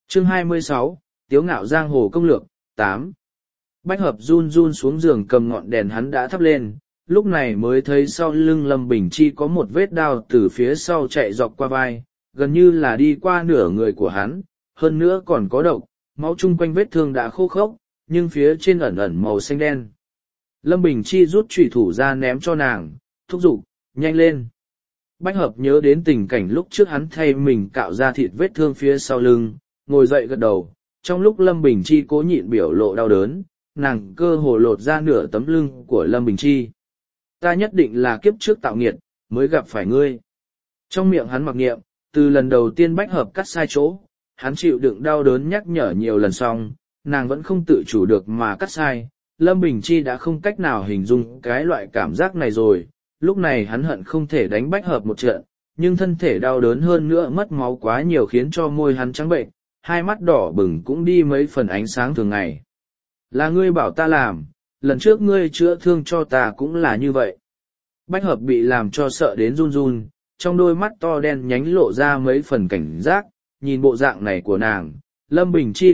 Chương 26, Tiếu ngạo giang hồ công lược, 8. Bách hợp run run xuống giường cầm ngọn đèn hắn đã thắp lên, lúc này mới thấy sau lưng Lâm Bình Chi có một vết đao từ phía sau chạy dọc qua vai, gần như là đi qua nửa người của hắn, hơn nữa còn có độc, máu chung quanh vết thương đã khô khốc, nhưng phía trên ẩn ẩn màu xanh đen. Lâm Bình Chi rút chùy thủ ra ném cho nàng, thúc giục, nhanh lên. Bách hợp nhớ đến tình cảnh lúc trước hắn thay mình cạo ra thịt vết thương phía sau lưng, ngồi dậy gật đầu, trong lúc Lâm Bình Chi cố nhịn biểu lộ đau đớn, nàng cơ hồ lột ra nửa tấm lưng của Lâm Bình Chi. Ta nhất định là kiếp trước tạo nghiệt, mới gặp phải ngươi. Trong miệng hắn mặc niệm, từ lần đầu tiên bách hợp cắt sai chỗ, hắn chịu đựng đau đớn nhắc nhở nhiều lần xong, nàng vẫn không tự chủ được mà cắt sai. Lâm Bình Chi đã không cách nào hình dung cái loại cảm giác này rồi, lúc này hắn hận không thể đánh bách hợp một trận, nhưng thân thể đau đớn hơn nữa mất máu quá nhiều khiến cho môi hắn trắng bệnh, hai mắt đỏ bừng cũng đi mấy phần ánh sáng thường ngày. Là ngươi bảo ta làm, lần trước ngươi chữa thương cho ta cũng là như vậy. Bách hợp bị làm cho sợ đến run run, trong đôi mắt to đen nhánh lộ ra mấy phần cảnh giác, nhìn bộ dạng này của nàng, Lâm Bình Chi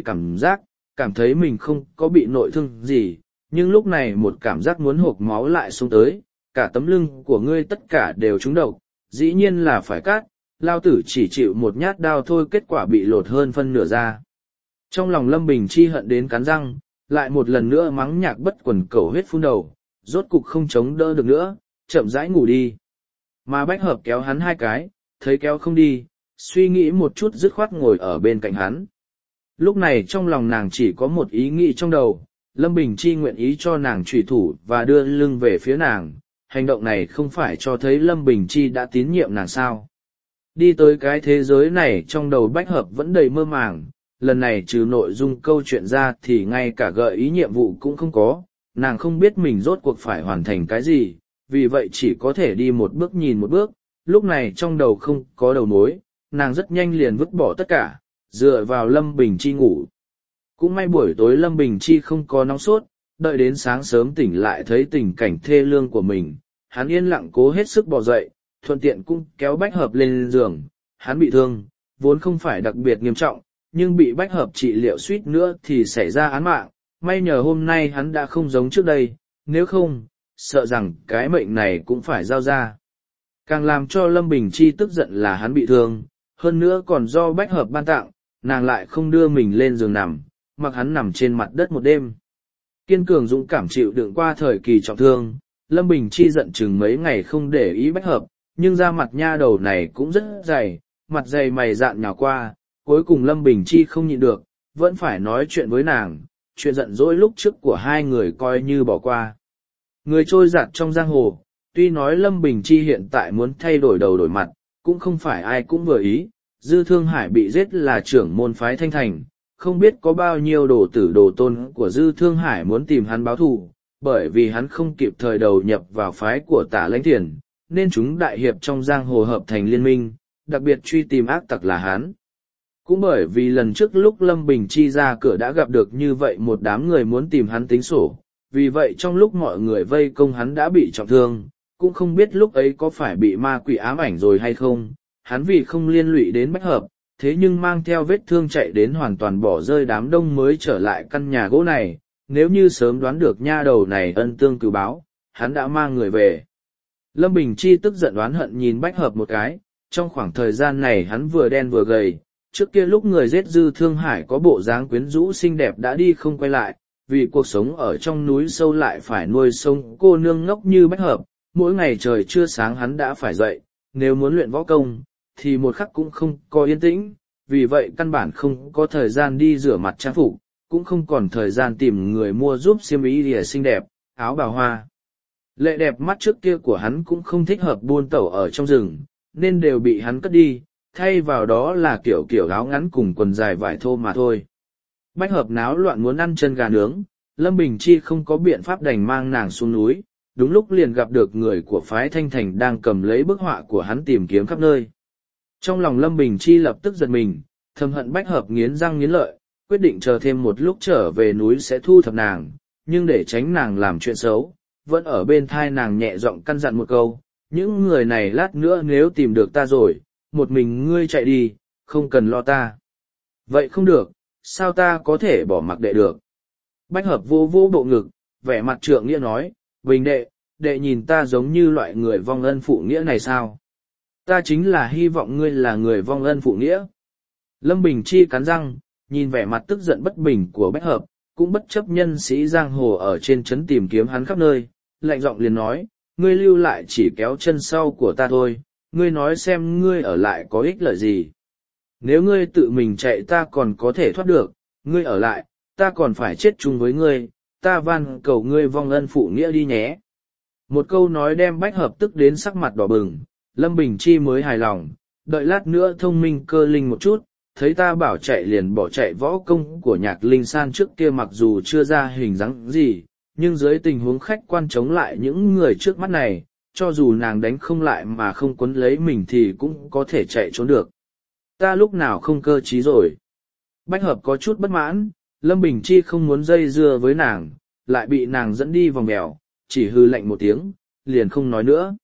cảm thấy mình không có bị nội thương gì, nhưng lúc này một cảm giác muốn hộc máu lại xông tới, cả tấm lưng của ngươi tất cả đều trúng độc, dĩ nhiên là phải cắt, lao tử chỉ chịu một nhát đao thôi kết quả bị lột hơn phân nửa ra. Trong lòng Lâm Bình Chi hận đến cắn răng, lại một lần nữa mắng nhạc bất quần cầu huyết phun đầu, rốt cục không chống đỡ được nữa, chậm rãi ngủ đi. Mà bách hợp kéo hắn hai cái, thấy kéo không đi, suy nghĩ một chút dứt khoát ngồi ở bên cạnh hắn. Lúc này trong lòng nàng chỉ có một ý nghĩ trong đầu, Lâm Bình Chi nguyện ý cho nàng trùy thủ và đưa lưng về phía nàng, hành động này không phải cho thấy Lâm Bình Chi đã tín nhiệm nàng sao. Đi tới cái thế giới này trong đầu bách hợp vẫn đầy mơ màng, lần này trừ nội dung câu chuyện ra thì ngay cả gợi ý nhiệm vụ cũng không có, nàng không biết mình rốt cuộc phải hoàn thành cái gì, vì vậy chỉ có thể đi một bước nhìn một bước, lúc này trong đầu không có đầu mối, nàng rất nhanh liền vứt bỏ tất cả, dựa vào Lâm Bình Chi ngủ. Cũng may buổi tối Lâm Bình Chi không có nóng sốt, đợi đến sáng sớm tỉnh lại thấy tình cảnh thê lương của mình, hắn yên lặng cố hết sức bò dậy, thuận tiện cũng kéo bách hợp lên giường, hắn bị thương, vốn không phải đặc biệt nghiêm trọng, nhưng bị bách hợp trị liệu suýt nữa thì xảy ra án mạng, may nhờ hôm nay hắn đã không giống trước đây, nếu không, sợ rằng cái mệnh này cũng phải giao ra. Càng làm cho Lâm Bình Chi tức giận là hắn bị thương, hơn nữa còn do bách hợp ban tặng, nàng lại không đưa mình lên giường nằm, mặc hắn nằm trên mặt đất một đêm. Kiên cường dũng cảm chịu đựng qua thời kỳ trọng thương, Lâm Bình Chi giận chừng mấy ngày không để ý bách hợp, nhưng da mặt nha đầu này cũng rất dày, mặt dày mày dạn nhào qua, cuối cùng Lâm Bình Chi không nhịn được, vẫn phải nói chuyện với nàng, chuyện giận dỗi lúc trước của hai người coi như bỏ qua. Người trôi giạt trong giang hồ, tuy nói Lâm Bình Chi hiện tại muốn thay đổi đầu đổi mặt, cũng không phải ai cũng vừa ý, Dư Thương Hải bị giết là trưởng môn phái Thanh Thành, không biết có bao nhiêu đồ tử đồ tôn của Dư Thương Hải muốn tìm hắn báo thù, bởi vì hắn không kịp thời đầu nhập vào phái của Tả Lãnh Thiền, nên chúng đại hiệp trong giang hồ hợp thành liên minh, đặc biệt truy tìm ác tặc là hắn. Cũng bởi vì lần trước lúc Lâm Bình Chi ra cửa đã gặp được như vậy một đám người muốn tìm hắn tính sổ, vì vậy trong lúc mọi người vây công hắn đã bị trọng thương, cũng không biết lúc ấy có phải bị ma quỷ ám ảnh rồi hay không, hắn vì không liên lụy đến bách hợp, thế nhưng mang theo vết thương chạy đến hoàn toàn bỏ rơi đám đông mới trở lại căn nhà gỗ này, nếu như sớm đoán được nha đầu này ân tương cứu báo, hắn đã mang người về. Lâm Bình Chi tức giận oán hận nhìn bách hợp một cái, trong khoảng thời gian này hắn vừa đen vừa gầy, trước kia lúc người giết Dư Thương Hải có bộ dáng quyến rũ xinh đẹp đã đi không quay lại, vì cuộc sống ở trong núi sâu lại phải nuôi sống cô nương ngốc như bách hợp, mỗi ngày trời chưa sáng hắn đã phải dậy, nếu muốn luyện võ công, thì một khắc cũng không có yên tĩnh, vì vậy căn bản không có thời gian đi rửa mặt trang phục, cũng không còn thời gian tìm người mua giúp xiêm y lìa xinh đẹp, áo bào hoa. Lệ đẹp mắt trước kia của hắn cũng không thích hợp buôn tẩu ở trong rừng, nên đều bị hắn cất đi, thay vào đó là kiểu áo ngắn cùng quần dài vải thô mà thôi. Bách hợp náo loạn muốn ăn chân gà nướng, Lâm Bình Chi không có biện pháp đành mang nàng xuống núi, đúng lúc liền gặp được người của phái Thanh Thành đang cầm lấy bức họa của hắn tìm kiếm khắp nơi. Trong lòng Lâm Bình Chi lập tức giật mình, thầm hận bách hợp nghiến răng nghiến lợi, quyết định chờ thêm một lúc trở về núi sẽ thu thập nàng, nhưng để tránh nàng làm chuyện xấu, vẫn ở bên thai nàng nhẹ giọng căn dặn một câu, những người này lát nữa nếu tìm được ta rồi, một mình ngươi chạy đi, không cần lo ta. Vậy không được, sao ta có thể bỏ mặc đệ được? Bách hợp vô vô bộ ngực, vẻ mặt trượng nghĩa nói, Bình đệ, đệ nhìn ta giống như loại người vong ân phụ nghĩa này sao? Ta chính là hy vọng ngươi là người vong ân phụ nghĩa. Lâm Bình Chi cắn răng, nhìn vẻ mặt tức giận bất bình của Bách hợp, cũng bất chấp nhân sĩ giang hồ ở trên trấn tìm kiếm hắn khắp nơi, lạnh giọng liền nói, ngươi lưu lại chỉ kéo chân sau của ta thôi, ngươi nói xem ngươi ở lại có ích lợi gì. Nếu ngươi tự mình chạy ta còn có thể thoát được, ngươi ở lại, ta còn phải chết chung với ngươi, ta van cầu ngươi vong ân phụ nghĩa đi nhé. Một câu nói đem Bách hợp tức đến sắc mặt đỏ bừng, Lâm Bình Chi mới hài lòng, đợi lát nữa thông minh cơ linh một chút, thấy ta bảo chạy liền bỏ chạy. Võ công của Nhạc Linh San trước kia mặc dù chưa ra hình dáng gì, nhưng dưới tình huống khách quan chống lại những người trước mắt này, cho dù nàng đánh không lại mà không quấn lấy mình thì cũng có thể chạy trốn được. Ta lúc nào không cơ trí rồi. Bách hợp có chút bất mãn, Lâm Bình Chi không muốn dây dưa với nàng, lại bị nàng dẫn đi vòng mèo, chỉ hư lạnh một tiếng, liền không nói nữa.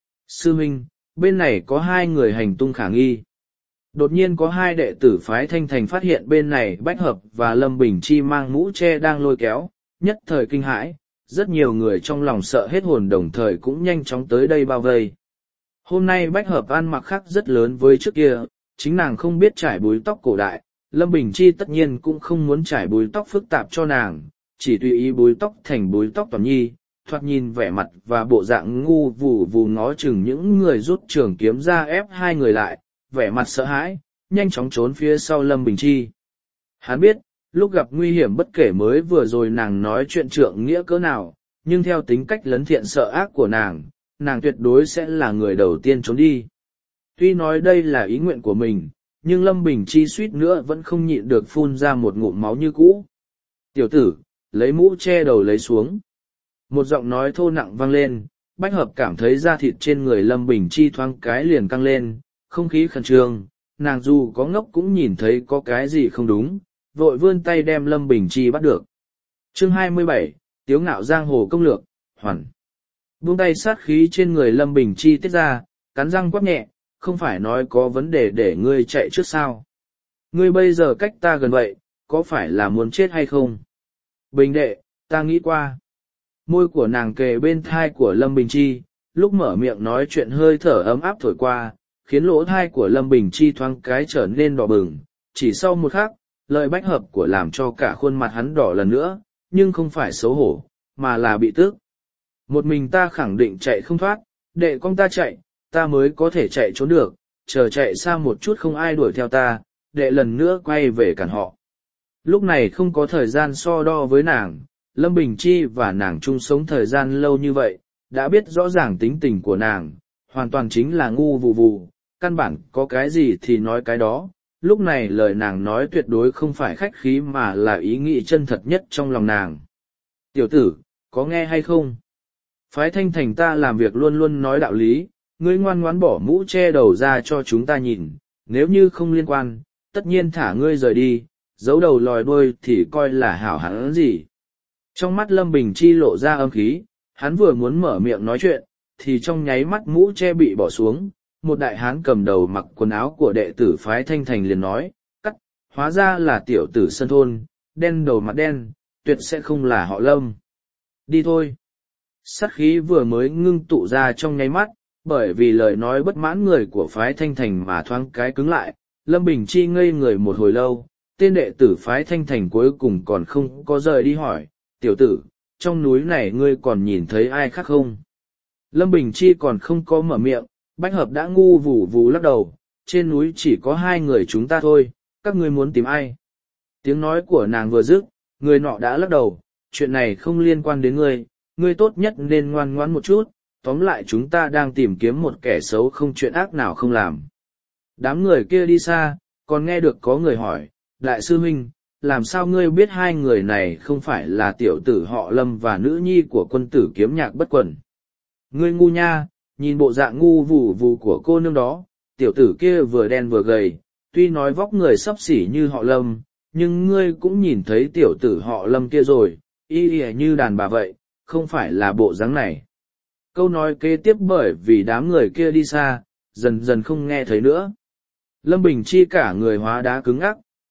Sư huynh, bên này có hai người hành tung khả nghi. Đột nhiên có hai đệ tử phái Thanh Thành phát hiện bên này Bách hợp và Lâm Bình Chi mang mũ che đang lôi kéo, nhất thời kinh hãi, rất nhiều người trong lòng sợ hết hồn đồng thời cũng nhanh chóng tới đây bao vây. Hôm nay Bách hợp ăn mặc khác rất lớn với trước kia, chính nàng không biết trải búi tóc cổ đại, Lâm Bình Chi tất nhiên cũng không muốn trải búi tóc phức tạp cho nàng, chỉ tùy ý búi tóc thành búi tóc toàn nhi, thoạt nhìn vẻ mặt và bộ dạng ngu vù vù ngó chừng những người rút trường kiếm ra ép hai người lại, vẻ mặt sợ hãi, nhanh chóng trốn phía sau Lâm Bình Chi. Hắn biết, lúc gặp nguy hiểm bất kể mới vừa rồi nàng nói chuyện trượng nghĩa cỡ nào, nhưng theo tính cách lấn thiện sợ ác của nàng tuyệt đối sẽ là người đầu tiên trốn đi. Tuy nói đây là ý nguyện của mình, nhưng Lâm Bình Chi suýt nữa vẫn không nhịn được phun ra một ngụm máu như cũ. Tiểu tử, lấy mũ che đầu lấy xuống. Một giọng nói thô nặng vang lên, Bách hợp cảm thấy da thịt trên người Lâm Bình Chi thoáng cái liền căng lên, không khí khẩn trương, nàng dù có ngốc cũng nhìn thấy có cái gì không đúng, vội vươn tay đem Lâm Bình Chi bắt được. Chương 27, Tiếu ngạo giang hồ công lược, hoàn. Buông tay sát khí trên người Lâm Bình Chi tiết ra, cắn răng quát nhẹ, không phải nói có vấn đề để ngươi chạy trước sao. Ngươi bây giờ cách ta gần vậy, có phải là muốn chết hay không? Bình đệ, ta nghĩ qua. Môi của nàng kề bên thai của Lâm Bình Chi, lúc mở miệng nói chuyện hơi thở ấm áp thổi qua, khiến lỗ thai của Lâm Bình Chi thoáng cái trở nên đỏ bừng. Chỉ sau một khắc, lời Bách hợp của làm cho cả khuôn mặt hắn đỏ lần nữa, nhưng không phải xấu hổ, mà là bị tức. Một mình ta khẳng định chạy không thoát, đệ con ta chạy, ta mới có thể chạy trốn được, chờ chạy xa một chút không ai đuổi theo ta, đệ lần nữa quay về cản họ. Lúc này không có thời gian so đo với nàng, Lâm Bình Chi và nàng chung sống thời gian lâu như vậy, đã biết rõ ràng tính tình của nàng, hoàn toàn chính là ngu vù vù, căn bản có cái gì thì nói cái đó. Lúc này lời nàng nói tuyệt đối không phải khách khí mà là ý nghĩ chân thật nhất trong lòng nàng. Tiểu tử, có nghe hay không? Phái Thanh Thành ta làm việc luôn luôn nói đạo lý, ngươi ngoan ngoãn bỏ mũ che đầu ra cho chúng ta nhìn, nếu như không liên quan, tất nhiên thả ngươi rời đi, giấu đầu lòi đuôi thì coi là hảo hán gì. Trong mắt Lâm Bình Chi lộ ra âm khí, hắn vừa muốn mở miệng nói chuyện, thì trong nháy mắt mũ che bị bỏ xuống, một đại hán cầm đầu mặc quần áo của đệ tử phái Thanh Thành liền nói, cắt, hóa ra là tiểu tử sân thôn, đen đầu mặt đen, tuyệt sẽ không là họ Lâm. Đi thôi. Sát khí vừa mới ngưng tụ ra trong nháy mắt, bởi vì lời nói bất mãn người của phái Thanh Thành mà thoáng cái cứng lại, Lâm Bình Chi ngây người một hồi lâu, tên đệ tử phái Thanh Thành cuối cùng còn không có rời đi hỏi, tiểu tử, trong núi này ngươi còn nhìn thấy ai khác không? Lâm Bình Chi còn không có mở miệng, Bách hợp đã ngu vù vù lắc đầu, trên núi chỉ có hai người chúng ta thôi, các ngươi muốn tìm ai? Tiếng nói của nàng vừa dứt, người nọ đã lắc đầu, chuyện này không liên quan đến ngươi, ngươi tốt nhất nên ngoan ngoãn một chút, tóm lại chúng ta đang tìm kiếm một kẻ xấu không chuyện ác nào không làm. Đám người kia đi xa, còn nghe được có người hỏi, Đại sư huynh, làm sao ngươi biết hai người này không phải là tiểu tử họ Lâm và nữ nhi của quân tử kiếm nhạc bất quần? Ngươi ngu nha, nhìn bộ dạng ngu vù vù của cô nương đó, tiểu tử kia vừa đen vừa gầy, tuy nói vóc người xấp xỉ như họ Lâm, nhưng ngươi cũng nhìn thấy tiểu tử họ Lâm kia rồi, y như đàn bà vậy, không phải là bộ dáng này. Câu nói kế tiếp bởi vì đám người kia đi xa, dần dần không nghe thấy nữa. Lâm Bình Chi cả người hóa đá cứng ngắc,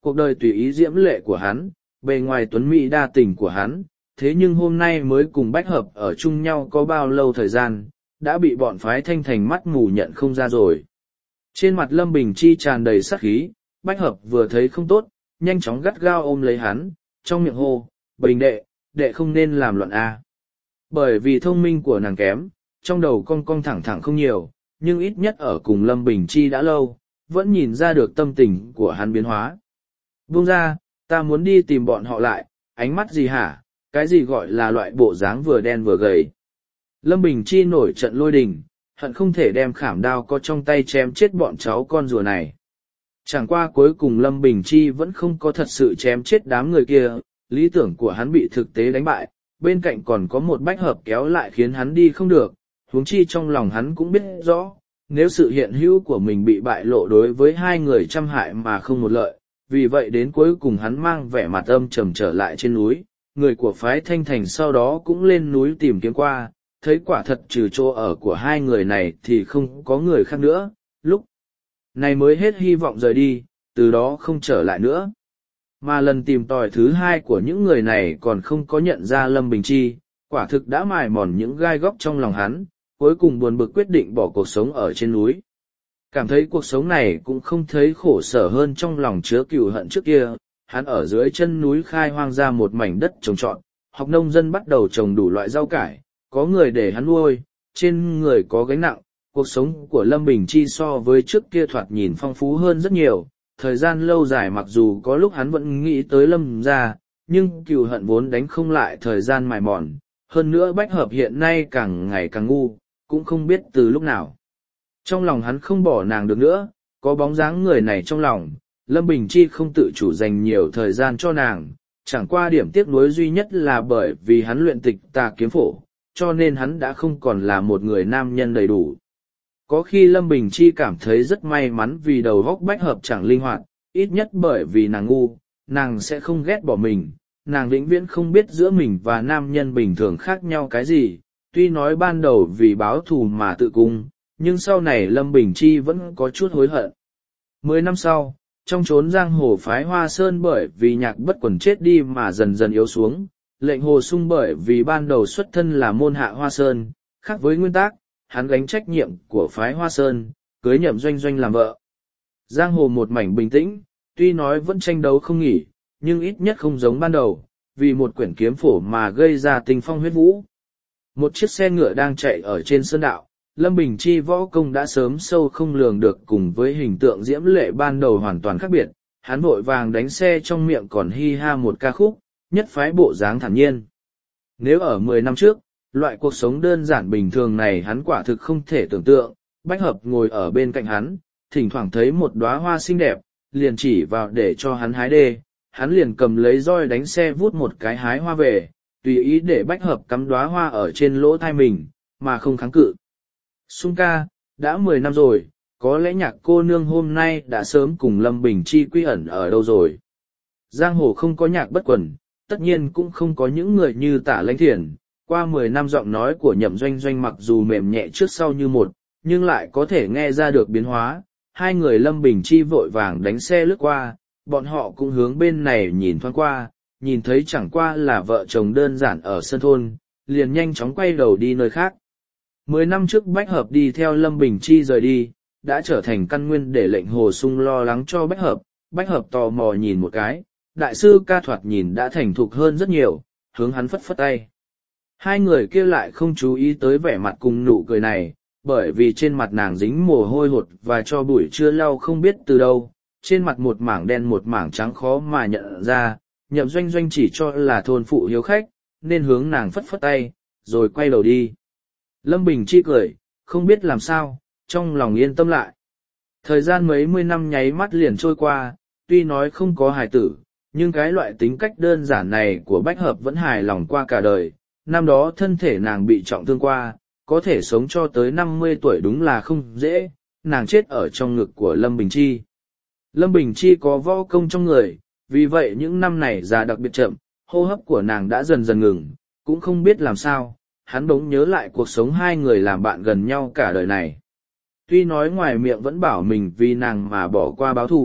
cuộc đời tùy ý diễm lệ của hắn, bề ngoài tuấn mỹ đa tình của hắn, thế nhưng hôm nay mới cùng Bách Hợp ở chung nhau có bao lâu thời gian, đã bị bọn phái Thanh Thành mắt mù nhận không ra rồi. Trên mặt Lâm Bình Chi tràn đầy sát khí, Bách Hợp vừa thấy không tốt, nhanh chóng gắt gao ôm lấy hắn, trong miệng hô, Bình đệ không nên làm loạn a. Bởi vì thông minh của nàng kém, trong đầu cong cong thẳng thẳng không nhiều, nhưng ít nhất ở cùng Lâm Bình Chi đã lâu, vẫn nhìn ra được tâm tình của hắn biến hóa. Buông ra, ta muốn đi tìm bọn họ lại, ánh mắt gì hả, cái gì gọi là loại bộ dáng vừa đen vừa gầy. Lâm Bình Chi nổi trận lôi đình, hận không thể đem khảm đao có trong tay chém chết bọn cháu con rùa này. Chẳng qua cuối cùng Lâm Bình Chi vẫn không có thật sự chém chết đám người kia, lý tưởng của hắn bị thực tế đánh bại, bên cạnh còn có một Bách Hợp kéo lại khiến hắn đi không được, huống chi trong lòng hắn cũng biết rõ, nếu sự hiện hữu của mình bị bại lộ đối với hai người trăm hại mà không một lợi, vì vậy đến cuối cùng hắn mang vẻ mặt âm trầm trở lại trên núi, người của phái Thanh Thành sau đó cũng lên núi tìm kiếm qua, thấy quả thật trừ chỗ ở của hai người này thì không có người khác nữa, lúc này mới hết hy vọng rời đi, từ đó không trở lại nữa. Mà lần tìm tòi thứ hai của những người này còn không có nhận ra Lâm Bình Chi, quả thực đã mài mòn những gai góc trong lòng hắn, cuối cùng buồn bực quyết định bỏ cuộc sống ở trên núi. Cảm thấy cuộc sống này cũng không thấy khổ sở hơn trong lòng chứa cừu hận trước kia, hắn ở dưới chân núi khai hoang ra một mảnh đất trồng trọt, học nông dân bắt đầu trồng đủ loại rau cải, có người để hắn nuôi, trên người có gánh nặng, cuộc sống của Lâm Bình Chi so với trước kia thoạt nhìn phong phú hơn rất nhiều. Thời gian lâu dài mặc dù có lúc hắn vẫn nghĩ tới Lâm gia, nhưng cừu hận vốn đánh không lại thời gian mài mòn, hơn nữa Bách Hợp hiện nay càng ngày càng ngu, cũng không biết từ lúc nào. Trong lòng hắn không bỏ nàng được nữa, có bóng dáng người này trong lòng, Lâm Bình Chi không tự chủ dành nhiều thời gian cho nàng, chẳng qua điểm tiếc nuối duy nhất là bởi vì hắn luyện tịch tà kiếm phổ, cho nên hắn đã không còn là một người nam nhân đầy đủ. Có khi Lâm Bình Chi cảm thấy rất may mắn vì đầu góc Bách Hợp chẳng linh hoạt, ít nhất bởi vì nàng ngu, nàng sẽ không ghét bỏ mình, nàng vĩnh viễn không biết giữa mình và nam nhân bình thường khác nhau cái gì, tuy nói ban đầu vì báo thù mà tự cung, nhưng sau này Lâm Bình Chi vẫn có chút hối hận. 10 năm sau, trong chốn giang hồ phái Hoa Sơn bởi vì Nhạc Bất Quần chết đi mà dần dần yếu xuống, Lệnh Hồ Sung bởi vì ban đầu xuất thân là môn hạ Hoa Sơn, khác với nguyên tắc, hắn gánh trách nhiệm của phái Hoa Sơn, cưới Nhậm Doanh Doanh làm vợ. Giang hồ một mảnh bình tĩnh, tuy nói vẫn tranh đấu không nghỉ, nhưng ít nhất không giống ban đầu, vì một quyển kiếm phổ mà gây ra tình phong huyết vũ. Một chiếc xe ngựa đang chạy ở trên sơn đạo, Lâm Bình Chi võ công đã sớm sâu không lường được cùng với hình tượng diễm lệ ban đầu hoàn toàn khác biệt, hắn vội vàng đánh xe trong miệng còn hi ha một ca khúc, nhất phái bộ dáng thản nhiên. Nếu ở 10 năm trước, loại cuộc sống đơn giản bình thường này hắn quả thực không thể tưởng tượng, Bách Hợp ngồi ở bên cạnh hắn, thỉnh thoảng thấy một đóa hoa xinh đẹp, liền chỉ vào để cho hắn hái đê, hắn liền cầm lấy roi đánh xe vút một cái hái hoa về, tùy ý để Bách Hợp cắm đóa hoa ở trên lỗ tai mình, mà không kháng cự. Sung ca, đã 10 năm rồi, có lẽ Nhạc cô nương hôm nay đã sớm cùng Lâm Bình Chi quy ẩn ở đâu rồi. Giang hồ không có Nhạc Bất Quần, tất nhiên cũng không có những người như Tả Lãnh Thiền. Qua 10 năm giọng nói của Nhậm Doanh Doanh mặc dù mềm nhẹ trước sau như một, nhưng lại có thể nghe ra được biến hóa. Hai người Lâm Bình Chi vội vàng đánh xe lướt qua, bọn họ cũng hướng bên này nhìn thoáng qua, nhìn thấy chẳng qua là vợ chồng đơn giản ở sân thôn, liền nhanh chóng quay đầu đi nơi khác. 10 năm trước Bách Hợp đi theo Lâm Bình Chi rời đi, đã trở thành căn nguyên để Lệnh Hồ Sung lo lắng cho Bách Hợp tò mò nhìn một cái, đại sư ca thoạt nhìn đã thành thục hơn rất nhiều, hướng hắn phất phất tay. Hai người kia lại không chú ý tới vẻ mặt cùng nụ cười này, bởi vì trên mặt nàng dính mồ hôi hột và cho bụi chưa lau không biết từ đâu, trên mặt một mảng đen một mảng trắng khó mà nhận ra, Nhậm Doanh Doanh chỉ cho là thôn phụ hiếu khách, nên hướng nàng phất phất tay, rồi quay đầu đi. Lâm Bình Chi cười, không biết làm sao, trong lòng yên tâm lại. Thời gian mấy mươi năm nháy mắt liền trôi qua, tuy nói không có hài tử, nhưng cái loại tính cách đơn giản này của Bách Hợp vẫn hài lòng qua cả đời. Năm đó thân thể nàng bị trọng thương qua, có thể sống cho tới 50 tuổi đúng là không dễ, nàng chết ở trong ngực của Lâm Bình Chi. Lâm Bình Chi có võ công trong người, vì vậy những năm này già đặc biệt chậm, hô hấp của nàng đã dần dần ngừng, cũng không biết làm sao, hắn bỗng nhớ lại cuộc sống hai người làm bạn gần nhau cả đời này. Tuy nói ngoài miệng vẫn bảo mình vì nàng mà bỏ qua báo thù,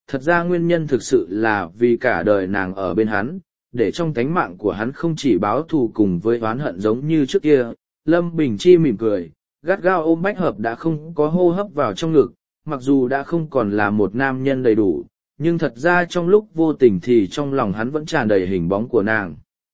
thật ra nguyên nhân thực sự là vì cả đời nàng ở bên hắn, để trong tánh mạng của hắn không chỉ báo thù cùng với oán hận giống như trước kia. Lâm Bình Chi mỉm cười, gắt gao ôm Bách Hợp đã không có hô hấp vào trong ngực, mặc dù đã không còn là một nam nhân đầy đủ, nhưng thật ra trong lúc vô tình thì trong lòng hắn vẫn tràn đầy hình bóng của nàng.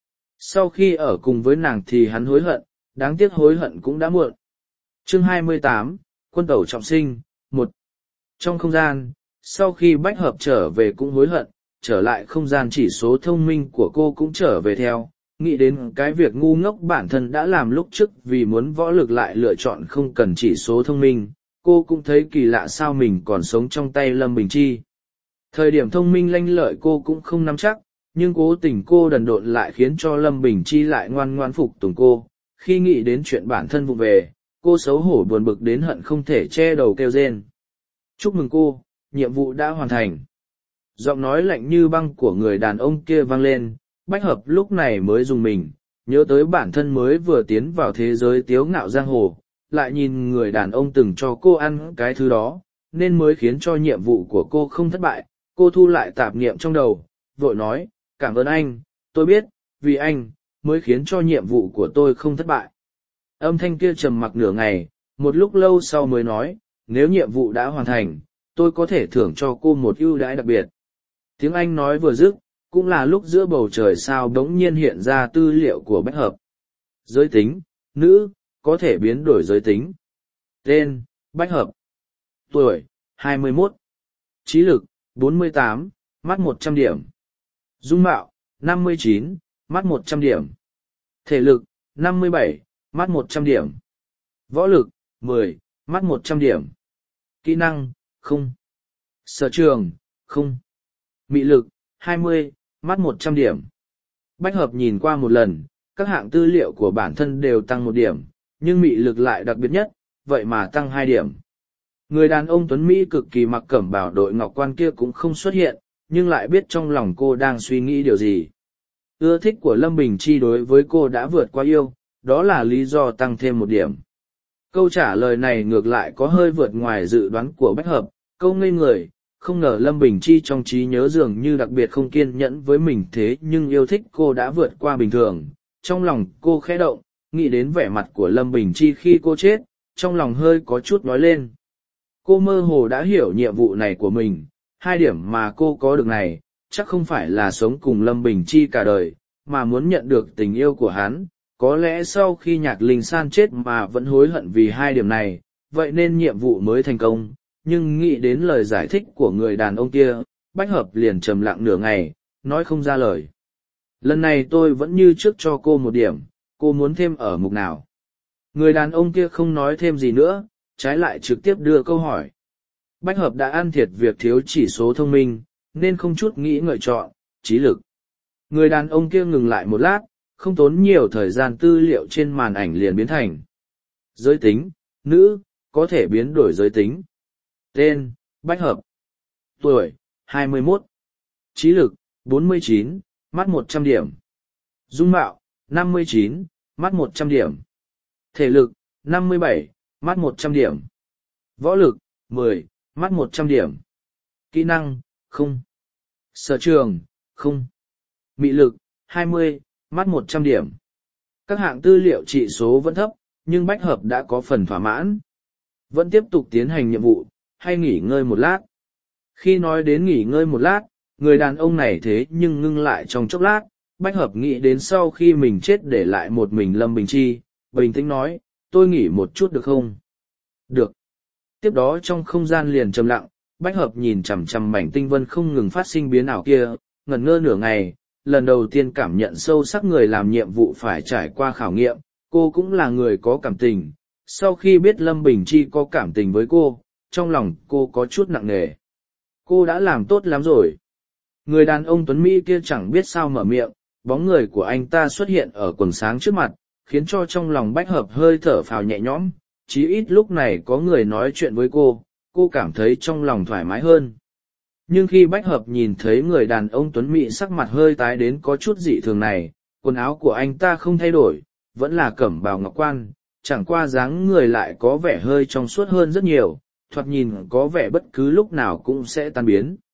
Sau khi ở cùng với nàng thì hắn hối hận, đáng tiếc hối hận cũng đã muộn. Chương 28, Quân tẩu trọng sinh, 1. Trong không gian, sau khi Bách Hợp trở về cũng hối hận, trở lại không gian chỉ số thông minh của cô cũng trở về theo, nghĩ đến cái việc ngu ngốc bản thân đã làm lúc trước vì muốn võ lực lại lựa chọn không cần chỉ số thông minh, cô cũng thấy kỳ lạ sao mình còn sống trong tay Lâm Bình Chi. Thời điểm thông minh lanh lợi cô cũng không nắm chắc, nhưng cố tình cô đần độn lại khiến cho Lâm Bình Chi lại ngoan ngoan phục tùng cô. Khi nghĩ đến chuyện bản thân vụ về, cô xấu hổ buồn bực đến hận không thể che đầu kêu rên. Chúc mừng cô, nhiệm vụ đã hoàn thành. Giọng nói lạnh như băng của người đàn ông kia vang lên, Bách Hợp lúc này mới dùng mình, nhớ tới bản thân mới vừa tiến vào thế giới tiếu ngạo giang hồ, lại nhìn người đàn ông từng cho cô ăn cái thứ đó, nên mới khiến cho nhiệm vụ của cô không thất bại. Cô thu lại tạp niệm trong đầu, vội nói, cảm ơn anh, tôi biết, vì anh, mới khiến cho nhiệm vụ của tôi không thất bại. Âm thanh kia trầm mặc nửa ngày, một lúc lâu sau mới nói, nếu nhiệm vụ đã hoàn thành, tôi có thể thưởng cho cô một ưu đãi đặc biệt. Tiếng Anh nói vừa dứt, cũng là lúc giữa bầu trời sao bỗng nhiên hiện ra tư liệu của Bách Hợp. Giới tính, nữ, có thể biến đổi giới tính. Tên, Bách Hợp. Tuổi, 21. Trí lực, 48, mắt 100 điểm. Dung mạo, 59, mắt 100 điểm. Thể lực, 57, mắt 100 điểm. Võ lực, 10, mắt 100 điểm. Kỹ năng, không. Sở trường, không. Mị lực, 20, mắt 100 điểm. Bách Hợp nhìn qua một lần, các hạng tư liệu của bản thân đều tăng 1 điểm, nhưng mị lực lại đặc biệt nhất, vậy mà tăng 2 điểm. Người đàn ông tuấn Mỹ cực kỳ mặc cẩm bào đội ngọc quan kia cũng không xuất hiện, nhưng lại biết trong lòng cô đang suy nghĩ điều gì. Ưa thích của Lâm Bình Chi đối với cô đã vượt qua yêu, đó là lý do tăng thêm 1 điểm. Câu trả lời này ngược lại có hơi vượt ngoài dự đoán của Bách Hợp, câu ngây người, không ngờ Lâm Bình Chi trong trí nhớ dường như đặc biệt không kiên nhẫn với mình thế nhưng yêu thích cô đã vượt qua bình thường. Trong lòng cô khẽ động, nghĩ đến vẻ mặt của Lâm Bình Chi khi cô chết, trong lòng hơi có chút nói lên. Cô mơ hồ đã hiểu nhiệm vụ này của mình, 2 điểm mà cô có được này, chắc không phải là sống cùng Lâm Bình Chi cả đời, mà muốn nhận được tình yêu của hắn. Có lẽ sau khi Nhạc Linh San chết mà vẫn hối hận vì 2 điểm này, vậy nên nhiệm vụ mới thành công. Nhưng nghĩ đến lời giải thích của người đàn ông kia, Bách Hợp liền trầm lặng nửa ngày, nói không ra lời. Lần này tôi vẫn như trước cho cô 1 điểm, cô muốn thêm ở mục nào? Người đàn ông kia không nói thêm gì nữa, trái lại trực tiếp đưa câu hỏi. Bách Hợp đã ăn thiệt việc thiếu chỉ số thông minh, nên không chút nghĩ ngợi chọn, trí lực. Người đàn ông kia ngừng lại một lát, không tốn nhiều thời gian tư liệu trên màn ảnh liền biến thành. Giới tính, nữ, có thể biến đổi giới tính. Tên, Bách Hợp. Tuổi, 21. Trí lực, 49, mắt 100 điểm. Dung mạo, 59, mắt 100 điểm. Thể lực, 57, mắt 100 điểm. Võ lực, 10, mắt 100 điểm. Kỹ năng, không. Sở trường, không. Mị lực, 20, mắt 100 điểm. Các hạng tư liệu trị số vẫn thấp, nhưng Bách Hợp đã có phần thỏa mãn. Vẫn tiếp tục tiến hành nhiệm vụ, hay nghỉ ngơi một lát. Khi nói đến nghỉ ngơi một lát, người đàn ông này thế nhưng ngưng lại trong chốc lát. Bách Hợp nghĩ đến sau khi mình chết để lại một mình Lâm Bình Chi, bình tĩnh nói, tôi nghỉ một chút được không? Được. Tiếp đó trong không gian liền trầm lặng, Bách Hợp nhìn chằm chằm mảnh tinh vân không ngừng phát sinh biến ảo kia, ngẩn ngơ nửa ngày, lần đầu tiên cảm nhận sâu sắc người làm nhiệm vụ phải trải qua khảo nghiệm, cô cũng là người có cảm tình. Sau khi biết Lâm Bình Chi có cảm tình với cô, trong lòng cô có chút nặng nề. Cô đã làm tốt lắm rồi. Người đàn ông tuấn Mỹ kia chẳng biết sao mở miệng, bóng người của anh ta xuất hiện ở quần sáng trước mặt, khiến cho trong lòng Bách Hợp hơi thở phào nhẹ nhõm, chí ít lúc này có người nói chuyện với cô cảm thấy trong lòng thoải mái hơn. Nhưng khi Bách Hợp nhìn thấy người đàn ông tuấn Mỹ sắc mặt hơi tái đến có chút dị thường này, quần áo của anh ta không thay đổi, vẫn là cẩm bào ngọc quan, chẳng qua dáng người lại có vẻ hơi trong suốt hơn rất nhiều, thoạt nhìn có vẻ bất cứ lúc nào cũng sẽ tan biến.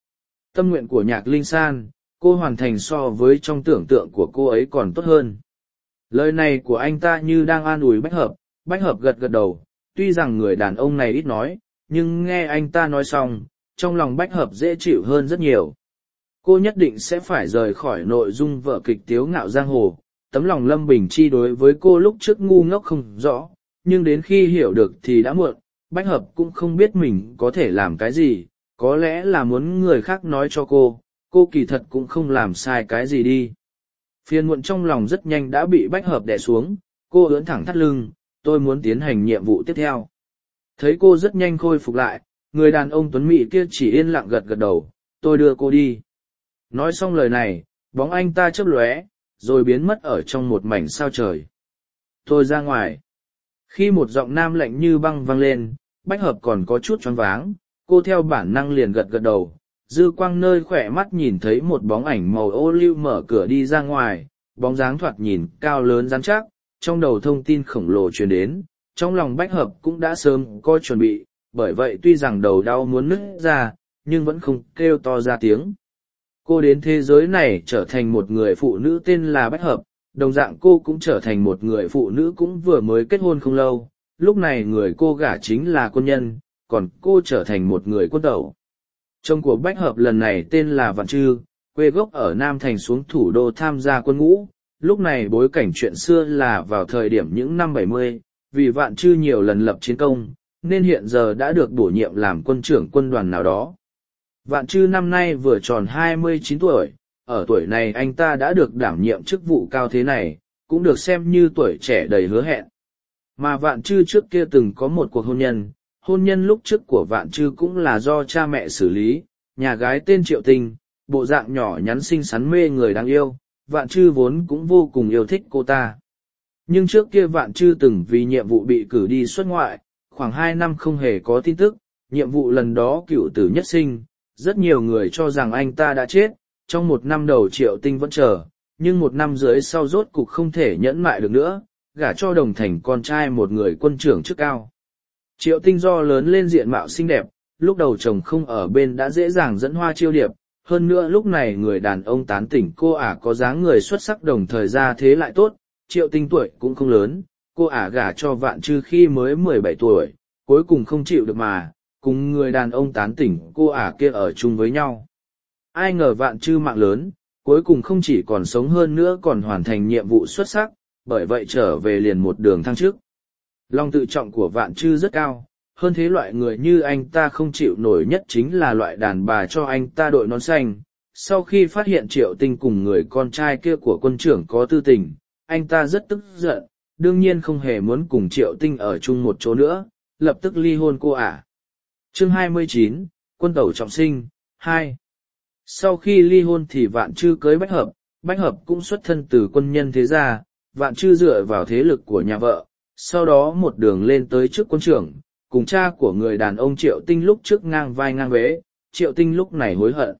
Tâm nguyện của Nhạc Linh San, cô hoàn thành so với trong tưởng tượng của cô ấy còn tốt hơn. Lời này của anh ta như đang an ủi Bách Hợp gật gật đầu, tuy rằng người đàn ông này ít nói, nhưng nghe anh ta nói xong, trong lòng Bách Hợp dễ chịu hơn rất nhiều. Cô nhất định sẽ phải rời khỏi nội dung vở kịch Tiếu Ngạo Giang Hồ. Tấm lòng Lâm Bình Chi đối với cô lúc trước ngu ngốc không rõ, nhưng đến khi hiểu được thì đã muộn. Bách Hợp cũng không biết mình có thể làm cái gì, có lẽ là muốn người khác nói cho cô kỳ thật cũng không làm sai cái gì đi. Phiền muộn trong lòng rất nhanh đã bị Bách Hợp đè xuống, cô ưỡn thẳng thắt lưng, tôi muốn tiến hành nhiệm vụ tiếp theo. Thấy cô rất nhanh khôi phục lại, người đàn ông tuấn mỹ kia chỉ yên lặng gật gật đầu, tôi đưa cô đi. Nói xong lời này, bóng anh ta chớp lóe, rồi biến mất ở trong một mảnh sao trời. Tôi ra ngoài. Khi một giọng nam lạnh như băng vang lên, Bách Hợp còn có chút choáng váng, cô theo bản năng liền gật gật đầu. Dư quang nơi khỏe mắt nhìn thấy một bóng ảnh màu ô liu mở cửa đi ra ngoài, bóng dáng thoạt nhìn cao lớn rắn chắc, trong đầu thông tin khổng lồ truyền đến, trong lòng Bách Hợp cũng đã sớm có chuẩn bị, bởi vậy tuy rằng đầu đau muốn nứt ra, nhưng vẫn không kêu to ra tiếng. Cô đến thế giới này trở thành một người phụ nữ tên là Bách Hợp, đồng dạng cô cũng trở thành một người phụ nữ cũng vừa mới kết hôn không lâu, lúc này người cô gả chính là quân nhân, còn cô trở thành một người quân tẩu. Chồng của Bách Hợp lần này tên là Vạn Trư, quê gốc ở Nam Thành xuống thủ đô tham gia quân ngũ, lúc này bối cảnh chuyện xưa là vào thời điểm những năm 70, vì Vạn Trư nhiều lần lập chiến công, nên hiện giờ đã được bổ nhiệm làm quân trưởng quân đoàn nào đó. Vạn Trư năm nay vừa tròn 29 tuổi, ở tuổi này anh ta đã được đảm nhiệm chức vụ cao thế này, cũng được xem như tuổi trẻ đầy hứa hẹn. Mà Vạn Trư trước kia từng có một cuộc hôn nhân lúc trước của Vạn Trư cũng là do cha mẹ xử lý, nhà gái tên Triệu Tình, bộ dạng nhỏ nhắn xinh xắn mê người đáng yêu, Vạn Trư vốn cũng vô cùng yêu thích cô ta. Nhưng trước kia Vạn Trư từng vì nhiệm vụ bị cử đi xuất ngoại, khoảng 2 năm không hề có tin tức, nhiệm vụ lần đó cựu tử nhất sinh, rất nhiều người cho rằng anh ta đã chết, trong 1 năm đầu Triệu Tinh vẫn chờ, nhưng 1 năm dưới sau rốt cục không thể nhẫn mại được nữa, gả cho Đồng Thành con trai một người quân trưởng chức cao. Triệu Tinh do lớn lên diện mạo xinh đẹp, lúc đầu chồng không ở bên đã dễ dàng dẫn hoa chiêu điệp, hơn nữa lúc này người đàn ông tán tỉnh cô ả có dáng người xuất sắc đồng thời ra thế lại tốt, Triệu Tinh tuổi cũng không lớn, cô ả gả cho Vạn Trư khi mới 17 tuổi, cuối cùng không chịu được mà, cùng người đàn ông tán tỉnh cô ả kia ở chung với nhau. Ai ngờ Vạn Trư mạng lớn, cuối cùng không chỉ còn sống hơn nữa còn hoàn thành nhiệm vụ xuất sắc, bởi vậy trở về liền một đường thăng chức. Lòng tự trọng của Vạn Trư rất cao, hơn thế loại người như anh ta không chịu nổi nhất chính là loại đàn bà cho anh ta đội nón xanh. Sau khi phát hiện Triệu Tinh cùng người con trai kia của quân trưởng có tư tình, anh ta rất tức giận, đương nhiên không hề muốn cùng Triệu Tinh ở chung một chỗ nữa, lập tức ly hôn cô ả. Chương 29, Quân tẩu trọng sinh, 2. Sau khi ly hôn thì Vạn Trư cưới Bách Hợp cũng xuất thân từ quân nhân thế gia, Vạn Trư dựa vào thế lực của nhà vợ, sau đó một đường lên tới chức quân trưởng, cùng cha của người đàn ông Triệu Tinh lúc trước ngang vai ngang vế, Triệu Tinh lúc này hối hận.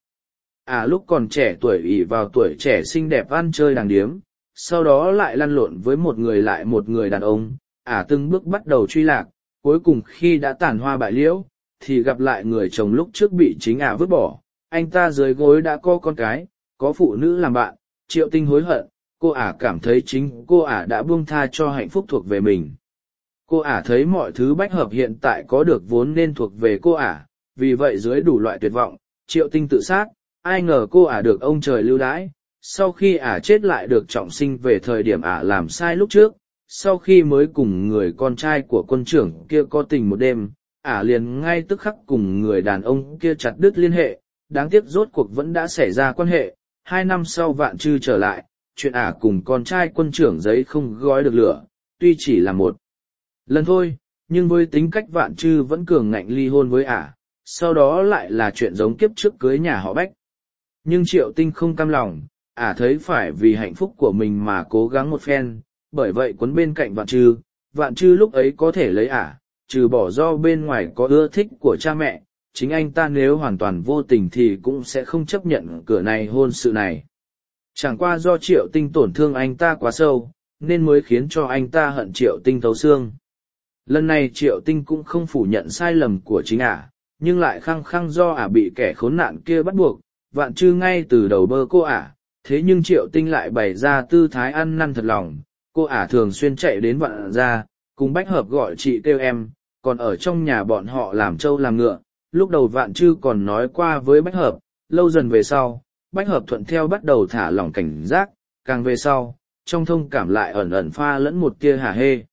Lúc còn trẻ tuổi ỷ vào tuổi trẻ xinh đẹp ăn chơi đàng điếm, sau đó lại lăn lộn với một người đàn ông, từng bước bắt đầu truy lạc, cuối cùng khi đã tàn hoa bại liễu, thì gặp lại người chồng lúc trước bị chính vứt bỏ, anh ta dưới gối đã có con cái, có phụ nữ làm bạn, Triệu Tinh hối hận, cô cảm thấy chính cô đã buông tha cho hạnh phúc thuộc về mình. Cô thấy mọi thứ Bách Hợp hiện tại có được vốn nên thuộc về cô vì vậy dưới đủ loại tuyệt vọng, Triệu Tinh tự sát, ai ngờ cô được ông trời lưu đãi, sau khi chết lại được trọng sinh về thời điểm làm sai lúc trước, sau khi mới cùng người con trai của quân trưởng kia có tình một đêm, liền ngay tức khắc cùng người đàn ông kia chặt đứt liên hệ, đáng tiếc rốt cuộc vẫn đã xảy ra quan hệ. 2 năm sau Vạn Trư trở lại, chuyện cùng con trai quân trưởng giấy không gói được lửa, tuy chỉ là một lần thôi, nhưng với tính cách Vạn Trư vẫn cường ngạnh ly hôn với sau đó lại là chuyện giống kiếp trước cưới nhà họ Bách. Nhưng Triệu Tinh không cam lòng, thấy phải vì hạnh phúc của mình mà cố gắng một phen, bởi vậy quấn bên cạnh Vạn Trư lúc ấy có thể lấy trừ bỏ do bên ngoài có ưa thích của cha mẹ, chính anh ta nếu hoàn toàn vô tình thì cũng sẽ không chấp nhận cửa này hôn sự này. Chẳng qua do Triệu Tinh tổn thương anh ta quá sâu, nên mới khiến cho anh ta hận Triệu Tinh thấu xương. Lần này Triệu Tinh cũng không phủ nhận sai lầm của chính nhưng lại khăng khăng do bị kẻ khốn nạn kia bắt buộc, Vạn Trư ngay từ đầu bơ cô ả, thế nhưng Triệu Tinh lại bày ra tư thái ăn năn thật lòng, cô ả thường xuyên chạy đến Vạn gia, cùng Bách Hợp gọi chị kêu em, còn ở trong nhà bọn họ làm trâu làm ngựa. Lúc đầu Vạn Trư còn nói qua với Bách Hợp, lâu dần về sau, Bách Hợp thuận theo bắt đầu thả lỏng cảnh giác, càng về sau, trong thông cảm lại ẩn ẩn pha lẫn một tia hả hê.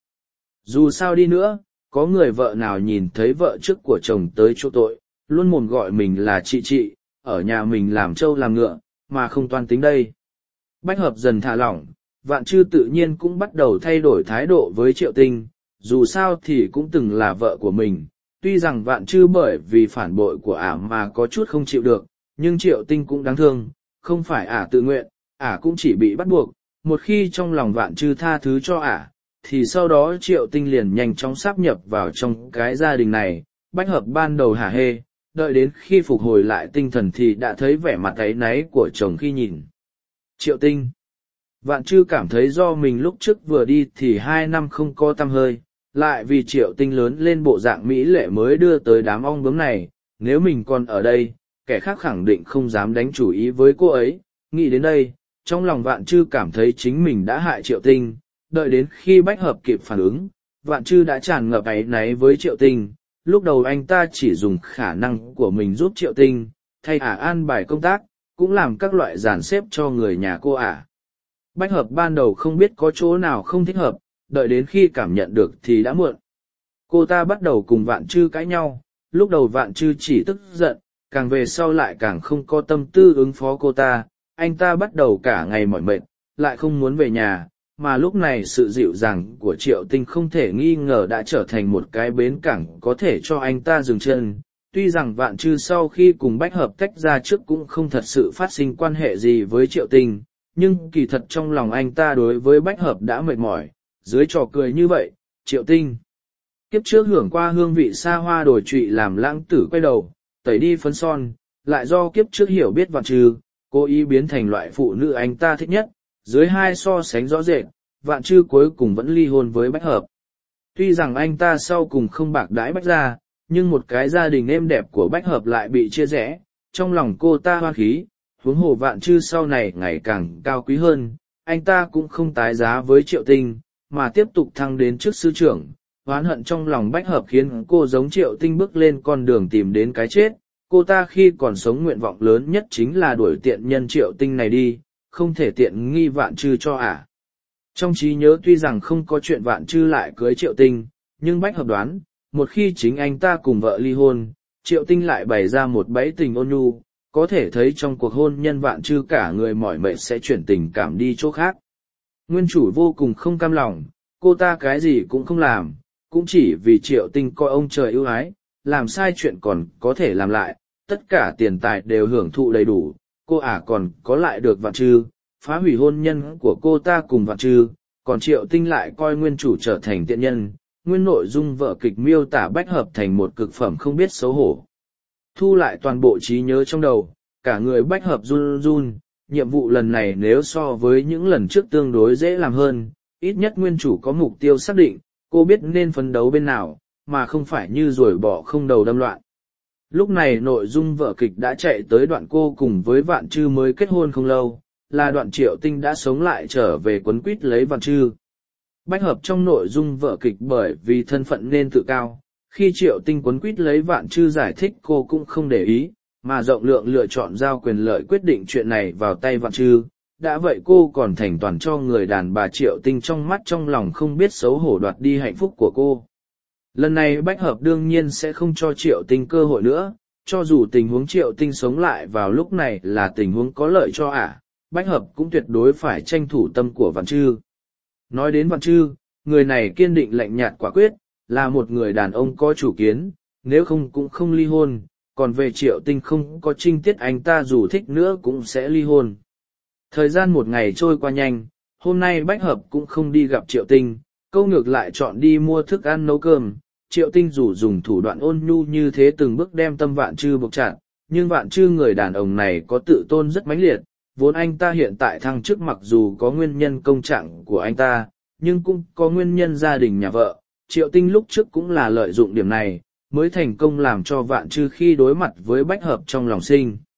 Dù sao đi nữa, có người vợ nào nhìn thấy vợ trước của chồng tới chỗ tội, luôn mồm gọi mình là chị, ở nhà mình làm trâu làm ngựa, mà không toan tính đây. Bách Hợp dần thả lỏng, Vạn Trư tự nhiên cũng bắt đầu thay đổi thái độ với Triệu Tinh, dù sao thì cũng từng là vợ của mình. Tuy rằng Vạn Trư bởi vì phản bội của ả mà có chút không chịu được, nhưng Triệu Tinh cũng đáng thương, không phải ả tự nguyện, ả cũng chỉ bị bắt buộc. Một khi trong lòng Vạn Trư tha thứ cho ả, thì sau đó Triệu Tinh liền nhanh chóng sáp nhập vào trong cái gia đình này. Bách Hợp ban đầu hả hê, đợi đến khi phục hồi lại tinh thần thì đã thấy vẻ mặt áy náy của chồng khi nhìn Triệu Tinh. Vạn Trư cảm thấy do mình lúc trước vừa đi thì 2 năm không có tăm hơi, lại vì Triệu Tinh lớn lên bộ dạng mỹ lệ mới đưa tới đám ong bướm này. Nếu mình còn ở đây, kẻ khác khẳng định không dám đánh chủ ý với cô ấy. Nghĩ đến đây, trong lòng Vạn Trư cảm thấy chính mình đã hại Triệu Tinh. Đợi đến khi Bách Hợp kịp phản ứng, Vạn Trư đã tràn ngập áy náy với Triệu Tinh. Lúc đầu anh ta chỉ dùng khả năng của mình giúp Triệu Tinh, thay ả an bài công tác, cũng làm các loại dàn xếp cho người nhà cô ả. Bách Hợp ban đầu không biết có chỗ nào không thích hợp, đợi đến khi cảm nhận được thì đã muộn. Cô ta bắt đầu cùng Vạn Trư cãi nhau, lúc đầu Vạn Trư chỉ tức giận, càng về sau lại càng không có tâm tư ứng phó cô ta. Anh ta bắt đầu cả ngày mỏi mệt, lại không muốn về nhà, mà lúc này sự dịu dàng của Triệu Tinh không thể nghi ngờ đã trở thành một cái bến cảng có thể cho anh ta dừng chân. Tuy rằng Vạn Trư sau khi cùng Bách Hợp tách ra trước cũng không thật sự phát sinh quan hệ gì với Triệu Tinh, nhưng kỳ thật trong lòng anh ta đối với Bách Hợp đã mệt mỏi. Dưới trò cười như vậy, Triệu Tinh kiếp trước hưởng qua hương vị xa hoa đổi trụy làm lãng tử quay đầu, tẩy đi phấn son, lại do kiếp trước hiểu biết Vạn Trư, cố ý biến thành loại phụ nữ anh ta thích nhất. Dưới hai so sánh rõ rệt, Vạn Trư cuối cùng vẫn ly hôn với Bách Hợp. Tuy rằng anh ta sau cùng không bạc đãi Bách gia, nhưng một cái gia đình êm đẹp của Bách Hợp lại bị chia rẽ, trong lòng cô ta hoang khí. Huống hồ Vạn Trư sau này ngày càng cao quý hơn, anh ta cũng không tái giá với Triệu Tinh, mà tiếp tục thăng đến chức sư trưởng. Oán hận trong lòng Bách Hợp khiến cô giống Triệu Tinh bước lên con đường tìm đến cái chết. Cô ta khi còn sống nguyện vọng lớn nhất chính là đuổi tiện nhân Triệu Tinh này đi, không thể tiện nghi Vạn Trư cho ả. Trong trí nhớ tuy rằng không có chuyện Vạn Trư lại cưới Triệu Tinh, nhưng Bách Hợp đoán, một khi chính anh ta cùng vợ ly hôn, Triệu Tinh lại bày ra một bẫy tình ôn nhu, có thể thấy trong cuộc hôn nhân Vạn Trư cả người mỏi mệt sẽ chuyển tình cảm đi chỗ khác. Nguyên chủ vô cùng không cam lòng, cô ta cái gì cũng không làm, cũng chỉ vì Triệu Tinh coi ông trời ưu ái, làm sai chuyện còn có thể làm lại, tất cả tiền tài đều hưởng thụ đầy đủ, cô ả còn có lại được Vạn Trư, phá hủy hôn nhân của cô ta cùng Vạn Trư, còn Triệu Tinh lại coi nguyên chủ trở thành tiện nhân. Nguyên nội dung vở kịch miêu tả Bách Hợp thành một cực phẩm không biết xấu hổ. Thu lại toàn bộ trí nhớ trong đầu, cả người Bách Hợp run run. Nhiệm vụ lần này nếu so với những lần trước tương đối dễ làm hơn, ít nhất nguyên chủ có mục tiêu xác định, cô biết nên phấn đấu bên nào, mà không phải như ruồi bọ không đầu đâm loạn. Lúc này nội dung vở kịch đã chạy tới đoạn cô cùng với Vạn Trư mới kết hôn không lâu, là đoạn Triệu Tinh đã sống lại trở về quấn quýt lấy Vạn Trư. Bách Hợp trong nội dung vở kịch bởi vì thân phận nên tự cao, khi Triệu Tinh quấn quýt lấy Vạn Trư giải thích cô cũng không để ý, mà rộng lượng lựa chọn giao quyền lợi quyết định chuyện này vào tay Vạn Trư. Đã vậy cô còn thành toàn cho người đàn bà Triệu Tinh trong mắt trong lòng không biết xấu hổ đoạt đi hạnh phúc của cô. Lần này Bách Hợp đương nhiên sẽ không cho Triệu Tinh cơ hội nữa, cho dù tình huống Triệu Tinh sống lại vào lúc này là tình huống có lợi cho ả, Bách Hợp cũng tuyệt đối phải tranh thủ tâm của Vạn Trư. Nói đến Vạn Trư, người này kiên định lạnh nhạt quả quyết, là một người đàn ông có chủ kiến, nếu không cũng không ly hôn, còn về Triệu Tinh không có trinh tiết anh ta dù thích nữa cũng sẽ ly hôn. Thời gian một ngày trôi qua nhanh, hôm nay Bách Hợp cũng không đi gặp Triệu Tinh, câu ngược lại chọn đi mua thức ăn nấu cơm. Triệu Tinh dù dùng thủ đoạn ôn nhu như thế từng bước đem tâm Vạn Trư buộc chặt, nhưng Vạn Trư người đàn ông này có tự tôn rất mãnh liệt, vốn anh ta hiện tại thăng chức mặc dù có nguyên nhân công trạng của anh ta, nhưng cũng có nguyên nhân gia đình nhà vợ. Triệu Tinh lúc trước cũng là lợi dụng điểm này, mới thành công làm cho Vạn Trư khi đối mặt với Bách Hợp trong lòng sinh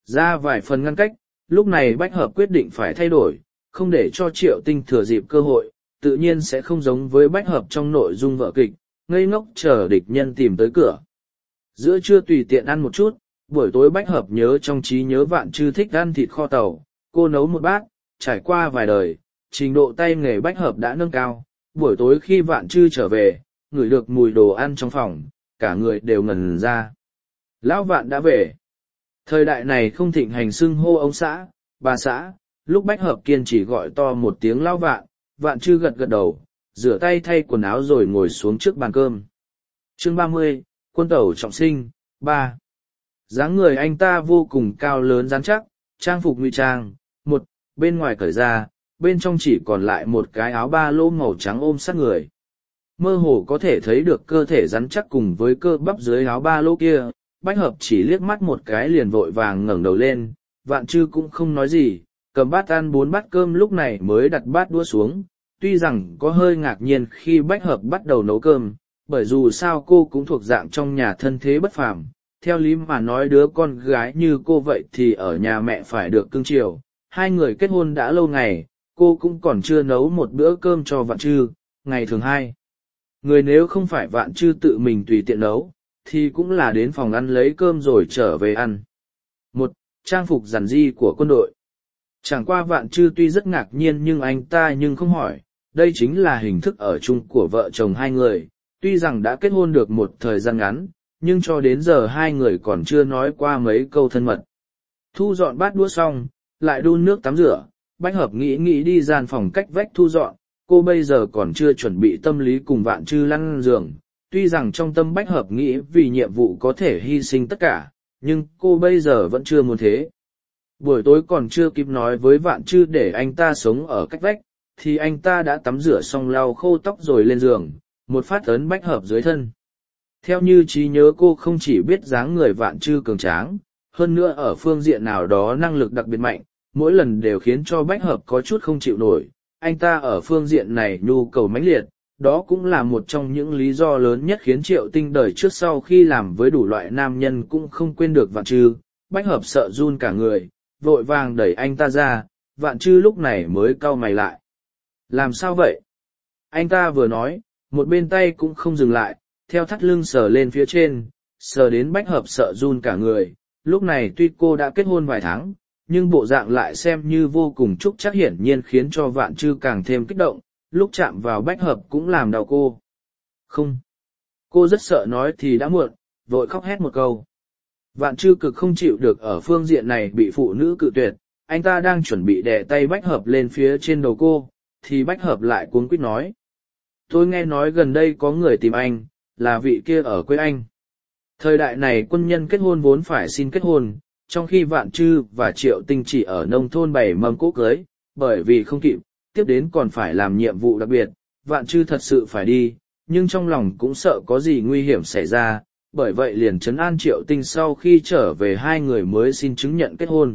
Ra vài phần ngăn cách, lúc này Bách Hợp quyết định phải thay đổi, không để cho Triệu Tinh thừa dịp cơ hội, tự nhiên sẽ không giống với Bách Hợp trong nội dung vở kịch, ngây ngốc chờ địch nhân tìm tới cửa. Giữa trưa tùy tiện ăn một chút, buổi tối Bách Hợp nhớ trong trí nhớ Vạn Trư thích ăn thịt kho tàu, cô nấu một bát, trải qua vài đời, trình độ tay nghề Bách Hợp đã nâng cao. Buổi tối khi Vạn Trư trở về, ngửi được mùi đồ ăn trong phòng, cả người đều ngẩn ra. Lão Vạn đã về. Thời đại này không thịnh hành xưng hô ông xã, bà xã, lúc Bách Hợp kiên chỉ gọi to một tiếng Lão Vạn, Vạn Trư gật gật đầu, rửa tay thay quần áo rồi ngồi xuống trước bàn cơm. Chương 30, Quân tẩu trọng sinh, 3. Dáng người anh ta vô cùng cao lớn rắn chắc, trang phục ngụy trang, một, bên ngoài cởi ra, bên trong chỉ còn lại một cái áo ba lỗ màu trắng ôm sát người. Mơ hồ có thể thấy được cơ thể rắn chắc cùng với cơ bắp dưới áo ba lỗ kia, Bách Hợp chỉ liếc mắt một cái liền vội vàng ngẩng đầu lên, Vạn Trư cũng không nói gì, cầm bát ăn 4 bát cơm lúc này mới đặt bát đũa xuống, tuy rằng có hơi ngạc nhiên khi Bách Hợp bắt đầu nấu cơm, bởi dù sao cô cũng thuộc dạng trong nhà thân thế bất phàm, theo lý mà nói đứa con gái như cô vậy thì ở nhà mẹ phải được cưng chiều, hai người kết hôn đã lâu ngày, cô cũng còn chưa nấu một bữa cơm cho Vạn Trư, ngày thường hai. Người nếu không phải Vạn Trư tự mình tùy tiện nấu, thì cũng là đến phòng ăn lấy cơm rồi trở về ăn. Một, trang phục giản dị của quân đội. Chẳng qua Vạn Trư tuy rất ngạc nhiên nhưng anh ta không hỏi, đây chính là hình thức ở chung của vợ chồng hai người, tuy rằng đã kết hôn được một thời gian ngắn, nhưng cho đến giờ hai người còn chưa nói qua mấy câu thân mật. Thu dọn bát đũa xong, lại đun nước tắm rửa, Bách Hợp nghĩ đi gian phòng cách vách thu dọn, cô bây giờ còn chưa chuẩn bị tâm lý cùng Vạn Trư lăn giường, tuy rằng trong tâm Bách Hợp nghĩ vì nhiệm vụ có thể hy sinh tất cả, nhưng cô bây giờ vẫn chưa muốn thế. Buổi tối còn chưa kịp nói với Vạn Trư để anh ta sống ở cách vách, thì anh ta đã tắm rửa xong lau khô tóc rồi lên giường, một phát ấn Bách Hợp dưới thân. Theo như trí nhớ cô không chỉ biết dáng người Vạn Trư cường tráng, hơn nữa ở phương diện nào đó năng lực đặc biệt mạnh, mỗi lần đều khiến cho Bách Hợp có chút không chịu nổi. Anh ta ở phương diện này nhu cầu mãnh liệt, đó cũng là một trong những lý do lớn nhất khiến Triệu Tinh đời trước sau khi làm với đủ loại nam nhân cũng không quên được Vạn Trư. Bách Hợp sợ run cả người, vội vàng đẩy anh ta ra, Vạn Trư lúc này mới cau mày lại. Làm sao vậy? Anh ta vừa nói, một bên tay cũng không dừng lại, theo thắt lưng sờ lên phía trên, sờ đến Bách Hợp sợ run cả người. Lúc này tuy cô đã kết hôn vài tháng, nhưng bộ dạng lại xem như vô cùng trúc chắc, hiển nhiên khiến cho Vạn Trư càng thêm kích động, lúc chạm vào Bách Hợp cũng làm đau cô. Không. Cô rất sợ nói thì đã muộn, vội khóc hét một câu. Vạn Trư cực không chịu được ở phương diện này bị phụ nữ cự tuyệt, anh ta đang chuẩn bị đè tay Bách Hợp lên phía trên đầu cô, thì Bách Hợp lại cuống quýt nói. Tôi nghe nói gần đây có người tìm anh, là vị kia ở quê anh. Thời đại này quân nhân kết hôn vốn phải xin kết hôn, trong khi Vạn Trư và Triệu Tinh chỉ ở nông thôn bày mâm cỗ cưới, bởi vì không kịp, tiếp đến còn phải làm nhiệm vụ đặc biệt, Vạn Trư thật sự phải đi, nhưng trong lòng cũng sợ có gì nguy hiểm xảy ra, bởi vậy liền trấn an Triệu Tinh sau khi trở về hai người mới xin chứng nhận kết hôn.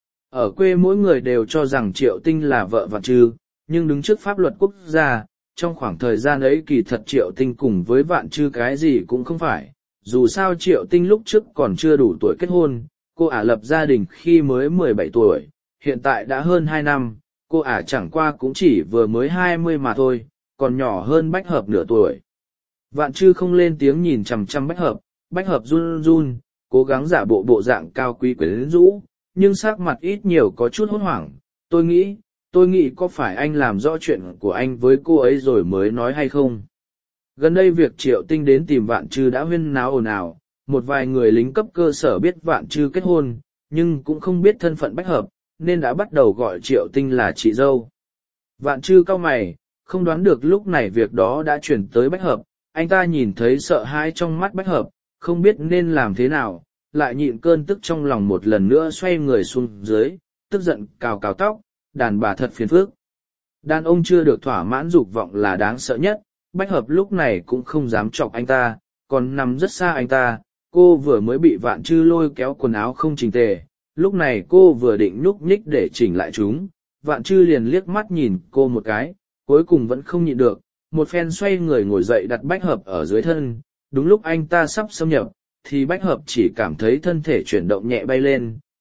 Ở quê mỗi người đều cho rằng Triệu Tinh là vợ Vạn Trư, nhưng đứng trước pháp luật quốc gia, trong khoảng thời gian ấy kỳ thật Triệu Tinh cùng với Vạn Trư cái gì cũng không phải, dù sao Triệu Tinh lúc trước còn chưa đủ tuổi kết hôn, cô ả lập gia đình khi mới 17 tuổi, hiện tại đã hơn 2 năm, cô ả chẳng qua cũng chỉ vừa mới 20 mà thôi, còn nhỏ hơn Bách Hợp nửa tuổi. Vạn Trư không lên tiếng nhìn chằm chằm Bách Hợp run run, cố gắng giả bộ bộ dạng cao quý quyến rũ, nhưng sắc mặt ít nhiều có chút hốt hoảng. Tôi nghĩ có phải anh làm rõ chuyện của anh với cô ấy rồi mới nói hay không? Gần đây việc Triệu Tinh đến tìm Vạn Trư đã huyên náo ồn ào, một vài người lính cấp cơ sở biết Vạn Trư kết hôn, nhưng cũng không biết thân phận Bách Hợp, nên đã bắt đầu gọi Triệu Tinh là chị dâu. Vạn Trư cau mày, không đoán được lúc này việc đó đã chuyển tới Bách Hợp, anh ta nhìn thấy sợ hãi trong mắt Bách Hợp, không biết nên làm thế nào, lại nhịn cơn tức trong lòng một lần nữa xoay người xuống dưới, tức giận cào cào tóc, đàn bà thật phiền phức. Đàn ông chưa được thỏa mãn dục vọng là đáng sợ nhất, Bách Hợp lúc này cũng không dám chọc anh ta, còn nằm rất xa anh ta, cô vừa mới bị Vạn Trư lôi kéo quần áo không chỉnh tề, lúc này cô vừa định nhúc nhích để chỉnh lại chúng, Vạn Trư liền liếc mắt nhìn cô một cái, cuối cùng vẫn không nhịn được, một phen xoay người ngồi dậy đặt Bách Hợp ở dưới thân, đúng lúc anh ta sắp xâm nhập, thì Bách Hợp chỉ cảm thấy thân thể chuyển động nhẹ bay lên,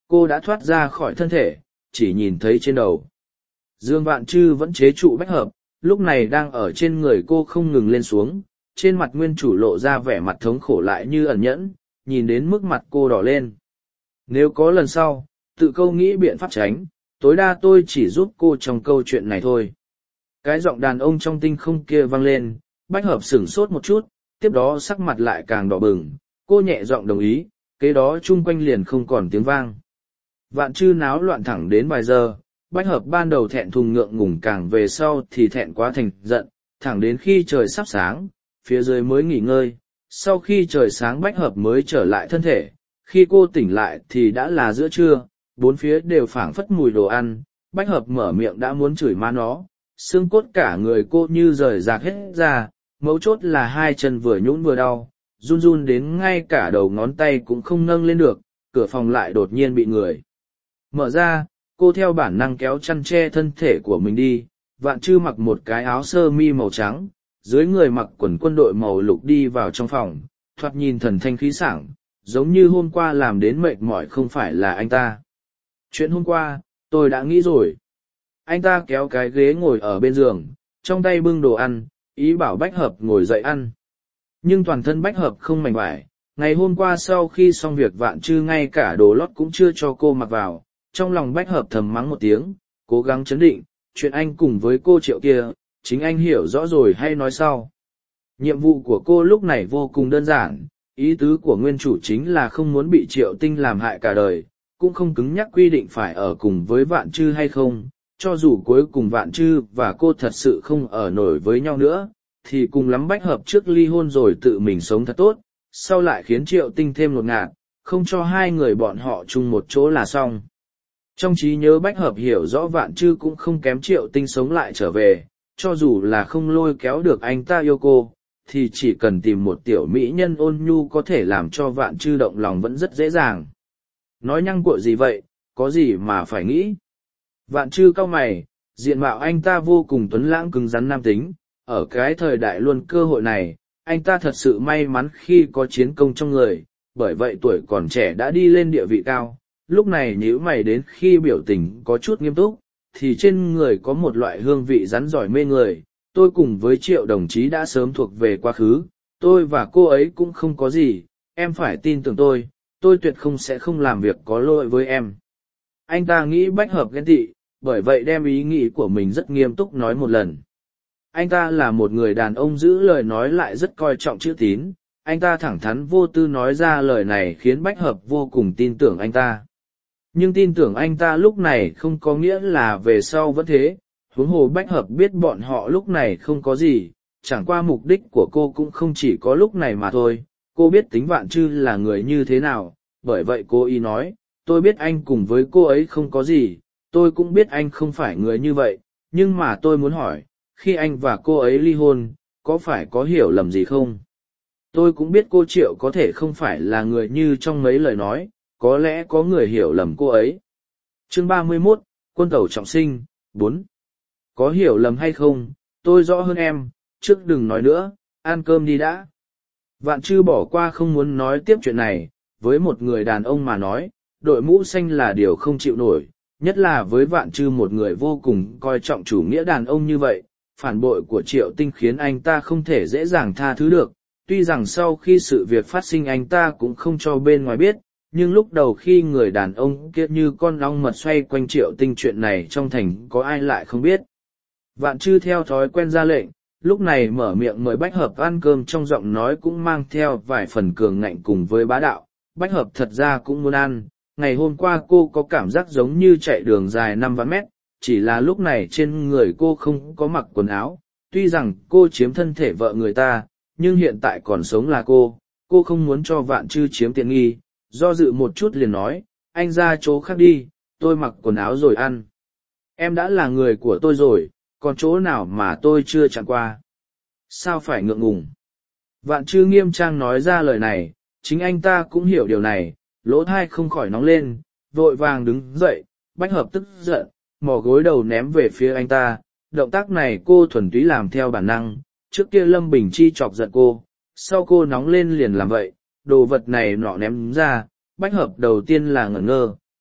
cô đã thoát ra khỏi thân thể, chỉ nhìn thấy trên đầu. Dương Vạn Trư vẫn chế trụ Bách Hợp, lúc này đang ở trên người cô không ngừng lên xuống, trên mặt nguyên chủ lộ ra vẻ mặt thống khổ lại như ẩn nhẫn, nhìn đến mức mặt cô đỏ lên. Nếu có lần sau, tự câu nghĩ biện pháp tránh, tối đa tôi chỉ giúp cô trong câu chuyện này thôi. Cái giọng đàn ông trong tinh không kia vang lên, Bách Hợp sửng sốt một chút, tiếp đó sắc mặt lại càng đỏ bừng, cô nhẹ giọng đồng ý, kế đó chung quanh liền không còn tiếng vang. Vạn Trư náo loạn thẳng đến vài giờ, Bách Hợp ban đầu thẹn thùng ngượng ngùng, càng về sau thì thẹn quá thành giận, thẳng đến khi trời sắp sáng, phía dưới mới nghỉ ngơi. Sau khi trời sáng Bách Hợp mới trở lại thân thể, khi cô tỉnh lại thì đã là giữa trưa, bốn phía đều phảng phất mùi đồ ăn. Bách Hợp mở miệng đã muốn chửi má nó, xương cốt cả người cô như rời rạc hết ra, mấu chốt là hai chân vừa nhũn vừa đau, run run đến ngay cả đầu ngón tay cũng không nâng lên được. Cửa phòng lại đột nhiên bị người mở ra, cô theo bản năng kéo chăn che thân thể của mình đi. Vạn Trư mặc một cái áo sơ mi màu trắng, dưới người mặc quần quân đội màu lục đi vào trong phòng, thoạt nhìn thần thanh khí sảng, giống như hôm qua làm đến mệt mỏi không phải là anh ta. Chuyện hôm qua, tôi đã nghĩ rồi. Anh ta kéo cái ghế ngồi ở bên giường, trong tay bưng đồ ăn, ý bảo Bách Hợp ngồi dậy ăn. Nhưng toàn thân Bách Hợp không mảnh vải, ngày hôm qua sau khi xong việc Vạn Trư ngay cả đồ lót cũng chưa cho cô mặc vào. Trong lòng Bách Hợp thầm mắng một tiếng, cố gắng chấn định, chuyện anh cùng với cô Triệu kia, chính anh hiểu rõ rồi hay nói sau. Nhiệm vụ của cô lúc này vô cùng đơn giản, ý tứ của nguyên chủ chính là không muốn bị Triệu Tinh làm hại cả đời, cũng không cứng nhắc quy định phải ở cùng với Vạn Trư hay không, cho dù cuối cùng Vạn Trư và cô thật sự không ở nổi với nhau nữa, thì cùng lắm Bách Hợp trước ly hôn rồi tự mình sống thật tốt, sau lại khiến Triệu Tinh thêm ngột ngạt, không cho hai người bọn họ chung một chỗ là xong. Trong trí nhớ Bách Hợp hiểu rõ Vạn Trư cũng không kém Triệu Tinh sống lại trở về, cho dù là không lôi kéo được anh ta yêu cô, thì chỉ cần tìm một tiểu mỹ nhân ôn nhu có thể làm cho Vạn Trư động lòng vẫn rất dễ dàng. Nói nhăng cuội gì vậy, có gì mà phải nghĩ. Vạn Trư cau mày, diện mạo anh ta vô cùng tuấn lãng cứng rắn nam tính, ở cái thời đại luôn cơ hội này, anh ta thật sự may mắn khi có chiến công trong người, bởi vậy tuổi còn trẻ đã đi lên địa vị cao. Lúc này nhíu mày đến khi biểu tình có chút nghiêm túc, thì trên người có một loại hương vị rắn giỏi mê người. Tôi cùng với Triệu đồng chí đã sớm thuộc về quá khứ, tôi và cô ấy cũng không có gì, em phải tin tưởng tôi tuyệt không sẽ không làm việc có lỗi với em. Anh ta nghĩ Bách Hợp ghen tị, bởi vậy đem ý nghĩ của mình rất nghiêm túc nói một lần. Anh ta là một người đàn ông giữ lời nói lại rất coi trọng chữ tín, anh ta thẳng thắn vô tư nói ra lời này khiến Bách Hợp vô cùng tin tưởng anh ta. Nhưng tin tưởng anh ta lúc này không có nghĩa là về sau vẫn thế, huống hồ Bách Hợp biết bọn họ lúc này không có gì, chẳng qua mục đích của cô cũng không chỉ có lúc này mà thôi. Cô biết tính Vạn Trư là người như thế nào, bởi vậy cô ý nói, tôi biết anh cùng với cô ấy không có gì, tôi cũng biết anh không phải người như vậy, nhưng mà tôi muốn hỏi, khi anh và cô ấy ly hôn, có phải có hiểu lầm gì không? Tôi cũng biết cô Triệu có thể không phải là người như trong mấy lời nói, có lẽ có người hiểu lầm cô ấy. Chương 31, Quân tẩu trọng sinh, 4. Có hiểu lầm hay không, tôi rõ hơn em, trước đừng nói nữa, ăn cơm đi đã. Vạn Trư bỏ qua không muốn nói tiếp chuyện này, với một người đàn ông mà nói, đội mũ xanh là điều không chịu nổi, nhất là với Vạn Trư một người vô cùng coi trọng chủ nghĩa đàn ông như vậy, phản bội của Triệu Tinh khiến anh ta không thể dễ dàng tha thứ được. Tuy rằng sau khi sự việc phát sinh anh ta cũng không cho bên ngoài biết, nhưng lúc đầu khi người đàn ông kia như con ong mật xoay quanh Triệu Tinh chuyện này trong thành có ai lại không biết. Vạn Trư theo thói quen ra lệnh, lúc này mở miệng mời Bách Hợp ăn cơm, trong giọng nói cũng mang theo vài phần cường ngạnh cùng với bá đạo. Bách Hợp thật ra cũng muốn ăn, ngày hôm qua cô có cảm giác giống như chạy đường dài 5 vạn mét, chỉ là lúc này trên người cô không có mặc quần áo. Tuy rằng cô chiếm thân thể vợ người ta, nhưng hiện tại còn sống là cô không muốn cho Vạn Trư chiếm tiện nghi, do dự một chút liền nói, anh ra chỗ khác đi, tôi mặc quần áo rồi ăn. Em đã là người của tôi rồi, còn chỗ nào mà tôi chưa chạm qua. Sao phải ngượng ngùng? Vạn Trư nghiêm trang nói ra lời này, chính anh ta cũng hiểu điều này, lỗ tai không khỏi nóng lên, vội vàng đứng dậy. Bách Hợp tức giận, mò gối đầu ném về phía anh ta, động tác này cô thuần túy làm theo bản năng, trước kia Lâm Bình Chi chọc giận cô, sau cô nóng lên liền làm vậy, đồ vật này nọ ném ra. Bách Hợp đầu tiên là ngẩn ngơ,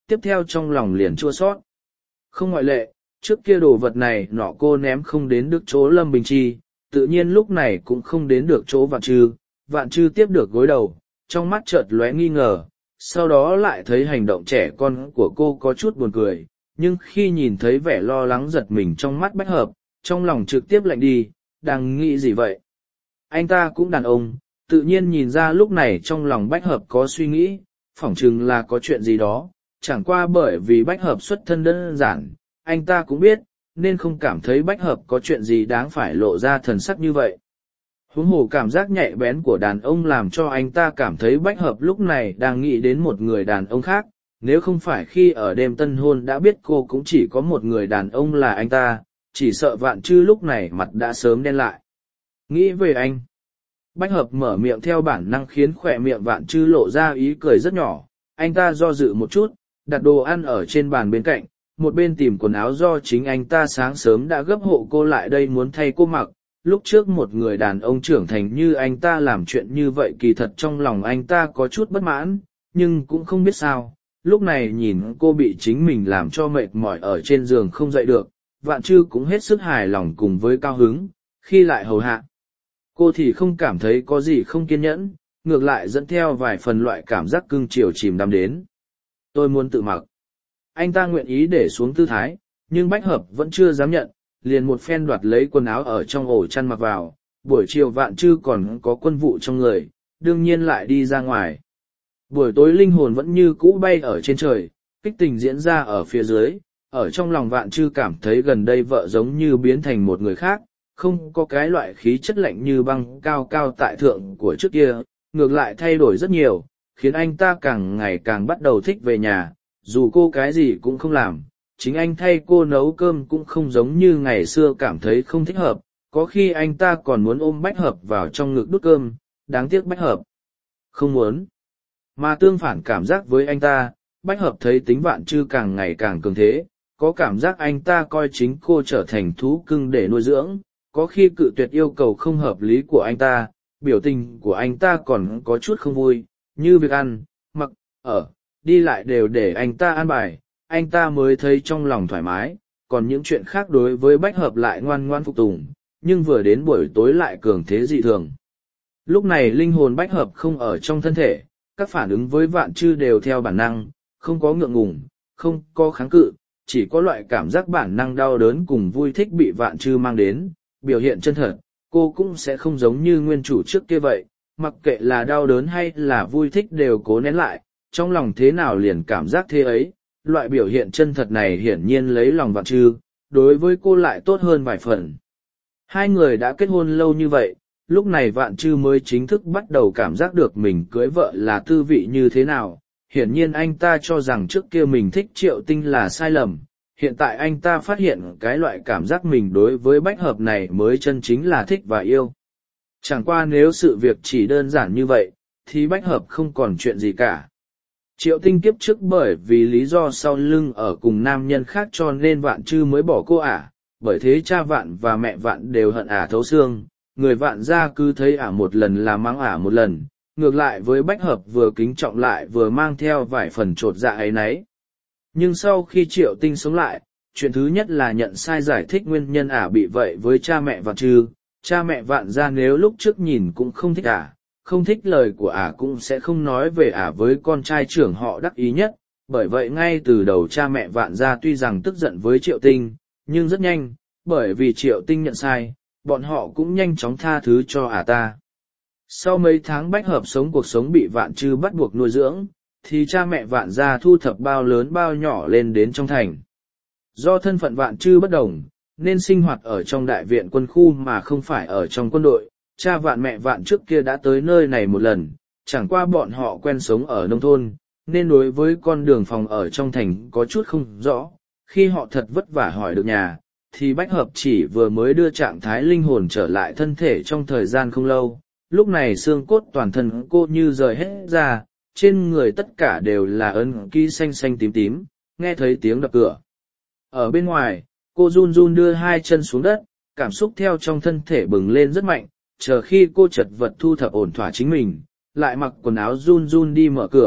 tiếp theo trong lòng liền chua sót. Không ngoại lệ, trước kia đồ vật này nọ cô ném không đến được chỗ Lâm Bình Chi, tự nhiên lúc này cũng không đến được chỗ Vạn Trư tiếp được gối đầu, trong mắt chợt lóe nghi ngờ, sau đó lại thấy hành động trẻ con của cô có chút buồn cười, nhưng khi nhìn thấy vẻ lo lắng giật mình trong mắt Bách Hợp, trong lòng trực tiếp lạnh đi, đang nghĩ gì vậy? Anh ta cũng đàn ông, tự nhiên nhìn ra lúc này trong lòng Bách Hợp có suy nghĩ, phỏng chừng là có chuyện gì đó, chẳng qua bởi vì Bách Hợp xuất thân đơn giản, anh ta cũng biết, nên không cảm thấy Bách Hợp có chuyện gì đáng phải lộ ra thần sắc như vậy. Huống hồ cảm giác nhạy bén của đàn ông làm cho anh ta cảm thấy Bách Hợp lúc này đang nghĩ đến một người đàn ông khác, nếu không phải khi ở đêm tân hôn đã biết cô cũng chỉ có một người đàn ông là anh ta, chỉ sợ Vạn Trư lúc này mặt đã sớm đen lại. Nghĩ về anh. Bách Hợp mở miệng theo bản năng khiến khỏe miệng Vạn Trư lộ ra ý cười rất nhỏ, anh ta do dự một chút, đặt đồ ăn ở trên bàn bên cạnh, một bên tìm quần áo do chính anh ta sáng sớm đã gấp hộ cô lại đây muốn thay cô mặc. Lúc trước một người đàn ông trưởng thành như anh ta làm chuyện như vậy kỳ thật trong lòng anh ta có chút bất mãn, nhưng cũng không biết sao, lúc này nhìn cô bị chính mình làm cho mệt mỏi ở trên giường không dậy được, Vạn Trư cũng hết sức hài lòng cùng với cao hứng, khi lại hầu hạ. Cô thì không cảm thấy có gì không kiên nhẫn, ngược lại dẫn theo vài phần loại cảm giác cưng chiều chìm đắm đến. Tôi muốn tự mặc. Anh ta nguyện ý để xuống tư thái, nhưng Bách Hợp vẫn chưa dám nhận, liền một phen đoạt lấy quần áo ở trong ổ chăn mặc vào, buổi chiều Vạn Trư còn có quân vụ trong người, đương nhiên lại đi ra ngoài. Buổi tối linh hồn vẫn như cũ bay ở trên trời, kích tình diễn ra ở phía dưới, ở trong lòng Vạn Trư cảm thấy gần đây vợ giống như biến thành một người khác, không có cái loại khí chất lạnh như băng cao cao tại thượng của trước kia, ngược lại thay đổi rất nhiều, khiến anh ta càng ngày càng bắt đầu thích về nhà, dù cô cái gì cũng không làm. Chính anh thay cô nấu cơm cũng không giống như ngày xưa cảm thấy không thích hợp, có khi anh ta còn muốn ôm Bách Hợp vào trong ngực đút cơm, đáng tiếc Bách Hợp không muốn. Mà tương phản cảm giác với anh ta, Bách Hợp thấy tính Vạn Trư càng ngày càng cường thế, có cảm giác anh ta coi chính cô trở thành thú cưng để nuôi dưỡng, có khi cự tuyệt yêu cầu không hợp lý của anh ta, biểu tình của anh ta còn có chút không vui, như việc ăn, mặc, ở, đi lại đều để anh ta an bài. Anh ta mới thấy trong lòng thoải mái, còn những chuyện khác đối với Bách Hợp lại ngoan ngoan phục tùng, nhưng vừa đến buổi tối lại cường thế dị thường. Lúc này linh hồn Bách Hợp không ở trong thân thể, các phản ứng với Vạn Trư đều theo bản năng, không có ngượng ngùng, không có kháng cự, chỉ có loại cảm giác bản năng đau đớn cùng vui thích bị Vạn Trư mang đến, biểu hiện chân thật, cô cũng sẽ không giống như nguyên chủ trước kia vậy, mặc kệ là đau đớn hay là vui thích đều cố nén lại, trong lòng thế nào liền cảm giác thế ấy. Loại biểu hiện chân thật này hiển nhiên lấy lòng Vạn Trư, đối với cô lại tốt hơn vài phần. Hai người đã kết hôn lâu như vậy, lúc này Vạn Trư mới chính thức bắt đầu cảm giác được mình cưới vợ là tư vị như thế nào. Hiển nhiên anh ta cho rằng trước kia mình thích Triệu Tinh là sai lầm, hiện tại anh ta phát hiện cái loại cảm giác mình đối với Bách Hợp này mới chân chính là thích và yêu. Chẳng qua nếu sự việc chỉ đơn giản như vậy, thì Bách Hợp không còn chuyện gì cả. Triệu Tinh kiếp trước bởi vì lý do sau lưng ở cùng nam nhân khác cho nên Vạn Trư mới bỏ cô ả, bởi thế cha Vạn và mẹ Vạn đều hận ả thấu xương, người Vạn gia cứ thấy ả một lần là mắng ả một lần, ngược lại với Bách Hợp vừa kính trọng lại vừa mang theo vài phần chột dạ ấy nấy. Nhưng sau khi Triệu Tinh sống lại, chuyện thứ nhất là nhận sai giải thích nguyên nhân ả bị vậy với cha mẹ Vạn Trư, cha mẹ Vạn gia nếu lúc trước nhìn cũng không thích ả. Không thích lời của ả cũng sẽ không nói về ả với con trai trưởng họ đắc ý nhất, bởi vậy ngay từ đầu cha mẹ Vạn gia tuy rằng tức giận với Triệu Tinh, nhưng rất nhanh, bởi vì Triệu Tinh nhận sai, bọn họ cũng nhanh chóng tha thứ cho ả ta. Sau mấy tháng Bách Hợp sống cuộc sống bị Vạn Trư bắt buộc nuôi dưỡng, thì cha mẹ Vạn gia thu thập bao lớn bao nhỏ lên đến trong thành. Do thân phận Vạn Trư bất đồng, nên sinh hoạt ở trong đại viện quân khu mà không phải ở trong quân đội. Cha Vạn mẹ Vạn trước kia đã tới nơi này một lần, chẳng qua bọn họ quen sống ở nông thôn, nên đối với con đường phòng ở trong thành có chút không rõ. Khi họ thật vất vả hỏi được nhà, thì Bách Hợp chỉ vừa mới đưa trạng thái linh hồn trở lại thân thể trong thời gian không lâu. Lúc này xương cốt toàn thân cô như rời hết ra, trên người tất cả đều là ấn ký xanh xanh tím tím, nghe thấy tiếng đập cửa. Ở bên ngoài, cô run run đưa hai chân xuống đất, cảm xúc theo trong thân thể bừng lên rất mạnh. Chờ khi cô chật vật thu thập ổn thỏa chính mình, lại mặc quần áo run run đi mở cửa,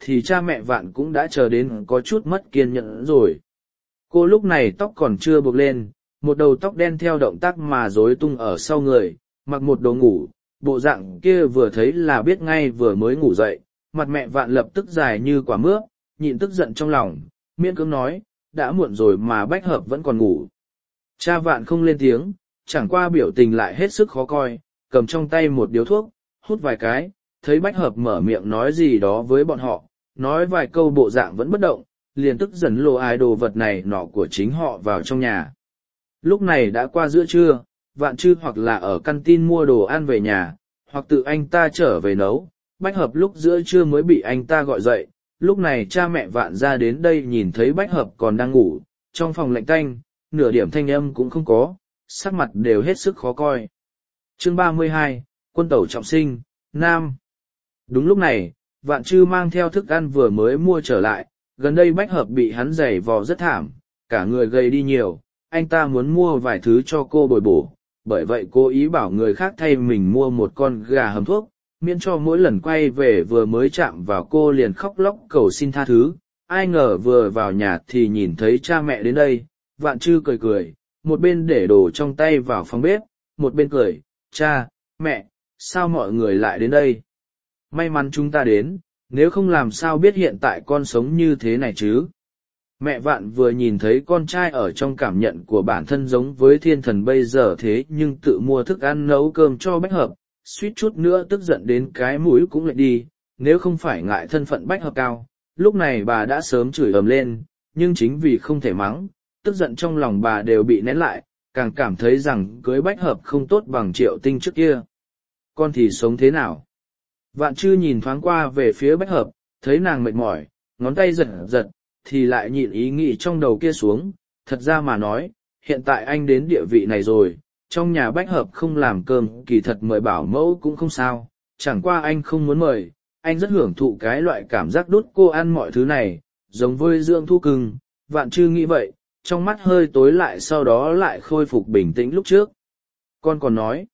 thì cha mẹ Vạn cũng đã chờ đến có chút mất kiên nhẫn rồi. Cô lúc này tóc còn chưa buộc lên, một đầu tóc đen theo động tác mà rối tung ở sau người, mặc một đồ ngủ, bộ dạng kia vừa thấy là biết ngay vừa mới ngủ dậy. Mặt mẹ Vạn lập tức dài như quả mướp, nhịn tức giận trong lòng, miễn cưỡng nói, đã muộn rồi mà Bách Hợp vẫn còn ngủ. Cha Vạn không lên tiếng, chẳng qua biểu tình lại hết sức khó coi, cầm trong tay một điếu thuốc, hút vài cái, thấy Bách Hợp mở miệng nói gì đó với bọn họ, nói vài câu bộ dạng vẫn bất động, liền tức giận lồ ai đồ vật này nọ của chính họ vào trong nhà. Lúc này đã qua giữa trưa, Vạn Trư hoặc là ở canteen mua đồ ăn về nhà, hoặc tự anh ta trở về nấu. Bách Hợp lúc giữa trưa mới bị anh ta gọi dậy, lúc này cha mẹ Vạn ra đến đây nhìn thấy Bách Hợp còn đang ngủ, trong phòng lạnh tanh, nửa điểm thanh âm cũng không có, sắc mặt đều hết sức khó coi. Chương 32, Quân tẩu trọng sinh, Nam. Đúng lúc này, Vạn Trư mang theo thức ăn vừa mới mua trở lại, gần đây Bách Hợp bị hắn giày vò rất thảm, cả người gầy đi nhiều, anh ta muốn mua vài thứ cho cô bồi bổ, bởi vậy cố ý bảo người khác thay mình mua một con gà hầm thuốc, miễn cho mỗi lần quay về vừa mới chạm vào cô liền khóc lóc cầu xin tha thứ. Ai ngờ vừa vào nhà thì nhìn thấy cha mẹ đến đây, Vạn Trư cười cười, một bên để đồ trong tay vào phòng bếp, một bên cười, cha, mẹ, sao mọi người lại đến đây? May mắn chúng ta đến, nếu không làm sao biết hiện tại con sống như thế này chứ? Mẹ Vạn vừa nhìn thấy con trai ở trong cảm nhận của bản thân giống với thiên thần bây giờ thế nhưng tự mua thức ăn nấu cơm cho Bách Hợp, suýt chút nữa tức giận đến cái mũi cũng lại đi, nếu không phải ngại thân phận Bách Hợp cao, lúc này bà đã sớm chửi ầm lên, nhưng chính vì không thể mắng, tức giận trong lòng bà đều bị nén lại, càng cảm thấy rằng cưới Bách Hợp không tốt bằng Triệu Tinh trước kia. Con thì sống thế nào? Vạn Trư nhìn thoáng qua về phía Bách Hợp, thấy nàng mệt mỏi, ngón tay giật giật, thì lại nhịn ý nghĩ trong đầu kia xuống, thật ra mà nói, hiện tại anh đến địa vị này rồi, trong nhà Bách Hợp không làm cơm kỳ thật mời bảo mẫu cũng không sao, chẳng qua anh không muốn mời, anh rất hưởng thụ cái loại cảm giác đút cô ăn mọi thứ này, giống với dưỡng thu cưng. Vạn Trư nghĩ vậy, trong mắt hơi tối lại sau đó lại khôi phục bình tĩnh lúc trước. Con còn nói,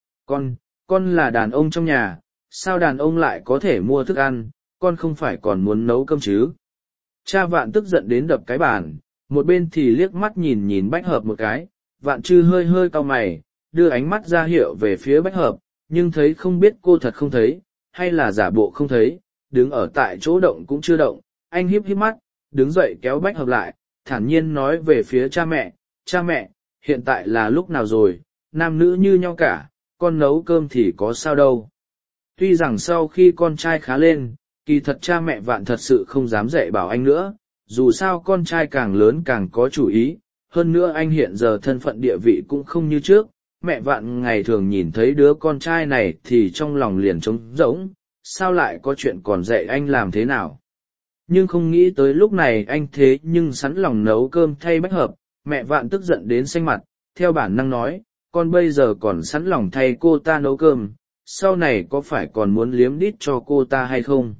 con là đàn ông trong nhà, sao đàn ông lại có thể mua thức ăn, con không phải còn muốn nấu cơm chứ? Cha Vạn tức giận đến đập cái bàn, một bên thì liếc mắt nhìn nhìn Bách Hợp một cái, Vạn Trư hơi hơi cau mày, đưa ánh mắt ra hiệu về phía Bách Hợp, nhưng thấy không biết cô thật không thấy, hay là giả bộ không thấy, đứng ở tại chỗ động cũng chưa động, anh híp híp mắt, đứng dậy kéo Bách Hợp lại, thản nhiên nói về phía cha mẹ, hiện tại là lúc nào rồi, nam nữ như nhau cả, con nấu cơm thì có sao đâu. Tuy rằng sau khi con trai khá lên, kỳ thật cha mẹ Vạn thật sự không dám dạy bảo anh nữa, dù sao con trai càng lớn càng có chủ ý, hơn nữa anh hiện giờ thân phận địa vị cũng không như trước, mẹ Vạn ngày thường nhìn thấy đứa con trai này thì trong lòng liền trống rỗng, sao lại có chuyện còn dạy anh làm thế nào. Nhưng không nghĩ tới lúc này anh thế nhưng sẵn lòng nấu cơm thay Bách Hợp, mẹ Vạn tức giận đến xanh mặt, theo bản năng nói, con bây giờ còn sẵn lòng thay cô ta nấu cơm, sau này có phải còn muốn liếm đít cho cô ta hay không?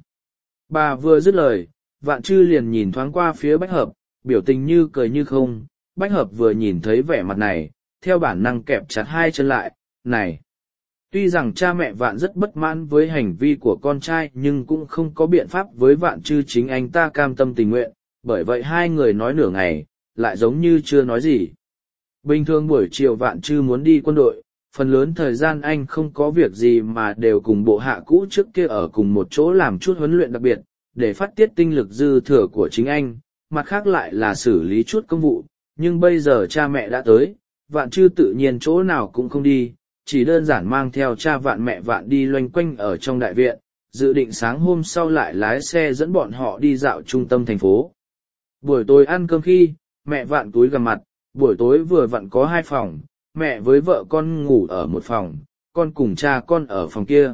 Bà vừa dứt lời, Vạn Trư liền nhìn thoáng qua phía Bách Hợp, biểu tình như cười như không. Bách Hợp vừa nhìn thấy vẻ mặt này, theo bản năng kẹp chặt hai chân lại, này. Tuy rằng cha mẹ Vạn rất bất mãn với hành vi của con trai nhưng cũng không có biện pháp với Vạn Trư, chính anh ta cam tâm tình nguyện, bởi vậy hai người nói nửa ngày, lại giống như chưa nói gì. Bình thường buổi chiều Vạn Trư muốn đi quân đội, phần lớn thời gian anh không có việc gì mà đều cùng bộ hạ cũ trước kia ở cùng một chỗ làm chút huấn luyện đặc biệt, để phát tiết tinh lực dư thừa của chính anh, mặt khác lại là xử lý chút công vụ, nhưng bây giờ cha mẹ đã tới, Vạn Trư tự nhiên chỗ nào cũng không đi, chỉ đơn giản mang theo cha Vạn mẹ Vạn đi loanh quanh ở trong đại viện, dự định sáng hôm sau lại lái xe dẫn bọn họ đi dạo trung tâm thành phố. Buổi tối ăn cơm khi, mẹ Vạn túi gằm mặt, buổi tối vừa vặn có 2 phòng, mẹ với vợ con ngủ ở một phòng, con cùng cha con ở phòng kia.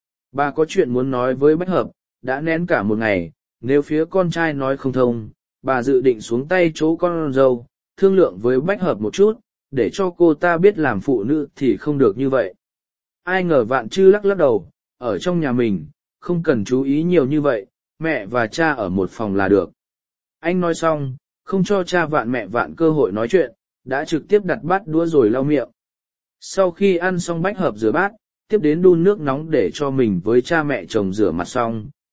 Bà có chuyện muốn nói với Bách Hợp, đã nén cả một ngày, nếu phía con trai nói không thông, bà dự định xuống tay chỗ con dâu, thương lượng với Bách Hợp một chút, để cho cô ta biết làm phụ nữ thì không được như vậy. Ai ngờ Vạn Trư lắc lắc đầu, ở trong nhà mình, không cần chú ý nhiều như vậy, mẹ và cha ở một phòng là được. Anh nói xong, không cho cha Vạn mẹ Vạn cơ hội nói chuyện, đã trực tiếp đặt bát đũa rồi lau miệng. Sau khi ăn xong Bách Hợp rửa bát, tiếp đến đun nước nóng để cho mình với cha mẹ chồng rửa mặt xong,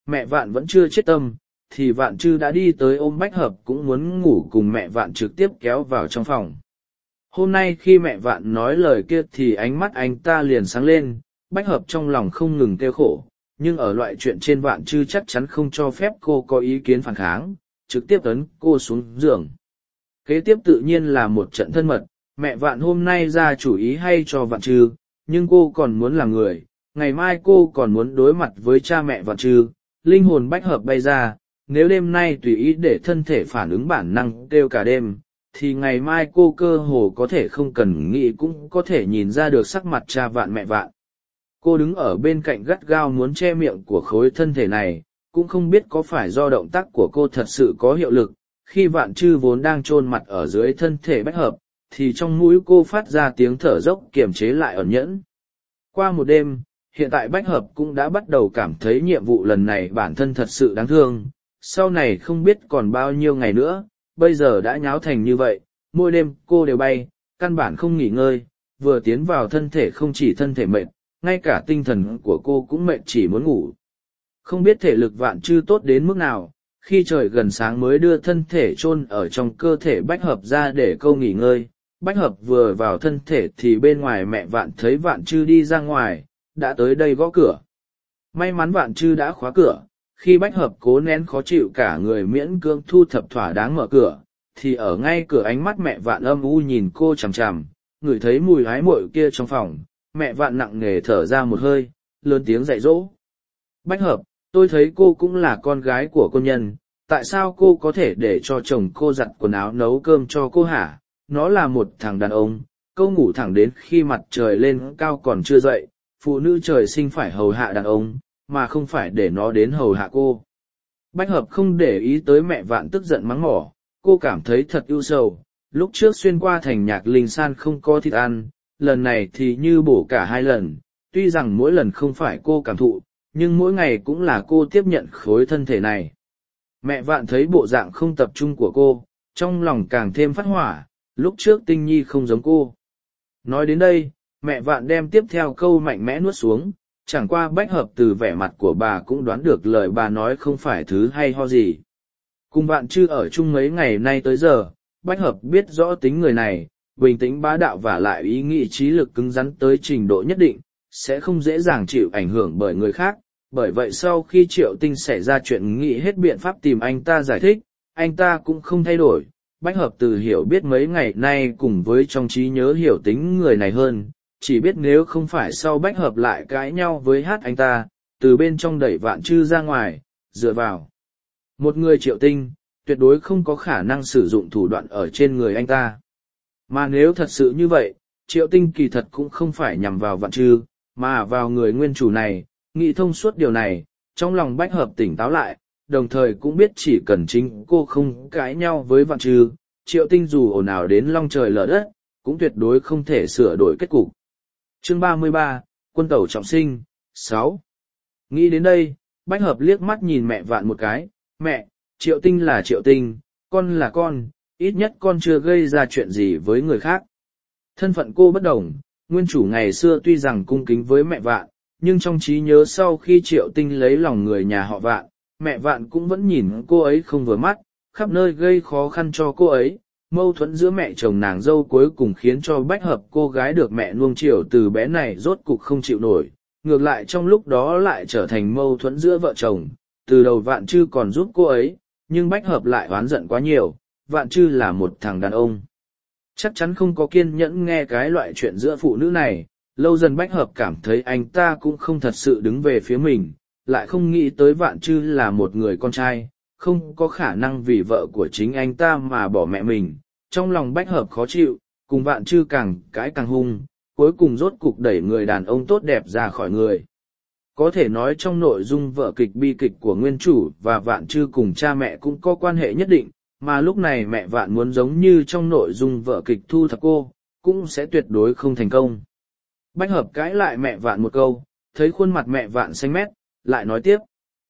mẹ Vạn vẫn chưa chết tâm, thì Vạn Trư đã đi tới ôm Bách Hợp cũng muốn ngủ cùng mẹ Vạn trực tiếp kéo vào trong phòng. Hôm nay khi mẹ Vạn nói lời kia thì ánh mắt anh ta liền sáng lên, Bách Hợp trong lòng không ngừng kêu khổ, nhưng ở loại chuyện trên Vạn Trư chắc chắn không cho phép cô có ý kiến phản kháng, trực tiếp ấn cô xuống giường. Kế tiếp tự nhiên là một trận thân mật, mẹ Vạn hôm nay ra chủ ý hay cho Vạn Trư, nhưng cô còn muốn làm người, ngày mai cô còn muốn đối mặt với cha mẹ Vạn Trư. Linh hồn Bách Hợp bay ra, nếu đêm nay tùy ý để thân thể phản ứng bản năng kêu cả đêm, thì ngày mai cô cơ hồ có thể không cần nghĩ cũng có thể nhìn ra được sắc mặt cha Vạn mẹ Vạn. Cô đứng ở bên cạnh gắt gao muốn che miệng của khối thân thể này, cũng không biết có phải do động tác của cô thật sự có hiệu lực. Khi Vạn Trư vốn đang chôn mặt ở dưới thân thể Bách Hợp, thì trong mũi cô phát ra tiếng thở dốc kiềm chế lại ẩn nhẫn. Qua một đêm, hiện tại Bách Hợp cũng đã bắt đầu cảm thấy nhiệm vụ lần này bản thân thật sự đáng thương, sau này không biết còn bao nhiêu ngày nữa, bây giờ đã nháo thành như vậy, mỗi đêm cô đều bay, căn bản không nghỉ ngơi, vừa tiến vào thân thể không chỉ thân thể mệt, ngay cả tinh thần của cô cũng mệt chỉ muốn ngủ. Không biết thể lực Vạn Trư tốt đến mức nào, khi trời gần sáng mới đưa thân thể chôn ở trong cơ thể Bách Hợp ra để câu nghỉ ngơi. Bách Hợp vừa vào thân thể thì bên ngoài mẹ Vạn thấy Vạn Trư đi ra ngoài, đã tới đây gõ cửa. May mắn Vạn Trư đã khóa cửa, khi Bách Hợp cố nén khó chịu cả người miễn cưỡng thu thập thỏa đáng mở cửa, thì ở ngay cửa ánh mắt mẹ Vạn âm u nhìn cô chằm chằm, ngửi thấy mùi hái mội kia trong phòng, mẹ Vạn nặng nề thở ra một hơi, lớn tiếng dạy dỗ. Bách Hợp, tôi thấy cô cũng là con gái của cô nhân, tại sao cô có thể để cho chồng cô giặt quần áo nấu cơm cho cô hả? Nó là một thằng đàn ông, câu ngủ thẳng đến khi mặt trời lên cao còn chưa dậy, phụ nữ trời sinh phải hầu hạ đàn ông, mà không phải để nó đến hầu hạ cô. Bách Hợp không để ý tới mẹ Vạn tức giận mắng mỏ, cô cảm thấy thật ưu sầu, lúc trước xuyên qua thành Nhạc Linh San không có thịt ăn, lần này thì như bổ cả hai lần, tuy rằng mỗi lần không phải cô cảm thụ, nhưng mỗi ngày cũng là cô tiếp nhận khối thân thể này. Mẹ Vạn thấy bộ dạng không tập trung của cô, trong lòng càng thêm phát hỏa, lúc trước Tinh Nhi không giống cô. Nói đến đây, mẹ Vạn đem tiếp theo câu mạnh mẽ nuốt xuống, chẳng qua Bách Hợp từ vẻ mặt của bà cũng đoán được lời bà nói không phải thứ hay ho gì. Cùng Vạn Trư ở chung mấy ngày nay tới giờ, Bách Hợp biết rõ tính người này, bình tĩnh bá đạo và lại ý nghĩ trí lực cứng rắn tới trình độ nhất định, sẽ không dễ dàng chịu ảnh hưởng bởi người khác. Bởi vậy sau khi Triệu Tinh xảy ra chuyện nghĩ hết biện pháp tìm anh ta giải thích, anh ta cũng không thay đổi. Bách Hợp từ hiểu biết mấy ngày nay cùng với trong trí nhớ hiểu tính người này hơn, chỉ biết nếu không phải sau Bách Hợp lại cãi nhau với anh ta, từ bên trong đẩy Vạn Trư ra ngoài, dựa vào một người Triệu Tinh, tuyệt đối không có khả năng sử dụng thủ đoạn ở trên người anh ta. Mà nếu thật sự như vậy, Triệu Tinh kỳ thật cũng không phải nhằm vào Vạn Trư, mà vào người nguyên chủ này. Nghĩ thông suốt điều này, trong lòng Bách Hợp tỉnh táo lại, đồng thời cũng biết chỉ cần chính cô không cãi nhau với Vạn Trư, Triệu Tinh dù ồn ào đến long trời lở đất, cũng tuyệt đối không thể sửa đổi kết cục. Chương 33, Quân tẩu trọng sinh, 6. Nghĩ đến đây, Bách Hợp liếc mắt nhìn mẹ Vạn một cái, mẹ, Triệu Tinh là Triệu Tinh, con là con, ít nhất con chưa gây ra chuyện gì với người khác. Thân phận cô bất đồng, nguyên chủ ngày xưa tuy rằng cung kính với mẹ Vạn, nhưng trong trí nhớ sau khi Triệu Tinh lấy lòng người nhà họ Vạn, mẹ Vạn cũng vẫn nhìn cô ấy không vừa mắt, khắp nơi gây khó khăn cho cô ấy. Mâu thuẫn giữa mẹ chồng nàng dâu cuối cùng khiến cho Bách Hợp cô gái được mẹ nuông chiều từ bé này rốt cục không chịu nổi, ngược lại trong lúc đó lại trở thành mâu thuẫn giữa vợ chồng. Từ đầu Vạn Trư còn giúp cô ấy, nhưng Bách Hợp lại oán giận quá nhiều, Vạn Trư là một thằng đàn ông, chắc chắn không có kiên nhẫn nghe cái loại chuyện giữa phụ nữ này. Lâu dần Bách Hợp cảm thấy anh ta cũng không thật sự đứng về phía mình, lại không nghĩ tới Vạn Trư là một người con trai, không có khả năng vì vợ của chính anh ta mà bỏ mẹ mình. Trong lòng Bách Hợp khó chịu, cùng Vạn Trư càng cãi càng hung, cuối cùng rốt cục đẩy người đàn ông tốt đẹp ra khỏi người. Có thể nói trong nội dung vở kịch bi kịch của nguyên chủ và Vạn Trư cùng cha mẹ cũng có quan hệ nhất định, mà lúc này mẹ Vạn muốn giống như trong nội dung vở kịch thu thập cô, cũng sẽ tuyệt đối không thành công. Bách Hợp cãi lại mẹ Vạn một câu, thấy khuôn mặt mẹ Vạn xanh mét, lại nói tiếp.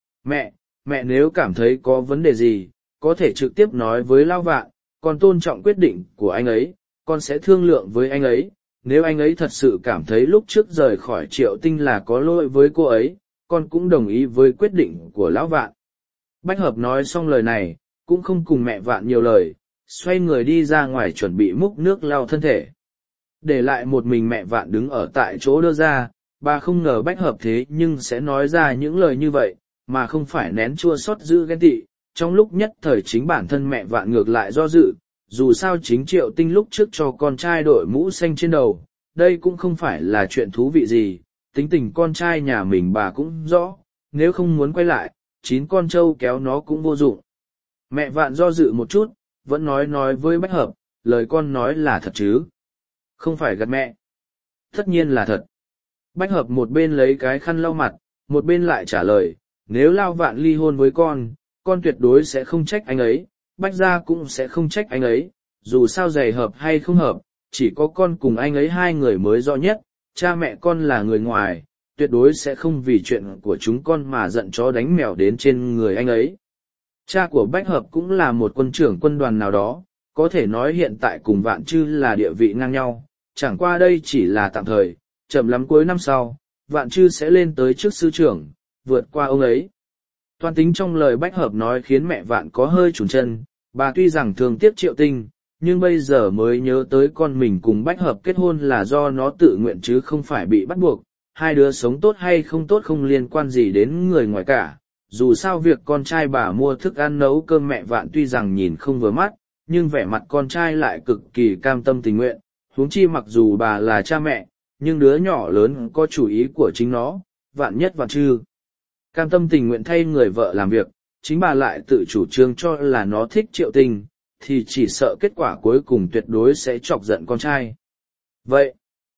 Mẹ nếu cảm thấy có vấn đề gì, có thể trực tiếp nói với Lao Vạn, con tôn trọng quyết định của anh ấy, con sẽ thương lượng với anh ấy. Nếu anh ấy thật sự cảm thấy lúc trước rời khỏi Triệu Tinh là có lỗi với cô ấy, con cũng đồng ý với quyết định của lão Vạn. Bách hợp nói xong lời này, cũng không cùng mẹ Vạn nhiều lời, xoay người đi ra ngoài chuẩn bị múc nước lau thân thể. Để lại một mình mẹ Vạn đứng ở tại chỗ đơ ra, bà không ngờ Bách hợp thế nhưng sẽ nói ra những lời như vậy, mà không phải nén chua xót giữ ghen tị. Trong lúc nhất thời chính bản thân mẹ Vạn ngược lại do dự, dù sao chính Triệu Tinh lúc trước cho con trai đội mũ xanh trên đầu, đây cũng không phải là chuyện thú vị gì, tính tình con trai nhà mình bà cũng rõ, nếu không muốn quay lại, 9 con trâu kéo nó cũng vô dụng. Mẹ Vạn do dự một chút, vẫn nói với Bách hợp, lời con nói là thật chứ? Không phải gạt mẹ. Tất nhiên là thật. Bách hợp một bên lấy cái khăn lau mặt, một bên lại trả lời, nếu Lao Vạn ly hôn với con tuyệt đối sẽ không trách anh ấy, Bách gia cũng sẽ không trách anh ấy, dù sao giày hợp hay không hợp, chỉ có con cùng anh ấy hai người mới rõ nhất, cha mẹ con là người ngoài, tuyệt đối sẽ không vì chuyện của chúng con mà giận chó đánh mèo đến trên người anh ấy. Cha của Bách hợp cũng là một quân trưởng quân đoàn nào đó, có thể nói hiện tại cùng Vạn Trư là địa vị ngang nhau, chẳng qua đây chỉ là tạm thời, chậm lắm cuối năm sau, Vạn Trư sẽ lên tới trước sư trưởng, vượt qua ông ấy. Toan tính trong lời Bách hợp nói khiến mẹ Vạn có hơi chùn chân, bà tuy rằng thường tiếc Triệu Tinh, nhưng bây giờ mới nhớ tới con mình cùng Bách hợp kết hôn là do nó tự nguyện chứ không phải bị bắt buộc, hai đứa sống tốt hay không tốt không liên quan gì đến người ngoài cả. Dù sao việc con trai bà mua thức ăn nấu cơm mẹ Vạn tuy rằng nhìn không vừa mắt, nhưng vẻ mặt con trai lại cực kỳ cam tâm tình nguyện, huống chi mặc dù bà là cha mẹ, nhưng đứa nhỏ lớn có chủ ý của chính nó, Vạn nhất Vạn Trư cam tâm tình nguyện thay người vợ làm việc, chính bà lại tự chủ trương cho là nó thích Triệu Tinh, thì chỉ sợ kết quả cuối cùng tuyệt đối sẽ chọc giận con trai. Vậy,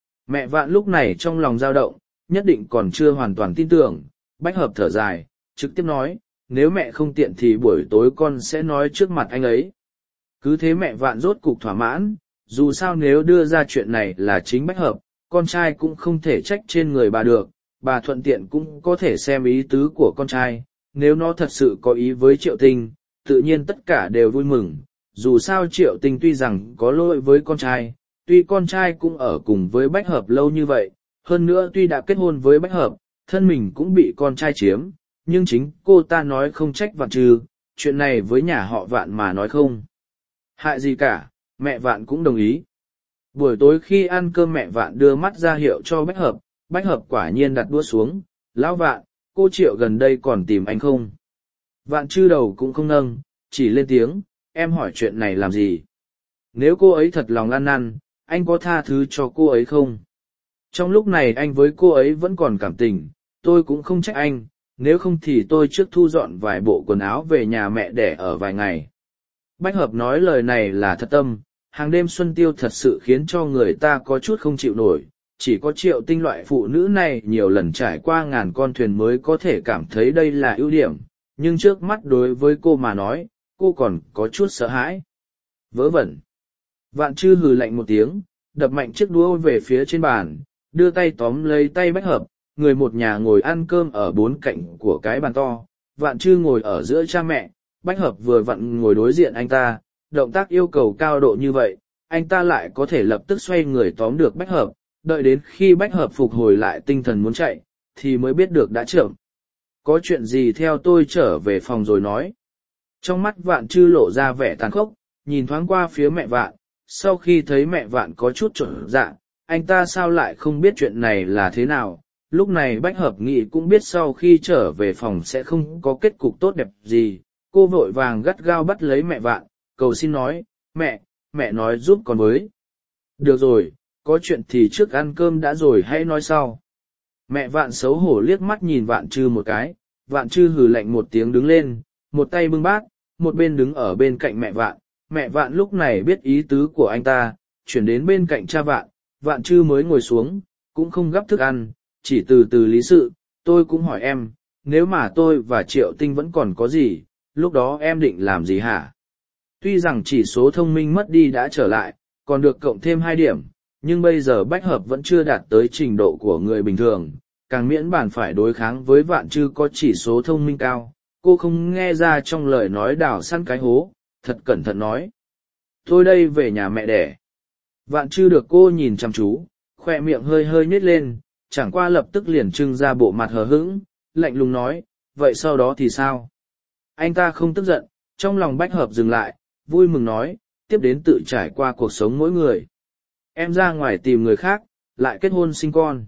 mẹ Vạn lúc này trong lòng dao động, nhất định còn chưa hoàn toàn tin tưởng. Bách hợp thở dài, trực tiếp nói, nếu mẹ không tiện thì buổi tối con sẽ nói trước mặt anh ấy. Cứ thế mẹ Vạn rốt cục thỏa mãn, dù sao nếu đưa ra chuyện này là chính Bách hợp, con trai cũng không thể trách trên người bà được, bà thuận tiện cũng có thể xem ý tứ của con trai, nếu nó thật sự có ý với Triệu Tinh, tự nhiên tất cả đều vui mừng, dù sao Triệu Tinh tuy rằng có lỗi với con trai, tuy con trai cũng ở cùng với Bách hợp lâu như vậy, hơn nữa tuy đã kết hôn với Bách hợp, thân mình cũng bị con trai chiếm, nhưng chính cô ta nói không trách Vạn Trư, chuyện này với nhà họ Vạn mà nói không hại gì cả, mẹ Vạn cũng đồng ý. Buổi tối khi ăn cơm mẹ Vạn đưa mắt ra hiệu cho Bách hợp quả nhiên đặt đũa xuống, lão Vạn, cô Triệu gần đây còn tìm anh không? Vạn Trư đầu cũng không nâng, chỉ lên tiếng, em hỏi chuyện này làm gì? Nếu cô ấy thật lòng ăn năn, anh có tha thứ cho cô ấy không? Trong lúc này anh với cô ấy vẫn còn cảm tình, tôi cũng không trách anh, nếu không thì tôi trước thu dọn vài bộ quần áo về nhà mẹ để ở vài ngày. Bách hợp nói lời này là thật tâm, hàng đêm Xuân Tiêu thật sự khiến cho người ta có chút không chịu nổi, chỉ có Triệu Tinh loại phụ nữ này nhiều lần trải qua ngàn con thuyền mới có thể cảm thấy đây là ưu điểm, nhưng trước mắt đối với cô mà nói, cô còn có chút sợ hãi. Vớ vẩn. Vạn Trư hừ lạnh một tiếng, đập mạnh chiếc đũa về phía trên bàn, đưa tay tóm lấy tay Bách hợp, người một nhà ngồi ăn cơm ở bốn cạnh của cái bàn to, Vạn Trư ngồi ở giữa cha mẹ, Bách hợp vừa vặn ngồi đối diện anh ta, động tác yêu cầu cao độ như vậy, anh ta lại có thể lập tức xoay người tóm được Bách hợp, đợi đến khi Bách hợp phục hồi lại tinh thần muốn chạy, thì mới biết được đã chậm. Có chuyện gì theo tôi trở về phòng rồi nói. Trong mắt Vạn Trư lộ ra vẻ tàn khốc, nhìn thoáng qua phía mẹ Vạn, sau khi thấy mẹ Vạn có chút chột dạ, anh ta sao lại không biết chuyện này là thế nào. Lúc này Bách hợp nghĩ cũng biết sau khi trở về phòng sẽ không có kết cục tốt đẹp gì, cô vội vàng gắt gao bắt lấy mẹ Vạn, cầu xin nói, mẹ nói giúp con với. Được rồi, có chuyện thì trước ăn cơm đã rồi hãy nói sau. Mẹ Vạn xấu hổ liếc mắt nhìn Vạn Trư một cái, Vạn Trư hừ lạnh một tiếng đứng lên, một tay bưng bát, một bên đứng ở bên cạnh mẹ Vạn. Mẹ Vạn lúc này biết ý tứ của anh ta, chuyển đến bên cạnh cha Vạn, Vạn Trư mới ngồi xuống, cũng không gắp thức ăn, chỉ từ từ lý sự, tôi cũng hỏi em, nếu mà tôi và Triệu Tinh vẫn còn có gì, lúc đó em định làm gì hả? Tuy rằng chỉ số thông minh mất đi đã trở lại, còn được cộng thêm 2 điểm, nhưng bây giờ Bách hợp vẫn chưa đạt tới trình độ của người bình thường, càng miễn bản phải đối kháng với Vạn Trư có chỉ số thông minh cao. Cô không nghe ra trong lời nói đào săn cái hố, thật cẩn thận nói. Tôi đây về nhà mẹ đẻ. Vạn Trư được cô nhìn chăm chú, khoe miệng hơi hơi nhếch lên, chẳng qua lập tức liền trưng ra bộ mặt hờ hững, lạnh lùng nói, vậy sau đó thì sao? Anh ta không tức giận, trong lòng Bách Hợp dừng lại, vui mừng nói, tiếp đến tự trải qua cuộc sống mỗi người. Em ra ngoài tìm người khác, lại kết hôn sinh con.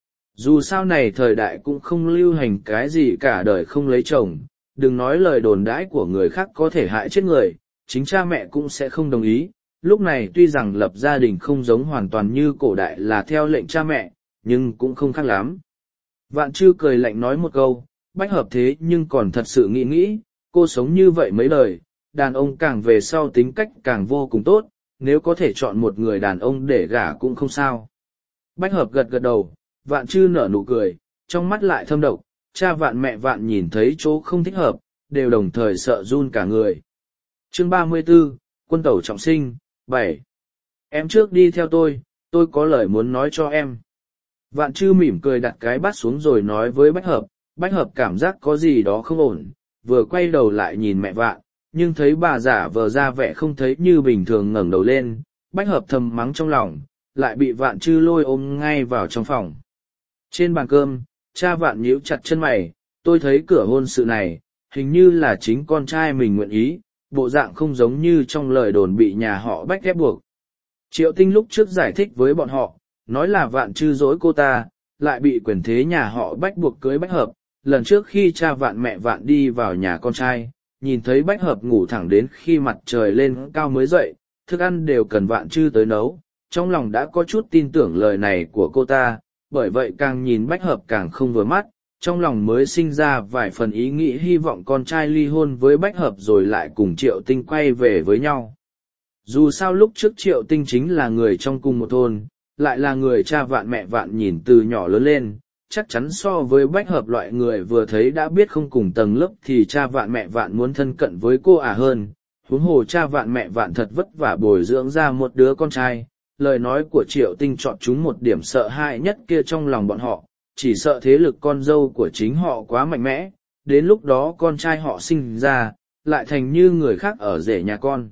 Dù sao này thời đại cũng không lưu hành cái gì cả đời không lấy chồng, đừng nói lời đồn đãi của người khác có thể hại chết người, chính cha mẹ cũng sẽ không đồng ý. Lúc này tuy rằng lập gia đình không giống hoàn toàn như cổ đại là theo lệnh cha mẹ, nhưng cũng không khác lắm. Vạn Trư cười lạnh nói một câu, Bách Hợp thế nhưng còn thật sự nghĩ, cô sống như vậy mấy đời, đàn ông càng về sau tính cách càng vô cùng tốt, nếu có thể chọn một người đàn ông để gả cũng không sao. Bách Hợp gật gật đầu, Vạn Trư nở nụ cười, trong mắt lại thâm độc, cha Vạn mẹ Vạn nhìn thấy chỗ không thích hợp, đều đồng thời sợ run cả người. Chương 34, Quân tẩu trọng sinh, 7. Em trước đi theo tôi có lời muốn nói cho em. Vạn Trư mỉm cười đặt cái bát xuống rồi nói với Bách Hợp cảm giác có gì đó không ổn, vừa quay đầu lại nhìn mẹ Vạn, nhưng thấy bà giả vờ ra vẻ không thấy như bình thường ngẩng đầu lên, Bách Hợp thầm mắng trong lòng, lại bị Vạn Trư lôi ôm ngay vào trong phòng. Trên bàn cơm, cha Vạn nhíu chặt chân mày, tôi thấy cửa hôn sự này, hình như là chính con trai mình nguyện ý, bộ dạng không giống như trong lời đồn bị nhà họ Bách ép buộc. Triệu Tinh lúc trước giải thích với bọn họ, nói là Vạn Trư dỗi cô ta, lại bị quyền thế nhà họ Bách buộc cưới Bách Hợp. Lần trước khi cha Vạn mẹ Vạn đi vào nhà con trai, nhìn thấy Bách Hợp ngủ thẳng đến khi mặt trời lên cao mới dậy, thức ăn đều cần Vạn Trư tới nấu, trong lòng đã có chút tin tưởng lời này của cô ta, bởi vậy càng nhìn Bách Hợp càng không vừa mắt, trong lòng mới sinh ra vài phần ý nghĩ hy vọng con trai ly hôn với Bách Hợp rồi lại cùng Triệu Tinh quay về với nhau. Dù sao lúc trước Triệu Tinh chính là người trong cùng một thôn, lại là người cha Vạn mẹ Vạn nhìn từ nhỏ lớn lên, chắc chắn so với Bách Hợp loại người vừa thấy đã biết không cùng tầng lớp thì cha Vạn mẹ Vạn muốn thân cận với cô hơn. Huống hồ cha Vạn mẹ Vạn thật vất vả bồi dưỡng ra một đứa con trai, lời nói của Triệu Tinh chọn chúng một điểm sợ hãi nhất kia trong lòng bọn họ, chỉ sợ thế lực con dâu của chính họ quá mạnh mẽ, đến lúc đó con trai họ sinh ra, lại thành như người khác ở rể nhà con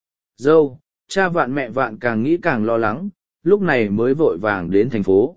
dâu. Cha Vạn mẹ Vạn càng nghĩ càng lo lắng, lúc này mới vội vàng đến thành phố.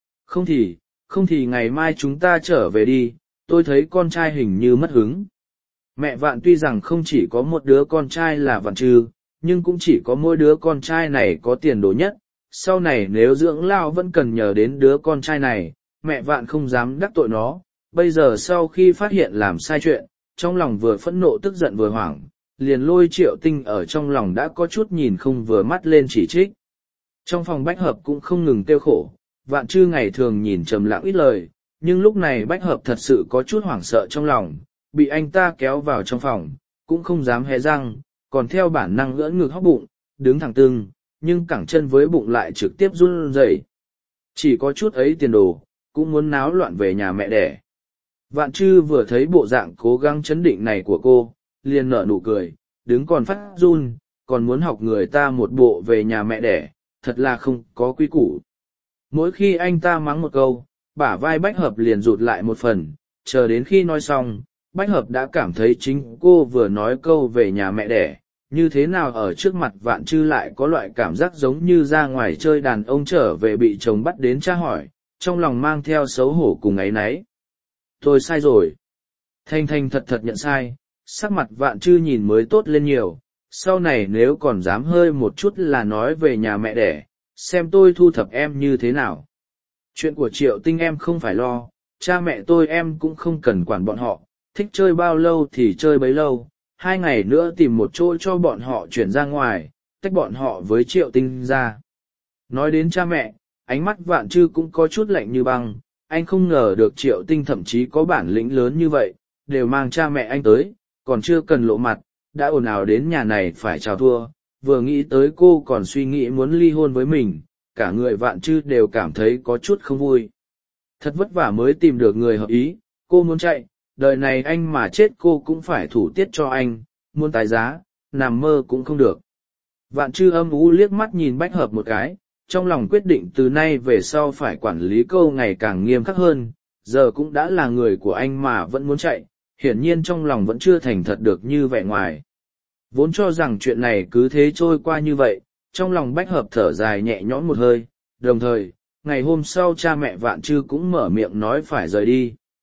Không thì ngày mai chúng ta trở về đi, tôi thấy con trai hình như mất hứng. Mẹ Vạn tuy rằng không chỉ có một đứa con trai là Vạn Trư, nhưng cũng chỉ có mỗi đứa con trai này có tiền đồ nhất, sau này nếu dưỡng lao vẫn cần nhờ đến đứa con trai này, mẹ Vạn không dám đắc tội nó. Bây giờ sau khi phát hiện làm sai chuyện, trong lòng vừa phẫn nộ tức giận vừa hoảng, liền lôi Triệu Tinh ở trong lòng đã có chút nhìn không vừa mắt lên chỉ trích. Trong phòng Bách Hợp cũng không ngừng tiêu khổ, Vạn Trư ngày thường nhìn trầm lặng ít lời, nhưng lúc này Bách Hợp thật sự có chút hoảng sợ trong lòng, bị anh ta kéo vào trong phòng, cũng không dám hé răng, còn theo bản năng ưỡn ngực hóc bụng, đứng thẳng tưng, nhưng cẳng chân với bụng lại trực tiếp run rẩy. Chỉ có chút ấy tiền đồ, cũng muốn náo loạn về nhà mẹ đẻ. Vạn Trư vừa thấy bộ dạng cố gắng chấn định này của cô, liền nở nụ cười, đứng còn phát run, còn muốn học người ta một bộ về nhà mẹ đẻ, thật là không có quy củ. Mỗi khi anh ta mắng một câu, bả vai Bách Hợp liền rụt lại một phần, chờ đến khi nói xong, Bách Hợp đã cảm thấy chính cô vừa nói câu về nhà mẹ đẻ, như thế nào ở trước mặt Vạn Trư lại có loại cảm giác giống như ra ngoài chơi đàn ông trở về bị chồng bắt đến tra hỏi, trong lòng mang theo xấu hổ cùng áy náy. Tôi sai rồi. Thanh Thanh thật thật nhận sai, sắc mặt Vạn Trư nhìn mới tốt lên nhiều, sau này nếu còn dám hơi một chút là nói về nhà mẹ đẻ, xem tôi thu thập em như thế nào. Chuyện của Triệu Tinh em không phải lo, cha mẹ tôi em cũng không cần quản bọn họ, thích chơi bao lâu thì chơi bấy lâu, 2 ngày nữa tìm một chỗ cho bọn họ chuyển ra ngoài, tách bọn họ với Triệu Tinh ra. Nói đến cha mẹ, ánh mắt Vạn Trư cũng có chút lạnh như băng, anh không ngờ được Triệu Tinh thậm chí có bản lĩnh lớn như vậy, đều mang cha mẹ anh tới, còn chưa cần lộ mặt, đã ồn ào đến nhà này phải chào thua, vừa nghĩ tới cô còn suy nghĩ muốn ly hôn với mình, cả người Vạn Trư đều cảm thấy có chút không vui. Thật vất vả mới tìm được người hợp ý, cô muốn chạy, đời này anh mà chết cô cũng phải thủ tiết cho anh, muốn tái giá, nằm mơ cũng không được. Vạn Trư âm u liếc mắt nhìn Bách Hợp một cái, trong lòng quyết định từ nay về sau phải quản lý cô ngày càng nghiêm khắc hơn, giờ cũng đã là người của anh mà vẫn muốn chạy, hiển nhiên trong lòng vẫn chưa thành thật được như vẻ ngoài. Vốn cho rằng chuyện này cứ thế trôi qua như vậy, trong lòng Bách Hợp thở dài nhẹ nhõm một hơi, đồng thời, ngày hôm sau cha mẹ Vạn Trư cũng mở miệng nói phải rời đi.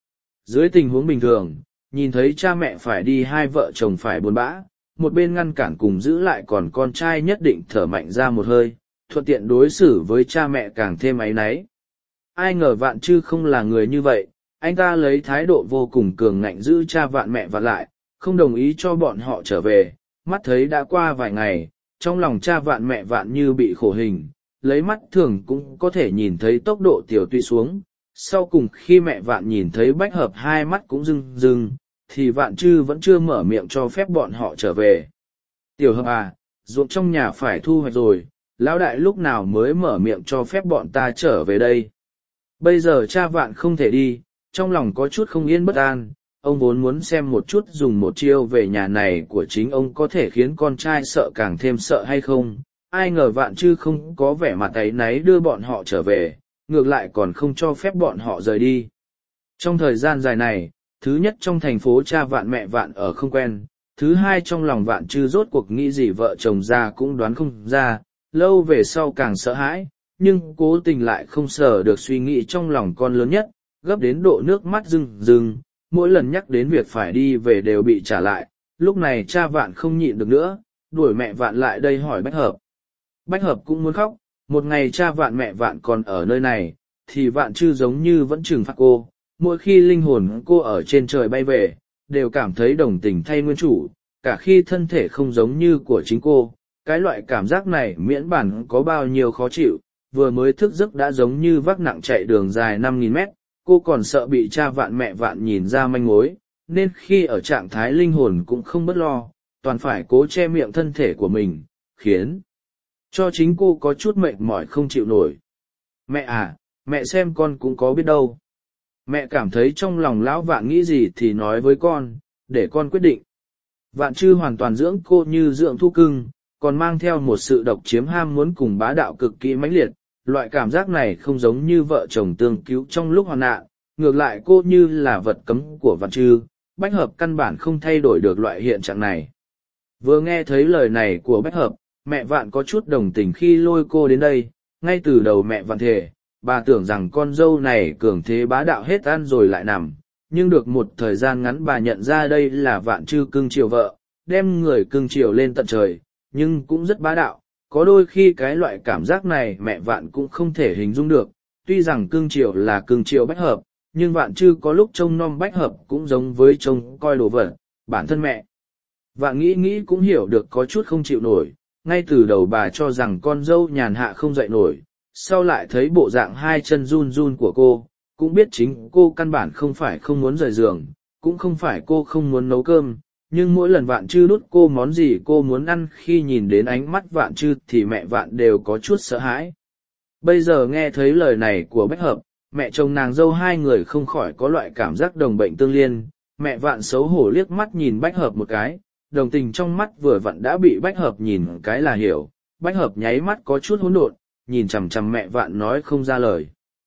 Dưới tình huống bình thường, nhìn thấy cha mẹ phải đi hai vợ chồng phải buồn bã, một bên ngăn cản cùng giữ lại còn con trai nhất định thở mạnh ra một hơi, thuận tiện đối xử với cha mẹ càng thêm áy náy. Ai ngờ Vạn Trư không là người như vậy, anh ta lấy thái độ vô cùng cường ngạnh giữ cha Vạn mẹ Vạn lại, không đồng ý cho bọn họ trở về, mắt thấy đã qua vài ngày, trong lòng cha Vạn mẹ Vạn như bị khổ hình, lấy mắt thường cũng có thể nhìn thấy tốc độ tiểu tụy xuống. Sau cùng khi mẹ Vạn nhìn thấy Bách Hợp hai mắt cũng rưng rưng, thì Vạn Trư vẫn chưa mở miệng cho phép bọn họ trở về. Tiểu Hợp à, ruộng trong nhà phải thu hoạch rồi, lão đại lúc nào mới mở miệng cho phép bọn ta trở về đây. Bây giờ cha Vạn không thể đi, trong lòng có chút không yên bất an, ông vốn muốn xem một chút dùng một chiêu về nhà này của chính ông có thể khiến con trai sợ càng thêm sợ hay không. Ai ngờ Vạn Trư không có vẻ mặt áy náy đưa bọn họ trở về, ngược lại còn không cho phép bọn họ rời đi. Trong thời gian dài này, thứ nhất trong thành phố cha Vạn mẹ Vạn ở không quen, thứ hai trong lòng Vạn Trư rốt cuộc nghĩ gì vợ chồng ra cũng đoán không ra, lâu về sau càng sợ hãi, nhưng cố tình lại không sở được suy nghĩ trong lòng con lớn nhất, gấp đến độ nước mắt rưng rưng, mỗi lần nhắc đến việc phải đi về đều bị trả lại. Lúc này cha Vạn không nhịn được nữa, đuổi mẹ Vạn lại đây hỏi Bách Hợp. Bách Hợp cũng muốn khóc, một ngày cha Vạn mẹ Vạn còn ở nơi này, thì Vạn Trư giống như vẫn trừng phạt cô, mỗi khi linh hồn cô ở trên trời bay về, đều cảm thấy đồng tình thay nguyên chủ, cả khi thân thể không giống như của chính cô. Cái loại cảm giác này miễn bản có bao nhiêu khó chịu, vừa mới thức giấc đã giống như vác nặng chạy đường dài 5.000 mét, cô còn sợ bị cha Vạn mẹ Vạn nhìn ra manh mối, nên khi ở trạng thái linh hồn cũng không bất lo, toàn phải cố che miệng thân thể của mình, khiến cho chính cô có chút mệt mỏi không chịu nổi. Mẹ à, mẹ xem con cũng có biết đâu. Mẹ cảm thấy trong lòng lão Vạn nghĩ gì thì nói với con, để con quyết định. Vạn Trư hoàn toàn dưỡng cô như dưỡng thu cưng, còn mang theo một sự độc chiếm ham muốn cùng bá đạo cực kỳ mãnh liệt. Loại cảm giác này không giống như vợ chồng tương cứu trong lúc hoạn nạn, ngược lại cô như là vật cấm của Vạn Trư. Bách Hợp căn bản không thay đổi được loại hiện trạng này. Vừa nghe thấy lời này của Bách Hợp, mẹ Vạn có chút đồng tình khi lôi cô đến đây. Ngay từ đầu mẹ Vạn thề, bà tưởng rằng con dâu này cường thế bá đạo hết ăn rồi lại nằm, nhưng được một thời gian ngắn bà nhận ra đây là Vạn Trư cưng chiều vợ, đem người cưng chiều lên tận trời, nhưng cũng rất bá đạo. Có đôi khi cái loại cảm giác này mẹ Vạn cũng không thể hình dung được, tuy rằng cưng chiều là cưng chiều Bách Hợp, nhưng Vạn Trư có lúc trông nom Bách Hợp cũng giống với trông coi đồ vật, bản thân mẹ Vạn nghĩ cũng hiểu được có chút không chịu nổi. Ngay từ đầu bà cho rằng con dâu nhàn hạ không dậy nổi, sau lại thấy bộ dạng hai chân run run của cô, cũng biết chính cô căn bản không phải không muốn rời giường, cũng không phải cô không muốn nấu cơm, nhưng mỗi lần Vạn Trư đút cô món gì cô muốn ăn, khi nhìn đến ánh mắt Vạn Trư thì mẹ Vạn đều có chút sợ hãi. Bây giờ nghe thấy lời này của Bách Hợp, mẹ chồng nàng dâu hai người không khỏi có loại cảm giác đồng bệnh tương liên. Mẹ Vạn xấu hổ liếc mắt nhìn Bách Hợp một cái, đồng tình trong mắt vừa vặn đã bị Bách Hợp nhìn cái là hiểu. Bách Hợp nháy mắt có chút hỗn độn, nhìn chằm chằm mẹ Vạn nói không ra lời.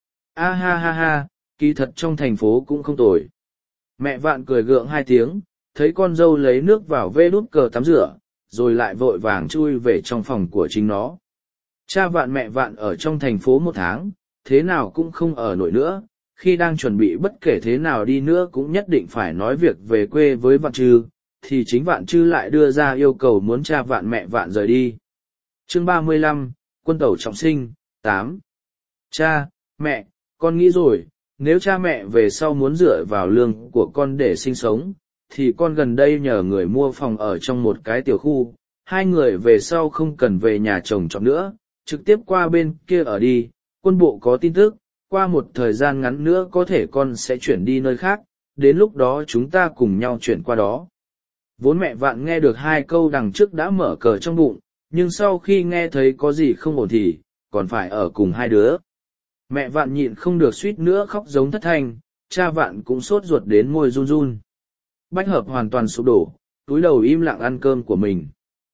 A ha ha ha, kỳ thật trong thành phố cũng không tồi. Mẹ Vạn cười gượng hai tiếng, thấy con dâu lấy nước vào vê đút cờ tắm rửa, rồi lại vội vàng chui về trong phòng của chính nó. Cha Vạn mẹ Vạn ở trong thành phố 1 tháng, thế nào cũng không ở nổi nữa, khi đang chuẩn bị bất kể thế nào đi nữa cũng nhất định phải nói việc về quê với Vạn Trư, thì chính Vạn Trư lại đưa ra yêu cầu muốn cha Vạn mẹ Vạn rời đi. Chương 35, Quân tẩu trọng sinh, 8. Cha, mẹ, con nghĩ rồi, nếu cha mẹ về sau muốn dựa vào lương của con để sinh sống, thì con gần đây nhờ người mua phòng ở trong một cái tiểu khu, hai người về sau không cần về nhà chồng chọn nữa, trực tiếp qua bên kia ở đi. Quân bộ có tin tức, qua một thời gian ngắn nữa có thể con sẽ chuyển đi nơi khác, đến lúc đó chúng ta cùng nhau chuyển qua đó. Vốn mẹ Vạn nghe được 2 câu đằng trước đã mở cờ trong bụng, nhưng sau khi nghe thấy có gì không ổn thì, còn phải ở cùng 2 đứa. Mẹ Vạn nhịn không được suýt nữa khóc giống thất thanh, cha Vạn cũng sốt ruột đến môi run run. Bách Hợp hoàn toàn sụp đổ, túi đầu im lặng ăn cơm của mình.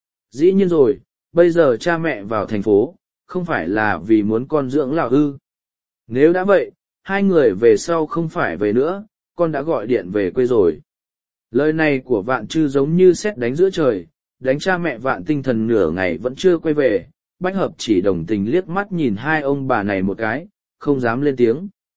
Dĩ nhiên rồi, bây giờ cha mẹ vào thành phố, không phải là vì muốn con dưỡng lão ư. Nếu đã vậy, 2 người về sau không phải về nữa, con đã gọi điện về quê rồi. Lời này của Vạn Trư giống như sét đánh giữa trời, đánh cha mẹ Vạn tinh thần nửa ngày vẫn chưa quay về. Bách Hợp chỉ đồng tình liếc mắt nhìn 2 ông bà này một cái, không dám lên tiếng.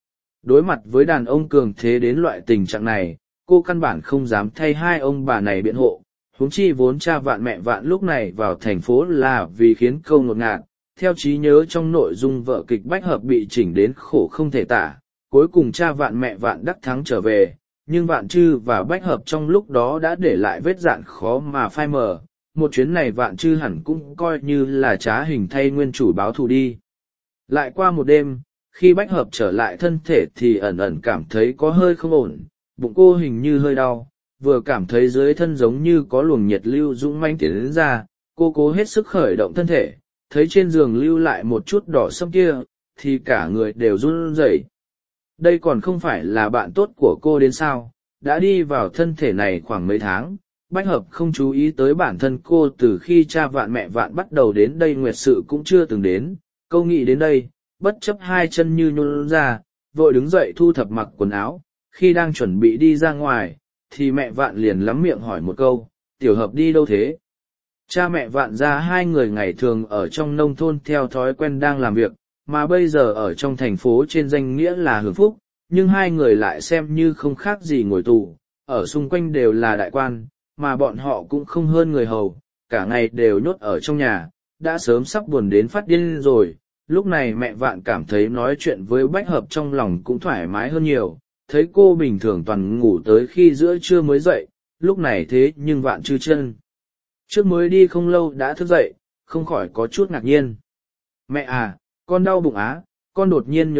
Đối mặt với đàn ông cường thế đến loại tình trạng này, cô căn bản không dám thay hai ông bà này biện hộ, huống chi vốn cha Vạn mẹ Vạn lúc này vào thành phố là vì khiến câu ngột ngạt. Theo trí nhớ trong nội dung vở kịch Bách Hợp bị chỉnh đến khổ không thể tả, cuối cùng cha Vạn mẹ Vạn đắc thắng trở về, nhưng Vạn Trư và Bách Hợp trong lúc đó đã để lại vết dạn khó mà phai mờ. Một chuyến này Vạn Trư hẳn cũng coi như là trá hình thay nguyên chủ báo thù đi. Lại qua một đêm, khi Bách Hợp trở lại thân thể thì ẩn ẩn cảm thấy có hơi không ổn, bụng cô hình như hơi đau, vừa cảm thấy dưới thân giống như có luồng nhiệt lưu dũng manh tiến đến ra, cô cố hết sức khởi động thân thể, thấy trên giường lưu lại một chút đỏ sẫm kia, thì cả người đều run rẩy. Đây còn không phải là bạn tốt của cô đến sao, đã đi vào thân thể này khoảng mấy tháng. Bách Hợp không chú ý tới bản thân cô từ khi cha Vạn mẹ Vạn bắt đầu đến đây nguyệt sự cũng chưa từng đến, câu nghĩ đến đây, bất chấp hai chân như nhún ra, vội đứng dậy thu thập mặc quần áo, khi đang chuẩn bị đi ra ngoài, thì mẹ Vạn liền lắm miệng hỏi một câu, Tiểu Hợp đi đâu thế? Cha mẹ Vạn ra hai người ngày thường ở trong nông thôn theo thói quen đang làm việc, mà bây giờ ở trong thành phố trên danh nghĩa là hưởng phúc, nhưng hai người lại xem như không khác gì ngồi tù, ở xung quanh đều là đại quan, mà bọn họ cũng không hơn người hầu, cả ngày đều nhốt ở trong nhà, đã sớm sắp buồn đến phát điên rồi. Lúc này mẹ Vạn cảm thấy nói chuyện với Bách Hợp trong lòng cũng thoải mái hơn nhiều, thấy cô bình thường toàn ngủ tới khi giữa trưa mới dậy, lúc này thế nhưng Vạn Trư chân trước mới đi không lâu đã thức dậy, không khỏi có chút ngạc nhiên. Mẹ à, con đau bụng á, con đột nhiên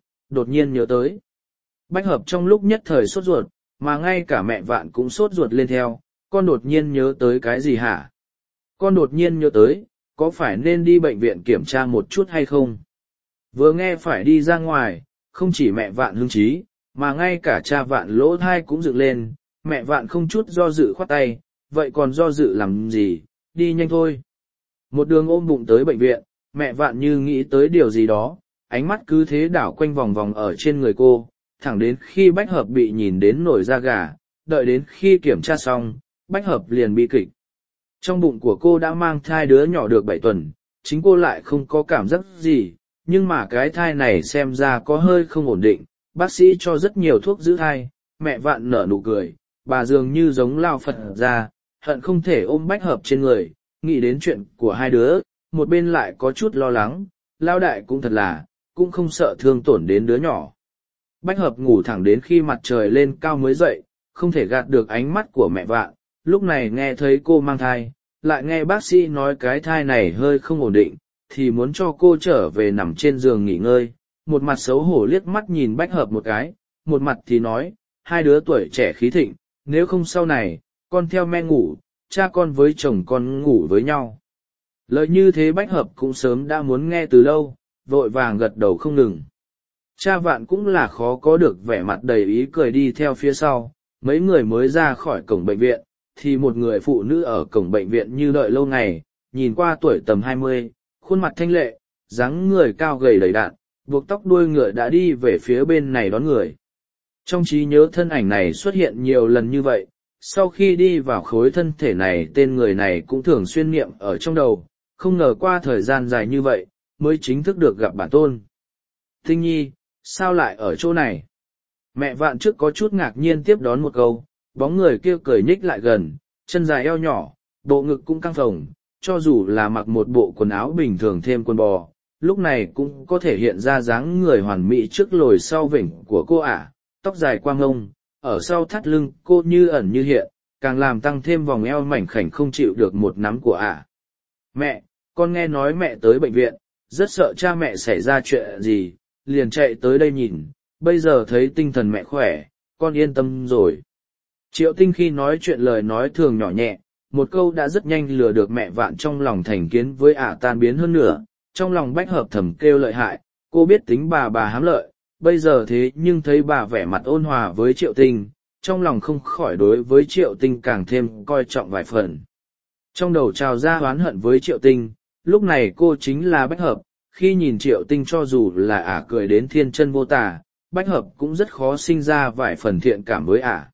nhớ tới. Bách Hợp trong lúc nhất thời sốt ruột, mà ngay cả mẹ Vạn cũng sốt ruột lên theo, con đột nhiên nhớ tới cái gì hả? Con đột nhiên nhớ tới, có phải nên đi bệnh viện kiểm tra một chút hay không? Vừa nghe phải đi ra ngoài, không chỉ mẹ Vạn hứng chí, mà ngay cả cha Vạn lỗ thai cũng dựng lên, mẹ Vạn không chút do dự khoát tay, vậy còn do dự làm gì, đi nhanh thôi. Một đường ôm bụng tới bệnh viện, mẹ Vạn như nghĩ tới điều gì đó, ánh mắt cứ thế đảo quanh vòng vòng ở trên người cô, thẳng đến khi Bách Hợp bị nhìn đến nổi da gà, đợi đến khi kiểm tra xong, Bách Hợp liền bị kịch. Trong bụng của cô đã mang thai đứa nhỏ được 7 tuần, chính cô lại không có cảm giác gì, nhưng mà cái thai này xem ra có hơi không ổn định, bác sĩ cho rất nhiều thuốc giữ thai, mẹ Vạn nở nụ cười, bà dường như giống lao Phật ra, hận không thể ôm Bách Hợp trên người, nghĩ đến chuyện của hai đứa, một bên lại có chút lo lắng, lao đại cũng thật là, cũng không sợ thương tổn đến đứa nhỏ. Bách Hợp ngủ thẳng đến khi mặt trời lên cao mới dậy, không thể gạt được ánh mắt của mẹ Vạn, lúc này nghe thấy cô mang thai, lại nghe bác sĩ nói cái thai này hơi không ổn định, thì muốn cho cô trở về nằm trên giường nghỉ ngơi, một mặt xấu hổ liếc mắt nhìn Bách Hợp một cái, một mặt thì nói, hai đứa tuổi trẻ khí thịnh, nếu không sau này, con theo mẹ ngủ, cha con với chồng con ngủ với nhau. Lời như thế Bách Hợp cũng sớm đã muốn nghe từ lâu, vội vàng gật đầu không ngừng. Cha Vạn cũng là khó có được vẻ mặt đầy ý cười đi theo phía sau, mấy người mới ra khỏi cổng bệnh viện, thì một người phụ nữ ở cổng bệnh viện như đợi lâu ngày, nhìn qua tuổi tầm 20, khuôn mặt thanh lệ, dáng người cao gầy đầy đặn, buộc tóc đuôi ngựa đã đi về phía bên này đón người. Trong trí nhớ thân ảnh này xuất hiện nhiều lần như vậy, sau khi đi vào khối thân thể này tên người này cũng thường xuyên niệm ở trong đầu, không ngờ qua thời gian dài như vậy, mới chính thức được gặp bản tôn. Tinh Nhi, sao lại ở chỗ này? Mẹ Vạn trước có chút ngạc nhiên tiếp đón một câu, bóng người kia cười nhích lại gần, chân dài eo nhỏ, bộ ngực cũng căng phồng, cho dù là mặc một bộ quần áo bình thường thêm quần bò, lúc này cũng có thể hiện ra dáng người hoàn mỹ trước lồi sau vểnh của cô ả, tóc dài quang ngông, ở sau thắt lưng cô như ẩn như hiện, càng làm tăng thêm vòng eo mảnh khảnh không chịu được một nắm của ả. Mẹ, con nghe nói mẹ tới bệnh viện, rất sợ cha mẹ xảy ra chuyện gì, liền chạy tới đây nhìn, bây giờ thấy tinh thần mẹ khỏe, con yên tâm rồi. Triệu Tinh khi nói chuyện lời nói thường nhỏ nhẹ, một câu đã rất nhanh lừa được mẹ Vạn trong lòng thành kiến với ả tan biến hơn nữa, trong lòng Bách Hợp thầm kêu lợi hại, cô biết tính bà hám lợi, bây giờ thế nhưng thấy bà vẻ mặt ôn hòa với Triệu Tinh, trong lòng không khỏi đối với Triệu Tinh càng thêm coi trọng vài phần. Trong đầu trào ra oán hận với Triệu Tinh, lúc này cô chính là Bách Hợp, khi nhìn Triệu Tinh cho dù là ả cười đến thiên chân vô tả, Bách Hợp cũng rất khó sinh ra vài phần thiện cảm với ả.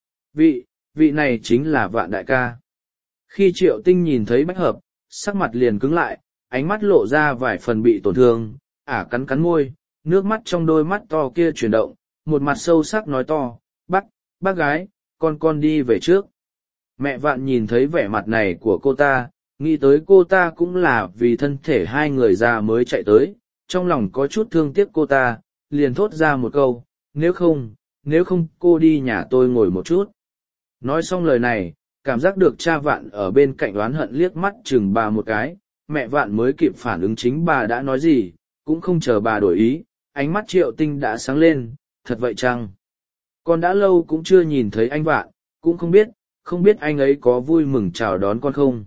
Vị này chính là Vạn đại ca. Khi Triệu Tinh nhìn thấy Bách Hợp, sắc mặt liền cứng lại, ánh mắt lộ ra vài phần bị tổn thương, ả cắn cắn môi, nước mắt trong đôi mắt to kia chuyển động, một mặt sâu sắc nói to, bác gái, con đi về trước. Mẹ Vạn nhìn thấy vẻ mặt này của cô ta, nghĩ tới cô ta cũng là vì thân thể hai người già mới chạy tới, trong lòng có chút thương tiếc cô ta, liền thốt ra một câu, nếu không cô đi nhà tôi ngồi một chút. Nói xong lời này, cảm giác được cha Vạn ở bên cạnh oán hận liếc mắt chừng bà một cái, mẹ Vạn mới kịp phản ứng chính bà đã nói gì, cũng không chờ bà đổi ý, ánh mắt Triệu Tinh đã sáng lên, thật vậy chăng? Con đã lâu cũng chưa nhìn thấy anh Vạn, cũng không biết anh ấy có vui mừng chào đón con không?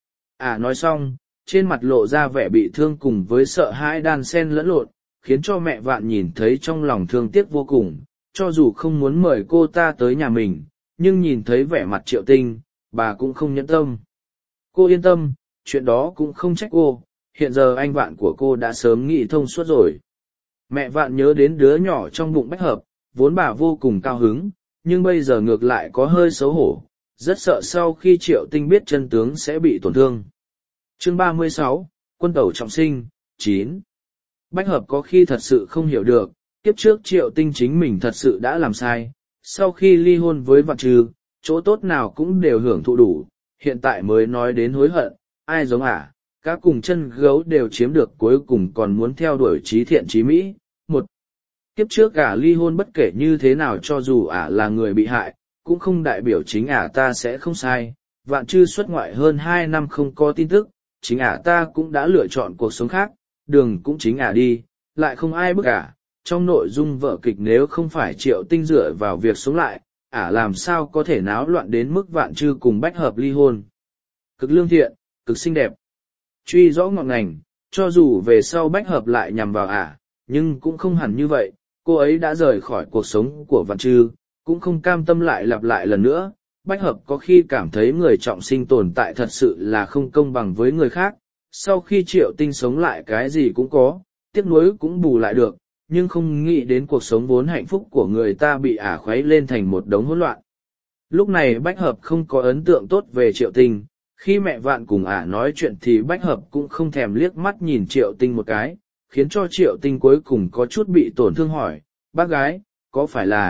Nói xong, trên mặt lộ ra vẻ bị thương cùng với sợ hãi đan xen lẫn lộn, khiến cho mẹ Vạn nhìn thấy trong lòng thương tiếc vô cùng, cho dù không muốn mời cô ta tới nhà mình, nhưng nhìn thấy vẻ mặt Triệu Tinh, bà cũng không nhẫn tâm. Cô yên tâm, chuyện đó cũng không trách cô, hiện giờ anh Vạn của cô đã sớm nghĩ thông suốt rồi. Mẹ Vạn nhớ đến đứa nhỏ trong bụng Bách Hợp, vốn bà vô cùng cao hứng, nhưng bây giờ ngược lại có hơi xấu hổ, rất sợ sau khi Triệu Tinh biết chân tướng sẽ bị tổn thương. Chương 36, Quân tẩu trọng sinh, 9. Bách Hợp có khi thật sự không hiểu được, kiếp trước Triệu Tinh chính mình thật sự đã làm sai, sau khi ly hôn với Vạn Trư, chỗ tốt nào cũng đều hưởng thụ đủ, hiện tại mới nói đến hối hận, ai giống các cùng chân gấu đều chiếm được cuối cùng còn muốn theo đuổi trí thiện trí mỹ. Một kiếp trước ly hôn bất kể như thế nào cho dù là người bị hại, cũng không đại biểu chính ta sẽ không sai. Vạn Trư xuất ngoại hơn 2 năm không có tin tức, chính ta cũng đã lựa chọn cuộc sống khác, đường cũng chính đi, lại không ai bức trong nội dung vở kịch nếu không phải Triệu Tinh dựa vào việc sống lại, làm sao có thể náo loạn đến mức Vạn Trư cùng Bách Hợp ly hôn. Cực lương thiện, cực xinh đẹp, truy rõ ngọn ngành, cho dù về sau Bách Hợp lại nhằm vào nhưng cũng không hẳn như vậy, cô ấy đã rời khỏi cuộc sống của Vạn Trư, cũng không cam tâm lại lặp lại lần nữa. Bách Hợp có khi cảm thấy người trọng sinh tồn tại thật sự là không công bằng với người khác, sau khi Triệu Tinh sống lại cái gì cũng có, tiếc nuối cũng bù lại được, nhưng không nghĩ đến cuộc sống vốn hạnh phúc của người ta bị khuấy lên thành một đống hỗn loạn. Lúc này Bách Hợp không có ấn tượng tốt về Triệu Tinh, khi mẹ Vạn cùng nói chuyện thì Bách Hợp cũng không thèm liếc mắt nhìn Triệu Tinh một cái, khiến cho Triệu Tinh cuối cùng có chút bị tổn thương hỏi, bác gái, có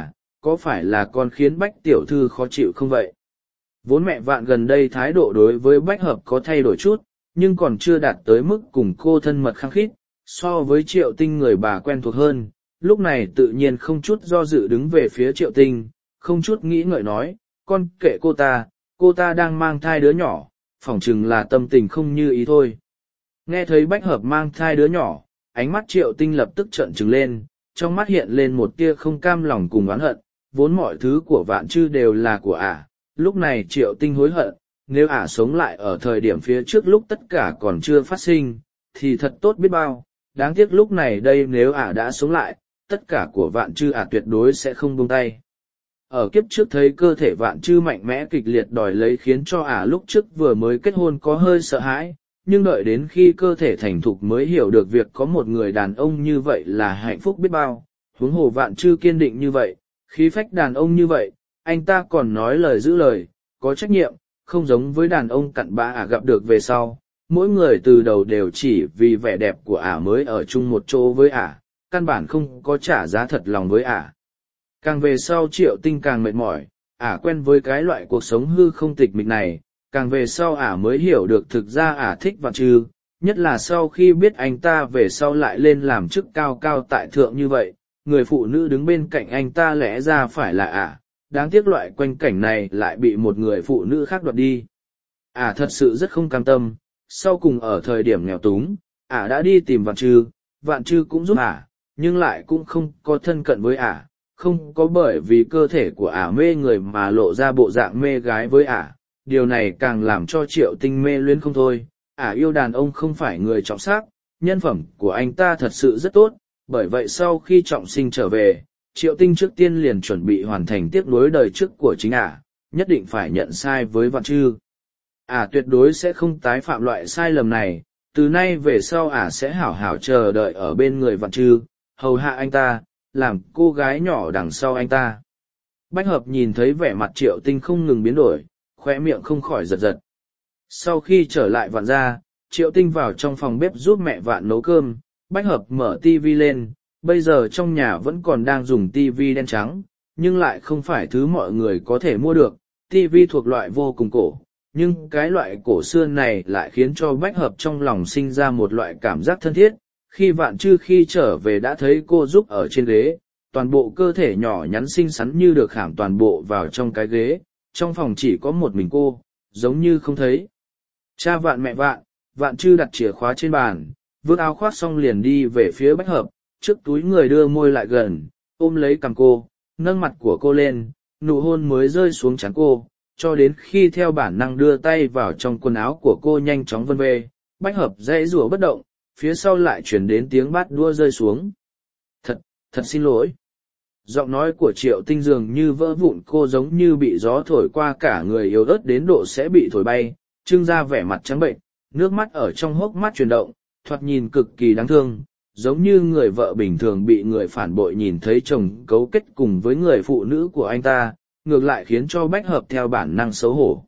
phải là con khiến Bách tiểu thư khó chịu không vậy? Vốn mẹ Vạn gần đây thái độ đối với Bách Hợp có thay đổi chút, nhưng còn chưa đạt tới mức cùng cô thân mật khăng khít, so với Triệu Tinh người bà quen thuộc hơn, lúc này tự nhiên không chút do dự đứng về phía Triệu Tinh, không chút nghĩ ngợi nói, con kệ cô ta đang mang thai đứa nhỏ, phỏng chừng là tâm tình không như ý thôi. Nghe thấy Bách Hợp mang thai đứa nhỏ, ánh mắt Triệu Tinh lập tức trợn trừng lên, trong mắt hiện lên một tia không cam lòng cùng oán hận, vốn mọi thứ của Vạn Trư đều là của lúc này Triệu Tinh hối hận, nếu sống lại ở thời điểm phía trước lúc tất cả còn chưa phát sinh, thì thật tốt biết bao, đáng tiếc lúc này đây nếu đã sống lại, tất cả của Vạn Trư tuyệt đối sẽ không buông tay. Ở kiếp trước thấy cơ thể Vạn Trư mạnh mẽ kịch liệt đòi lấy khiến cho lúc trước vừa mới kết hôn có hơi sợ hãi, nhưng đợi đến khi cơ thể thành thục mới hiểu được việc có một người đàn ông như vậy là hạnh phúc biết bao, huống hồ Vạn Trư kiên định như vậy, khí phách đàn ông như vậy, anh ta còn nói lời giữ lời, có trách nhiệm, không giống với đàn ông cặn bã gặp được về sau, mỗi người từ đầu đều chỉ vì vẻ đẹp của mới ở chung một chỗ với căn bản không có trả giá thật lòng với Càng về sau Triệu Tinh càng mệt mỏi, quen với cái loại cuộc sống hư không tịch mịch này, càng về sau mới hiểu được thực ra thích Vạn Trư, nhất là sau khi biết anh ta về sau lại lên làm chức cao cao tại thượng như vậy, người phụ nữ đứng bên cạnh anh ta lẽ ra phải là đáng tiếc loại quanh cảnh này lại bị một người phụ nữ khác đoạt đi. Thật sự rất không cam tâm, sau cùng ở thời điểm nghèo túng, đã đi tìm Vạn Trư cũng giúp nhưng lại cũng không có thân cận với không có bởi vì cơ thể của mê người mà lộ ra bộ dạng mê gái với điều này càng làm cho Triệu Tinh mê luyến không thôi. Yêu đàn ông không phải người trọng sắc, nhân phẩm của anh ta thật sự rất tốt, bởi vậy sau khi trọng sinh trở về, Triệu Tinh trước tiên liền chuẩn bị hoàn thành tiếp nối đời trước của chính nhất định phải nhận sai với Vạn Trư. Tuyệt đối sẽ không tái phạm loại sai lầm này, từ nay về sau sẽ hảo hảo chờ đợi ở bên người Vạn Trư, hầu hạ anh ta, làm cô gái nhỏ đằng sau anh ta. Bách Hợp nhìn thấy vẻ mặt Triệu Tinh không ngừng biến đổi, khóe miệng không khỏi giật giật. Sau khi trở lại Vạn gia, Triệu Tinh vào trong phòng bếp giúp mẹ Vạn nấu cơm, Bách Hợp mở tivi lên, Bây giờ trong nhà vẫn còn đang dùng tivi đen trắng, nhưng lại không phải thứ mọi người có thể mua được, tivi thuộc loại vô cùng cổ. Nhưng cái loại cổ xưa này lại khiến cho Bách Hợp trong lòng sinh ra một loại cảm giác thân thiết. Khi Vạn Trư khi trở về đã thấy cô giúp ở trên ghế, toàn bộ cơ thể nhỏ nhắn xinh xắn như được khảm toàn bộ vào trong cái ghế, trong phòng chỉ có một mình cô, giống như không thấy. Cha Vạn mẹ Vạn, Vạn Trư đặt chìa khóa trên bàn, vứt áo khoác xong liền đi về phía Bách Hợp, trước túi người đưa môi lại gần, ôm lấy cằm cô, nâng mặt của cô lên, nụ hôn mới rơi xuống trán cô, cho đến khi theo bản năng đưa tay vào trong quần áo của cô nhanh chóng vân về, Bách Hợp dãy rủa bất động, phía sau lại chuyển đến tiếng bát đua rơi xuống. Thật xin lỗi. Giọng nói của Triệu Tinh dường như vỡ vụn, cô giống như bị gió thổi qua, cả người yếu ớt đến độ sẽ bị thổi bay, trưng ra vẻ mặt trắng bệnh, nước mắt ở trong hốc mắt chuyển động, thoạt nhìn cực kỳ đáng thương, giống như người vợ bình thường bị người phản bội nhìn thấy chồng cấu kết cùng với người phụ nữ của anh ta, ngược lại khiến cho Bách Hợp theo bản năng xấu hổ.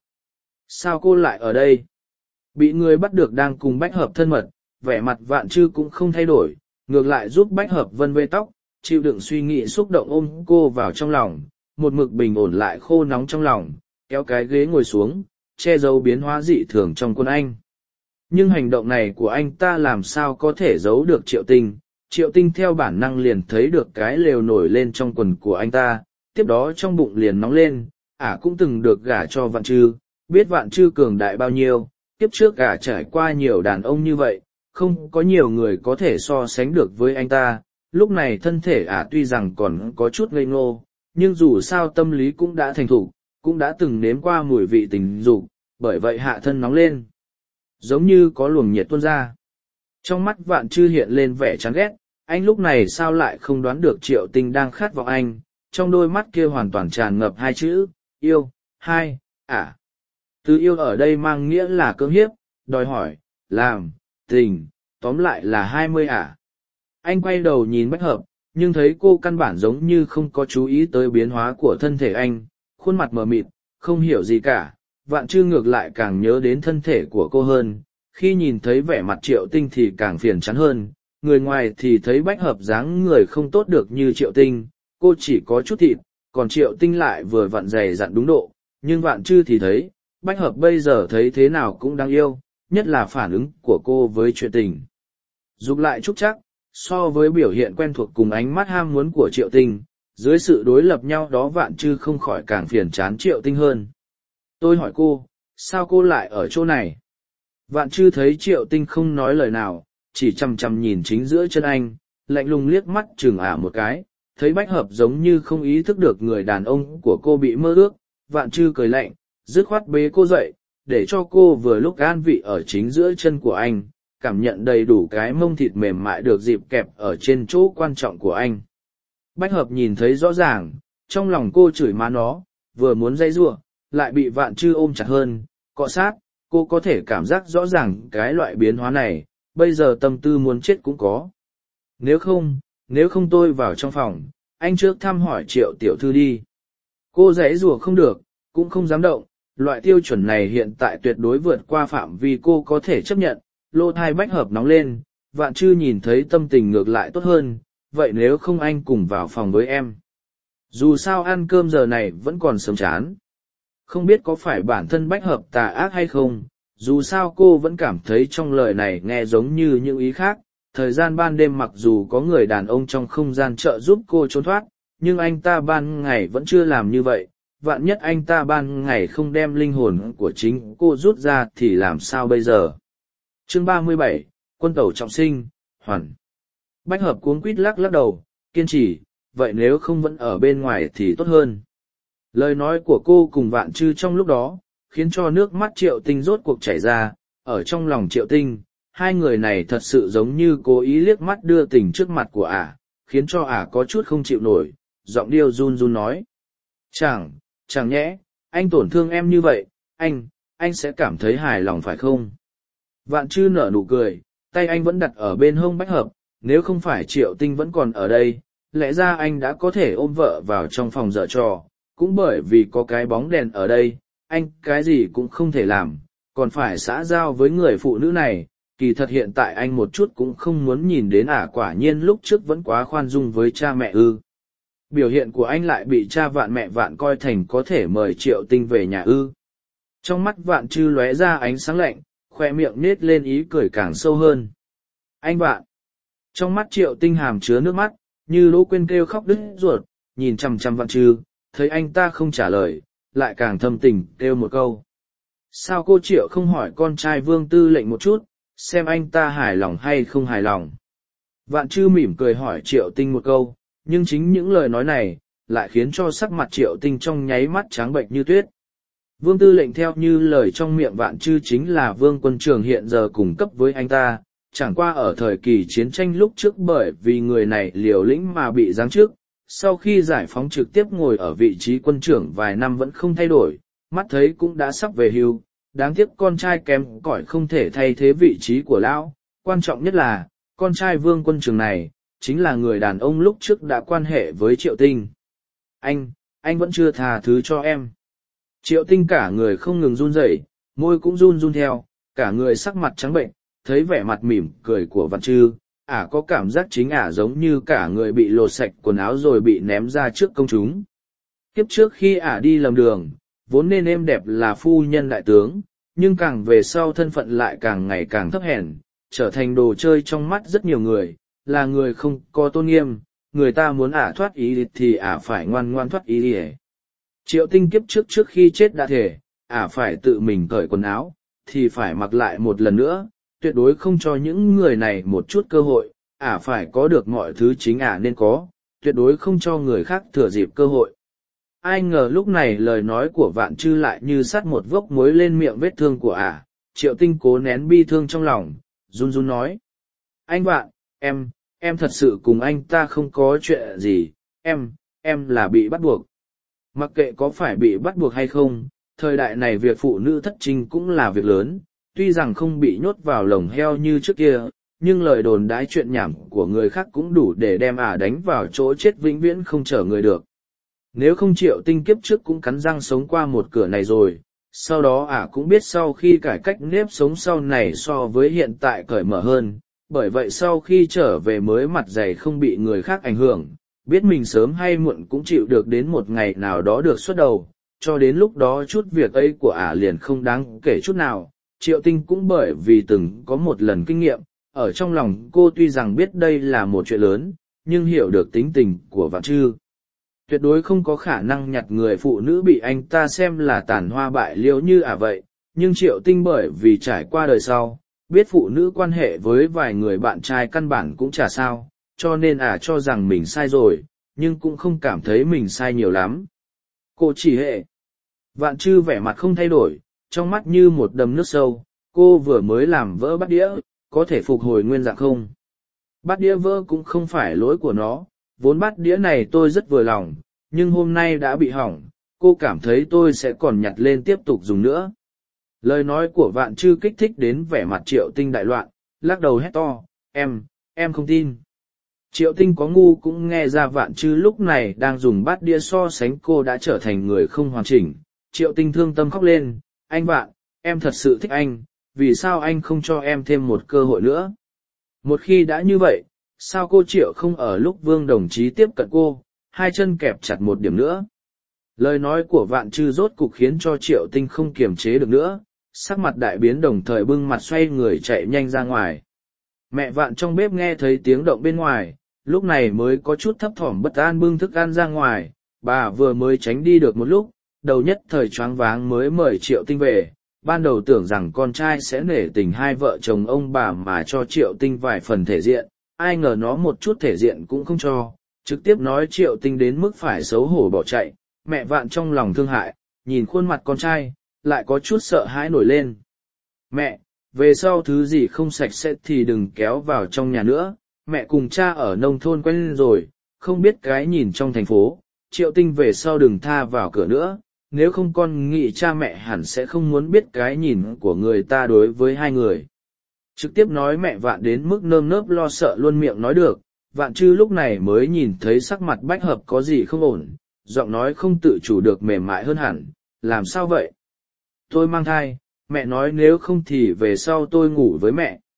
Sao cô lại ở đây? Bị người bắt được đang cùng Bách Hợp thân mật, vẻ mặt Vạn Trư cũng không thay đổi, ngược lại giúp Bách Hợp vân vê tóc, chịu đựng suy nghĩ xúc động ôm cô vào trong lòng, một mực bình ổn lại khô nóng trong lòng, kéo cái ghế ngồi xuống, che giấu biến hóa dị thường trong quân anh. Nhưng hành động này của anh ta làm sao có thể giấu được Triệu Tinh. Triệu Tinh theo bản năng liền thấy được cái lều nổi lên trong quần của anh ta, tiếp đó trong bụng liền nóng lên. Cũng từng được gả cho Vạn Trư, biết Vạn Trư cường đại bao nhiêu, kiếp trước trải qua nhiều đàn ông như vậy, không có nhiều người có thể so sánh được với anh ta. Lúc này thân thể tuy rằng còn có chút ngây ngô, nhưng dù sao tâm lý cũng đã thành thục, cũng đã từng nếm qua mùi vị tình dục, bởi vậy hạ thân nóng lên, giống như có luồng nhiệt tuôn ra. Trong mắt Vạn Trư hiện lên vẻ chán ghét, anh lúc này sao lại không đoán được Triệu Tinh đang khát vọng anh, trong đôi mắt kia hoàn toàn tràn ngập hai chữ, yêu, Từ yêu ở đây mang nghĩa là cưỡng hiếp, đòi hỏi, làm, tình, tóm lại là 20 Anh quay đầu nhìn Bách Hợp, nhưng thấy cô căn bản giống như không có chú ý tới biến hóa của thân thể anh, khuôn mặt mờ mịt, không hiểu gì cả. Vạn Trư ngược lại càng nhớ đến thân thể của cô hơn, khi nhìn thấy vẻ mặt Triệu Tinh thì càng phiền chán hơn, người ngoài thì thấy Bách Hợp dáng người không tốt được như Triệu Tinh, cô chỉ có chút thịt, còn Triệu Tinh lại vừa vặn dày dặn đúng độ, nhưng Vạn Trư thì thấy, Bách Hợp bây giờ thấy thế nào cũng đáng yêu, nhất là phản ứng của cô với chuyện tình dục lại trúc chắc, so với biểu hiện quen thuộc cùng ánh mắt ham muốn của Triệu Tinh, dưới sự đối lập nhau đó Vạn Trư không khỏi càng phiền chán Triệu Tinh hơn. Tôi hỏi cô, sao cô lại ở chỗ này? Vạn Trư thấy Triệu Tinh không nói lời nào, chỉ chằm chằm nhìn chính giữa chân anh, lạnh lùng liếc mắt chừng một cái, thấy Bách Hợp giống như không ý thức được người đàn ông của cô bị mơ ước, Vạn Trư cười lạnh, dứt khoát bế cô dậy, để cho cô vừa lúc an vị ở chính giữa chân của anh, cảm nhận đầy đủ cái mông thịt mềm mại được dịp kẹp ở trên chỗ quan trọng của anh. Bách Hợp nhìn thấy rõ ràng, trong lòng cô chửi má nó, vừa muốn dây giụa, lại bị Vạn Trư ôm chặt hơn, cọ sát, cô có thể cảm giác rõ ràng cái loại biến hóa này, bây giờ tâm tư muốn chết cũng có. Nếu không tôi vào trong phòng, anh trước thăm hỏi Triệu tiểu thư đi. Cô dãy rủa không được, cũng không dám động, loại tiêu chuẩn này hiện tại tuyệt đối vượt qua phạm vi cô có thể chấp nhận. Lô thai Bách Hợp nóng lên, Vạn Trư nhìn thấy tâm tình ngược lại tốt hơn, vậy nếu không anh cùng vào phòng với em. Dù sao ăn cơm giờ này vẫn còn sớm chán. Không biết có phải bản thân Bách Hợp tà ác hay không, dù sao cô vẫn cảm thấy trong lời này nghe giống như những ý khác. Thời gian ban đêm mặc dù có người đàn ông trong không gian trợ giúp cô trốn thoát, nhưng anh ta ban ngày vẫn chưa làm như vậy. Vạn nhất anh ta ban ngày không đem linh hồn của chính cô rút ra thì làm sao bây giờ? Chương 37, quân tẩu trọng sinh, hoàn. Bách Hợp cuống quýt lắc đầu, kiên trì, vậy nếu không vẫn ở bên ngoài thì tốt hơn. Lời nói của cô cùng Vạn Trư trong lúc đó, khiến cho nước mắt Triệu Tinh rốt cuộc chảy ra, ở trong lòng Triệu Tinh, hai người này thật sự giống như cố ý liếc mắt đưa tình trước mặt của khiến cho có chút không chịu nổi, giọng điệu run run nói. Chẳng nhẽ, anh tổn thương em như vậy, anh sẽ cảm thấy hài lòng phải không? Vạn Trư nở nụ cười, tay anh vẫn đặt ở bên hông Bách Hợp, nếu không phải Triệu Tinh vẫn còn ở đây, lẽ ra anh đã có thể ôm vợ vào trong phòng dở trò, cũng bởi vì có cái bóng đèn ở đây, anh cái gì cũng không thể làm, còn phải xã giao với người phụ nữ này, kỳ thật hiện tại anh một chút cũng không muốn nhìn đến quả nhiên lúc trước vẫn quá khoan dung với cha mẹ ư. Biểu hiện của anh lại bị cha Vạn mẹ Vạn coi thành có thể mời Triệu Tinh về nhà ư. Trong mắt Vạn Trư lóe ra ánh sáng lạnh, khoe miệng nết lên ý cười càng sâu hơn. Anh Vạn! Trong mắt Triệu Tinh hàm chứa nước mắt, như lỗ quên kêu khóc đứt ruột, nhìn chằm chằm Vạn Trư, thấy anh ta không trả lời, lại càng thâm tình kêu một câu. Sao cô Triệu không hỏi con trai Vương Tư Lệnh một chút, xem anh ta hài lòng hay không hài lòng? Vạn Trư mỉm cười hỏi Triệu Tinh một câu, nhưng chính những lời nói này, lại khiến cho sắc mặt Triệu Tinh trong nháy mắt trắng bệch như tuyết. Vương Tư Lệnh theo như lời trong miệng Vạn Trư chính là Vương Quân Trường hiện giờ cùng cấp với anh ta, chẳng qua ở thời kỳ chiến tranh lúc trước bởi vì người này liều lĩnh mà bị giáng chức, sau khi giải phóng trực tiếp ngồi ở vị trí quân trưởng vài năm vẫn không thay đổi, mắt thấy cũng đã sắp về hưu, đáng tiếc con trai kém cỏi không thể thay thế vị trí của lão, quan trọng nhất là, con trai Vương Quân Trường này, chính là người đàn ông lúc trước đã quan hệ với Triệu Tinh. Anh vẫn chưa tha thứ cho em. Triệu Tinh cả người không ngừng run rẩy, môi cũng run run theo, cả người sắc mặt trắng bệnh, thấy vẻ mặt mỉm cười của Vạn Trư, có cảm giác chính giống như cả người bị lột sạch quần áo rồi bị ném ra trước công chúng. Kiếp trước khi đi lầm đường, vốn nên êm đẹp là phu nhân đại tướng, nhưng càng về sau thân phận lại càng ngày càng thấp hèn, trở thành đồ chơi trong mắt rất nhiều người, là người không có tôn nghiêm, người ta muốn thoát ý thì phải ngoan ngoan thoát ý đi. Triệu Tinh kiếp trước khi chết đã thể, phải tự mình cởi quần áo, thì phải mặc lại một lần nữa, tuyệt đối không cho những người này một chút cơ hội, phải có được mọi thứ chính nên có, tuyệt đối không cho người khác thừa dịp cơ hội. Ai ngờ lúc này lời nói của Vạn Trư lại như sắt một vốc muối lên miệng vết thương của Triệu Tinh cố nén bi thương trong lòng, run run nói. Anh Vạn, em thật sự cùng anh ta không có chuyện gì, em là bị bắt buộc. Mặc kệ có phải bị bắt buộc hay không, thời đại này việc phụ nữ thất trinh cũng là việc lớn, tuy rằng không bị nhốt vào lồng heo như trước kia, nhưng lời đồn đãi chuyện nhảm của người khác cũng đủ để đem đánh vào chỗ chết vĩnh viễn không chở người được. Nếu không Triệu Tinh kiếp trước cũng cắn răng sống qua một cửa này rồi, sau đó cũng biết sau khi cải cách nếp sống sau này so với hiện tại cởi mở hơn, bởi vậy sau khi trở về mới mặt dày không bị người khác ảnh hưởng, biết mình sớm hay muộn cũng chịu được đến một ngày nào đó được xuất đầu, cho đến lúc đó chút việc ấy của liền không đáng kể chút nào. Triệu Tinh cũng bởi vì từng có một lần kinh nghiệm, ở trong lòng cô tuy rằng biết đây là một chuyện lớn, nhưng hiểu được tính tình của Vạn Trư. Tuyệt đối không có khả năng nhặt người phụ nữ bị anh ta xem là tàn hoa bại liễu như vậy, nhưng Triệu Tinh bởi vì trải qua đời sau, biết phụ nữ quan hệ với vài người bạn trai căn bản cũng chả sao, cho nên cho rằng mình sai rồi, nhưng cũng không cảm thấy mình sai nhiều lắm. Cô chỉ hệ. Vạn Trư vẻ mặt không thay đổi, trong mắt như một đầm nước sâu, cô vừa mới làm vỡ bát đĩa, có thể phục hồi nguyên dạng không? Bát đĩa vỡ cũng không phải lỗi của nó, vốn bát đĩa này tôi rất vừa lòng, nhưng hôm nay đã bị hỏng, cô cảm thấy tôi sẽ còn nhặt lên tiếp tục dùng nữa. Lời nói của Vạn Trư kích thích đến vẻ mặt Triệu Tinh đại loạn, lắc đầu hét to, em không tin. Triệu Tinh có ngu cũng nghe ra Vạn Trư lúc này đang dùng bát đĩa so sánh cô đã trở thành người không hoàn chỉnh. Triệu Tinh thương tâm khóc lên, anh Vạn, em thật sự thích anh, vì sao anh không cho em thêm một cơ hội nữa? Một khi đã như vậy, sao cô Triệu không ở lúc Vương đồng chí tiếp cận cô, hai chân kẹp chặt một điểm nữa? Lời nói của Vạn Trư rốt cục khiến cho Triệu Tinh không kiềm chế được nữa, sắc mặt đại biến đồng thời bưng mặt xoay người chạy nhanh ra ngoài. Mẹ Vạn trong bếp nghe thấy tiếng động bên ngoài, lúc này mới có chút thấp thỏm bất an bưng thức ăn ra ngoài, bà vừa mới tránh đi được một lúc, đầu nhất thời choáng váng mới mời Triệu Tinh về, ban đầu tưởng rằng con trai sẽ nể tình hai vợ chồng ông bà mà cho Triệu Tinh vài phần thể diện, ai ngờ nó một chút thể diện cũng không cho, trực tiếp nói Triệu Tinh đến mức phải xấu hổ bỏ chạy. Mẹ Vạn trong lòng thương hại, nhìn khuôn mặt con trai, lại có chút sợ hãi nổi lên. Mẹ, về sau thứ gì không sạch sẽ thì đừng kéo vào trong nhà nữa, mẹ cùng cha ở nông thôn quen rồi, không biết cái nhìn trong thành phố, Triệu Tinh về sau đừng tha vào cửa nữa, nếu không con nghĩ cha mẹ hẳn sẽ không muốn biết cái nhìn của người ta đối với hai người. Trực tiếp nói mẹ Vạn đến mức nơm nớp lo sợ luôn miệng nói được, Vạn Trư lúc này mới nhìn thấy sắc mặt Bách Hợp có gì không ổn, giọng nói không tự chủ được mềm mại hơn hẳn, làm sao vậy? Tôi mang thai, mẹ nói nếu không thì về sau tôi ngủ với mẹ.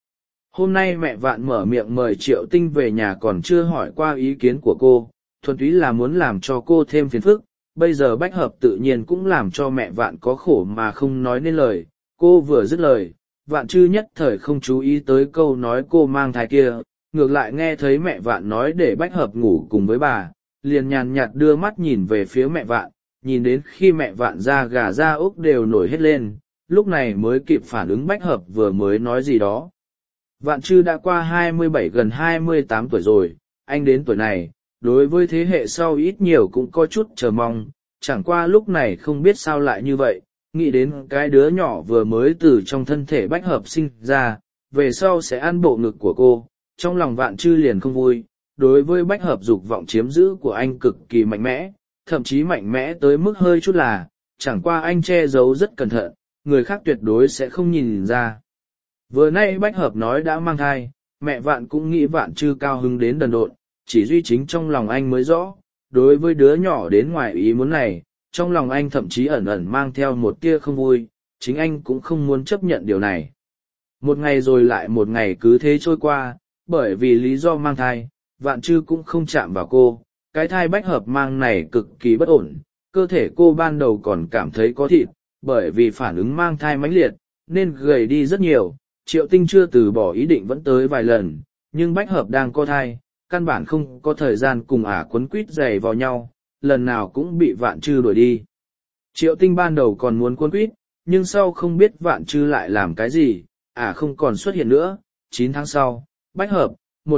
Hôm nay mẹ Vạn mở miệng mời Triệu Tinh về nhà còn chưa hỏi qua ý kiến của cô, thuần túy là muốn làm cho cô thêm phiền phức. Bây giờ Bách Hợp tự nhiên cũng làm cho mẹ Vạn có khổ mà không nói nên lời. Cô vừa dứt lời, Vạn Trư nhất thời không chú ý tới câu nói cô mang thai kia, ngược lại nghe thấy mẹ Vạn nói để Bách Hợp ngủ cùng với bà, liền nhàn nhạt đưa mắt nhìn về phía mẹ Vạn, nhìn đến khi mẹ Vạn da gà da ốc đều nổi hết lên, lúc này mới kịp phản ứng Bách Hợp vừa mới nói gì đó. Vạn Trư đã qua 27 gần 28 tuổi rồi, anh đến tuổi này, đối với thế hệ sau ít nhiều cũng có chút chờ mong, chẳng qua lúc này không biết sao lại như vậy, nghĩ đến cái đứa nhỏ vừa mới từ trong thân thể Bách Hợp sinh ra, về sau sẽ ăn bộ ngực của cô, trong lòng Vạn Trư liền không vui, đối với Bách Hợp dục vọng chiếm giữ của anh cực kỳ mạnh mẽ, thậm chí mạnh mẽ tới mức hơi chút là, chẳng qua anh che giấu rất cẩn thận, người khác tuyệt đối sẽ không nhìn ra. Vừa nay Bách Hợp nói đã mang thai, mẹ Vạn cũng nghĩ Vạn Trư cao hứng đến đần độn, chỉ duy chính trong lòng anh mới rõ, đối với đứa nhỏ đến ngoài ý muốn này, trong lòng anh thậm chí ẩn ẩn mang theo một tia không vui, chính anh cũng không muốn chấp nhận điều này. Một ngày rồi lại một ngày cứ thế trôi qua, bởi vì lý do mang thai, Vạn Trư cũng không chạm vào cô, cái thai Bách Hợp mang này cực kỳ bất ổn, cơ thể cô ban đầu còn cảm thấy có thịt, bởi vì phản ứng mang thai mãnh liệt, nên gầy đi rất nhiều. Triệu Tinh chưa từ bỏ ý định vẫn tới vài lần, nhưng Bách Hợp đang có thai, căn bản không có thời gian cùng quấn quýt giày vào nhau, lần nào cũng bị Vạn Trư đuổi đi. Triệu Tinh ban đầu còn muốn quấn quýt, nhưng sau không biết Vạn Trư lại làm cái gì, không còn xuất hiện nữa. 9 tháng sau, Bách Hợp,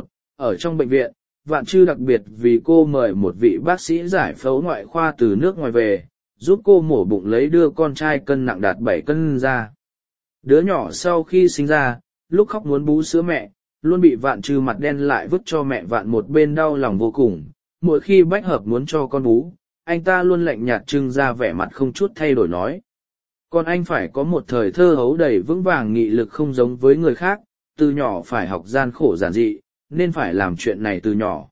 ở trong bệnh viện, Vạn Trư đặc biệt vì cô mời một vị bác sĩ giải phẫu ngoại khoa từ nước ngoài về, giúp cô mổ bụng lấy đưa con trai cân nặng đạt 7 cân ra. Đứa nhỏ sau khi sinh ra, lúc khóc muốn bú sữa mẹ, luôn bị Vạn Trư mặt đen lại vứt cho mẹ Vạn một bên đau lòng vô cùng. Mỗi khi Bách Hợp muốn cho con bú, anh ta luôn lạnh nhạt trưng ra vẻ mặt không chút thay đổi nói. Con anh phải có một thời thơ hấu đầy vững vàng nghị lực không giống với người khác, từ nhỏ phải học gian khổ giản dị, nên phải làm chuyện này từ nhỏ.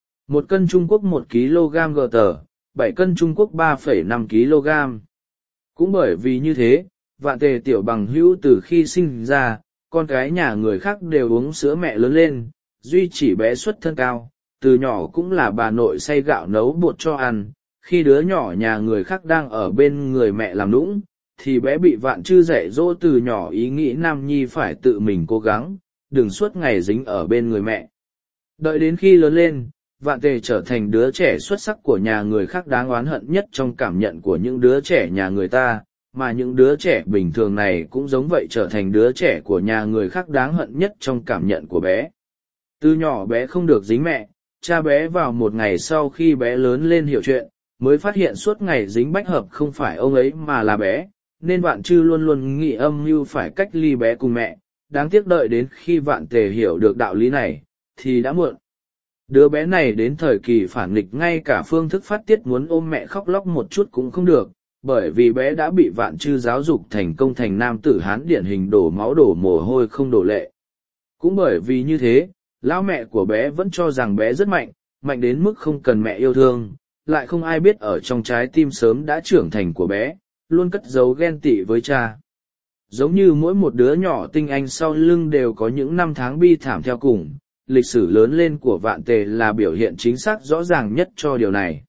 1 cân Trung Quốc 1 kg gờ tờ, 7 cân Trung Quốc 3,5 kg. Cũng bởi vì như thế, Vạn Tề tiểu bằng hữu từ khi sinh ra, con cái nhà người khác đều uống sữa mẹ lớn lên, duy chỉ bé xuất thân cao, từ nhỏ cũng là bà nội xay gạo nấu bột cho ăn. Khi đứa nhỏ nhà người khác đang ở bên người mẹ làm nũng, thì bé bị Vạn Trư dạy dỗ từ nhỏ ý nghĩ nam nhi phải tự mình cố gắng, đừng suốt ngày dính ở bên người mẹ. Đợi đến khi lớn lên, Vạn Tề trở thành đứa trẻ xuất sắc của nhà người khác đáng oán hận nhất trong cảm nhận của những đứa trẻ nhà người ta, mà những đứa trẻ bình thường này cũng giống vậy trở thành đứa trẻ của nhà người khác đáng hận nhất trong cảm nhận của bé. Từ nhỏ bé không được dính mẹ, cha bé vào một ngày sau khi bé lớn lên hiểu chuyện, mới phát hiện suốt ngày dính Bách Hợp không phải ông ấy mà là bé, nên Vạn Trư luôn luôn nghĩ âm mưu phải cách ly bé cùng mẹ. Đáng tiếc đợi đến khi Vạn Tề hiểu được đạo lý này, thì đã muộn. Đứa bé này đến thời kỳ phản nghịch ngay cả phương thức phát tiết muốn ôm mẹ khóc lóc một chút cũng không được, bởi vì bé đã bị Vạn Trư giáo dục thành công thành nam tử Hán điển hình đổ máu đổ mồ hôi không đổ lệ. Cũng bởi vì như thế, lão mẹ của bé vẫn cho rằng bé rất mạnh, mạnh đến mức không cần mẹ yêu thương, lại không ai biết ở trong trái tim sớm đã trưởng thành của bé, luôn cất giấu ghen tị với cha. Giống như mỗi một đứa nhỏ tinh anh sau lưng đều có những năm tháng bi thảm theo cùng, lịch sử lớn lên của Vạn Tề là biểu hiện chính xác rõ ràng nhất cho điều này.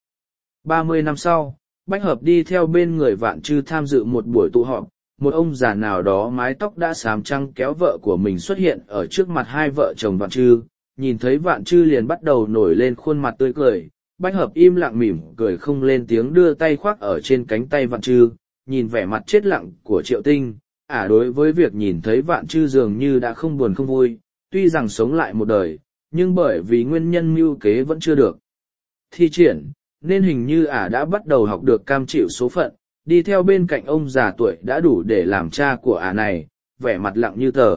30 năm sau, Bách Hợp đi theo bên người Vạn Trư tham dự một buổi tụ họp, một ông già nào đó mái tóc đã xám trắng kéo vợ của mình xuất hiện ở trước mặt hai vợ chồng Vạn Trư, nhìn thấy Vạn Trư liền bắt đầu nổi lên khuôn mặt tươi cười. Bách Hợp im lặng mỉm cười không lên tiếng đưa tay khoác ở trên cánh tay Vạn Trư, nhìn vẻ mặt chết lặng của Triệu Tinh. Đối với việc nhìn thấy Vạn Trư dường như đã không buồn không vui, tuy rằng sống lại một đời, nhưng bởi vì nguyên nhân mưu kế vẫn chưa được thi triển, nên hình như đã bắt đầu học được cam chịu số phận, đi theo bên cạnh ông già tuổi đã đủ để làm cha của này, vẻ mặt lặng như tờ.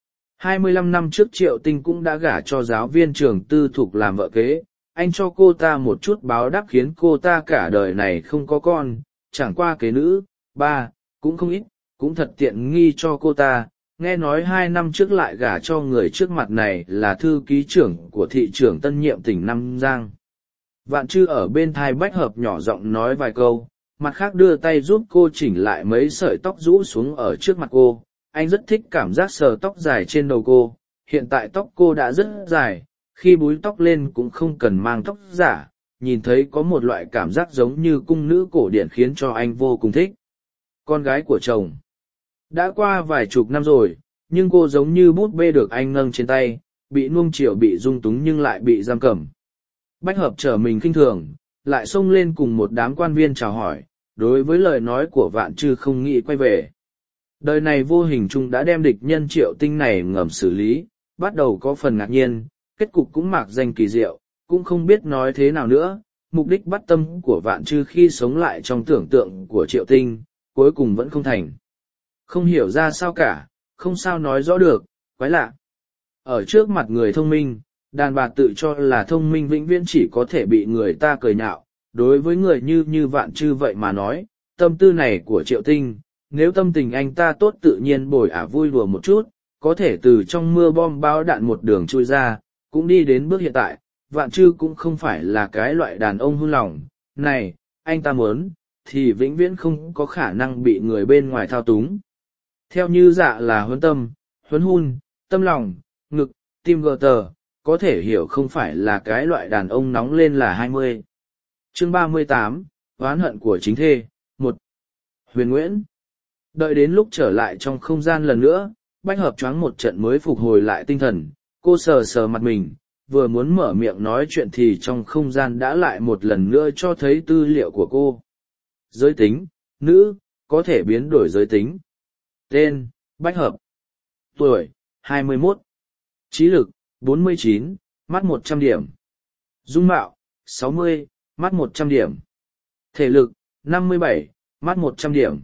25 năm trước Triệu Tinh cũng đã gả cho giáo viên trường tư thục làm vợ kế, anh cho cô ta một chút báo đáp khiến cô ta cả đời này không có con, chẳng qua kế nữ, ba, cũng không ít, cũng thật tiện nghi cho cô ta. Nghe nói 2 năm trước lại gả cho người trước mặt này là thư ký trưởng của thị trưởng tân nhiệm tỉnh Nam Giang. Vạn Trư ở bên thai Bách Hợp nhỏ giọng nói vài câu, mặt khác đưa tay giúp cô chỉnh lại mấy sợi tóc rũ xuống ở trước mặt cô. Anh rất thích cảm giác sờ tóc dài trên đầu cô, hiện tại tóc cô đã rất dài, khi búi tóc lên cũng không cần mang tóc giả, nhìn thấy có một loại cảm giác giống như cung nữ cổ điển khiến cho anh vô cùng thích. Con gái của chồng. Đã qua vài chục năm rồi, nhưng cô giống như bút bê được anh nâng trên tay, bị nuông chiều bị dung túng nhưng lại bị giam cầm. Bách hợp trở mình khinh thường, lại xông lên cùng một đám quan viên chào hỏi, đối với lời nói của Vạn Trư không nghĩ quay về. Đời này vô hình chung đã đem địch nhân Triệu Tinh này ngầm xử lý, bắt đầu có phần ngạc nhiên, kết cục cũng mạc danh kỳ diệu, cũng không biết nói thế nào nữa. Mục đích bắt tâm của Vạn Trư khi sống lại trong tưởng tượng của Triệu Tinh, cuối cùng vẫn không thành. Không hiểu ra sao cả, không sao nói rõ được, quái lạ. Ở trước mặt người thông minh, đàn bà tự cho là thông minh vĩnh viễn chỉ có thể bị người ta cười nhạo. Đối với người như Vạn Trư vậy mà nói, tâm tư này của Triệu Tinh, nếu tâm tình anh ta tốt tự nhiên bồi vui đùa một chút, có thể từ trong mưa bom bao đạn một đường chui ra, cũng đi đến bước hiện tại. Vạn Trư cũng không phải là cái loại đàn ông hung lòng, này, anh ta muốn, thì vĩnh viễn không có khả năng bị người bên ngoài thao túng. Theo như dạ là huấn tâm, huấn hun, tâm lòng, ngực, tim gờ tờ, có thể hiểu không phải là cái loại đàn ông nóng lên là 20. Chương 38, oán hận của chính thê, 1. Huyền Nguyễn. Đợi đến lúc trở lại trong không gian lần nữa, Bách hợp choáng một trận mới phục hồi lại tinh thần, cô sờ sờ mặt mình, vừa muốn mở miệng nói chuyện thì trong không gian đã lại một lần nữa cho thấy tư liệu của cô. Giới tính, nữ, có thể biến đổi giới tính. Tên, Bách hợp. Tuổi, 21. Trí lực, 49, mắt 100 điểm. Dung mạo, 60, mắt 100 điểm. Thể lực, 57, mắt 100 điểm.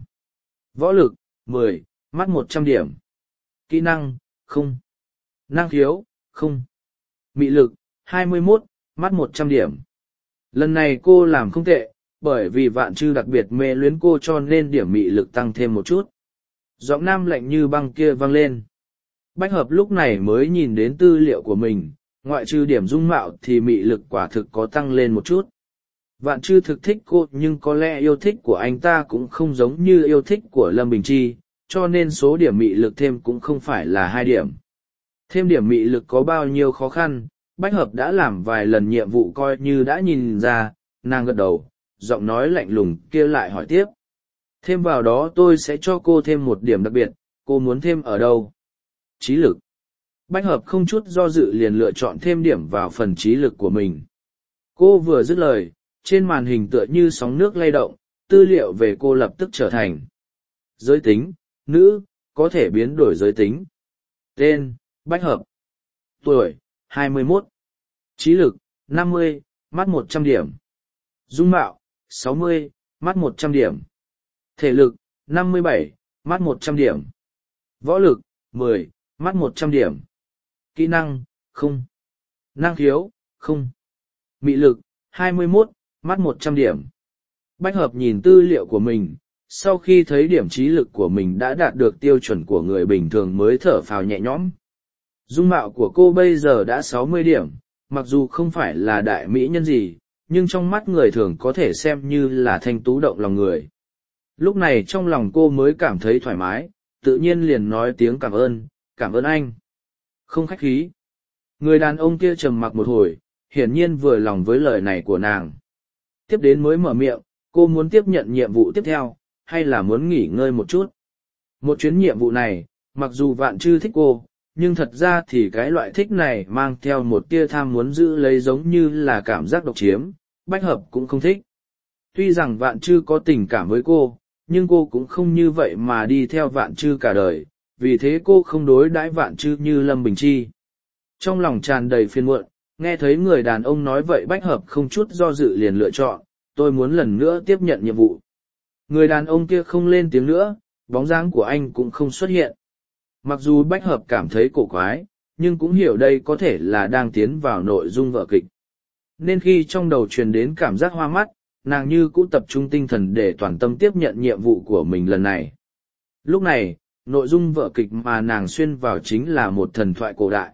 Võ lực, 10, mắt 100 điểm. Kỹ năng, không. Năng khiếu, không. Mị lực, 21, mắt 100 điểm. Lần này cô làm không tệ, bởi vì Vạn Trư đặc biệt mê luyến cô cho nên điểm mị lực tăng thêm một chút. Giọng nam lạnh như băng kia vang lên. Bách hợp lúc này mới nhìn đến tư liệu của mình, ngoại trừ điểm dung mạo thì mị lực quả thực có tăng lên một chút. Vạn Trư thực thích cô nhưng có lẽ yêu thích của anh ta cũng không giống như yêu thích của Lâm Bình Chi, cho nên số điểm mị lực thêm cũng không phải là 2 điểm. Thêm điểm mị lực có bao nhiêu khó khăn, Bách hợp đã làm vài lần nhiệm vụ coi như đã nhìn ra, nàng gật đầu, giọng nói lạnh lùng kia lại hỏi tiếp. Thêm vào đó tôi sẽ cho cô thêm một điểm đặc biệt, cô muốn thêm ở đâu? Trí lực. Bách hợp không chút do dự liền lựa chọn thêm điểm vào phần trí lực của mình. Cô vừa dứt lời, trên màn hình tựa như sóng nước lay động, tư liệu về cô lập tức trở thành. Giới tính, nữ, có thể biến đổi giới tính. Tên, Bách hợp. Tuổi, 21. Trí lực, 50, mắt 100 điểm. Dung mạo, 60, mắt 100 điểm. Thể lực, 57, mắt 100 điểm. Võ lực, 10, mắt 100 điểm. Kỹ năng, không. Năng khiếu, không. Mị lực, 21, mắt 100 điểm. Bách hợp nhìn tư liệu của mình, sau khi thấy điểm trí lực của mình đã đạt được tiêu chuẩn của người bình thường mới thở phào nhẹ nhõm. Dung mạo của cô bây giờ đã 60 điểm, mặc dù không phải là đại mỹ nhân gì, nhưng trong mắt người thường có thể xem như là thanh tú động lòng người. Lúc này trong lòng cô mới cảm thấy thoải mái, tự nhiên liền nói tiếng cảm ơn anh. Không khách khí. Người đàn ông kia trầm mặc một hồi, hiển nhiên vừa lòng với lời này của nàng. Tiếp đến mới mở miệng, cô muốn tiếp nhận nhiệm vụ tiếp theo, hay là muốn nghỉ ngơi một chút. Một chuyến nhiệm vụ này, mặc dù Vạn Trư thích cô, nhưng thật ra thì cái loại thích này mang theo một tia tham muốn giữ lấy giống như là cảm giác độc chiếm, Bách hợp cũng không thích. Tuy rằng Vạn Trư có tình cảm với cô, nhưng cô cũng không như vậy mà đi theo Vạn Trư cả đời, vì thế cô không đối đãi Vạn Trư như Lâm Bình Chi. Trong lòng tràn đầy phiền muộn, nghe thấy người đàn ông nói vậy Bách hợp không chút do dự liền lựa chọn, tôi muốn lần nữa tiếp nhận nhiệm vụ. Người đàn ông kia không lên tiếng nữa, bóng dáng của anh cũng không xuất hiện. Mặc dù Bách hợp cảm thấy cổ quái, nhưng cũng hiểu đây có thể là đang tiến vào nội dung vở kịch. Nên khi trong đầu truyền đến cảm giác hoa mắt, nàng như cũ tập trung tinh thần để toàn tâm tiếp nhận nhiệm vụ của mình lần này. Lúc này, nội dung vở kịch mà nàng xuyên vào chính là một thần thoại cổ đại.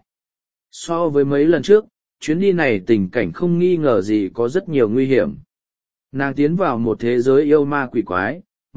So với mấy lần trước, chuyến đi này tình cảnh không nghi ngờ gì có rất nhiều nguy hiểm. Nàng tiến vào một thế giới yêu ma quỷ quái,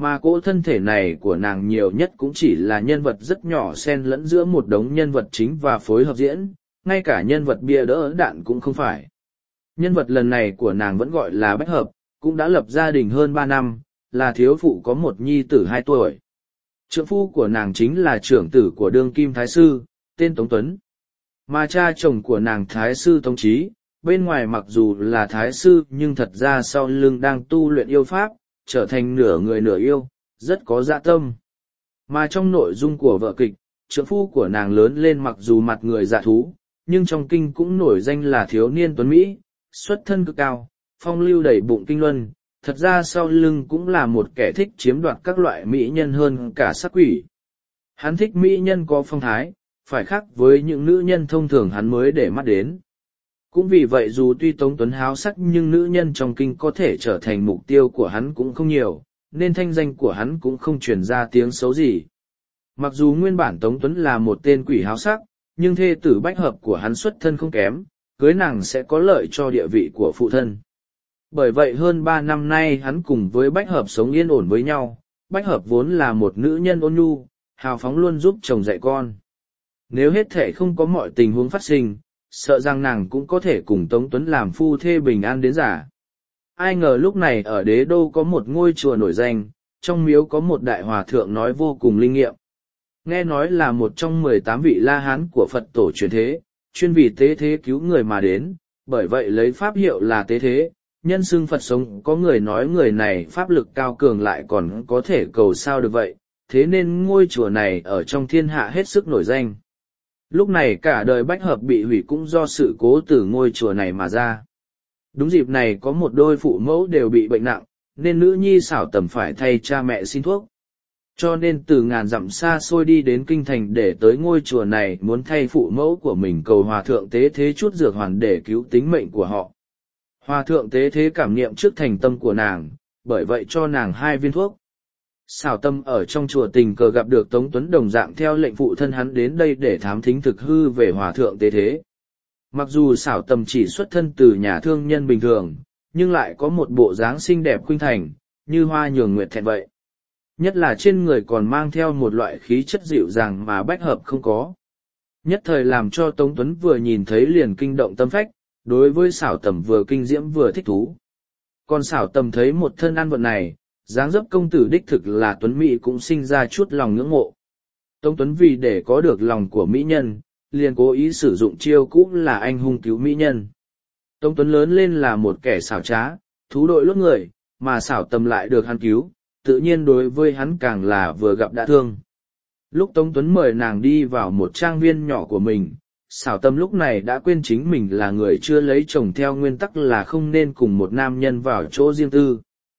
Mà cỗ thân thể này của nàng nhiều nhất cũng chỉ là nhân vật rất nhỏ xen lẫn giữa một đống nhân vật chính và phối hợp diễn, ngay cả nhân vật bia đỡ đạn cũng không phải. Nhân vật lần này của nàng vẫn gọi là Bách Hợp, cũng đã lập gia đình hơn 3 năm, là thiếu phụ có một nhi tử 2 tuổi. Trượng phu của nàng chính là trưởng tử của đương kim thái sư, tên Tống Tuấn. Mà cha chồng của nàng thái sư Tống Chí, bên ngoài mặc dù là thái sư nhưng thật ra sau lưng đang tu luyện yêu pháp, trở thành nửa người nửa yêu, rất có dạ tâm. Mà trong nội dung của vở kịch, trượng phu của nàng lớn lên mặc dù mặt người dạ thú, nhưng trong kinh cũng nổi danh là thiếu niên tuấn Mỹ, xuất thân cực cao, phong lưu đầy bụng kinh luân, thật ra sau lưng cũng là một kẻ thích chiếm đoạt các loại mỹ nhân hơn cả sắc quỷ. Hắn thích mỹ nhân có phong thái, phải khác với những nữ nhân thông thường hắn mới để mắt đến. Cũng vì vậy dù tuy Tống Tuấn háo sắc nhưng nữ nhân trong kinh có thể trở thành mục tiêu của hắn cũng không nhiều, nên thanh danh của hắn cũng không truyền ra tiếng xấu gì. Mặc dù nguyên bản Tống Tuấn là một tên quỷ háo sắc, nhưng thê tử Bách Hợp của hắn xuất thân không kém, cưới nàng sẽ có lợi cho địa vị của phụ thân. Bởi vậy hơn 3 năm nay hắn cùng với Bách Hợp sống yên ổn với nhau. Bách Hợp vốn là một nữ nhân ôn nhu, hào phóng luôn giúp chồng dạy con. Nếu hết thể không có mọi tình huống phát sinh, sợ rằng nàng cũng có thể cùng Tống Tuấn làm phu thê bình an đến già. Ai ngờ lúc này ở đế đô có một ngôi chùa nổi danh, trong miếu có một đại hòa thượng nói vô cùng linh nghiệm. Nghe nói là một trong 18 vị La Hán của Phật tổ truyền thế, chuyên vì tế thế cứu người mà đến, bởi vậy lấy pháp hiệu là tế thế. Nhân xưng Phật sống, có người nói người này pháp lực cao cường lại còn có thể cầu sao được vậy, thế nên ngôi chùa này ở trong thiên hạ hết sức nổi danh. Lúc này cả đời Bách Hợp bị hủy cũng do sự cố từ ngôi chùa này mà ra. Đúng dịp này có một đôi phụ mẫu đều bị bệnh nặng, nên nữ nhi xảo tầm phải thay cha mẹ xin thuốc. Cho nên từ ngàn dặm xa xôi đi đến kinh thành để tới ngôi chùa này muốn thay phụ mẫu của mình cầu hòa thượng tế thế chút dược hoàn để cứu tính mệnh của họ. Hòa thượng tế thế cảm niệm trước thành tâm của nàng, bởi vậy cho nàng 2 viên thuốc. Xảo Tâm ở trong chùa tình cờ gặp được Tống Tuấn đồng dạng theo lệnh phụ thân hắn đến đây để thám thính thực hư về hòa thượng tế thế. Mặc dù Xảo Tâm chỉ xuất thân từ nhà thương nhân bình thường, nhưng lại có một bộ dáng xinh đẹp khuynh thành, như hoa nhường nguyệt thẹn vậy. Nhất là trên người còn mang theo một loại khí chất dịu dàng mà Bách Hợp không có. Nhất thời làm cho Tống Tuấn vừa nhìn thấy liền kinh động tâm phách, đối với Xảo Tầm vừa kinh diễm vừa thích thú. Còn Xảo Tầm thấy một thân ăn vận này, dáng dấp công tử đích thực là Tuấn Mỹ cũng sinh ra chút lòng ngưỡng mộ. Tống Tuấn vì để có được lòng của mỹ nhân, liền cố ý sử dụng chiêu cũ là anh hùng cứu mỹ nhân. Tống Tuấn lớn lên là một kẻ xảo trá, thú đội lốt người, mà Xảo Tầm lại được hắn cứu, tự nhiên đối với hắn càng là vừa gặp đã thương. Lúc Tống Tuấn mời nàng đi vào một trang viên nhỏ của mình, Xảo Tâm lúc này đã quên chính mình là người chưa lấy chồng theo nguyên tắc là không nên cùng một nam nhân vào chỗ riêng tư.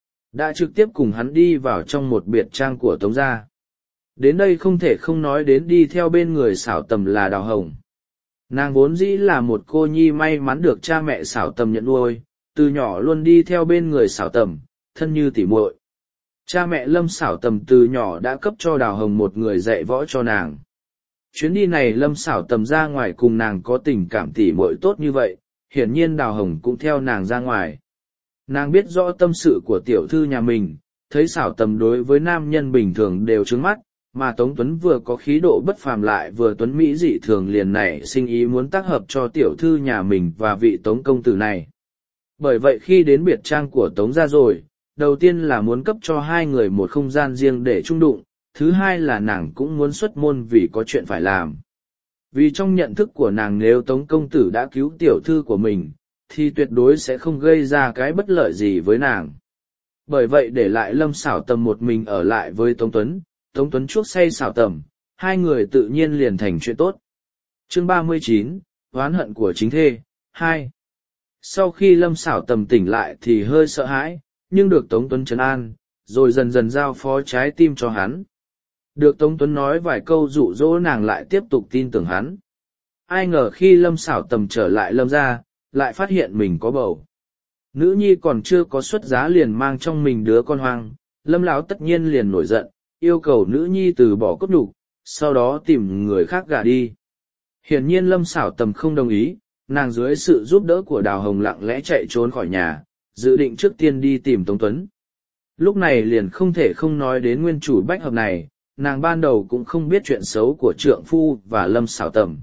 Đã trực tiếp cùng hắn đi vào trong một biệt trang của Tống gia. Đến đây không thể không nói đến đi theo bên người Xảo Tầm là Đào Hồng. Nàng vốn dĩ là một cô nhi may mắn được cha mẹ Xảo Tầm nhận nuôi, từ nhỏ luôn đi theo bên người Xảo Tầm, thân như tỉ muội. Cha mẹ Lâm Xảo Tầm từ nhỏ đã cấp cho Đào Hồng một người dạy võ cho nàng. Chuyến đi này Lâm Xảo Tầm ra ngoài cùng nàng có tình cảm tỉ muội tốt như vậy, hiển nhiên Đào Hồng cũng theo nàng ra ngoài. Nàng biết rõ tâm sự của tiểu thư nhà mình, thấy Xảo Tầm đối với nam nhân bình thường đều trướng mắt, mà Tống Tuấn vừa có khí độ bất phàm lại vừa tuấn mỹ dị thường liền nảy sinh ý muốn tác hợp cho tiểu thư nhà mình và vị Tống công tử này. Bởi vậy khi đến biệt trang của Tống gia rồi, đầu tiên là muốn cấp cho 2 người một không gian riêng để chung đụng, thứ hai là nàng cũng muốn xuất môn vì có chuyện phải làm. Vì trong nhận thức của nàng nếu Tống công tử đã cứu tiểu thư của mình, thì tuyệt đối sẽ không gây ra cái bất lợi gì với nàng. Bởi vậy để lại Lâm Xảo Tầm một mình ở lại với Tống Tuấn chuốc say Xảo Tầm, 2 người tự nhiên liền thành chuyện tốt. Chương 39, oán hận của chính thê, 2. Sau khi Lâm Xảo Tầm tỉnh lại thì hơi sợ hãi, nhưng được Tống Tuấn trấn an, rồi dần dần giao phó trái tim cho hắn. Được Tống Tuấn nói vài câu dụ dỗ nàng lại tiếp tục tin tưởng hắn. Ai ngờ khi Lâm Xảo Tầm trở lại Lâm gia, lại phát hiện mình có bầu. Nữ nhi còn chưa có xuất giá liền mang trong mình đứa con hoang, Lâm lão tất nhiên liền nổi giận, yêu cầu nữ nhi từ bỏ cốt nhục, sau đó tìm người khác gả đi. Hiển nhiên Lâm Xảo Tầm không đồng ý, nàng dưới sự giúp đỡ của Đào Hồng lặng lẽ chạy trốn khỏi nhà, dự định trước tiên đi tìm Tống Tuấn. Lúc này liền không thể không nói đến nguyên chủ bách hợp này, nàng ban đầu cũng không biết chuyện xấu của trượng phu và Lâm Sảo Tầm.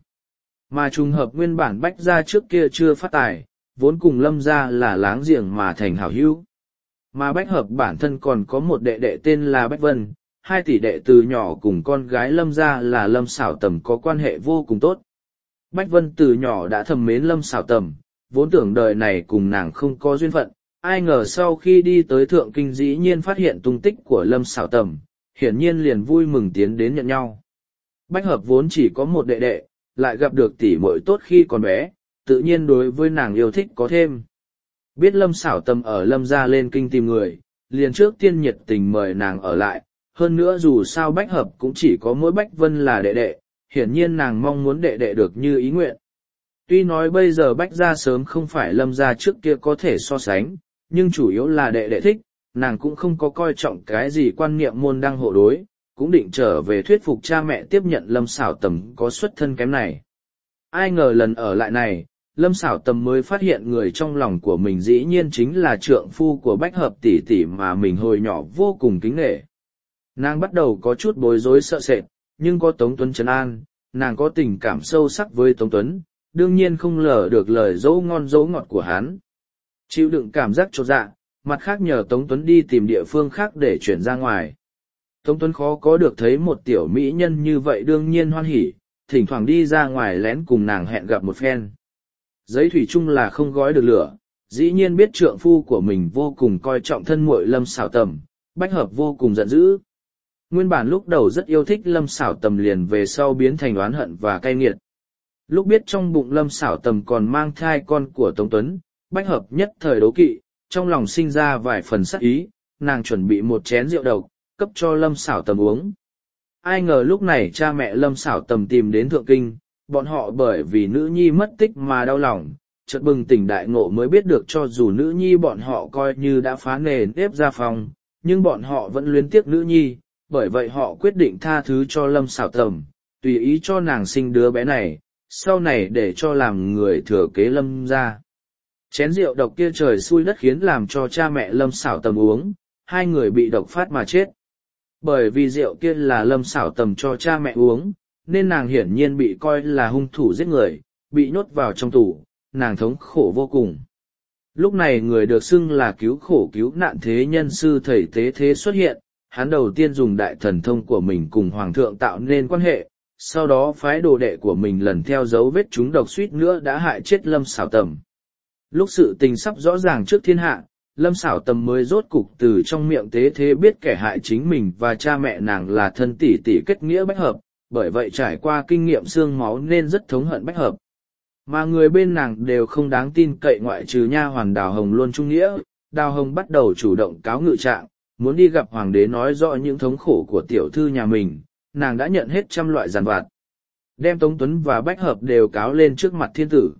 Mà trùng hợp nguyên bản bách gia trước kia chưa phát tài, vốn cùng Lâm gia là láng giềng mà thành hảo hữu. Mà bách hợp bản thân còn có một đệ đệ tên là Bách Vân, hai tỷ đệ từ nhỏ cùng con gái Lâm gia là Lâm Sảo Tầm có quan hệ vô cùng tốt. Bách Vân từ nhỏ đã thầm mến Lâm Sảo Tầm, vốn tưởng đời này cùng nàng không có duyên phận, ai ngờ sau khi đi tới Thượng Kinh dĩ nhiên phát hiện tung tích của Lâm Sảo Tầm, hiển nhiên liền vui mừng tiến đến nhận nhau. Bách hợp vốn chỉ có một đệ đệ, lại gặp được tỷ muội tốt khi còn bé, tự nhiên đối với nàng yêu thích có thêm. Biết Lâm Sảo Tầm ở Lâm gia lên kinh tìm người, liền trước tiên nhiệt tình mời nàng ở lại, hơn nữa dù sao Bách hợp cũng chỉ có mỗi Bách Vân là đệ đệ, hiển nhiên nàng mong muốn đệ đệ được như ý nguyện. Tuy nói bây giờ Bách gia sớm không phải Lâm gia trước kia có thể so sánh, nhưng chủ yếu là đệ đệ thích, nàng cũng không có coi trọng cái gì quan niệm môn đăng hộ đối, cũng định trở về thuyết phục cha mẹ tiếp nhận Lâm Sảo Tầm có xuất thân kém này. Ai ngờ lần ở lại này, Lâm Sảo Tầm mới phát hiện người trong lòng của mình dĩ nhiên chính là trượng phu của Bách hợp tỷ tỷ mà mình hồi nhỏ vô cùng kính nể. Nàng bắt đầu có chút bối rối sợ sệt, nhưng có Tống Tuấn trấn an, nàng có tình cảm sâu sắc với Tống Tuấn, đương nhiên không lờ được lời dỗ ngon dỗ ngọt của hắn. Chịu đựng cảm giác chột dạ, mặt khác nhờ Tống Tuấn đi tìm địa phương khác để chuyển ra ngoài. Tống Tuấn khó có được thấy một tiểu mỹ nhân như vậy đương nhiên hoan hỉ, thỉnh thoảng đi ra ngoài lén cùng nàng hẹn gặp một phen. Giấy thủy chung là không gói được lửa, dĩ nhiên biết trượng phu của mình vô cùng coi trọng thân muội Lâm Sảo Tầm, Bách hợp vô cùng giận dữ. Nguyên bản lúc đầu rất yêu thích Lâm Sảo Tầm liền về sau biến thành oán hận và cay nghiệt. Lúc biết trong bụng Lâm Sảo Tầm còn mang thai con của Tống Tuấn, Bách hợp nhất thời đố kỵ, trong lòng sinh ra vài phần sắc ý, nàng chuẩn bị một chén rượu độc, cấp cho Lâm Sảo Tầm uống. Ai ngờ lúc này cha mẹ Lâm Sảo Tầm tìm đến Thượng Kinh, bọn họ bởi vì nữ nhi mất tích mà đau lòng, chợt bừng tỉnh đại ngộ mới biết được cho dù nữ nhi bọn họ coi như đã phá nề nếp ra phòng, nhưng bọn họ vẫn luyến tiếc nữ nhi, bởi vậy họ quyết định tha thứ cho Lâm Sảo Tầm, tùy ý cho nàng sinh đứa bé này, sau này để cho làm người thừa kế Lâm gia. Chén rượu độc kia trời xui đất khiến làm cho cha mẹ Lâm Sảo Tầm uống, hai người bị độc phát mà chết. Bởi vì rượu kia là Lâm Sảo Tầm cho cha mẹ uống, nên nàng hiển nhiên bị coi là hung thủ giết người, bị nhốt vào trong tủ, nàng thống khổ vô cùng. Lúc này người được xưng là cứu khổ cứu nạn thế nhân sư thầy tế thế xuất hiện, hắn đầu tiên dùng đại thần thông của mình cùng Hoàng thượng tạo nên quan hệ, sau đó phái đồ đệ của mình lần theo dấu vết chúng độc suýt nữa đã hại chết Lâm Sảo Tầm. Lúc sự tình sắp rõ ràng trước thiên hạ, Lâm Sảo Tầm mới rốt cục từ trong miệng tế thế biết kẻ hại chính mình và cha mẹ nàng là thân tỷ tỷ kết nghĩa Bách hợp, bởi vậy trải qua kinh nghiệm xương máu nên rất thống hận Bách hợp. Mà người bên nàng đều không đáng tin cậy ngoại trừ nha hoàn Đào Hồng luôn trung nghĩa, Đào Hồng bắt đầu chủ động cáo ngự trạng, muốn đi gặp hoàng đế nói rõ những thống khổ của tiểu thư nhà mình, nàng đã nhận hết trăm loại giàn vặt. Đem Tống Tuấn và Bách hợp đều cáo lên trước mặt thiên tử.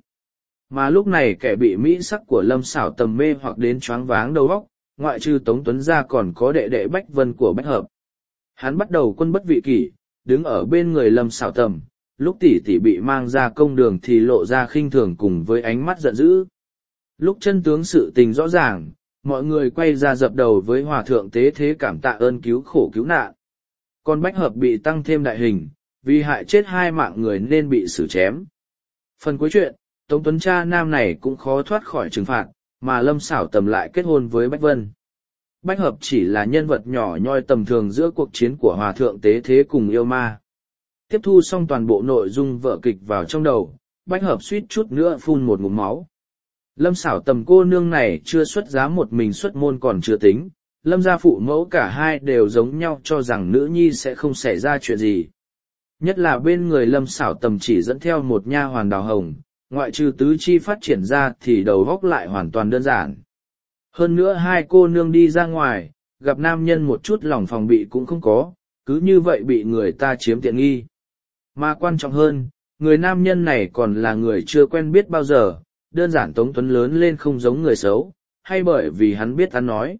Mà lúc này kẻ bị mỹ sắc của Lâm Sảo Tầm mê hoặc đến choáng váng đầu óc, ngoại trừ Tống Tuấn ra còn có đệ đệ Bách Vân của Bách hợp. Hắn bắt đầu quân bất vị kỷ, đứng ở bên người Lâm Sảo Tầm, lúc tỷ tỷ bị mang ra công đường thì lộ ra khinh thường cùng với ánh mắt giận dữ. Lúc chân tướng sự tình rõ ràng, mọi người quay ra dập đầu với Hòa thượng tế thế cảm tạ ơn cứu khổ cứu nạn. Còn Bách hợp bị tăng thêm đại hình, vì hại chết hai mạng người nên bị xử chém. Phần cuối chuyện, Tống Tuấn cha nam này cũng khó thoát khỏi trừng phạt, mà Lâm Sảo Tầm lại kết hôn với Bách Vân. Bách hợp chỉ là nhân vật nhỏ nhoi tầm thường giữa cuộc chiến của Hòa thượng tế thế cùng yêu ma. Tiếp thu xong toàn bộ nội dung vở kịch vào trong đầu, Bách hợp suýt chút nữa phun một ngụm máu. Lâm Sảo Tầm cô nương này chưa xuất giá một mình xuất môn còn chưa tính, Lâm gia phụ mẫu cả hai đều giống nhau cho rằng nữ nhi sẽ không xảy ra chuyện gì. Nhất là bên người Lâm Sảo Tầm chỉ dẫn theo một nha hoàn Đào Hồng, ngoại trừ tứ chi phát triển ra thì đầu óc lại hoàn toàn đơn giản. Hơn nữa hai cô nương đi ra ngoài, gặp nam nhân một chút lòng phòng bị cũng không có, cứ như vậy bị người ta chiếm tiện nghi. Mà quan trọng hơn, người nam nhân này còn là người chưa quen biết bao giờ, đơn giản Tống Tuấn lớn lên không giống người xấu, hay bởi vì hắn biết ăn nói.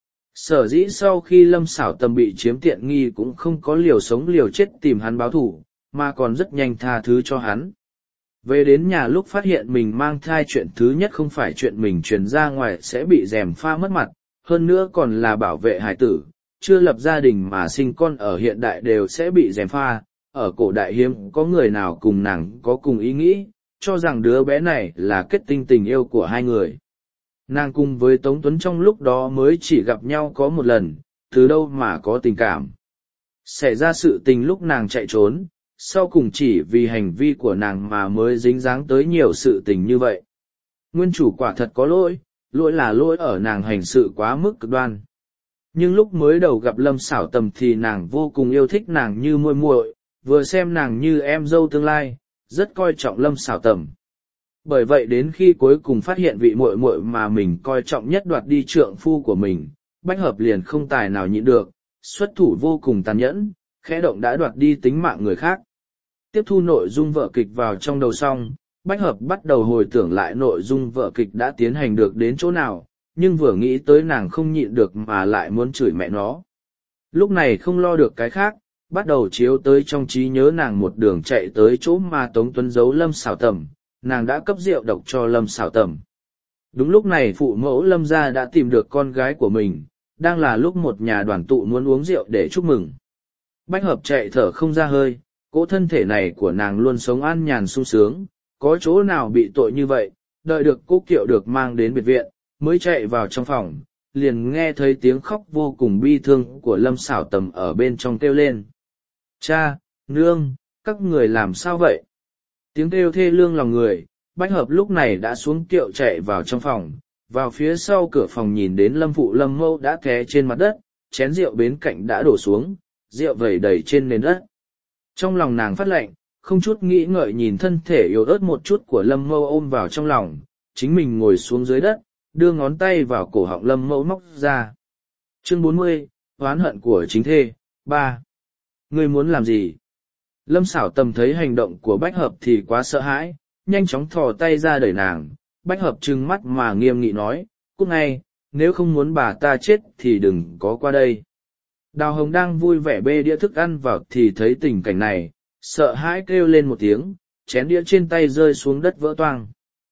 Sở dĩ sau khi Lâm Sảo Tầm bị chiếm tiện nghi cũng không có liều sống liều chết tìm hắn báo thù, mà còn rất nhanh tha thứ cho hắn. Về đến nhà lúc phát hiện mình mang thai chuyện thứ nhất không phải chuyện mình truyền ra ngoài sẽ bị gièm pha mất mặt, hơn nữa còn là bảo vệ hải tử, chưa lập gia đình mà sinh con ở hiện đại đều sẽ bị gièm pha, ở cổ đại hiếm có người nào cùng nàng có cùng ý nghĩ, cho rằng đứa bé này là kết tinh tình yêu của hai người. Nàng cùng với Tống Tuấn trong lúc đó mới chỉ gặp nhau có một lần, từ đâu mà có tình cảm. Xảy ra sự tình lúc nàng chạy trốn, sau cùng chỉ vì hành vi của nàng mà mới dính dáng tới nhiều sự tình như vậy. Nguyên chủ quả thật có lỗi, lỗi là lỗi ở nàng hành sự quá mức cực đoan. Nhưng lúc mới đầu gặp Lâm Sảo Tầm thì nàng vô cùng yêu thích nàng như muội muội, vừa xem nàng như em dâu tương lai, rất coi trọng Lâm Sảo Tầm. Bởi vậy đến khi cuối cùng phát hiện vị muội muội mà mình coi trọng nhất đoạt đi trượng phu của mình, Bách Hợp liền không tài nào nhịn được, xuất thủ vô cùng tàn nhẫn, khẽ động đã đoạt đi tính mạng người khác. Tiếp thu nội dung vở kịch vào trong đầu xong, Bách Hợp bắt đầu hồi tưởng lại nội dung vở kịch đã tiến hành được đến chỗ nào, nhưng vừa nghĩ tới nàng không nhịn được mà lại muốn chửi mẹ nó. Lúc này không lo được cái khác, bắt đầu chiếu tới trong trí nhớ nàng một đường chạy tới chỗ mà Tống Tuấn giấu Lâm Sảo Tầm, nàng đã cấp rượu độc cho Lâm Sảo Tầm. Đúng lúc này phụ mẫu Lâm gia đã tìm được con gái của mình, đang là lúc một nhà đoàn tụ muốn uống rượu để chúc mừng. Bách Hợp chạy thở không ra hơi, cỗ thân thể này của nàng luôn sống an nhàn sung sướng, có chỗ nào bị tội như vậy, đợi được Cố Kiệu được mang đến biệt viện, mới chạy vào trong phòng, liền nghe thấy tiếng khóc vô cùng bi thương của Lâm Sảo Tầm ở bên trong kêu lên. Cha, nương, các người làm sao vậy? Tiếng kêu thê lương lòng người, Bách Hợp lúc này đã xuống kiệu chạy vào trong phòng, vào phía sau cửa phòng nhìn đến Lâm Phụ Lâm Mẫu đã té trên mặt đất, chén rượu bên cạnh đã đổ xuống, rượu vẩy đầy trên nền đất. Trong lòng nàng phát lạnh, không chút nghĩ ngợi nhìn thân thể yếu ớt một chút của Lâm Mẫu ôm vào trong lòng, chính mình ngồi xuống dưới đất, đưa ngón tay vào cổ họng Lâm Mẫu móc ra. Chương 40, oán hận của chính thê, 3. Ngươi muốn làm gì? Lâm Sảo Tầm thấy hành động của Bách Hợp thì quá sợ hãi, nhanh chóng thò tay ra đẩy nàng. Bách Hợp trừng mắt mà nghiêm nghị nói, cút ngay, nếu không muốn bà ta chết thì đừng có qua đây. Đào Hồng đang vui vẻ bê đĩa thức ăn vào thì thấy tình cảnh này, sợ hãi kêu lên một tiếng, chén đĩa trên tay rơi xuống đất vỡ toang.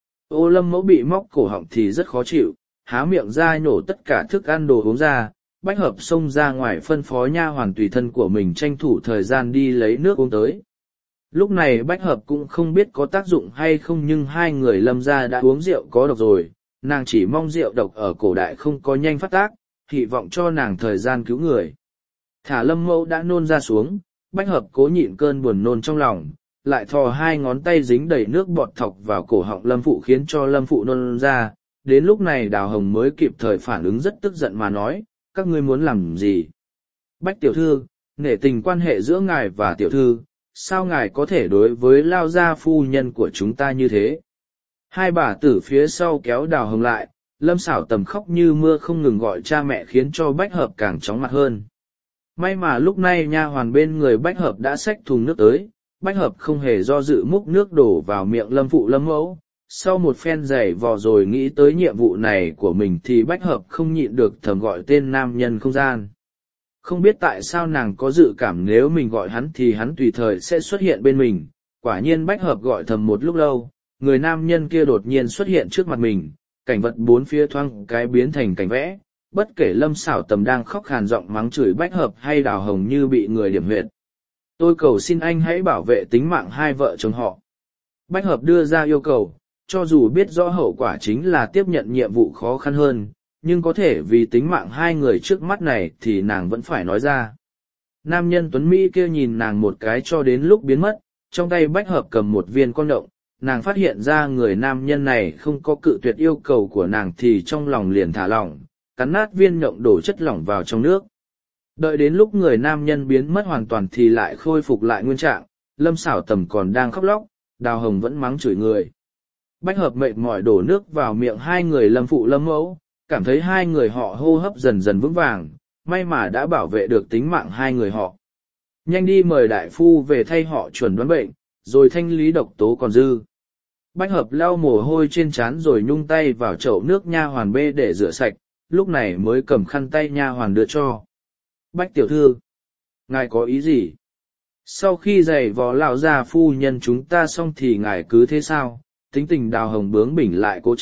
Ô Lâm Mẫu bị móc cổ họng thì rất khó chịu, há miệng ra nhổ tất cả thức ăn đồ uống ra. Bách Hợp xông ra ngoài phân phó nha hoàn tùy thân của mình tranh thủ thời gian đi lấy nước uống tới. Lúc này Bách Hợp cũng không biết có tác dụng hay không, nhưng hai người Lâm gia đã uống rượu có độc rồi, nàng chỉ mong rượu độc ở cổ đại không có nhanh phát tác, hy vọng cho nàng thời gian cứu người. Thả Lâm Mẫu đã nôn ra xuống, Bách Hợp cố nhịn cơn buồn nôn trong lòng, lại thò hai ngón tay dính đầy nước bọt thọc vào cổ họng Lâm Phụ khiến cho Lâm Phụ nôn ra. Đến lúc này Đào Hồng mới kịp thời phản ứng rất tức giận mà nói, các ngươi muốn làm gì? Bách tiểu thư, nể tình quan hệ giữa ngài và tiểu thư, sao ngài có thể đối với Lao gia phu nhân của chúng ta như thế? Hai bà tử phía sau kéo Đào Hồng lại, Lâm Sảo Tầm khóc như mưa không ngừng gọi cha mẹ khiến cho Bách Hợp càng chóng mặt hơn. May mà lúc này nha hoàn bên người Bách Hợp đã xách thùng nước tới, Bách Hợp không hề do dự múc nước đổ vào miệng Lâm Phụ Lâm Mẫu. Sau một phen giày vò rồi nghĩ tới nhiệm vụ này của mình thì Bách Hợp không nhịn được thầm gọi tên nam nhân không gian. Không biết tại sao nàng có dự cảm nếu mình gọi hắn thì hắn tùy thời sẽ xuất hiện bên mình. Quả nhiên Bách Hợp gọi thầm một lúc lâu, người nam nhân kia đột nhiên xuất hiện trước mặt mình, cảnh vật bốn phía thoáng cái biến thành cảnh vẽ. Bất kể Lâm Sảo Tầm đang khóc khàn giọng mắng chửi Bách Hợp hay Đào Hồng như bị người điểm huyệt. Tôi cầu xin anh hãy bảo vệ tính mạng hai vợ chồng họ. Bách Hợp đưa ra yêu cầu. Cho dù biết rõ hậu quả chính là tiếp nhận nhiệm vụ khó khăn hơn, nhưng có thể vì tính mạng hai người trước mắt này thì nàng vẫn phải nói ra. Nam nhân Tuấn Mỹ kia nhìn nàng một cái cho đến lúc biến mất, trong tay Bách Hợp cầm một viên con động, nàng phát hiện ra người nam nhân này không có cự tuyệt yêu cầu của nàng thì trong lòng liền thả lỏng, cắn nát viên nhộng đổ chất lỏng vào trong nước. Đợi đến lúc người nam nhân biến mất hoàn toàn thì lại khôi phục lại nguyên trạng, Lâm Sảo Tầm còn đang khóc lóc, Đào Hồng vẫn mắng chửi người. Bách Hợp mệt mỏi đổ nước vào miệng hai người Lâm Phụ Lâm Mẫu, cảm thấy hai người họ hô hấp dần dần vững vàng, may mà đã bảo vệ được tính mạng hai người họ. Nhanh đi mời đại phu về thay họ chuẩn đoán bệnh, rồi thanh lý độc tố còn dư. Bách Hợp lau mồ hôi trên trán rồi nhung tay vào chậu nước nha hoàn bê để rửa sạch, lúc này mới cầm khăn tay nha hoàn đưa cho. Bách tiểu thư, ngài có ý gì? Sau khi giày vò lão gia phu nhân chúng ta xong thì ngài cứ thế sao? Tính tình Đào Hồng bướng bỉnh lại cố chấp,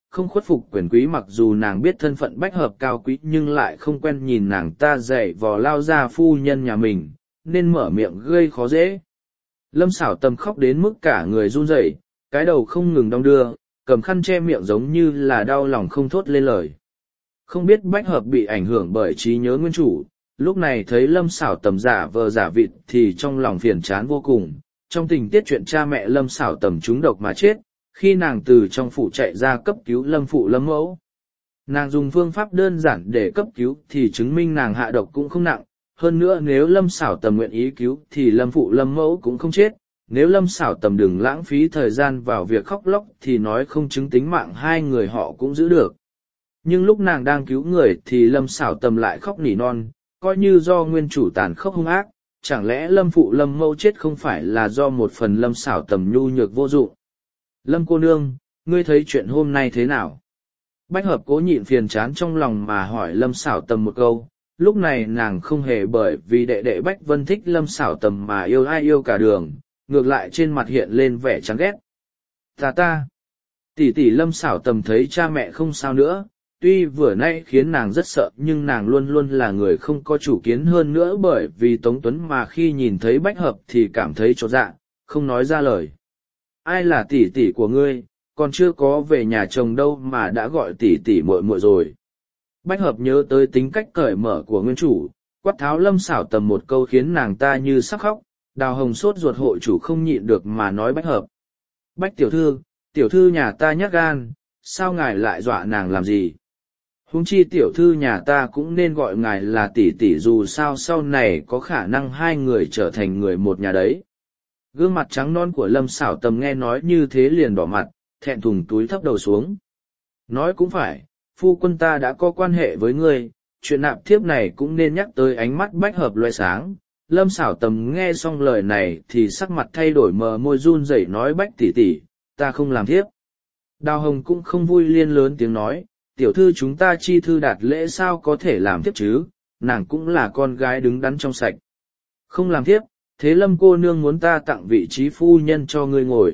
không khuất phục quyền quý, mặc dù nàng biết thân phận Bách Hợp cao quý nhưng lại không quen nhìn nàng ta dạy vò lao ra phu nhân nhà mình, nên mở miệng gây khó dễ. Lâm Sảo Tầm khóc đến mức cả người run rẩy, cái đầu không ngừng đong đưa, cầm khăn che miệng giống như là đau lòng không thốt lên lời. Không biết Bách Hợp bị ảnh hưởng bởi trí nhớ nguyên chủ, lúc này thấy Lâm Sảo Tầm giả vờ giả vịt thì trong lòng phiền chán vô cùng. Trong tình tiết chuyện cha mẹ Lâm Sảo Tầm trúng độc mà chết, khi nàng từ trong phủ chạy ra cấp cứu Lâm phụ Lâm mẫu. Nàng dùng phương pháp đơn giản để cấp cứu thì chứng minh nàng hạ độc cũng không nặng, hơn nữa nếu Lâm Sảo Tầm nguyện ý cứu thì Lâm phụ Lâm mẫu cũng không chết. Nếu Lâm Sảo Tầm đừng lãng phí thời gian vào việc khóc lóc thì nói không chứng tính mạng hai người họ cũng giữ được. Nhưng lúc nàng đang cứu người thì Lâm Sảo Tầm lại khóc nỉ non, coi như do nguyên chủ tàn khốc hung ác, chẳng lẽ Lâm phụ Lâm mẫu chết không phải là do một phần Lâm Sảo Tầm nhu nhược vô dụng. Lâm cô nương, ngươi thấy chuyện hôm nay thế nào? Bách Hợp cố nhịn phiền chán trong lòng mà hỏi Lâm Sảo Tầm một câu. Lúc này nàng không hề bởi vì đệ đệ Bách Vân thích Lâm Sảo Tầm mà yêu ai yêu cả đường, ngược lại trên mặt hiện lên vẻ chán ghét. Ta tỷ tỷ Lâm Sảo Tầm thấy cha mẹ không sao nữa, tuy vừa nãy khiến nàng rất sợ nhưng nàng luôn luôn là người không có chủ kiến, hơn nữa bởi vì Tống Tuấn mà khi nhìn thấy Bách Hợp thì cảm thấy chột dạ, không nói ra lời. Ai là tỷ tỷ của ngươi, còn chưa có về nhà chồng đâu mà đã gọi tỷ tỷ muội muội rồi. Bách Hợp nhớ tới tính cách cởi mở của nguyên chủ, quát tháo Lâm Sảo Tầm một câu khiến nàng ta như sắp khóc. Đào Hồng sốt ruột hộ chủ không nhịn được mà nói Bách Hợp. Bách tiểu thư nhà ta nhát gan, sao ngài lại dọa nàng làm gì? Huống chi tiểu thư nhà ta cũng nên gọi ngài là tỷ tỷ, dù sao sau này có khả năng hai người trở thành người một nhà đấy. Gương mặt trắng non của Lâm Sảo Tầm nghe nói như thế liền đỏ mặt, thẹn thùng túi thấp đầu xuống. Nói cũng phải, phu quân ta đã có quan hệ với ngươi, chuyện nạp thiếp này cũng nên nhắc tới. Ánh mắt Bách Hợp loe sáng. Lâm Sảo Tầm nghe xong lời này thì sắc mặt thay đổi, mờ môi run rẩy nói Bách tỷ tỷ, ta không làm thiếp. Đào Hồng cũng không vui liên lớn tiếng nói, tiểu thư chúng ta chi thư đạt lễ sao có thể làm thiếp chứ, nàng cũng là con gái đứng đắn trong sạch. Không làm thiếp, thế Lâm cô nương muốn ta tặng vị trí phu nhân cho ngươi ngồi.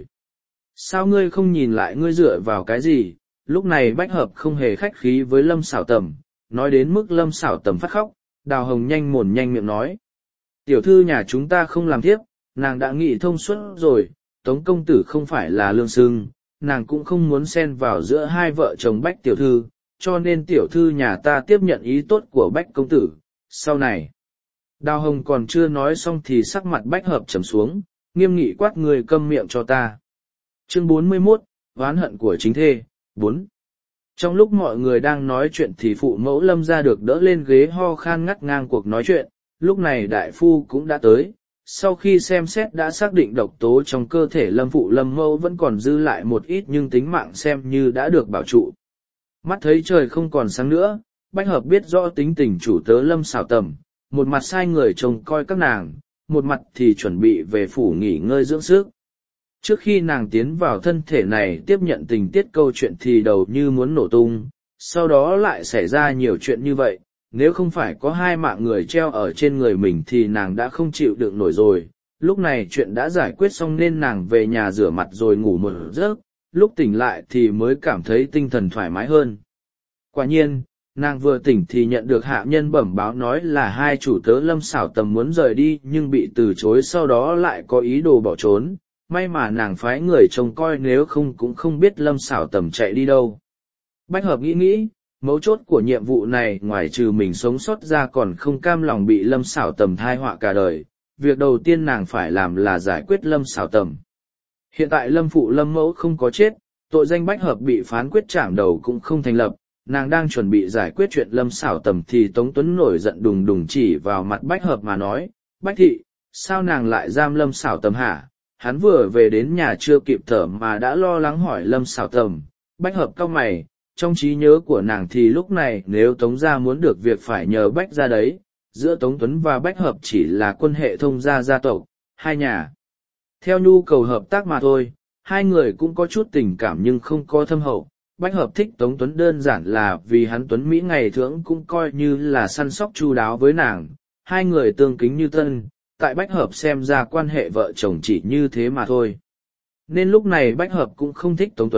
Sao ngươi không nhìn lại ngươi dựa vào cái gì? Lúc này Bách Hợp không hề khách khí với Lâm Sảo Tầm, nói đến mức Lâm Sảo Tầm phát khóc. Đào Hồng nhanh mồm nhanh miệng nói, tiểu thư nhà chúng ta không làm thiếp, nàng đã nghĩ thông suốt rồi, Tống công tử không phải là lương sưng, nàng cũng không muốn xen vào giữa hai vợ chồng Bách tiểu thư, cho nên tiểu thư nhà ta tiếp nhận ý tốt của Bách công tử. Sau này, Đào Hồng còn chưa nói xong thì sắc mặt Bách Hợp trầm xuống, nghiêm nghị quát người câm miệng cho ta. Chương 41, oán hận của chính thê, 4. Trong lúc mọi người đang nói chuyện thì phụ mẫu Lâm ra được đỡ lên ghế ho khan ngắt ngang cuộc nói chuyện. Lúc này đại phu cũng đã tới, sau khi xem xét đã xác định độc tố trong cơ thể Lâm phụ Lâm mẫu vẫn còn dư lại một ít nhưng tính mạng xem như đã được bảo trụ. Mắt thấy trời không còn sáng nữa, Bách Hợp biết rõ tính tình chủ tớ Lâm Sảo Tầm, một mặt sai người trông coi các nàng, một mặt thì chuẩn bị về phủ nghỉ ngơi dưỡng sức. Trước khi nàng tiến vào thân thể này tiếp nhận tình tiết câu chuyện thì đầu như muốn nổ tung, sau đó lại xảy ra nhiều chuyện như vậy. Nếu không phải có hai mạng người treo ở trên người mình thì nàng đã không chịu đựng nổi rồi. Lúc này chuyện đã giải quyết xong nên nàng về nhà rửa mặt rồi ngủ một giấc, lúc tỉnh lại thì mới cảm thấy tinh thần thoải mái hơn. Quả nhiên, nàng vừa tỉnh thì nhận được hạ nhân bẩm báo nói là hai chủ tớ Lâm Sảo Tầm muốn rời đi nhưng bị từ chối, sau đó lại có ý đồ bỏ trốn. May mà nàng phái người trông coi, nếu không cũng không biết Lâm Sảo Tầm chạy đi đâu. Bách Hợp nghĩ, mấu chốt của nhiệm vụ này ngoài trừ mình sống sót ra còn không cam lòng bị Lâm Sảo Tầm thai họa cả đời, việc đầu tiên nàng phải làm là giải quyết Lâm Sảo Tầm. Hiện tại Lâm phụ Lâm mẫu không có chết, tội danh Bách Hợp bị phán quyết trảm đầu cũng không thành lập, nàng đang chuẩn bị giải quyết chuyện Lâm Sảo Tầm thì Tống Tuấn nổi giận đùng đùng chỉ vào mặt Bách Hợp mà nói, Bách thị, sao nàng lại giam Lâm Sảo Tầm hả? Hắn vừa về đến nhà chưa kịp thở mà đã lo lắng hỏi Lâm Sảo Tầm. Bách Hợp cau mày, trong trí nhớ của nàng thì lúc này nếu Tống gia muốn được việc phải nhờ Bách gia đấy, giữa Tống Tuấn và Bách Hợp chỉ là quan hệ thông gia gia tộc, hai nhà. Theo nhu cầu hợp tác mà thôi, hai người cũng có chút tình cảm nhưng không có thâm hậu. Bách Hợp thích Tống Tuấn đơn giản là vì hắn Tuấn Mỹ ngày thường cũng coi như là săn sóc chu đáo với nàng, hai người tương kính như thân, tại Bách Hợp xem ra quan hệ vợ chồng chỉ như thế mà thôi. Nên lúc này Bách Hợp cũng không thích Tống Tuấn,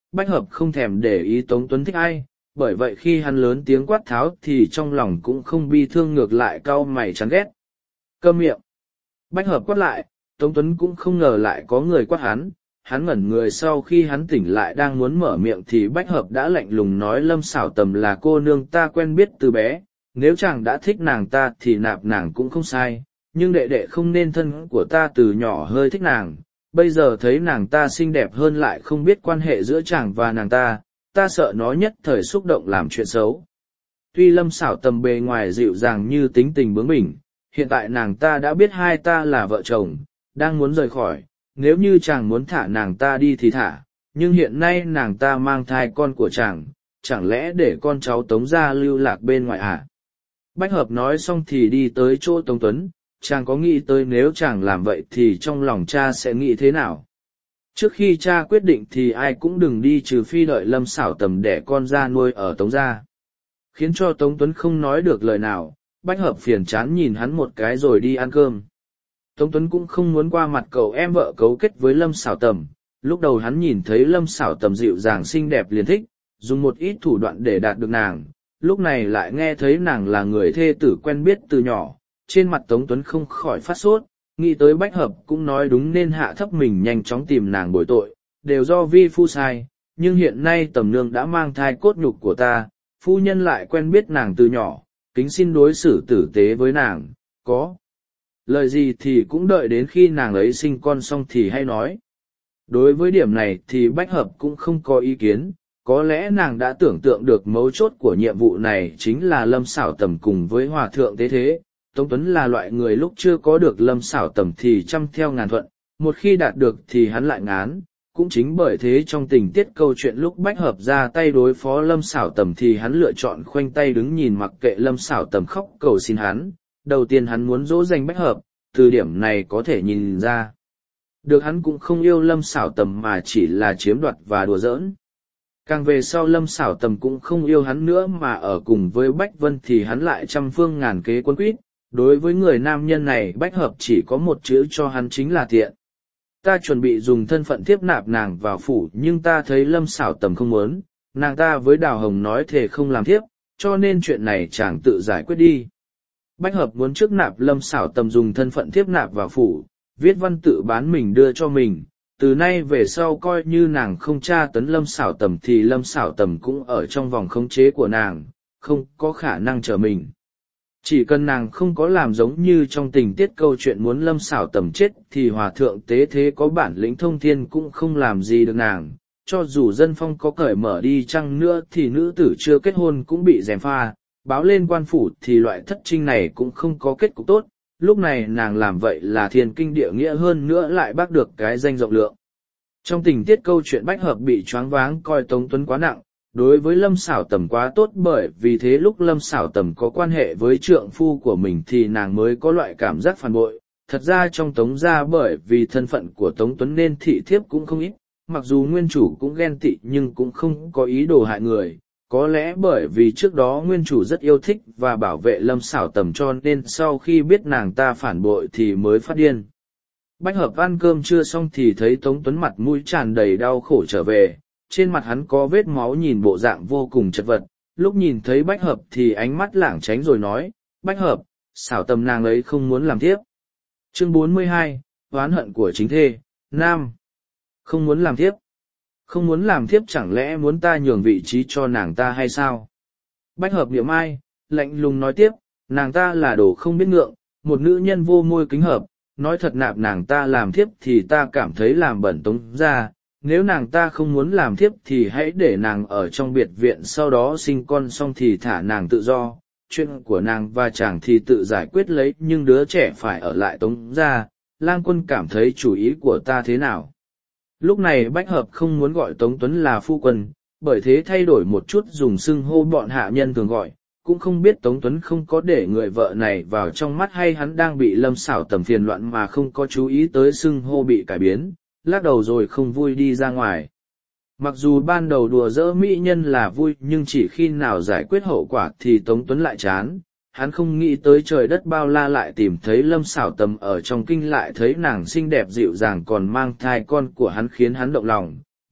Bách Hợp không thèm để ý Tống Tuấn thích ai, bởi vậy khi hắn lớn tiếng quát tháo thì trong lòng cũng không bi thương, ngược lại cau mày chán ghét. Câm miệng! Bách Hợp quát lại, Tống Tuấn cũng không ngờ lại có người quát hắn ngẩn người. Sau khi hắn tỉnh lại đang muốn mở miệng thì Bách Hợp đã lạnh lùng nói: Lâm Sảo Tầm là cô nương ta quen biết từ bé, nếu chàng đã thích nàng ta thì nạp nàng cũng không sai, nhưng đệ đệ không nên thân của ta từ nhỏ hơi thích nàng, bây giờ thấy nàng ta xinh đẹp hơn lại không biết quan hệ giữa chàng và nàng ta sợ nó nhất thời xúc động làm chuyện xấu. Tuy Lâm Sảo Tầm bề ngoài dịu dàng như tính tình bướng bỉnh, hiện tại nàng ta đã biết hai ta là vợ chồng, đang muốn rời khỏi, nếu như chàng muốn thả nàng ta đi thì thả, nhưng hiện nay nàng ta mang thai con của chàng, chẳng lẽ để con cháu Tống gia lưu lạc bên ngoài à? Bách Hợp nói xong thì đi tới chỗ Tống Tuấn, chàng có nghĩ tới nếu chàng làm vậy thì trong lòng cha sẽ nghĩ thế nào? Trước khi cha quyết định thì ai cũng đừng đi trừ phi đợi Lâm Sảo Tầm đẻ con ra nuôi ở Tống gia. Khiến cho Tống Tuấn không nói được lời nào, Bách Hợp phiền chán nhìn hắn một cái rồi đi ăn cơm. Tống Tuấn cũng không muốn qua mặt cậu em vợ cấu kết với Lâm Sảo Tầm, lúc đầu hắn nhìn thấy Lâm Sảo Tầm dịu dàng xinh đẹp liền thích, dùng một ít thủ đoạn để đạt được nàng, lúc này lại nghe thấy nàng là người thê tử quen biết từ nhỏ, trên mặt Tống Tuấn không khỏi phát sốt, nghĩ tới Bách Hợp cũng nói đúng nên hạ thấp mình nhanh chóng tìm nàng bồi tội, đều do vi phu sai, nhưng hiện nay Tầm nương đã mang thai cốt nhục của ta, phu nhân lại quen biết nàng từ nhỏ, kính xin đối xử tử tế với nàng, có lời gì thì cũng đợi đến khi nàng ấy sinh con xong thì hay nói. Đối với điểm này thì Bách Hợp cũng không có ý kiến, có lẽ nàng đã tưởng tượng được mấu chốt của nhiệm vụ này chính là Lâm Sảo Tầm cùng với Hòa Thượng Tế Thế. Tống Tuấn là loại người lúc chưa có được Lâm Sảo Tầm thì trăm theo ngàn thuận, một khi đạt được thì hắn lại ngán. Cũng chính bởi thế trong tình tiết câu chuyện lúc Bách Hợp ra tay đối phó Lâm Sảo Tầm thì hắn lựa chọn khoanh tay đứng nhìn mặc kệ Lâm Sảo Tầm khóc cầu xin hắn. Đầu tiên hắn muốn dỗ dành Bách Hợp, từ điểm này có thể nhìn ra được hắn cũng không yêu Lâm Sảo Tầm mà chỉ là chiếm đoạt và đùa giỡn. Càng về sau Lâm Sảo Tầm cũng không yêu hắn nữa mà ở cùng với Bách Vân thì hắn lại trăm phương ngàn kế quấn quýt. Đối với người nam nhân này Bách Hợp chỉ có một chữ cho hắn chính là tiện. Ta chuẩn bị dùng thân phận tiếp nạp nàng vào phủ nhưng ta thấy Lâm Sảo Tầm không muốn, nàng ta với Đào Hồng nói thề không làm thiếp, cho nên chuyện này chàng tự giải quyết đi. Bách Hợp muốn trước nạp Lâm Sảo Tầm dùng thân phận tiếp nạp vào phủ, viết văn tự bán mình đưa cho mình, từ nay về sau coi như nàng không tra tấn Lâm Sảo Tầm thì Lâm Sảo Tầm cũng ở trong vòng khống chế của nàng, không có khả năng trở mình. Chỉ cần nàng không có làm giống như trong tình tiết câu chuyện muốn Lâm Sảo Tầm chết thì Hòa Thượng Tế Thế có bản lĩnh thông thiên cũng không làm gì được nàng, cho dù dân phong có cởi mở đi chăng nữa thì nữ tử chưa kết hôn cũng bị gièm pha, báo lên quan phủ thì loại thất trinh này cũng không có kết cục tốt. Lúc này nàng làm vậy là thiên kinh địa nghĩa hơn nữa lại bác được cái danh rộng lượng. Trong tình tiết câu chuyện Bách Hợp bị choáng váng coi Tống Tuấn quá nặng, đối với Lâm Sảo Tầm quá tốt, bởi vì thế lúc Lâm Sảo Tầm có quan hệ với trượng phu của mình thì nàng mới có loại cảm giác phản bội. Thật ra trong Tống gia bởi vì thân phận của Tống Tuấn nên thị thiếp cũng không ít, mặc dù nguyên chủ cũng ghen tị nhưng cũng không có ý đồ hại người. Có lẽ bởi vì trước đó nguyên chủ rất yêu thích và bảo vệ Lâm Sảo Tầm cho nên sau khi biết nàng ta phản bội thì mới phát điên. Bách Hợp ăn cơm trưa xong thì thấy Tống Tuấn mặt mũi tràn đầy đau khổ trở về, trên mặt hắn có vết máu nhìn bộ dạng vô cùng chật vật, lúc nhìn thấy Bách Hợp thì ánh mắt lảng tránh rồi nói: Bách Hợp, Sảo Tầm nàng ấy không muốn làm tiếp. Chương 42, oán hận của chính thê, Nam. Không muốn làm tiếp. Không muốn làm thiếp chẳng lẽ muốn ta nhường vị trí cho nàng ta hay sao? Bách Hợp niệm ai, lạnh lùng nói tiếp, nàng ta là đồ không biết ngượng, một nữ nhân vô môi kính hợp, nói thật nạp nàng ta làm thiếp thì ta cảm thấy làm bẩn Tống gia, nếu nàng ta không muốn làm thiếp thì hãy để nàng ở trong biệt viện sau đó sinh con xong thì thả nàng tự do, chuyện của nàng và chàng thì tự giải quyết lấy nhưng đứa trẻ phải ở lại Tống gia. Lang Quân cảm thấy chủ ý của ta thế nào? Lúc này Bách Hợp không muốn gọi Tống Tuấn là phu quân, bởi thế thay đổi một chút dùng xưng hô bọn hạ nhân thường gọi, cũng không biết Tống Tuấn không có để người vợ này vào trong mắt hay hắn đang bị Lâm Sảo Tầm phiền loạn mà không có chú ý tới xưng hô bị cải biến, lắc đầu rồi không vui đi ra ngoài. Mặc dù ban đầu đùa giỡn mỹ nhân là vui nhưng chỉ khi nào giải quyết hậu quả thì Tống Tuấn lại chán. Hắn không nghĩ tới trời đất bao la lại tìm thấy Lâm Sảo Tầm ở trong kinh lại thấy nàng xinh đẹp dịu dàng còn mang thai con của hắn khiến hắn động lòng,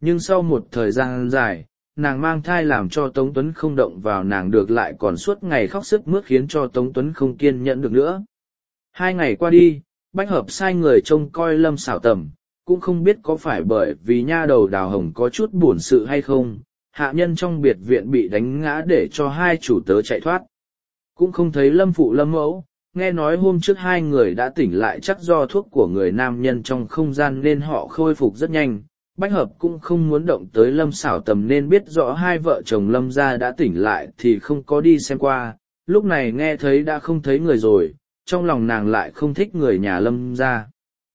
nhưng sau một thời gian dài, nàng mang thai làm cho Tống Tuấn không động vào nàng được, lại còn suốt ngày khóc sướt mướt khiến cho Tống Tuấn không kiên nhẫn được nữa. 2 ngày qua đi, Bách Hợp sai người trông coi Lâm Sảo Tầm, cũng không biết có phải bởi vì nha đầu Đào Hồng có chút buồn sự hay không, hạ nhân trong biệt viện bị đánh ngã để cho 2 chủ tớ chạy thoát. Cũng không thấy Lâm Phụ Lâm Mẫu, nghe nói hôm trước 2 người đã tỉnh lại chắc do thuốc của người nam nhân trong không gian nên họ khôi phục rất nhanh. Bách Hợp cũng không muốn động tới Lâm Sảo Tầm nên biết rõ 2 vợ chồng Lâm gia đã tỉnh lại thì không có đi xem qua, lúc này nghe thấy đã không thấy người rồi, trong lòng nàng lại không thích người nhà Lâm gia.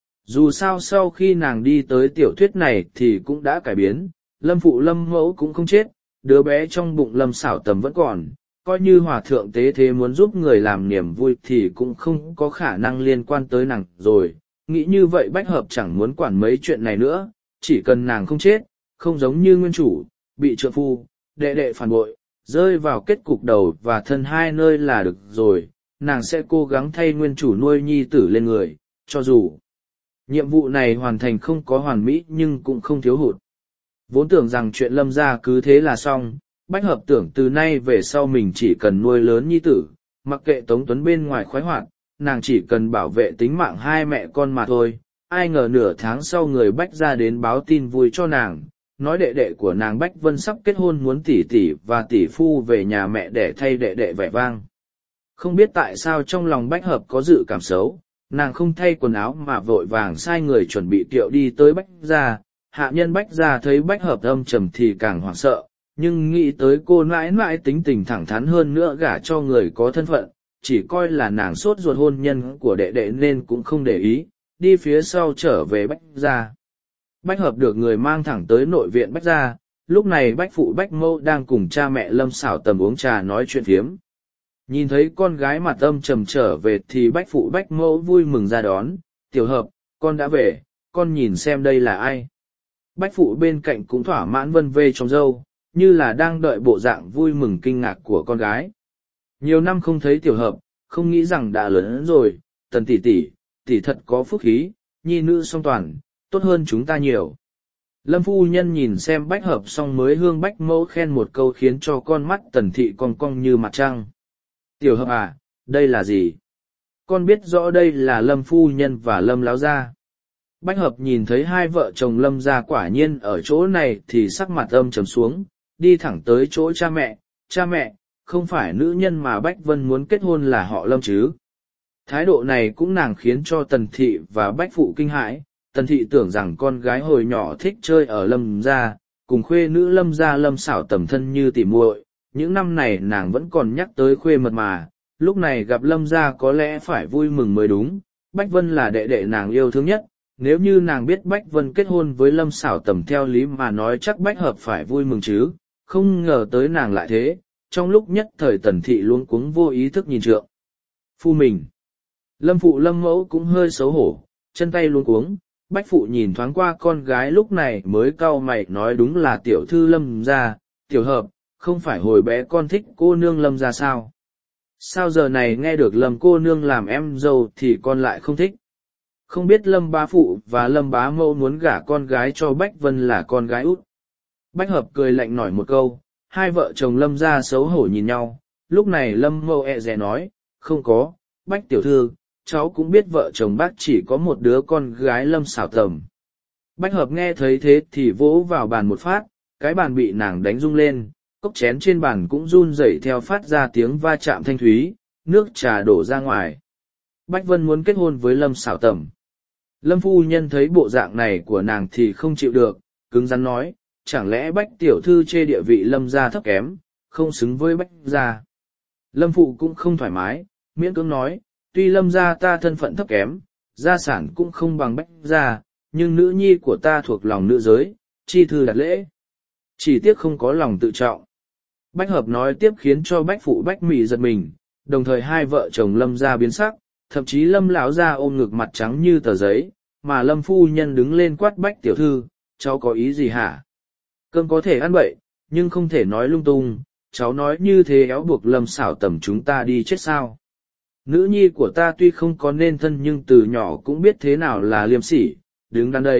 Dù sao sau khi nàng đi tới tiểu thuyết này thì cũng đã cải biến, Lâm Phụ Lâm Mẫu cũng không chết, đứa bé trong bụng Lâm Sảo Tầm vẫn còn, coi như hòa thượng tế thế muốn giúp người làm niềm vui thì cũng không có khả năng liên quan tới nàng rồi. Nghĩ như vậy Bách Hợp chẳng muốn quản mấy chuyện này nữa, chỉ cần nàng không chết, không giống như nguyên chủ, bị trượng phu, đệ đệ phản bội, rơi vào kết cục đầu và thân 2 nơi là được rồi, nàng sẽ cố gắng thay nguyên chủ nuôi nhi tử lên người, cho dù nhiệm vụ này hoàn thành không có hoàn mỹ nhưng cũng không thiếu hụt. Vốn tưởng rằng chuyện Lâm gia cứ thế là xong, Bách Hợp tưởng từ nay về sau mình chỉ cần nuôi lớn nhi tử, mặc kệ Tống Tuấn bên ngoài khoái hoạt, nàng chỉ cần bảo vệ tính mạng 2 mẹ con mà thôi. Ai ngờ nửa tháng sau người Bách gia đến báo tin vui cho nàng, nói đệ đệ của nàng Bách Vân sắp kết hôn, muốn tỷ tỷ và tỷ phu về nhà mẹ để thay đệ đệ vẻ vang. Không biết tại sao trong lòng Bách Hợp có dự cảm xấu, nàng không thay quần áo mà vội vàng sai người chuẩn bị kiệu đi tới Bách gia. Hạ nhân Bách gia thấy Bách Hợp âm trầm thì càng hoảng sợ, nhưng nghĩ tới cô mãi mãi tính tình thẳng thắn hơn nữa gả cho người có thân phận, chỉ coi là nàng sốt ruột hôn nhân của đệ đệ nên cũng không để ý, đi phía sau trở về Bách gia. Bách Hợp được người mang thẳng tới nội viện Bách gia, lúc này Bách Phụ Bách Mẫu đang cùng cha mẹ Lâm Sảo Tầm uống trà nói chuyện phiếm. Nhìn thấy con gái mặt âm trầm trở về thì Bách Phụ Bách Mẫu vui mừng ra đón, Tiểu Hợp, con đã về, con nhìn xem đây là ai. Bách Phụ bên cạnh cũng thỏa mãn vân vê trong râu, như là đang đợi bộ dạng vui mừng kinh ngạc của con gái. Nhiều năm không thấy Tiểu Hợp, không nghĩ rằng đã lớn rồi, Tần tỷ tỷ thật có phúc khí, nhi nữ song toàn, tốt hơn chúng ta nhiều. Lâm phu nhân nhìn xem Bách Hợp xong mới hương Bách Mẫu khen một câu khiến cho con mắt Tần thị cong cong như mặt trăng. Tiểu Hợp à, đây là gì? Con biết rõ đây là Lâm phu nhân và Lâm láo gia. Bách Hợp nhìn thấy 2 vợ chồng Lâm gia quả nhiên ở chỗ này thì sắc mặt âm trầm xuống, đi thẳng tới chỗ cha mẹ. Cha mẹ, không phải nữ nhân mà Bách Vân muốn kết hôn là họ Lâm chứ? Thái độ này cũng nàng khiến cho Tần thị và Bách Phụ kinh hãi. Tần thị tưởng rằng con gái hồi nhỏ thích chơi ở Lâm gia, cùng khuê nữ Lâm gia Lâm Sảo Tầm thân như tỉ muội. Những năm này nàng vẫn còn nhắc tới khuê mật mà, lúc này gặp Lâm gia có lẽ phải vui mừng mới đúng. Bách Vân là đệ đệ nàng yêu thương nhất, nếu như nàng biết Bách Vân kết hôn với Lâm Sảo Tầm theo lý mà nói chắc Bách Hợp phải vui mừng chứ, không ngờ tới nàng lại thế. Trong lúc nhất thời Tần thị luống cuống vô ý thức nhìn trượng phu mình. Lâm Phụ Lâm Mẫu cũng hơi xấu hổ, chân tay luống cuống. Bách Phụ nhìn thoáng qua con gái lúc này mới cau mày nói đúng là tiểu thư Lâm gia. Tiểu Hợp, không phải hồi bé con thích cô nương Lâm gia sao? Sao giờ này nghe được Lâm cô nương làm em dâu thì con lại không thích? Không biết Lâm bá phụ và Lâm bá mẫu muốn gả con gái cho Bách Vân là con gái út. Bách Hợp cười lạnh nổi một câu, 2 vợ chồng Lâm gia xấu hổ nhìn nhau, lúc này Lâm mẫu dè nói, không có, Bách tiểu thư, cháu cũng biết vợ chồng bác chỉ có một đứa con gái Lâm Sảo Tầm. Bách Hợp nghe thấy thế thì vỗ vào bàn một phát, cái bàn bị nàng đánh rung lên, cốc chén trên bàn cũng run rẩy theo phát ra tiếng va chạm thanh thúy, nước trà đổ ra ngoài. Bách Vân muốn kết hôn với Lâm Sảo Tầm. Lâm phu nhân thấy bộ dạng này của nàng thì không chịu được, cứng rắn nói, chẳng lẽ Bách tiểu thư chê địa vị Lâm gia thấp kém, không xứng với Bách gia. Lâm phụ cũng không thoải mái, miễn cưỡng nói, tuy Lâm gia ta thân phận thấp kém, gia sản cũng không bằng Bách gia, nhưng nữ nhi của ta thuộc lòng nữ giới, chi thư đặt lễ. Chỉ tiếc không có lòng tự trọng. Bách Hợp nói tiếp khiến cho Bách phụ Bách Mị giật mình, đồng thời 2 vợ chồng Lâm gia biến sắc, thậm chí Lâm lão gia ôm ngực mặt trắng như tờ giấy, mà Lâm phu nhân đứng lên quát Bách tiểu thư, cháu có ý gì hả? Cơm có thể ăn bậy, nhưng không thể nói lung tung, cháu nói như thế éo buộc Lâm Sảo Tầm chúng ta đi chết sao? Nữ nhi của ta tuy không có nên thân nhưng từ nhỏ cũng biết thế nào là liêm sỉ, đứng đắn đấy,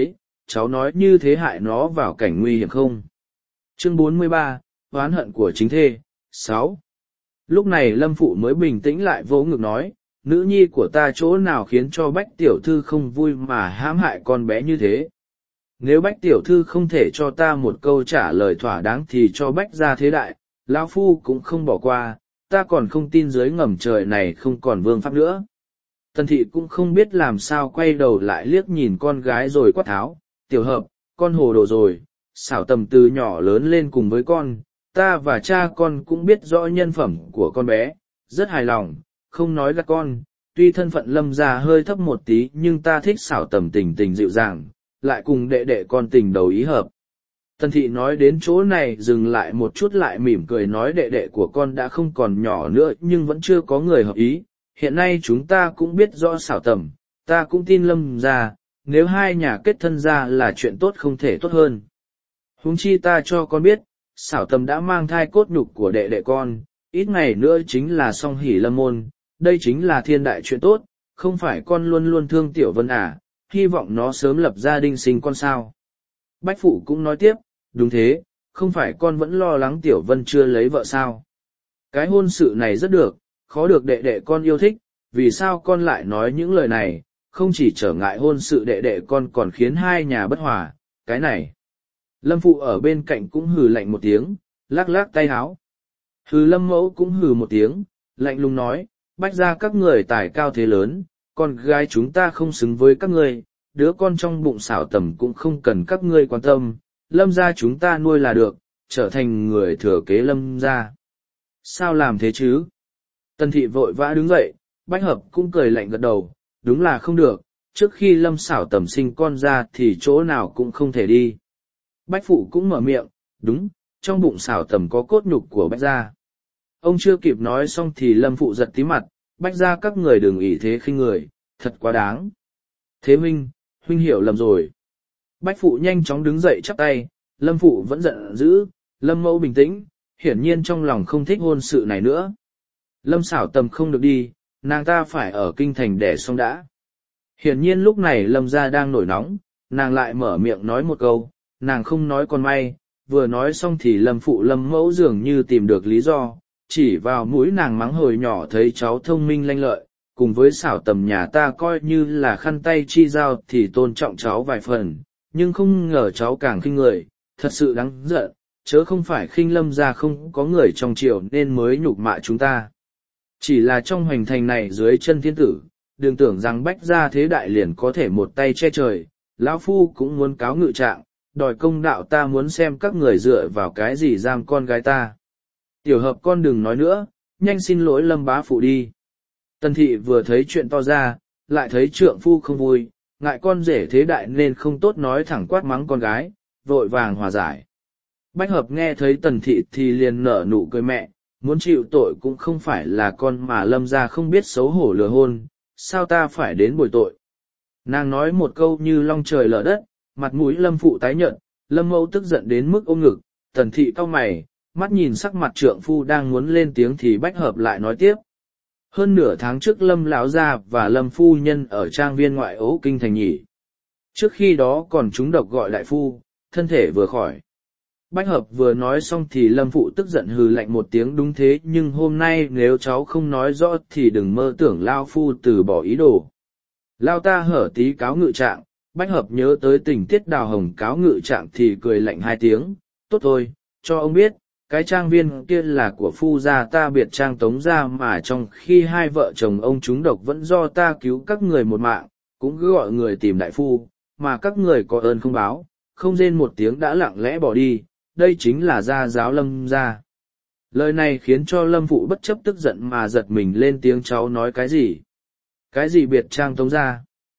cháu nói như thế hại nó vào cảnh nguy hiểm không? Chương 43, oán hận của chính thê, 6. Lúc này Lâm Phụ mới bình tĩnh lại vỗ ngực nói, nữ nhi của ta chỗ nào khiến cho Bách tiểu thư không vui mà hãm hại con bé như thế? Nếu Bách tiểu thư không thể cho ta một câu trả lời thỏa đáng thì cho Bách ra thế đại, lão phu cũng không bỏ qua, ta còn không tin dưới ngầm trời này không còn vương pháp nữa. Tần thị cũng không biết làm sao quay đầu lại liếc nhìn con gái rồi quát tháo, tiểu hợp, con hồ đồ rồi, xảo tầm từ nhỏ lớn lên cùng với con, ta và cha con cũng biết rõ nhân phẩm của con bé, rất hài lòng, không nói gạt con, tuy thân phận Lâm gia hơi thấp một tí nhưng ta thích xảo tầm tình tình dịu dàng, lại cùng đệ đệ con tình đầu ý hợp. Tần thị nói đến chỗ này dừng lại một chút lại mỉm cười nói đệ đệ của con đã không còn nhỏ nữa nhưng vẫn chưa có người hợp ý, hiện nay chúng ta cũng biết rõ xảo tầm, ta cũng tin Lâm gia, nếu hai nhà kết thân ra là chuyện tốt không thể tốt hơn. Huống chi ta cho con biết, xảo tầm đã mang thai cốt nhục của đệ đệ con, ít ngày nữa chính là song hỷ lâm môn, đây chính là thiên đại chuyện tốt, không phải con luôn luôn thương Tiểu Vân à, hy vọng nó sớm lập gia đình sinh con sao. Bách Phụ cũng nói tiếp, đúng thế, không phải con vẫn lo lắng Tiểu Vân chưa lấy vợ sao. Cái hôn sự này rất được, khó được đệ đệ con yêu thích, vì sao con lại nói những lời này, không chỉ trở ngại hôn sự đệ đệ con còn khiến hai nhà bất hòa, cái này. Lâm Phụ ở bên cạnh cũng hừ lạnh một tiếng, lắc lắc tay háo. Hừ Lâm Mẫu cũng hừ một tiếng, lạnh lùng nói, Bách ra các người tài cao thế lớn, con gái chúng ta không xứng với các ngươi, đứa con trong bụng xảo tầm cũng không cần các ngươi quan tâm, Lâm gia chúng ta nuôi là được, trở thành người thừa kế Lâm gia. Sao làm thế chứ? Tần thị vội vã đứng dậy, Bách Hợp cũng cười lạnh gật đầu, đúng là không được, trước khi Lâm xảo tầm sinh con ra thì chỗ nào cũng không thể đi. Bách Phụ cũng mở miệng, đúng, trong bụng xảo tầm có cốt nhục của Bách gia. Ông chưa kịp nói xong thì Lâm Phụ giật tí mặt, Bách gia các người đừng ỷ thế khinh người, thật quá đáng. Thế huynh hiểu lầm rồi. Bách Phụ nhanh chóng đứng dậy chắp tay, Lâm Phụ vẫn giận dữ, Lâm Mẫu bình tĩnh, hiển nhiên trong lòng không thích hôn sự này nữa. Lâm xảo tầm không được đi, nàng ta phải ở kinh thành đẻ xong đã. Hiển nhiên lúc này Lâm gia đang nổi nóng, nàng lại mở miệng nói một câu, nàng không nói còn may, vừa nói xong thì Lâm Phụ Lâm Mẫu dường như tìm được lý do, chỉ vào mũi nàng mắng hồi nhỏ thấy cháu thông minh lanh lợi, cùng với xảo tầm nhà ta coi như là khăn tay chi giao thì tôn trọng cháu vài phần, nhưng không ngờ cháu càng khinh người, thật sự đáng giận, chớ không phải khinh Lâm gia không có người trong triều nên mới nhục mạ chúng ta. Chỉ là trong hoành thành này dưới chân thiên tử, đừng tưởng rằng Bách gia thế đại liền có thể một tay che trời, lão phu cũng muốn cáo ngự trạng, đòi công đạo ta muốn xem các người dựa vào cái gì giam con gái ta. Tiểu Hợp con đừng nói nữa, nhanh xin lỗi Lâm bá phụ đi. Tần thị vừa thấy chuyện to ra, lại thấy trượng phu không vui, ngại con rể thế đại nên không tốt nói thẳng quát mắng con gái, vội vàng hòa giải. Bách Hợp nghe thấy Tần thị thì liền nở nụ cười mẹ, muốn chịu tội cũng không phải là con mà Lâm gia không biết xấu hổ lừa hôn, sao ta phải đến bồi tội. Nàng nói một câu như long trời lở đất, mặt mũi Lâm Phụ tái nhợt, Lâm Mẫu tức giận đến mức ôm ngực, Tần thị cau mày, mắt nhìn sắc mặt trượng phu đang muốn lên tiếng thì Bách Hợp lại nói tiếp. Hơn nửa tháng trước Lâm lão gia và Lâm phu nhân ở trang viên ngoại ố kinh thành nhỉ. Trước khi đó còn trúng độc gọi đại phu, thân thể vừa khỏi. Bách Hợp vừa nói xong thì Lâm Phụ tức giận hừ lạnh một tiếng đúng thế nhưng hôm nay nếu cháu không nói rõ thì đừng mơ tưởng Lao phu từ bỏ ý đồ. Lao ta hở tí cáo ngự trạng, Bách Hợp nhớ tới tình tiết Đào Hồng cáo ngự trạng thì cười lạnh hai tiếng, tốt thôi, cho ông biết, cái trang viên kia là của phu gia ta biệt trang Tống gia mà trong khi hai vợ chồng ông trúng độc vẫn do ta cứu các người một mạng, cũng cứ gọi người tìm đại phu, mà các người có ơn không báo, không rên một tiếng đã lặng lẽ bỏ đi, đây chính là gia giáo Lâm gia. Lời này khiến cho Lâm Phụ bất chấp tức giận mà giật mình lên tiếng cháu nói cái gì? Cái gì biệt trang Tống gia?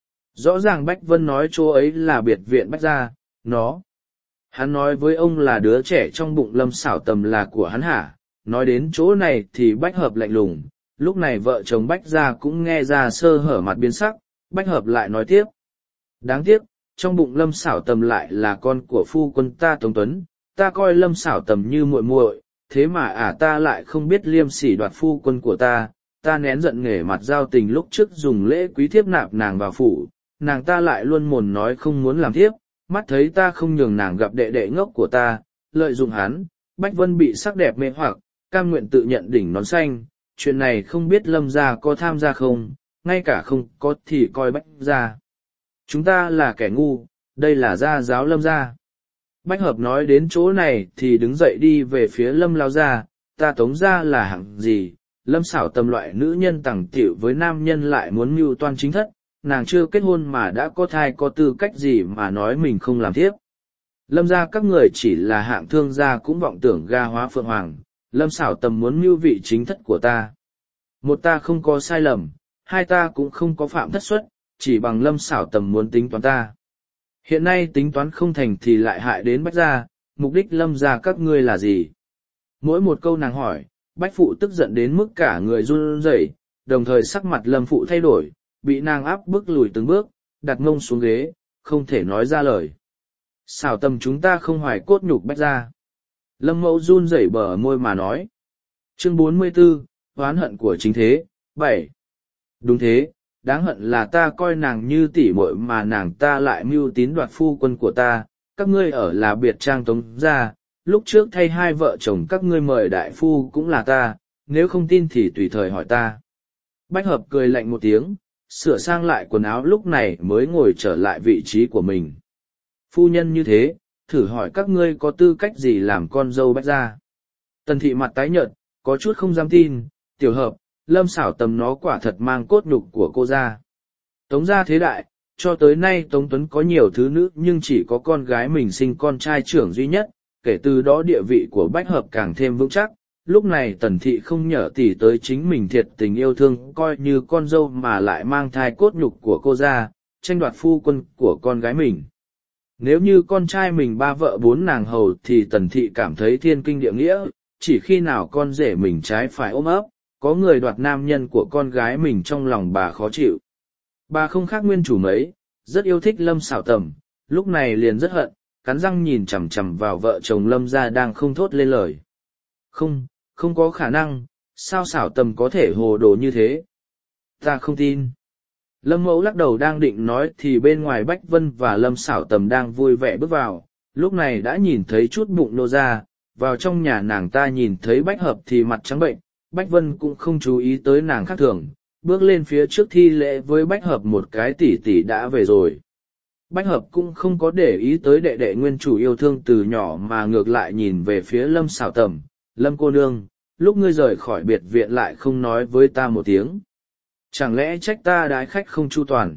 Rõ ràng Bách Vân nói chỗ ấy là biệt viện Bách gia, nó. Hắn nói với ông là đứa trẻ trong bụng Lâm xảo tầm là của hắn hả? Nói đến chỗ này thì Bách Hợp lạnh lùng, lúc này vợ chồng Bách gia cũng nghe ra sơ hở mặt biến sắc, Bách Hợp lại nói tiếp. Đáng tiếc, trong bụng Lâm xảo tầm lại là con của phu quân ta Tống Tuấn, ta coi Lâm xảo tầm như muội muội, thế mà ta lại không biết liêm sỉ đoạt phu quân của ta nén giận nghề mặt giao tình lúc trước dùng lễ quý thiếp nạp nàng vào phủ, nàng ta lại luôn mồm nói không muốn làm thiếp, mắt thấy ta không nhường nàng gặp đệ đệ ngốc của ta, lợi dụng hắn, Bách Vân bị sắc đẹp mê hoặc, cam nguyện tự nhận đỉnh nón xanh, chuyện này không biết Lâm gia có tham gia không, ngay cả không có thì coi Bách gia. Chúng ta là kẻ ngu, đây là gia giáo Lâm gia. Bách Hợp nói đến chỗ này thì đứng dậy đi về phía Lâm lao gia, ta Tống gia là hạng gì, Lâm Xảo Tầm loại nữ nhân tẳng tiểu với nam nhân lại muốn mưu toan chính thất, nàng chưa kết hôn mà đã có thai có tư cách gì mà nói mình không làm thiếp. Lâm gia các người chỉ là hạng thương gia cũng vọng tưởng ga hóa phượng hoàng, Lâm Xảo Tầm muốn mưu vị chính thất của ta. Một ta không có sai lầm, hai ta cũng không có phạm thất suất, chỉ bằng Lâm Xảo Tầm muốn tính toán ta. Hiện nay tính toán không thành thì lại hại đến Bách gia, mục đích Lâm gia các ngươi là gì? Mỗi một câu nàng hỏi, Bách Phụ tức giận đến mức cả người run rẩy, đồng thời sắc mặt Lâm Phụ thay đổi, bị nàng áp bức lùi từng bước, đặt mông xuống ghế, không thể nói ra lời. Xảo Tầm chúng ta không hoài cốt nhục Bách gia. Lâm Mẫu run rẩy bờ môi mà nói. Chương 44, oán hận của chính thế, 7. Đúng thế, đáng hận là ta coi nàng như tỷ muội mà nàng ta lại mưu tín đoạt phu quân của ta, các ngươi ở là biệt trang Tống gia, lúc trước thay hai vợ chồng các ngươi mời đại phu cũng là ta, nếu không tin thì tùy thời hỏi ta. Bách Hợp cười lạnh một tiếng, sửa sang lại quần áo lúc này mới ngồi trở lại vị trí của mình. Phu nhân như thế, thử hỏi các ngươi có tư cách gì làm con dâu Bách gia? Tần thị mặt tái nhợt, có chút không dám tin, tiểu hợp, Lâm Xảo Tầm nó quả thật mang cốt nhục của cô ra. Tống gia thế đại, cho tới nay Tống Tuấn có nhiều thứ nữ nhưng chỉ có con gái mình sinh con trai trưởng duy nhất, kể từ đó địa vị của Bách Hợp càng thêm vững chắc. Lúc này Tần thị không nhờ tỉ tới chính mình thiệt tình yêu thương coi như con dâu mà lại mang thai cốt nhục của cô ra, tranh đoạt phu quân của con gái mình. Nếu như con trai mình ba vợ bốn nàng hầu thì Tần thị cảm thấy thiên kinh địa nghĩa, chỉ khi nào con rể mình trái phải ôm ấp, có người đoạt nam nhân của con gái mình trong lòng bà khó chịu. Bà không khác nguyên chủ mấy, rất yêu thích Lâm Xảo Tầm, lúc này liền rất hận, cắn răng nhìn chằm chằm vào vợ chồng Lâm gia đang không thốt lên lời. Không có khả năng, sao Xảo Tầm có thể hồ đồ như thế? Ta không tin. Lâm Mẫu lắc đầu đang định nói thì bên ngoài Bách Vân và Lâm Xảo Tầm đang vui vẻ bước vào, lúc này đã nhìn thấy chút bụng nô ra, vào trong nhà nàng ta nhìn thấy Bách Hợp thì mặt trắng bệnh, Bách Vân cũng không chú ý tới nàng khác thường, bước lên phía trước thi lễ với Bách Hợp một cái tỷ tỷ đã về rồi. Bách Hợp cũng không có để ý tới đệ đệ nguyên chủ yêu thương từ nhỏ mà ngược lại nhìn về phía Lâm Xảo Tầm, Lâm cô nương, lúc ngươi rời khỏi biệt viện lại không nói với ta một tiếng. Chẳng lẽ trách ta đái khách không chu toàn?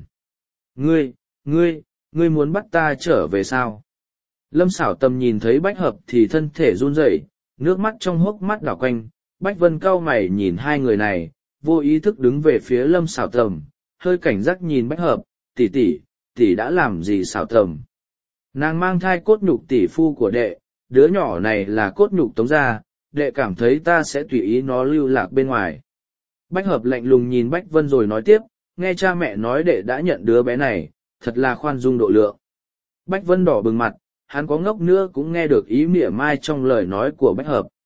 Ngươi muốn bắt ta trở về sao? Lâm Xảo Tầm nhìn thấy Bách Hợp thì thân thể run rẩy, nước mắt trong hốc mắt đảo quanh, Bách Vân cau mày nhìn hai người này, vô ý thức đứng về phía Lâm Xảo Tầm, hơi cảnh giác nhìn Bách Hợp, tỷ đã làm gì Xảo Tầm? Nàng mang thai cốt nhục tỷ phu của đệ, đứa nhỏ này là cốt nhục Tống gia, đệ cảm thấy ta sẽ tùy ý nó lưu lạc bên ngoài. Bách Hợp lạnh lùng nhìn Bách Vân rồi nói tiếp, nghe cha mẹ nói đệ đã nhận đứa bé này, thật là khoan dung độ lượng. Bách Vân đỏ bừng mặt, hắn có ngốc nữa cũng nghe được ý mỉa mai trong lời nói của Bách Hợp.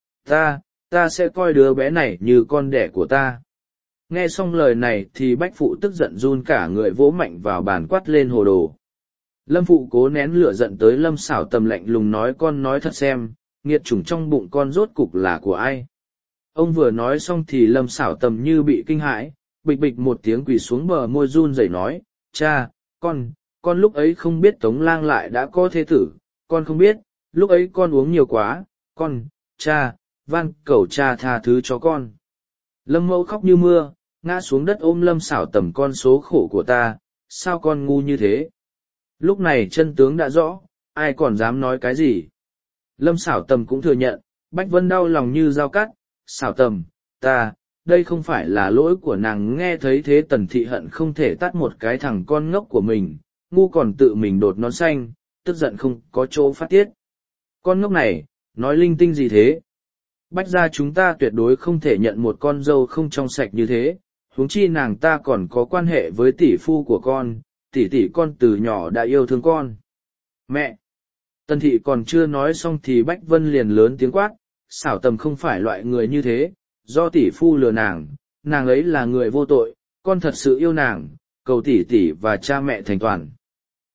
Ta sẽ coi đứa bé này như con đẻ của ta. Nghe xong lời này thì Bách Phụ tức giận run cả người vỗ mạnh vào bàn quát lên hồ đồ. Lâm Phụ cố nén lửa giận tới Lâm Xảo Tầm lạnh lùng nói con nói thật xem, nghiệt chủng trong bụng con rốt cục là của ai. Ông vừa nói xong thì Lâm Xảo Tầm như bị kinh hãi, bịch bịch một tiếng quỳ xuống bờ môi run rẩy nói, cha, con lúc ấy không biết Tống Lang lại đã có thế tử, con không biết, lúc ấy con uống nhiều quá, cha, van cầu cha tha thứ cho con. Lâm Mẫu khóc như mưa, ngã xuống đất ôm Lâm Xảo Tầm con số khổ của ta, sao con ngu như thế? Lúc này chân tướng đã rõ, ai còn dám nói cái gì? Lâm Xảo Tầm cũng thừa nhận, Bách Vân đau lòng như dao cắt, Xảo Tầm, đây không phải là lỗi của nàng. Nghe thấy thế Tần thị hận không thể tát một cái thằng con ngốc của mình, ngu còn tự mình đột nón xanh, tức giận không có chỗ phát tiết. Con ngốc này, nói linh tinh gì thế? Bách gia chúng ta tuyệt đối không thể nhận một con dâu không trong sạch như thế, huống chi nàng ta còn có quan hệ với tỷ phu của con, tỷ con từ nhỏ đã yêu thương con. Mẹ! Tần thị còn chưa nói xong thì Bách Vân liền lớn tiếng quát, Xảo Tầm không phải loại người như thế, do tỷ phu lừa nàng ấy là người vô tội, con thật sự yêu nàng, cầu tỷ và cha mẹ thành toàn.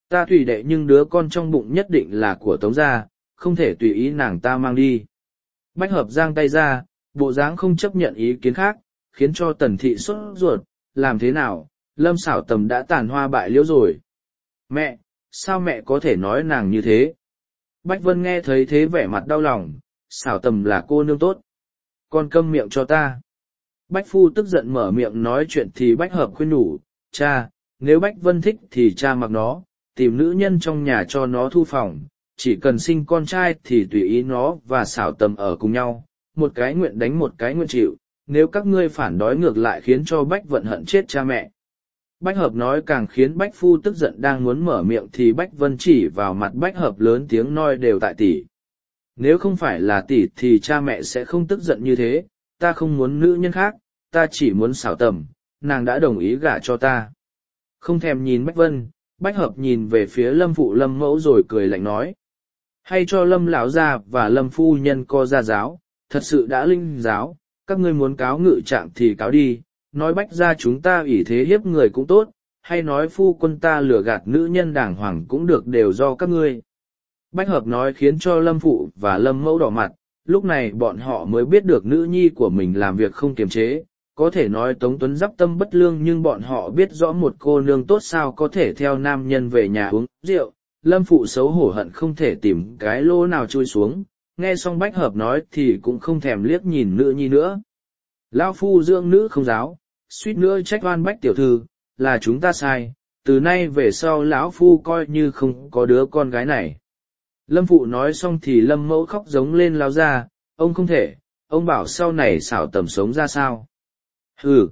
Ta tùy đệ nhưng đứa con trong bụng nhất định là của Tống gia, không thể tùy ý nàng ta mang đi. Bách hợp giang tay ra, bộ dáng không chấp nhận ý kiến khác, khiến cho Tần thị sốt ruột, làm thế nào, Lâm Sảo Tầm đã tàn hoa bại liễu rồi. Mẹ, sao mẹ có thể nói nàng như thế? Bách Vân nghe thấy thế vẻ mặt đau lòng, Sảo Tầm là cô nương tốt. Con câm miệng cho ta. Bách Phu tức giận mở miệng nói chuyện thì Bách Hợp khuyên nhủ, cha, nếu Bách Vân thích thì cha mặc nó, tìm nữ nhân trong nhà cho nó thu phòng, chỉ cần sinh con trai thì tùy ý nó và Sảo Tầm ở cùng nhau, một cái nguyện đánh một cái nguyện chịu, nếu các ngươi phản đối ngược lại khiến cho Bách Vận hận chết cha mẹ. Bách Hợp nói càng khiến Bách Phu tức giận, đang muốn mở miệng thì Bách Vân chỉ vào mặt Bách Hợp lớn tiếng nói đều tại tỷ. Nếu không phải là tỷ thì cha mẹ sẽ không tức giận như thế, ta không muốn nữ nhân khác, ta chỉ muốn Sảo Tầm, nàng đã đồng ý gả cho ta. Không thèm nhìn Bách Vân, Bách Hợp nhìn về phía Lâm Phụ Lâm Mẫu rồi cười lạnh nói. Hay cho Lâm lão gia và Lâm Phu Nhân co ra giáo, thật sự đã linh giáo, các ngươi muốn cáo ngự trạng thì cáo đi, nói Bách gia chúng ta ủy thế hiếp người cũng tốt, hay nói phu quân ta lừa gạt nữ nhân đàng hoàng cũng được, đều do các ngươi. Bách Hợp nói khiến cho Lâm Phụ và Lâm Mẫu đỏ mặt, lúc này bọn họ mới biết được nữ nhi của mình làm việc không kiềm chế, có thể nói Tống Tuấn giáp tâm bất lương, nhưng bọn họ biết rõ một cô nương tốt sao có thể theo nam nhân về nhà uống rượu. Lâm Phụ xấu hổ hận không thể tìm cái lỗ nào chui xuống, nghe xong Bách Hợp nói thì cũng không thèm liếc nhìn nữ nhi nữa. Lão phu dưỡng nữ không giáo, suýt nữa trách oan Bách tiểu thư, là chúng ta sai, từ nay về sau lão phu coi như không có đứa con gái này. Lâm Phụ nói xong thì Lâm Mẫu khóc giống lên lao ra, ông không thể, ông bảo sau này Sảo Tầm sống ra sao. Hừ,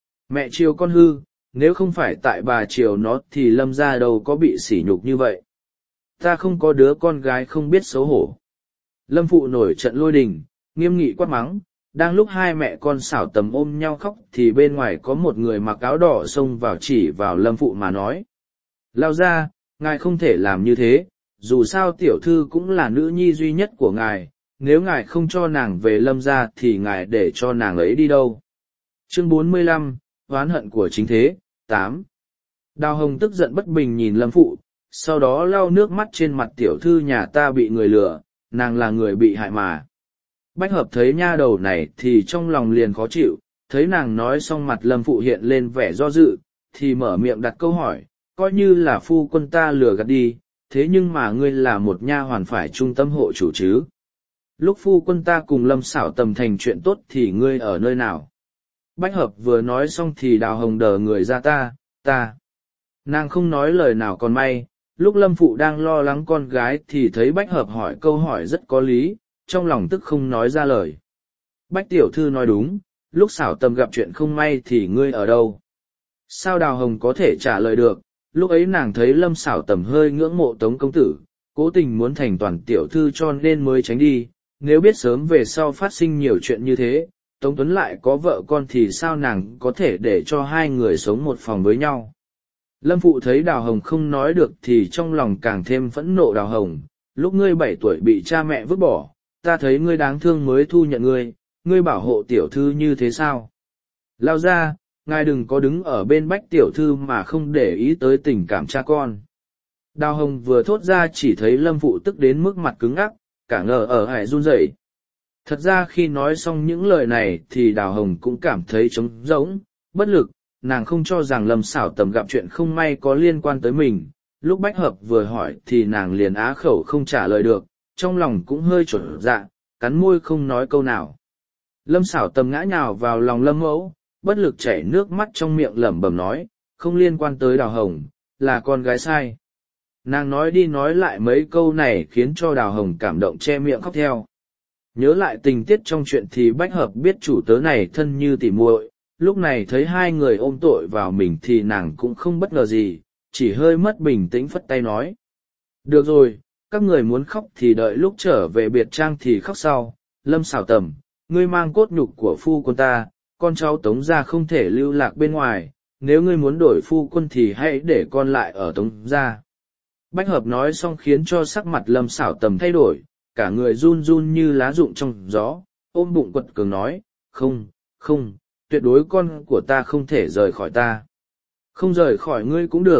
mẹ chiều con hư, nếu không phải tại bà chiều nó thì Lâm gia đâu có bị sỉ nhục như vậy. Ta không có đứa con gái không biết xấu hổ. Lâm Phụ nổi trận lôi đình, nghiêm nghị quát mắng, đang lúc hai mẹ con Sảo Tầm ôm nhau khóc thì bên ngoài có một người mặc áo đỏ xông vào chỉ vào Lâm Phụ mà nói. Lao ra, ngài không thể làm như thế, dù sao tiểu thư cũng là nữ nhi duy nhất của ngài, nếu ngài không cho nàng về Lâm gia thì ngài để cho nàng ấy đi đâu. Chương 45, oán hận của chính thế, 8. Đào Hồng tức giận bất bình nhìn Lâm Phụ, sau đó lau nước mắt trên mặt, tiểu thư nhà ta bị người lừa, nàng là người bị hại mà. Bách Hợp thấy nha đầu này thì trong lòng liền khó chịu, thấy nàng nói xong mặt Lâm Phụ hiện lên vẻ do dự, thì mở miệng đặt câu hỏi, coi như là phu quân ta lừa gạt đi, thế nhưng mà ngươi là một nha hoàn phải trung tâm hộ chủ chứ. Lúc phu quân ta cùng Lâm Sảo Tầm thành chuyện tốt thì ngươi ở nơi nào? Bách Hợp vừa nói xong thì Đào Hồng đờ người ra, ta. Nàng không nói lời nào còn may, lúc Lâm Phụ đang lo lắng con gái thì thấy Bách Hợp hỏi câu hỏi rất có lý, trong lòng tức không nói ra lời. Bách tiểu thư nói đúng, lúc Sảo Tầm gặp chuyện không may thì ngươi ở đâu? Sao Đào Hồng có thể trả lời được, lúc ấy nàng thấy Lâm Sảo Tầm hơi ngưỡng mộ Tống công tử, cố tình muốn thành toàn tiểu thư cho nên mới tránh đi, nếu biết sớm về sau phát sinh nhiều chuyện như thế, Tống Tuấn lại có vợ con thì sao nàng có thể để cho hai người sống một phòng với nhau. Lâm Phụ thấy Đào Hồng không nói được thì trong lòng càng thêm phẫn nộ. Đào Hồng, lúc ngươi 7 tuổi bị cha mẹ vứt bỏ, ta thấy ngươi đáng thương mới thu nhận ngươi bảo hộ tiểu thư như thế sao? Lao ra, ngài đừng có đứng ở bên Bách tiểu thư mà không để ý tới tình cảm cha con. Đào Hồng vừa thốt ra chỉ thấy Lâm Phụ tức đến mức mặt cứng ngắc, cả ngờ ở hải run rẩy. Thật ra khi nói xong những lời này thì Đào Hồng cũng cảm thấy trống rỗng, bất lực, nàng không cho rằng Lâm Sảo Tầm gặp chuyện không may có liên quan tới mình. Lúc Bách Hợp vừa hỏi thì nàng liền á khẩu không trả lời được, trong lòng cũng hơi chột dạ, cắn môi không nói câu nào. Lâm Sảo Tầm ngã nhào vào lòng Lâm Mẫu, bất lực chảy nước mắt trong miệng lẩm bẩm nói, không liên quan tới Đào Hồng, là con gái sai. Nàng nói đi nói lại mấy câu này khiến cho Đào Hồng cảm động che miệng khóc theo. Nhớ lại tình tiết trong chuyện thì Bách Hợp biết chủ tớ này thân như tỉ muội, lúc này thấy hai người ôm tội vào mình thì nàng cũng không bất ngờ gì, chỉ hơi mất bình tĩnh phất tay nói. Được rồi, các người muốn khóc thì đợi lúc trở về biệt trang thì khóc sau. Lâm Sảo Tầm, ngươi mang cốt nhục của phu quân ta, con cháu Tống gia không thể lưu lạc bên ngoài, nếu ngươi muốn đổi phu quân thì hãy để con lại ở Tống gia. Bách Hợp nói xong khiến cho sắc mặt Lâm Sảo Tầm thay đổi, cả người run run như lá rụng trong gió, ôm bụng quật cường nói, không, tuyệt đối con của ta không thể rời khỏi ta. Không rời khỏi ngươi cũng được,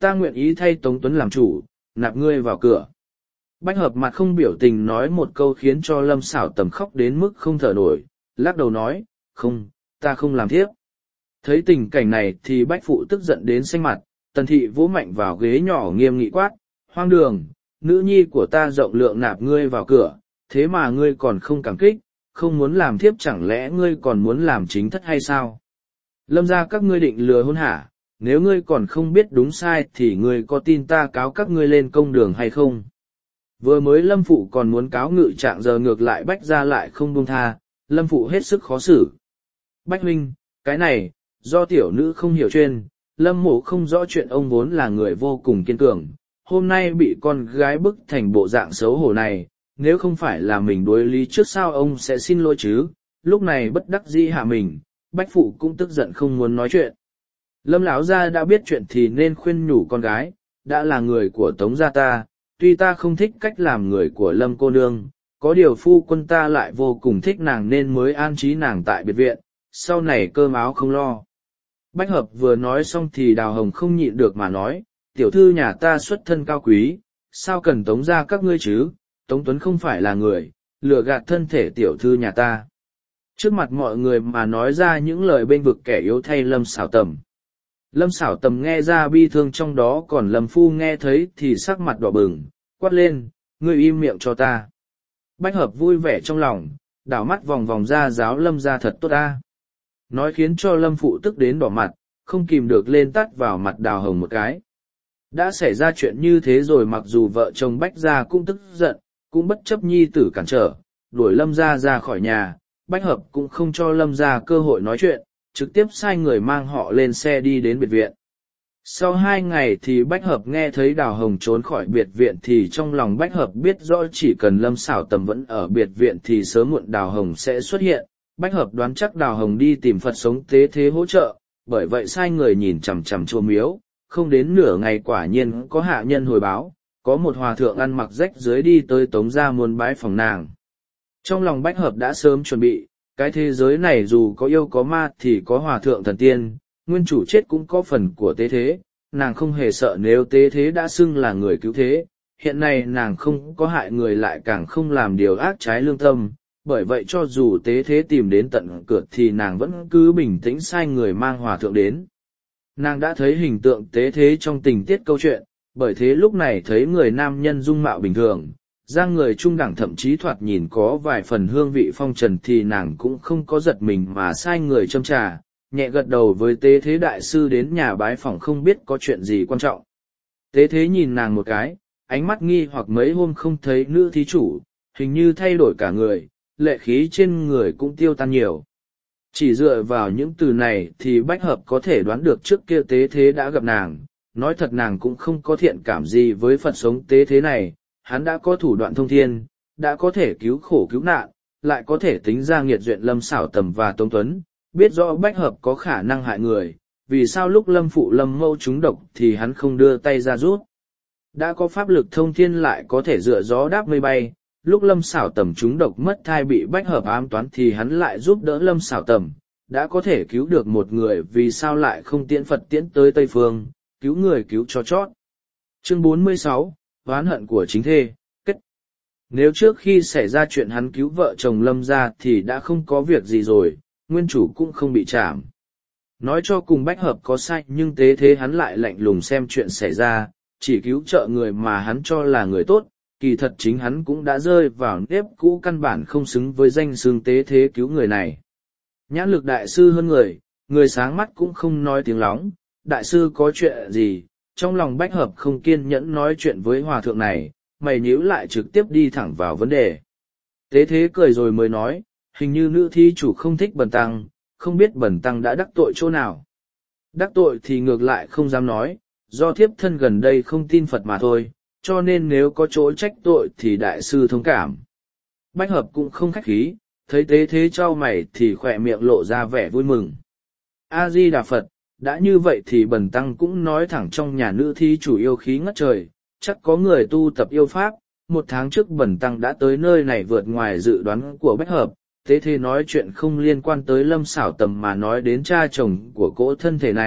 ta nguyện ý thay Tống Tuấn làm chủ, nạp ngươi vào cửa. Bách hợp mặt không biểu tình nói một câu khiến cho Lâm Sảo Tầm khóc đến mức không thở nổi, lắc đầu nói, không, ta không làm thiếp. Thấy tình cảnh này thì bách phụ tức giận đến xanh mặt, Tần thị vỗ mạnh vào ghế nhỏ nghiêm nghị quát, hoang đường, nữ nhi của ta rộng lượng nạp ngươi vào cửa, thế mà ngươi còn không cảm kích, không muốn làm thiếp chẳng lẽ ngươi còn muốn làm chính thất hay sao? Lâm ra các ngươi định lừa hôn hả, nếu ngươi còn không biết đúng sai thì ngươi có tin ta cáo các ngươi lên công đường hay không? Vừa mới Lâm phụ còn muốn cáo ngự trạng giờ ngược lại Bách ra lại không buông tha, Lâm phụ hết sức khó xử. Bách huynh, cái này, do tiểu nữ không hiểu chuyên, Lâm mộ không rõ chuyện ông vốn là người vô cùng kiên cường, hôm nay bị con gái bức thành bộ dạng xấu hổ này, nếu không phải là mình đối lý trước sao ông sẽ xin lỗi chứ, lúc này bất đắc dĩ hạ mình, Bách phụ cũng tức giận không muốn nói chuyện. Lâm lão gia đã biết chuyện thì nên khuyên nhủ con gái, đã là người của Tống gia ta, tuy ta không thích cách làm người của Lâm cô nương, có điều phu quân ta lại vô cùng thích nàng nên mới an trí nàng tại biệt viện, sau này cơm áo không lo. Bách hợp vừa nói xong thì Đào Hồng không nhịn được mà nói, tiểu thư nhà ta xuất thân cao quý, sao cần Tống gia các ngươi chứ, Tống Tuấn không phải là người, lừa gạt thân thể tiểu thư nhà ta. Trước mặt mọi người mà nói ra những lời bênh vực kẻ yếu thay Lâm Sảo Tầm. Lâm Sảo Tầm nghe ra bi thương trong đó còn Lâm Phu nghe thấy thì sắc mặt đỏ bừng, quát lên, ngươi im miệng cho ta. Bách hợp vui vẻ trong lòng, đảo mắt vòng vòng ra giáo Lâm ra thật tốt ta. Nói khiến cho Lâm Phụ tức đến đỏ mặt, không kìm được lên tắt vào mặt Đào Hồng một cái. Đã xảy ra chuyện như thế rồi mặc dù vợ chồng Bách gia cũng tức giận, cũng bất chấp nhi tử cản trở, đuổi Lâm gia ra khỏi nhà, Bách hợp cũng không cho Lâm gia cơ hội nói chuyện, trực tiếp sai người mang họ lên xe đi đến biệt viện. Sau 2 ngày thì Bách hợp nghe thấy Đào Hồng trốn khỏi biệt viện thì trong lòng Bách hợp biết rõ chỉ cần Lâm Sảo Tầm vẫn ở biệt viện thì sớm muộn Đào Hồng sẽ xuất hiện. Bách hợp đoán chắc Đào Hồng đi tìm Phật sống tế thế hỗ trợ, bởi vậy sai người nhìn chằm chằm chùa miếu, không đến nửa ngày quả nhiên có hạ nhân hồi báo, có một hòa thượng ăn mặc rách dưới đi tới Tống gia muốn bái phòng nàng. Trong lòng Bách hợp đã sớm chuẩn bị, cái thế giới này dù có yêu có ma thì có hòa thượng thần tiên, nguyên chủ chết cũng có phần của tế thế, nàng không hề sợ nếu tế thế đã xưng là người cứu thế, hiện nay nàng không có hại người lại càng không làm điều ác trái lương tâm, bởi vậy cho dù tế thế tìm đến tận cửa thì nàng vẫn cứ bình tĩnh sai người mang hòa thượng đến. Nàng đã thấy hình tượng tế thế trong tình tiết câu chuyện, bởi thế lúc này thấy người nam nhân dung mạo bình thường, giang người trung đẳng thậm chí thoạt nhìn có vài phần hương vị phong trần thì nàng cũng không có giật mình mà sai người châm trà, nhẹ gật đầu với tế thế đại sư đến nhà bái phỏng không biết có chuyện gì quan trọng. Tế thế nhìn nàng một cái, ánh mắt nghi hoặc mấy hôm không thấy nữ thí chủ, hình như thay đổi cả người, lệ khí trên người cũng tiêu tan nhiều. Chỉ dựa vào những từ này thì Bách hợp có thể đoán được trước kia tế thế đã gặp nàng, nói thật nàng cũng không có thiện cảm gì với Phật sống tế thế này, hắn đã có thủ đoạn thông thiên, đã có thể cứu khổ cứu nạn, lại có thể tính ra nghiệt duyện Lâm Sảo Tầm và Tống Tuấn, biết rõ Bách hợp có khả năng hại người, vì sao lúc Lâm phụ Lâm mâu trúng độc thì hắn không đưa tay ra rút. Đã có pháp lực thông thiên lại có thể dựa gió đáp mây bay, lúc Lâm Sảo Tầm trúng độc mất thai bị Bách hợp ám toán thì hắn lại giúp đỡ Lâm Sảo Tầm, đã có thể cứu được một người vì sao lại không tiễn Phật tiễn tới Tây Phương, cứu người cứu cho chót. Chương 46, oán hận của chính thê, kết. Nếu trước khi xảy ra chuyện hắn cứu vợ chồng Lâm ra thì đã không có việc gì rồi, nguyên chủ cũng không bị trảm. Nói cho cùng Bách hợp có sai nhưng tế thế hắn lại lạnh lùng xem chuyện xảy ra, chỉ cứu trợ người mà hắn cho là người tốt, kỳ thật chính hắn cũng đã rơi vào nếp cũ căn bản không xứng với danh xưng tế thế cứu người này. Nhãn lực đại sư hơn người, người sáng mắt cũng không nói tiếng lóng, đại sư có chuyện gì, trong lòng Bách hợp không kiên nhẫn nói chuyện với hòa thượng này, mày nhíu lại trực tiếp đi thẳng vào vấn đề. Tế thế cười rồi mới nói, hình như nữ thí chủ không thích bần tăng, không biết bần tăng đã đắc tội chỗ nào. Đắc tội thì ngược lại không dám nói, do thiếp thân gần đây không tin Phật mà thôi, cho nên nếu có chỗ trách tội thì đại sư thông cảm. Bách hợp cũng không khách khí, thấy tế thế trao mày thì khỏe miệng lộ ra vẻ vui mừng. A-di-đà Phật, đã như vậy thì bần tăng cũng nói thẳng trong nhà nữ thí chủ yêu khí ngất trời, chắc có người tu tập yêu pháp. 1 tháng trước bần tăng đã tới nơi này vượt ngoài dự đoán của Bách hợp. Tế thế nói chuyện không liên quan tới Lâm Sảo Tầm mà nói đến cha chồng của cỗ thân thể này,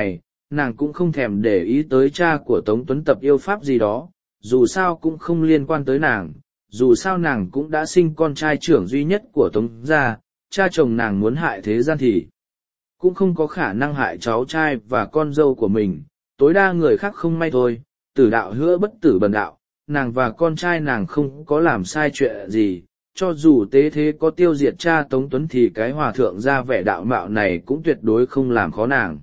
nàng cũng không thèm để ý tới cha của Tống Tuấn tập yêu pháp gì đó, dù sao cũng không liên quan tới nàng, dù sao nàng cũng đã sinh con trai trưởng duy nhất của Tống gia, cha chồng nàng muốn hại thế gian thì cũng không có khả năng hại cháu trai và con dâu của mình, tối đa người khác không may thôi, tử đạo hứa bất tử bần đạo, nàng và con trai nàng không có làm sai chuyện gì, cho dù tế thế có tiêu diệt cha Tống Tuấn thì cái hòa thượng ra vẻ đạo mạo này cũng tuyệt đối không làm khó nàng.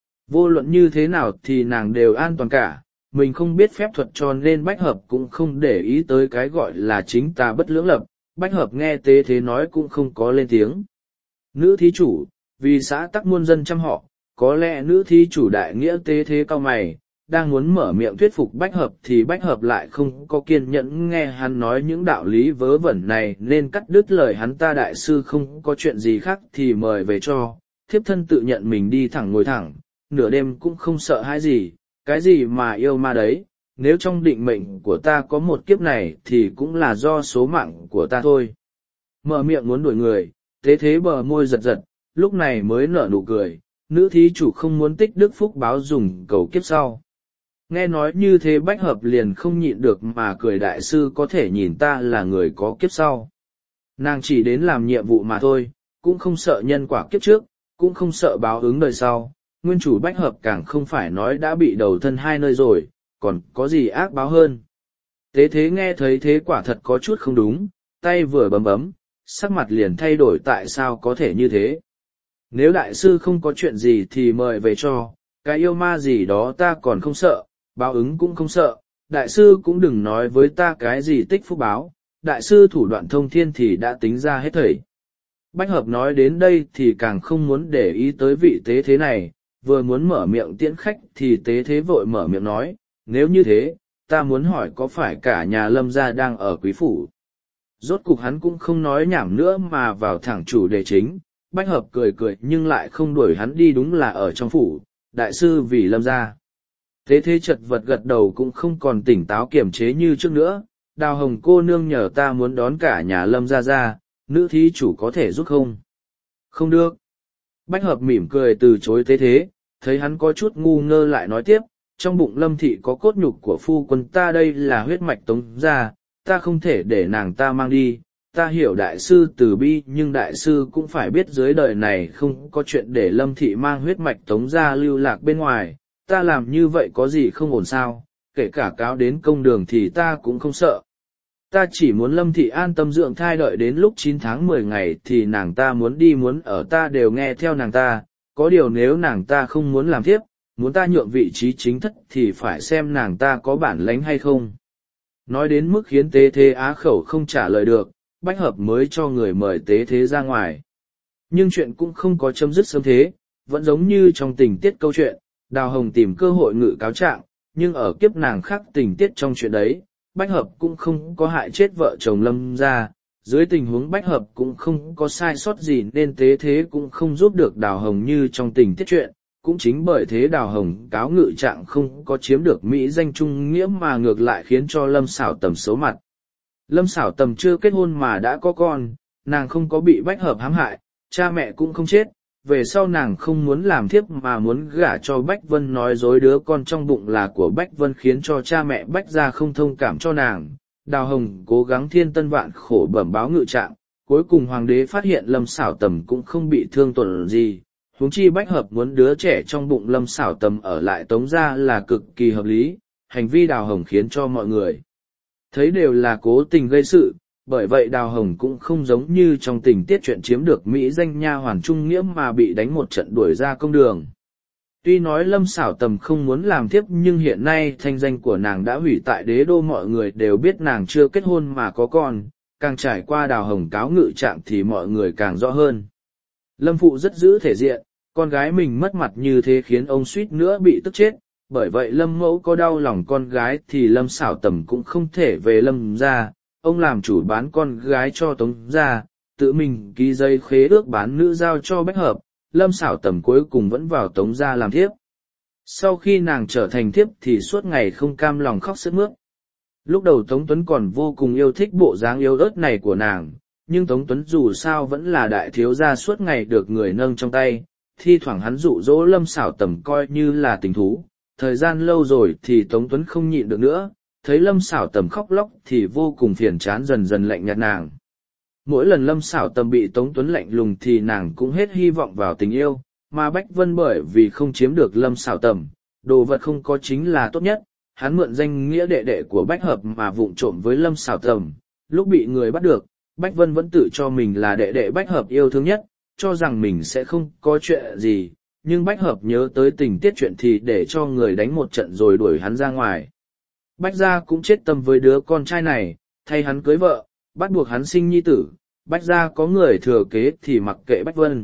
Vô luận như thế nào thì nàng đều an toàn cả, mình không biết phép thuật cho nên Bách Hợp cũng không để ý tới cái gọi là chính tà bất lưỡng lập, Bách Hợp nghe tế thế nói cũng không có lên tiếng. Nữ thí chủ, vì xã tắc muôn dân trăm họ, có lẽ nữ thí chủ đại nghĩa tế thế cao mày, đang muốn mở miệng thuyết phục Bách Hợp thì Bách Hợp lại không có kiên nhẫn nghe hắn nói những đạo lý vớ vẩn này nên cắt đứt lời hắn. Ta đại sư không có chuyện gì khác thì mời về cho, thiếp thân tự nhận mình đi thẳng ngồi thẳng, nửa đêm cũng không sợ hãi gì, cái gì mà yêu ma đấy, nếu trong định mệnh của ta có một kiếp này thì cũng là do số mạng của ta thôi. Mở miệng muốn đuổi người, thế thế bờ môi giật giật, lúc này mới nở nụ cười, nữ thí chủ không muốn tích đức phúc báo dùng cầu kiếp sau. Nghe nói như thế Bách Hợp liền không nhịn được mà cười, đại sư có thể nhìn ta là người có kiếp sau. Nàng chỉ đến làm nhiệm vụ mà thôi, cũng không sợ nhân quả kiếp trước, cũng không sợ báo ứng đời sau. Nguyên chủ Bách Hợp càng không phải nói đã bị đầu thân hai nơi rồi, còn có gì ác báo hơn. Tế thế nghe thấy thế quả thật có chút không đúng, tay vừa bấm bấm, sắc mặt liền thay đổi, tại sao có thể như thế. Nếu đại sư không có chuyện gì thì mời về cho, cái yêu ma gì đó ta còn không sợ, báo ứng cũng không sợ, đại sư cũng đừng nói với ta cái gì tích phúc báo, đại sư thủ đoạn thông thiên thì đã tính ra hết thảy. Bách Hợp nói đến đây thì càng không muốn để ý tới vị tế thế này, vừa muốn mở miệng tiễn khách thì tế thế vội mở miệng nói, nếu như thế, ta muốn hỏi có phải cả nhà Lâm gia đang ở quý phủ. Rốt cục hắn cũng không nói nhảm nữa mà vào thẳng chủ đề chính. Bách Hợp cười cười nhưng lại không đuổi hắn đi, đúng là ở trong phủ, đại sư vì Lâm gia. Tế thế chật vật gật đầu cũng không còn tỉnh táo kiềm chế như trước nữa, Đào Hồng cô nương nhờ ta muốn đón cả nhà Lâm gia ra, nữ thí chủ có thể giúp không? Không được. Bách Hợp mỉm cười từ chối tế thế, thấy hắn có chút ngu ngơ lại nói tiếp, trong bụng Lâm thị có cốt nhục của phu quân ta, đây là huyết mạch Tống gia, ta không thể để nàng ta mang đi. Ta hiểu đại sư từ bi nhưng đại sư cũng phải biết dưới đời này không có chuyện để Lâm thị mang huyết mạch Tống gia lưu lạc bên ngoài, ta làm như vậy có gì không ổn sao, kể cả cáo đến công đường thì ta cũng không sợ. Ta chỉ muốn Lâm thị an tâm dưỡng thai, đợi đến lúc 9 tháng 10 ngày thì nàng ta muốn đi muốn ở ta đều nghe theo nàng ta, có điều nếu nàng ta không muốn làm tiếp, muốn ta nhượng vị trí chính thất thì phải xem nàng ta có bản lĩnh hay không. Nói đến mức khiến tế thế á khẩu không trả lời được, Bách Hợp mới cho người mời tế thế ra ngoài. Nhưng chuyện cũng không có chấm dứt sớm thế, vẫn giống như trong tình tiết câu chuyện, Đào Hồng tìm cơ hội ngự cáo trạng, nhưng ở kiếp nàng khác tình tiết trong chuyện đấy, Bách Hợp cũng không có hại chết vợ chồng Lâm gia, dưới tình huống Bách Hợp cũng không có sai sót gì nên tế thế cũng không giúp được Đào Hồng như trong tình tiết chuyện. Cũng chính bởi thế Đào Hồng cáo ngự trạng không có chiếm được mỹ danh trung nghĩa mà ngược lại khiến cho Lâm Sảo Tầm xấu mặt. Lâm Sảo Tầm chưa kết hôn mà đã có con, nàng không có bị Bách Hợp hãm hại, cha mẹ cũng không chết, về sau nàng không muốn làm thiếp mà muốn gả cho Bách Vân, nói dối đứa con trong bụng là của Bách Vân khiến cho cha mẹ Bách gia không thông cảm cho nàng. Đào Hồng cố gắng thiên tân vạn khổ bẩm báo ngự trạng, cuối cùng hoàng đế phát hiện Lâm Sảo Tầm cũng không bị thương tổn gì. Huống chi Bách Hợp muốn đứa trẻ trong bụng Lâm Sảo Tầm ở lại Tống gia là cực kỳ hợp lý, hành vi Đào Hồng khiến cho mọi người thấy đều là cố tình gây sự, bởi vậy Đào Hồng cũng không giống như trong tình tiết chuyện chiếm được mỹ danh nha hoàn trung nghĩa mà bị đánh một trận đuổi ra công đường. Tuy nói Lâm Sảo Tầm không muốn làm tiếp nhưng hiện nay thanh danh của nàng đã hủy tại đế đô, mọi người đều biết nàng chưa kết hôn mà có con, càng trải qua Đào Hồng cáo ngự trạng thì mọi người càng rõ hơn. Lâm Phụ rất giữ thể diện, con gái mình mất mặt như thế khiến ông suýt nữa bị tức chết, bởi vậy Lâm Mẫu có đau lòng con gái thì Lâm Sảo Tầm cũng không thể về Lâm gia, ông làm chủ bán con gái cho Tống gia, tự mình ký giấy khế ước bán nữ giao cho Bách Hợp, Lâm Sảo Tầm cuối cùng vẫn vào Tống gia làm thiếp. Sau khi nàng trở thành thiếp thì suốt ngày không cam lòng khóc sướt mướt. Lúc đầu Tống Tuấn còn vô cùng yêu thích bộ dáng yếu ớt này của nàng, nhưng Tống Tuấn dù sao vẫn là đại thiếu gia suốt ngày được người nâng trong tay, thi thoảng hắn dụ dỗ Lâm Sảo Tầm coi như là tình thú, thời gian lâu rồi thì Tống Tuấn không nhịn được nữa, thấy Lâm Sảo Tầm khóc lóc thì vô cùng phiền chán, dần dần lạnh nhạt nàng. Mỗi lần Lâm Sảo Tầm bị Tống Tuấn lạnh lùng thì nàng cũng hết hy vọng vào tình yêu, mà Bách Vân bởi vì không chiếm được Lâm Sảo Tầm, đồ vật không có chính là tốt nhất, hắn mượn danh nghĩa đệ đệ của Bách Hợp mà vụng trộm với Lâm Sảo Tầm. Lúc bị người bắt được, Bách Vân vẫn tự cho mình là đệ đệ Bách Hợp yêu thương nhất, cho rằng mình sẽ không có chuyện gì, nhưng Bách Hợp nhớ tới tình tiết chuyện thì để cho người đánh một trận rồi đuổi hắn ra ngoài. Bách Gia cũng chết tâm với đứa con trai này, thay hắn cưới vợ, bắt buộc hắn sinh nhi tử, Bách Gia có người thừa kế thì mặc kệ Bách Vân.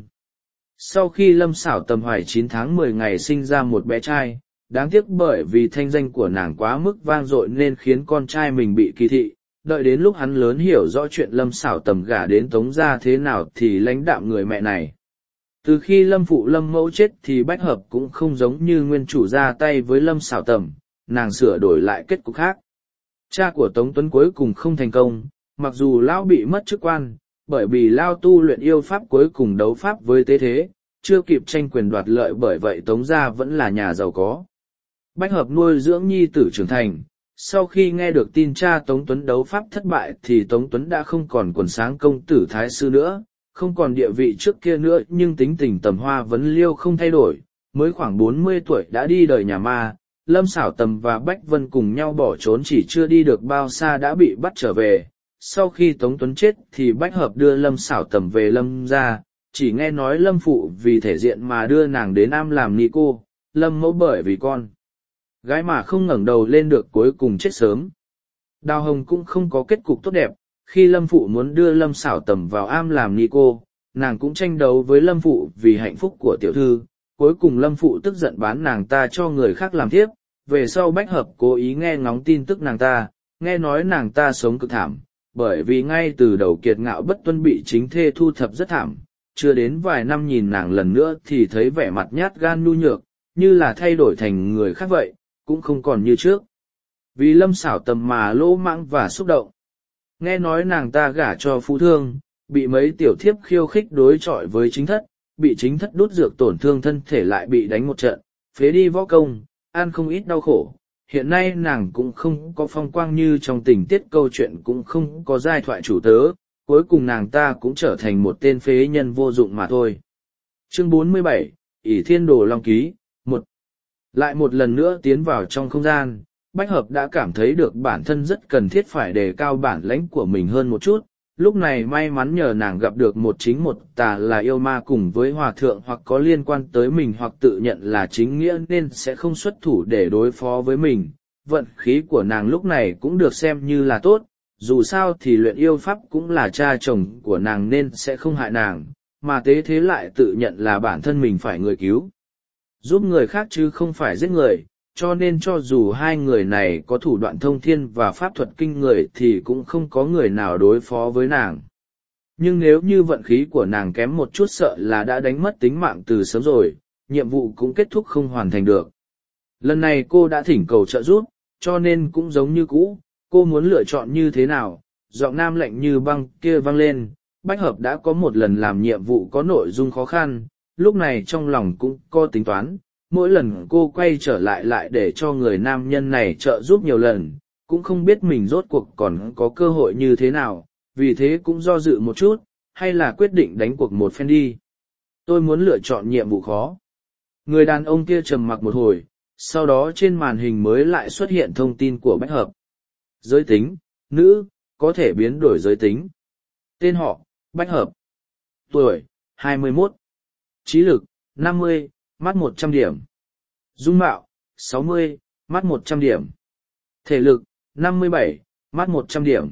Sau khi Lâm Sảo Tầm hoài 9 tháng 10 ngày sinh ra một bé trai, đáng tiếc bởi vì thanh danh của nàng quá mức vang dội nên khiến con trai mình bị kỳ thị, đợi đến lúc hắn lớn hiểu rõ chuyện Lâm Sảo Tầm gả đến Tống Gia thế nào thì lãnh đạm người mẹ này. Từ khi Lâm phụ Lâm mẫu chết thì Bách Hợp cũng không giống như nguyên chủ ra tay với Lâm Sảo Tầm, nàng sửa đổi lại kết cục khác. Cha của Tống Tuấn cuối cùng không thành công, mặc dù Lão bị mất chức quan, bởi vì Lao tu luyện yêu pháp cuối cùng đấu pháp với tế thế, chưa kịp tranh quyền đoạt lợi, bởi vậy Tống Gia vẫn là nhà giàu có. Bách Hợp nuôi dưỡng nhi tử trưởng thành, sau khi nghe được tin cha Tống Tuấn đấu pháp thất bại thì Tống Tuấn đã không còn quần sáng công tử thái sư nữa, không còn địa vị trước kia nữa, nhưng tính tình Tầm Hoa vấn liêu không thay đổi, mới khoảng 40 tuổi đã đi đời nhà ma. Lâm Sảo Tầm và Bách Vân cùng nhau bỏ trốn, chỉ chưa đi được bao xa đã bị bắt trở về. Sau khi Tống Tuấn chết thì Bách Hợp đưa Lâm Sảo Tầm về Lâm gia, chỉ nghe nói Lâm phụ vì thể diện mà đưa nàng đến Am làm ni cô, Lâm mẫu bởi vì con gái mà không ngẩng đầu lên được cuối cùng chết sớm. Đào Hồng cũng không có kết cục tốt đẹp, khi Lâm phụ muốn đưa Lâm Sảo Tầm vào Am làm ni cô, nàng cũng tranh đấu với Lâm phụ vì hạnh phúc của tiểu thư, cuối cùng Lâm phụ tức giận bán nàng ta cho người khác làm thiếp. Về sau Bách Hợp cố ý nghe ngóng tin tức nàng ta, nghe nói nàng ta sống cực thảm, bởi vì ngay từ đầu kiệt ngạo bất tuân bị chính thê thu thập rất thảm, chưa đến vài năm nhìn nàng lần nữa thì thấy vẻ mặt nhát gan nhu nhược, như là thay đổi thành người khác vậy, cũng không còn như trước. Vì Lâm Sảo Tầm mà lỗ mãng và xúc động. Nghe nói nàng ta gả cho phú thương, bị mấy tiểu thiếp khiêu khích đối chọi với chính thất, bị chính thất đút dược tổn thương thân thể, lại bị đánh một trận, phế đi võ công, ăn không ít đau khổ. Hiện nay nàng cũng không có phong quang như trong tình tiết câu chuyện, cũng không có giai thoại chủ tớ, cuối cùng nàng ta cũng trở thành một tên phế nhân vô dụng mà thôi. Chương 47, ỷ Thiên Đồ Long Ký, 1. Lại một lần nữa tiến vào trong không gian, Bách Hợp đã cảm thấy được bản thân rất cần thiết phải đề cao bản lãnh của mình hơn một chút. Lúc này may mắn nhờ nàng gặp được một chính một tà là yêu ma cùng với hòa thượng, hoặc có liên quan tới mình hoặc tự nhận là chính nghĩa nên sẽ không xuất thủ để đối phó với mình. Vận khí của nàng lúc này cũng được xem như là tốt, dù sao thì luyện yêu pháp cũng là cha chồng của nàng nên sẽ không hại nàng, mà tế thế lại tự nhận là bản thân mình phải người cứu giúp người khác chứ không phải giết người, cho nên cho dù hai người này có thủ đoạn thông thiên và pháp thuật kinh người thì cũng không có người nào đối phó với nàng. Nhưng nếu như vận khí của nàng kém một chút sợ là đã đánh mất tính mạng từ sớm rồi, nhiệm vụ cũng kết thúc không hoàn thành được. Lần này cô đã thỉnh cầu trợ giúp, cho nên cũng giống như cũ, cô muốn lựa chọn như thế nào, giọng nam lạnh như băng kia vang lên. Bách Hợp đã có một lần làm nhiệm vụ có nội dung khó khăn, lúc này trong lòng cũng có tính toán, mỗi lần cô quay trở lại để cho người nam nhân này trợ giúp nhiều lần, cũng không biết mình rốt cuộc còn có cơ hội như thế nào, vì thế cũng do dự một chút, hay là quyết định đánh cuộc một phen đi. Tôi muốn lựa chọn nhiệm vụ khó. Người đàn ông kia trầm mặc một hồi, sau đó trên màn hình mới lại xuất hiện thông tin của Bách Hợp. Giới tính, nữ, có thể biến đổi giới tính. Tên họ, Bách Hợp. Tuổi, 21. Trí lực, 50, mắt 100 điểm. Dung mạo, 60, mắt 100 điểm. Thể lực, 57, mắt 100 điểm.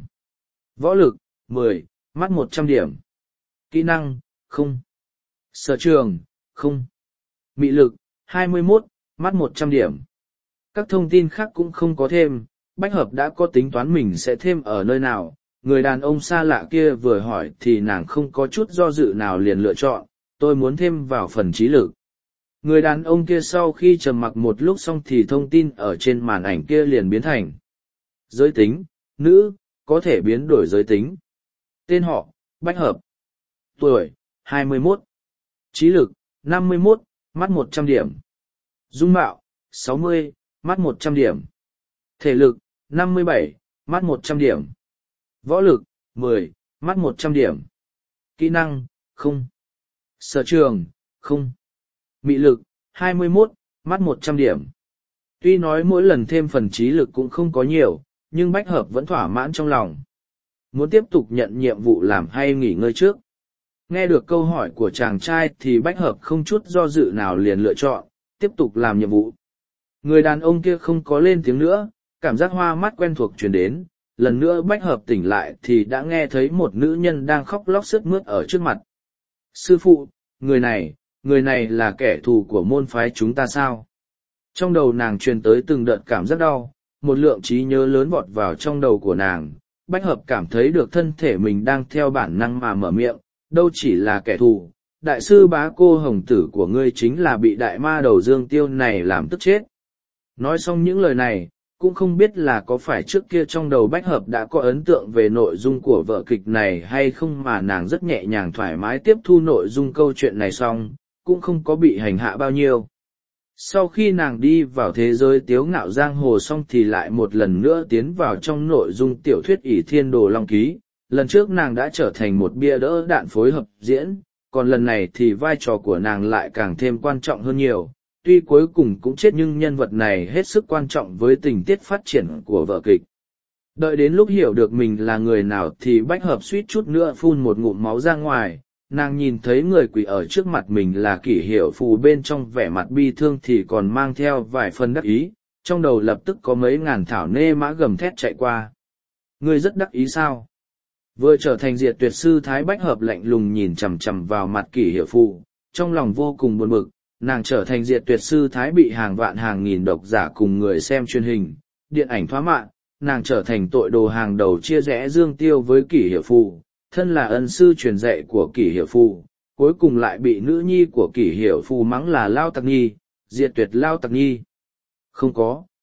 Võ lực, 10, mắt 100 điểm. Kỹ năng, không. Sở trường, không. Mị lực, 21, mắt 100 điểm. Các thông tin khác cũng không có thêm, Bách Hợp đã có tính toán mình sẽ thêm ở nơi nào. Người đàn ông xa lạ kia vừa hỏi thì nàng không có chút do dự nào liền lựa chọn, tôi muốn thêm vào phần trí lực. Người đàn ông kia sau khi trầm mặc một lúc xong thì thông tin ở trên màn ảnh kia liền biến thành giới tính, nữ, có thể biến đổi giới tính. Tên họ, Bách Hợp. Tuổi, 21. Trí lực, 51, mắt 100 điểm. Dung mạo, 60, mắt 100 điểm. Thể lực, 57, mắt 100 điểm. Võ lực, 10, mắt 100 điểm. Kỹ năng, không. Sở trường, không. Mị lực, 21, mắt 100 điểm. Tuy nói mỗi lần thêm phần trí lực cũng không có nhiều, nhưng Bách Hợp vẫn thỏa mãn trong lòng. Muốn tiếp tục nhận nhiệm vụ làm hay nghỉ ngơi trước? Nghe được câu hỏi của chàng trai thì Bách Hợp không chút do dự nào liền lựa chọn, tiếp tục làm nhiệm vụ. Người đàn ông kia không có lên tiếng nữa, cảm giác hoa mắt quen thuộc truyền đến, lần nữa Bách Hợp tỉnh lại thì đã nghe thấy một nữ nhân đang khóc lóc sướt mướt ở trước mặt. Sư phụ, người này là kẻ thù của môn phái chúng ta sao? Trong đầu nàng truyền tới từng đợt cảm giác đau, một lượng trí nhớ lớn vọt vào trong đầu của nàng. Bách Hợp cảm thấy được thân thể mình đang theo bản năng mà mở miệng, đâu chỉ là kẻ thù, đại sư bá cô hồng tử của ngươi chính là bị đại ma đầu Dương Tiêu này làm tức chết. Nói xong những lời này, cũng không biết là có phải trước kia trong đầu Bách Hợp đã có ấn tượng về nội dung của vở kịch này hay không, mà nàng rất nhẹ nhàng thoải mái tiếp thu nội dung câu chuyện này xong, cũng không có bị hành hạ bao nhiêu. Sau khi nàng đi vào thế giới tiếu ngạo giang hồ xong thì lại một lần nữa tiến vào trong nội dung tiểu thuyết ỷ thiên đồ long ký. Lần trước nàng đã trở thành một bia đỡ đạn phối hợp diễn, còn lần này thì vai trò của nàng lại càng thêm quan trọng hơn nhiều. Tuy cuối cùng cũng chết nhưng nhân vật này hết sức quan trọng với tình tiết phát triển của vở kịch. Đợi đến lúc hiểu được mình là người nào thì Bách Hợp suýt chút nữa phun một ngụm máu ra ngoài. Nàng nhìn thấy người quỷ ở trước mặt mình là Kỷ Hiểu Phù, bên trong vẻ mặt bi thương thì còn mang theo vài phần đắc ý, trong đầu lập tức có mấy ngàn thảo nê mã gầm thét chạy qua. Ngươi rất đắc ý sao? Vừa trở thành Diệt Tuyệt sư Thái Bách Hợp lạnh lùng nhìn chằm chằm vào mặt Kỷ Hiểu Phù, trong lòng vô cùng buồn bực. Nàng trở thành Diệt Tuyệt sư Thái bị hàng vạn hàng nghìn độc giả cùng người xem truyền hình, điện ảnh thoá mạ, nàng trở thành tội đồ hàng đầu chia rẽ Dương Tiêu với Kỷ Hiểu Phù. Thân là ân sư truyền dạy của Kỷ Hiểu Phù, cuối cùng lại bị nữ nhi của Kỷ Hiểu Phù mắng là Lao Tặc Nhi, Diệt Tuyệt Lao Tặc Nhi. Không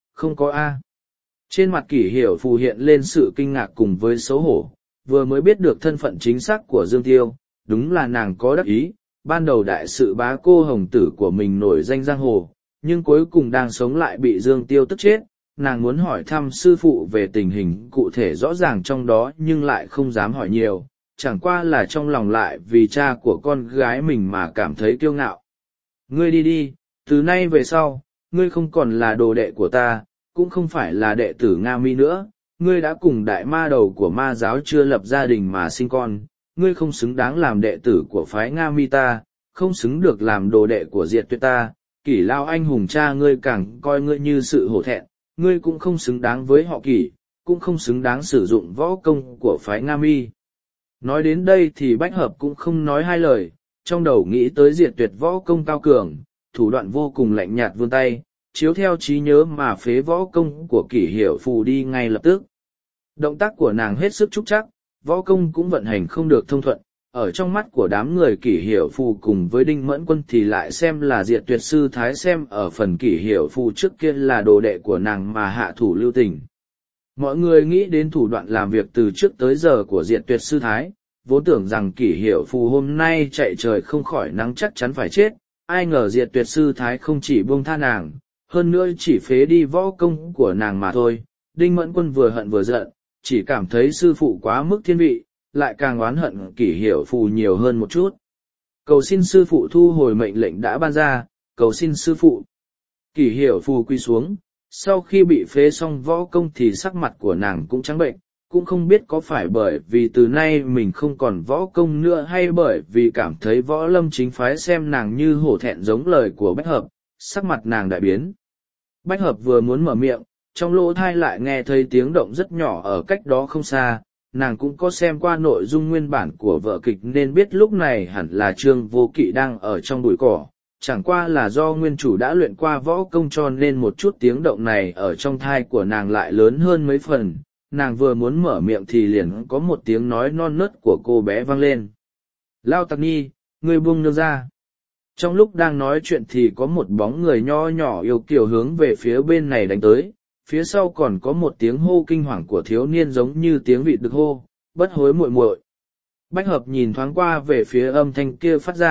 có a. Trên mặt Kỷ Hiểu Phù hiện lên sự kinh ngạc cùng với xấu hổ, vừa mới biết được thân phận chính xác của Dương Tiêu, đúng là nàng có đắc ý, ban đầu đại sự bá cô hồng tử của mình nổi danh giang hồ, nhưng cuối cùng đang sống lại bị Dương Tiêu tức chết. Nàng muốn hỏi thăm sư phụ về tình hình cụ thể rõ ràng trong đó nhưng lại không dám hỏi nhiều, chẳng qua là trong lòng lại vì cha của con gái mình mà cảm thấy kiêu ngạo. Ngươi đi đi, từ nay về sau, ngươi không còn là đồ đệ của ta, cũng không phải là đệ tử Nga Mi nữa, ngươi đã cùng đại ma đầu của ma giáo chưa lập gia đình mà sinh con, ngươi không xứng đáng làm đệ tử của phái Nga Mi ta, không xứng được làm đồ đệ của Diệt Tuyệt ta, Kỷ Lao anh hùng cha ngươi càng coi ngươi như sự hổ thẹn, ngươi cũng không xứng đáng với họ Kỷ, cũng không xứng đáng sử dụng võ công của phái Nga Mi. Nói đến đây thì Bách Hợp cũng không nói hai lời, trong đầu nghĩ tới Diệt Tuyệt võ công cao cường, thủ đoạn vô cùng lạnh nhạt vươn tay, chiếu theo trí nhớ mà phế võ công của Kỷ Hiểu Phù đi ngay lập tức. Động tác của nàng hết sức trúc chắc, võ công cũng vận hành không được thông thuận, ở trong mắt của đám người Kỷ Hiểu Phù cùng với Đinh Mẫn Quân thì lại xem là Diệt Tuyệt sư Thái xem ở phần Kỷ Hiểu Phù trước kia là đồ đệ của nàng mà hạ thủ lưu tình. Mọi người nghĩ đến thủ đoạn làm việc từ trước tới giờ của Diệt Tuyệt sư Thái, vốn tưởng rằng Kỷ Hiểu Phù hôm nay chạy trời không khỏi nắng chắc chắn phải chết, ai ngờ Diệt Tuyệt sư Thái không chỉ buông tha nàng, hơn nữa chỉ phế đi võ công của nàng mà thôi. Đinh Mẫn Quân vừa hận vừa giận, chỉ cảm thấy sư phụ quá mức thiên vị, lại càng oán hận Kỷ Hiểu Phù nhiều hơn một chút. Cầu xin sư phụ thu hồi mệnh lệnh đã ban ra, cầu xin sư phụ. Kỷ Hiểu Phù quy xuống, sau khi bị phế xong võ công thì sắc mặt của nàng cũng trắng bệnh, cũng không biết có phải bởi vì từ nay mình không còn võ công nữa hay bởi vì cảm thấy võ lâm chính phái xem nàng như hổ thẹn giống lời của Bách Hợp, sắc mặt nàng đại biến. Bách Hợp vừa muốn mở miệng, trong lỗ tai lại nghe thấy tiếng động rất nhỏ ở cách đó không xa. Nàng cũng có xem qua nội dung nguyên bản của vở kịch nên biết lúc này hẳn là Trương Vô Kỵ đang ở trong bụi cỏ, chẳng qua là do nguyên chủ đã luyện qua võ công cho nên một chút tiếng động này ở trong thai của nàng lại lớn hơn mấy phần. Nàng vừa muốn mở miệng thì liền có một tiếng nói non nớt của cô bé vang lên. Lao Tặc Nhi, ngươi buông nương ra. Trong lúc đang nói chuyện thì có một bóng người nho nhỏ yêu kiều hướng về phía bên này đánh tới. Phía sau còn có một tiếng hô kinh hoàng của thiếu niên giống như tiếng vịt được hô, bất hối muội muội. Bách Hợp nhìn thoáng qua về phía âm thanh kia phát ra,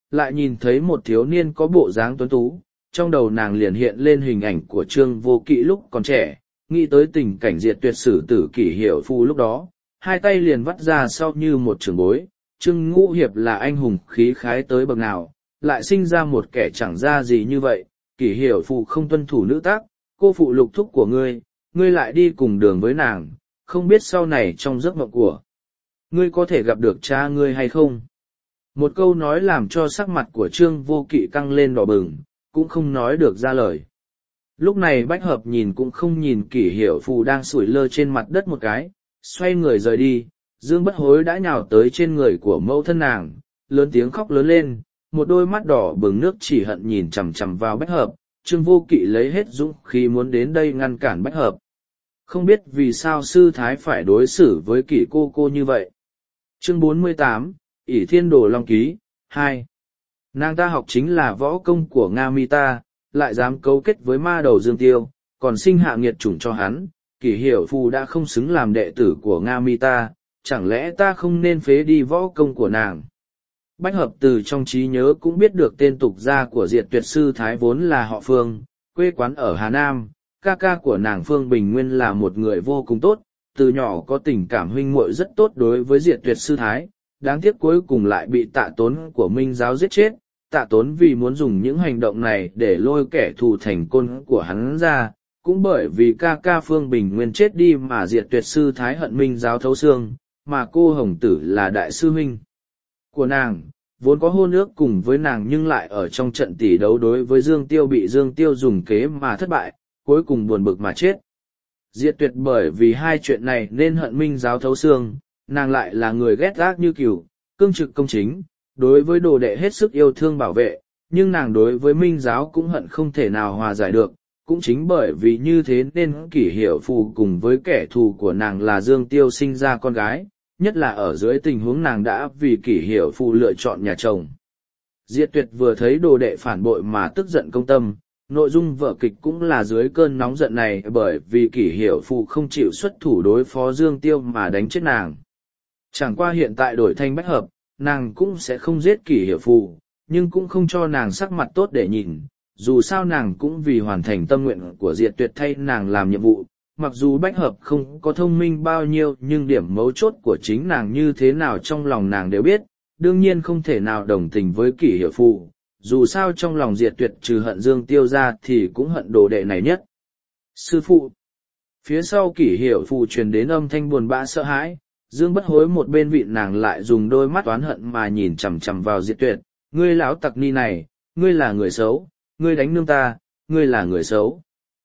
lại nhìn thấy một thiếu niên có bộ dáng tuấn tú, trong đầu nàng liền hiện lên hình ảnh của Trương Vô Kỵ lúc còn trẻ, nghĩ tới tình cảnh diệt tuyệt sử tử Kỷ Hiểu Phu lúc đó, hai tay liền vắt ra sau như một trưởng bối. Trương Ngũ Hiệp là anh hùng khí khái tới bậc nào, lại sinh ra một kẻ chẳng ra gì như vậy. Kỷ Hiểu Phu không tuân thủ nữ tác, cô phụ lục thúc của ngươi lại đi cùng đường với nàng, không biết sau này trong giấc mộng của ngươi có thể gặp được cha ngươi hay không. Một câu nói làm cho sắc mặt của Trương Vô Kỵ căng lên đỏ bừng, cũng không nói được ra lời. Lúc này Bách Hợp nhìn cũng không nhìn Kỷ Hiểu Phù đang sủi lơ trên mặt đất một cái, xoay người rời đi. Dương Bất Hối đã nhào tới trên người của mẫu thân nàng, lớn tiếng khóc lớn lên, một đôi mắt đỏ bừng nước chỉ hận nhìn chằm chằm vào Bách Hợp. Trương Vô Kỵ lấy hết dũng khí muốn đến đây ngăn cản Bách Hợp. Không biết vì sao sư thái phải đối xử với Kỷ cô như vậy. Chương 48, ỷ Thiên Đồ Long Ký 2. Nàng ta học chính là võ công của Nga Mi ta, lại dám cấu kết với ma đầu Dương Tiêu, còn sinh hạ nghiệt chủng cho hắn. Kỷ Hiểu Phu đã không xứng làm đệ tử của Nga Mi ta, chẳng lẽ ta không nên phế đi võ công của nàng. Bách Hợp từ trong trí nhớ cũng biết được tên tục gia của Diệt Tuyệt sư thái vốn là họ Phương, quê quán ở Hà Nam. Ca ca của nàng Phương Bình Nguyên là một người vô cùng tốt, từ nhỏ có tình cảm huynh muội rất tốt đối với Diệt Tuyệt sư thái, đáng tiếc cuối cùng lại bị Tạ Tốn của Minh giáo giết chết. Tạ Tốn vì muốn dùng những hành động này để lôi kẻ thù thành côn của hắn ra, cũng bởi vì ca ca Phương Bình Nguyên chết đi mà Diệt Tuyệt sư thái hận Minh giáo thấu xương, mà cô Hồng Tử là đại sư huynh của nàng, vốn có hôn ước cùng với nàng nhưng lại ở trong trận tỷ đấu đối với Dương Tiêu bị Dương Tiêu dùng kế mà thất bại, cuối cùng buồn bực mà chết. Diệt Tuyệt bởi vì hai chuyện này nên hận Minh giáo thấu xương, nàng lại là người ghét gác như cừu, cương trực công chính, đối với đồ đệ hết sức yêu thương bảo vệ, nhưng nàng đối với Minh giáo cũng hận không thể nào hòa giải được. Cũng chính bởi vì như thế nên Kỷ Hiểu Phù cùng với kẻ thù của nàng là Dương Tiêu sinh ra con gái, nhất là ở dưới tình huống nàng đã vì Kỷ Hiểu Phù lựa chọn nhà chồng. Diệt Tuyệt vừa thấy đồ đệ phản bội mà tức giận công tâm, nội dung vở kịch cũng là dưới cơn nóng giận này bởi vì Kỷ Hiểu Phù không chịu xuất thủ đối phó Dương Tiêu mà đánh chết nàng. Chẳng qua hiện tại đổi thành Bách Hợp, nàng cũng sẽ không giết Kỷ Hiểu Phù, nhưng cũng không cho nàng sắc mặt tốt để nhìn, dù sao nàng cũng vì hoàn thành tâm nguyện của Diệt Tuyệt thay nàng làm nhiệm vụ. Mặc dù Bách Hợp không có thông minh bao nhiêu nhưng điểm mấu chốt của chính nàng như thế nào trong lòng nàng đều biết, đương nhiên không thể nào đồng tình với Kỷ Hiểu Phù, dù sao trong lòng Diệt Tuyệt trừ hận Dương Tiêu ra thì cũng hận đồ đệ này nhất. Sư phụ! Phía sau Kỷ Hiểu Phù truyền đến âm thanh buồn bã sợ hãi, Dương Bất Hối một bên vịn nàng lại dùng đôi mắt oán hận mà nhìn chằm chằm vào Diệt Tuyệt, ngươi lão tặc ni này, ngươi là người xấu, ngươi đánh nương ta, ngươi là người xấu.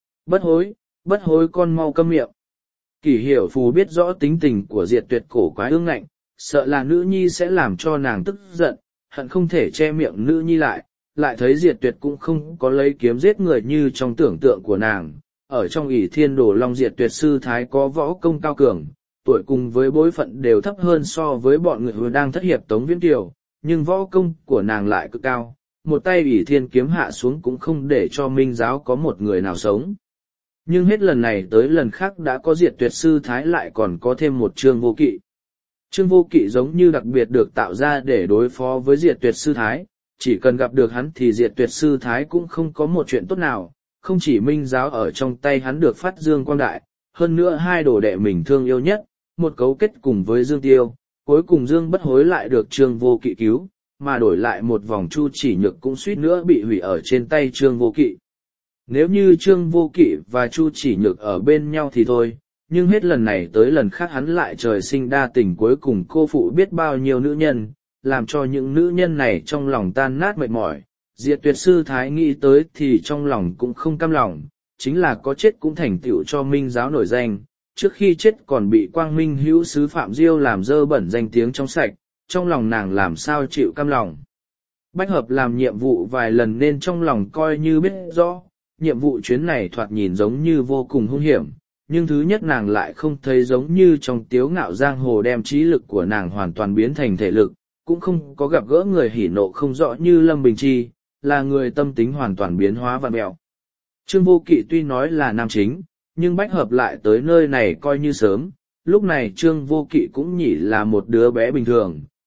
Bất hối con mau câm miệng. Kỷ Hiểu Phù biết rõ tính tình của Diệt Tuyệt cổ quái ương ngạnh, sợ là nữ nhi sẽ làm cho nàng tức giận, hận không thể che miệng nữ nhi lại thấy Diệt Tuyệt cũng không có lấy kiếm giết người như trong tưởng tượng của nàng. Ở trong ỷ Thiên Đồ Long Diệt Tuyệt sư thái có võ công cao cường, tuổi cùng với bối phận đều thấp hơn so với bọn người vừa đang thất hiệp Tống Viễn Kiều, nhưng võ công của nàng lại cực cao, một tay ỷ Thiên kiếm hạ xuống cũng không để cho Minh giáo có một người nào sống. Nhưng hết lần này tới lần khác đã có Diệt Tuyệt sư thái lại còn có thêm một Trương Vô Kỵ. Trương Vô Kỵ giống như đặc biệt được tạo ra để đối phó với Diệt Tuyệt sư thái, chỉ cần gặp được hắn thì Diệt Tuyệt sư thái cũng không có một chuyện tốt nào, không chỉ Minh giáo ở trong tay hắn được phát dương quang đại, hơn nữa hai đồ đệ mình thương yêu nhất, một cấu kết cùng với Dương Tiêu, cuối cùng Dương Bất Hối lại được Trương Vô Kỵ cứu, mà đổi lại một vòng Chu Chỉ Nhược cũng suýt nữa bị hủy ở trên tay Trương Vô Kỵ. Nếu như Trương Vô Kỵ và Chu Chỉ Nhược ở bên nhau thì thôi, nhưng hết lần này tới lần khác hắn lại trời sinh đa tình, cuối cùng cô phụ biết bao nhiêu nữ nhân, làm cho những nữ nhân này trong lòng tan nát mệt mỏi. Diệt Tuyệt sư thái nghĩ tới thì trong lòng cũng không cam lòng, chính là có chết cũng thành tựu cho Minh giáo nổi danh, trước khi chết còn bị Quang Minh hữu sứ Phạm Diêu làm dơ bẩn danh tiếng trong sạch, trong lòng nàng làm sao chịu cam lòng. Bách Hợp làm nhiệm vụ vài lần nên trong lòng coi như biết rõ, nhiệm vụ chuyến này thoạt nhìn giống như vô cùng hung hiểm, nhưng thứ nhất nàng lại không thấy giống như trong Tiếu Ngạo Giang Hồ đem trí lực của nàng hoàn toàn biến thành thể lực, cũng không có gặp gỡ người hỉ nộ không rõ như Lâm Bình Chi, là người tâm tính hoàn toàn biến hóa vặn vẹo. Trương Vô Kỵ tuy nói là nam chính, nhưng Bách Hợp lại tới nơi này coi như sớm, lúc này Trương Vô Kỵ cũng nhỉ là một đứa bé bình thường,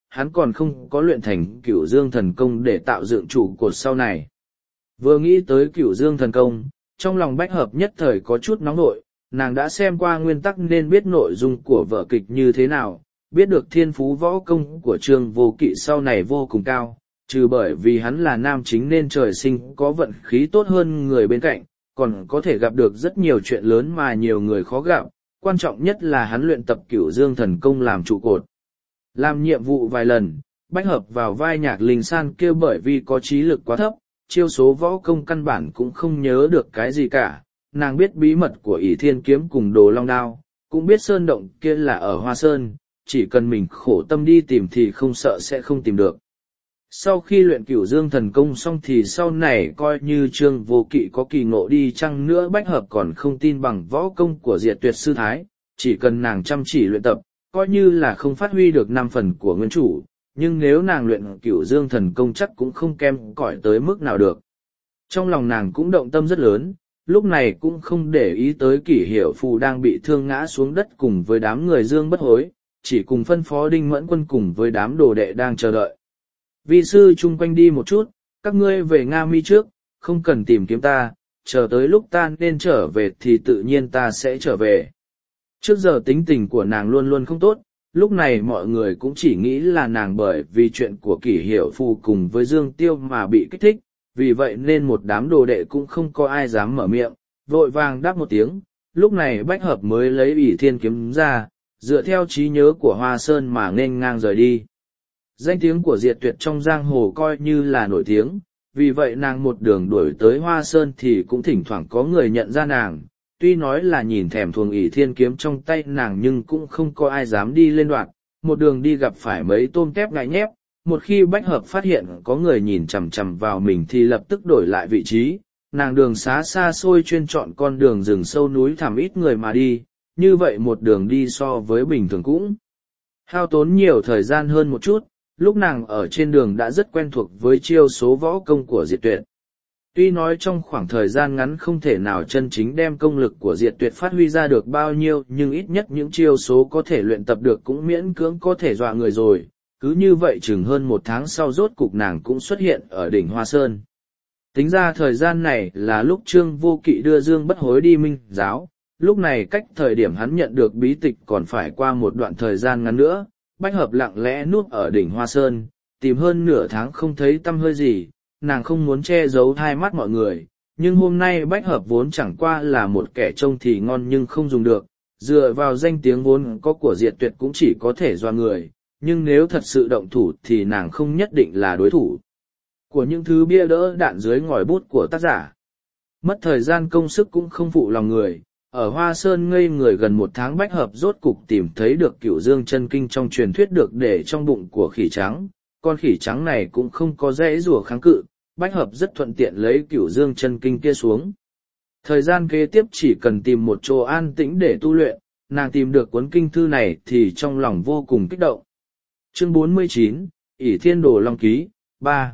hắn còn không có luyện thành Cửu Dương thần công để tạo dựng trụ cột sau này. Vừa nghĩ tới Cửu Dương thần công, trong lòng Bách Hợp nhất thời có chút nóng nổi, nàng đã xem qua nguyên tắc nên biết nội dung của vở kịch như thế nào, biết được thiên phú võ công của Trương Vô Kỵ sau này vô cùng cao, trừ bởi vì hắn là nam chính nên trời sinh có vận khí tốt hơn người bên cạnh, còn có thể gặp được rất nhiều chuyện lớn mà nhiều người khó gặp, quan trọng nhất là hắn luyện tập Cửu Dương thần công làm trụ cột. Làm nhiệm vụ vài lần, Bách Hợp vào vai Nhạc Linh San kêu bởi vì có trí lực quá thấp, chiêu số võ công căn bản cũng không nhớ được cái gì cả, nàng biết bí mật của ỷ thiên kiếm cùng đồ long đao, cũng biết sơn động kia là ở Hoa Sơn, chỉ cần mình khổ tâm đi tìm thì không sợ sẽ không tìm được. Sau khi luyện Cửu Dương thần công xong thì sau này coi như Trương Vô Kỵ có kỳ ngộ đi chăng nữa Bách Hợp còn không tin bằng võ công của Diệt Tuyệt sư thái, chỉ cần nàng chăm chỉ luyện tập, coi như là không phát huy được 5 phần của nguyên chủ, nhưng nếu nàng luyện Cửu Dương thần công chắc cũng không kém cỏi tới mức nào được. Trong lòng nàng cũng động tâm rất lớn, lúc này cũng không để ý tới Kỷ Hiểu Phù đang bị thương ngã xuống đất cùng với đám người Dương Bất Hối, chỉ cùng phân phó Đinh Mẫn Quân cùng với đám đồ đệ đang chờ đợi. Vi sư chung quanh đi một chút, các ngươi về Nga Mi trước, không cần tìm kiếm ta, chờ tới lúc ta nên trở về thì tự nhiên ta sẽ trở về. Trước giờ tính tình của nàng luôn luôn không tốt, lúc này mọi người cũng chỉ nghĩ là nàng bởi vì chuyện của Kỷ Hiểu Phù cùng với Dương Tiêu mà bị kích thích, vì vậy nên một đám đồ đệ cũng không có ai dám mở miệng, vội vàng đáp một tiếng, lúc này Bách Hợp mới lấy ỷ thiên kiếm ra, dựa theo trí nhớ của Hoa Sơn mà nghênh ngang rời đi. Danh tiếng của Diệt Tuyệt trong giang hồ coi như là nổi tiếng, vì vậy nàng một đường đuổi tới Hoa Sơn thì cũng thỉnh thoảng có người nhận ra nàng, tuy nói là nhìn thèm thuồng ỷ thiên kiếm trong tay nàng nhưng cũng không có ai dám đi lên đoạn, một đường đi gặp phải mấy tôm tép ngại nhép, một khi Bách Hợp phát hiện có người nhìn chằm chằm vào mình thì lập tức đổi lại vị trí, nàng đường xá xa xôi chuyên chọn con đường rừng sâu núi thẳm ít người mà đi, như vậy một đường đi so với bình thường cũng hao tốn nhiều thời gian hơn một chút. Lúc nàng ở trên đường đã rất quen thuộc với chiêu số võ công của Diệt Tuyệt. Tuy nói trong khoảng thời gian ngắn không thể nào chân chính đem công lực của Diệt Tuyệt phát huy ra được bao nhiêu nhưng ít nhất những chiêu số có thể luyện tập được cũng miễn cưỡng có thể dọa người rồi. Cứ như vậy chừng hơn 1 tháng sau rốt cục nàng cũng xuất hiện ở đỉnh Hoa Sơn. Tính ra thời gian này là lúc Trương Vô Kỵ đưa Dương Bất Hối đi Minh giáo, lúc này cách thời điểm hắn nhận được bí tịch còn phải qua một đoạn thời gian ngắn nữa. Bách Hợp lặng lẽ núp ở đỉnh Hoa Sơn, tìm hơn nửa tháng không thấy tăm hơi gì, nàng không muốn che giấu hai mắt mọi người, nhưng hôm nay Bách Hợp vốn chẳng qua là một kẻ trông thì ngon nhưng không dùng được, dựa vào danh tiếng vốn có của Diệt Tuyệt cũng chỉ có thể doa người, nhưng nếu thật sự động thủ thì nàng không nhất định là đối thủ của những thứ bia đỡ đạn dưới ngòi bút của tác giả. Mất thời gian công sức cũng không phụ lòng người. Ở Hoa Sơn ngây người gần 1 tháng Bách Hợp rốt cục tìm thấy được Cửu Dương chân kinh trong truyền thuyết được để trong bụng của khỉ trắng, con khỉ trắng này cũng không có dễ rủa kháng cự, Bách Hợp rất thuận tiện lấy Cửu Dương chân kinh kia xuống. Thời gian kế tiếp chỉ cần tìm một chỗ an tĩnh để tu luyện, nàng tìm được cuốn kinh thư này thì trong lòng vô cùng kích động. Chương 49, ỷ Thiên Đồ Long Ký, 3.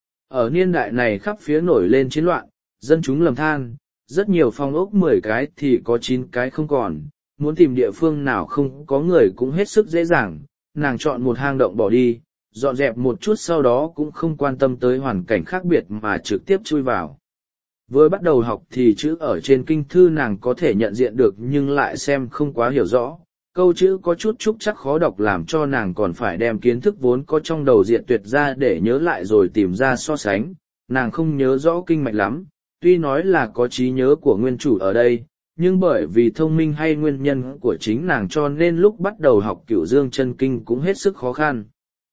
Ở niên đại này khắp phía nổi lên chiến loạn, dân chúng lầm than. Rất nhiều phong ốc 10 cái thì có 9 cái không còn, muốn tìm địa phương nào không có người cũng hết sức dễ dàng, nàng chọn một hang động bỏ đi, dọn dẹp một chút sau đó cũng không quan tâm tới hoàn cảnh khác biệt mà trực tiếp chui vào. Vừa bắt đầu học thì chữ ở trên kinh thư nàng có thể nhận diện được nhưng lại xem không quá hiểu rõ, câu chữ có chút trúc chắc khó đọc làm cho nàng còn phải đem kiến thức vốn có trong đầu Diệt Tuyệt ra để nhớ lại rồi tìm ra so sánh, nàng không nhớ rõ kinh mạch lắm. Tuy nói là có trí nhớ của nguyên chủ ở đây, nhưng bởi vì thông minh hay nguyên nhân của chính nàng cho nên lúc bắt đầu học Cửu Dương chân kinh cũng hết sức khó khăn.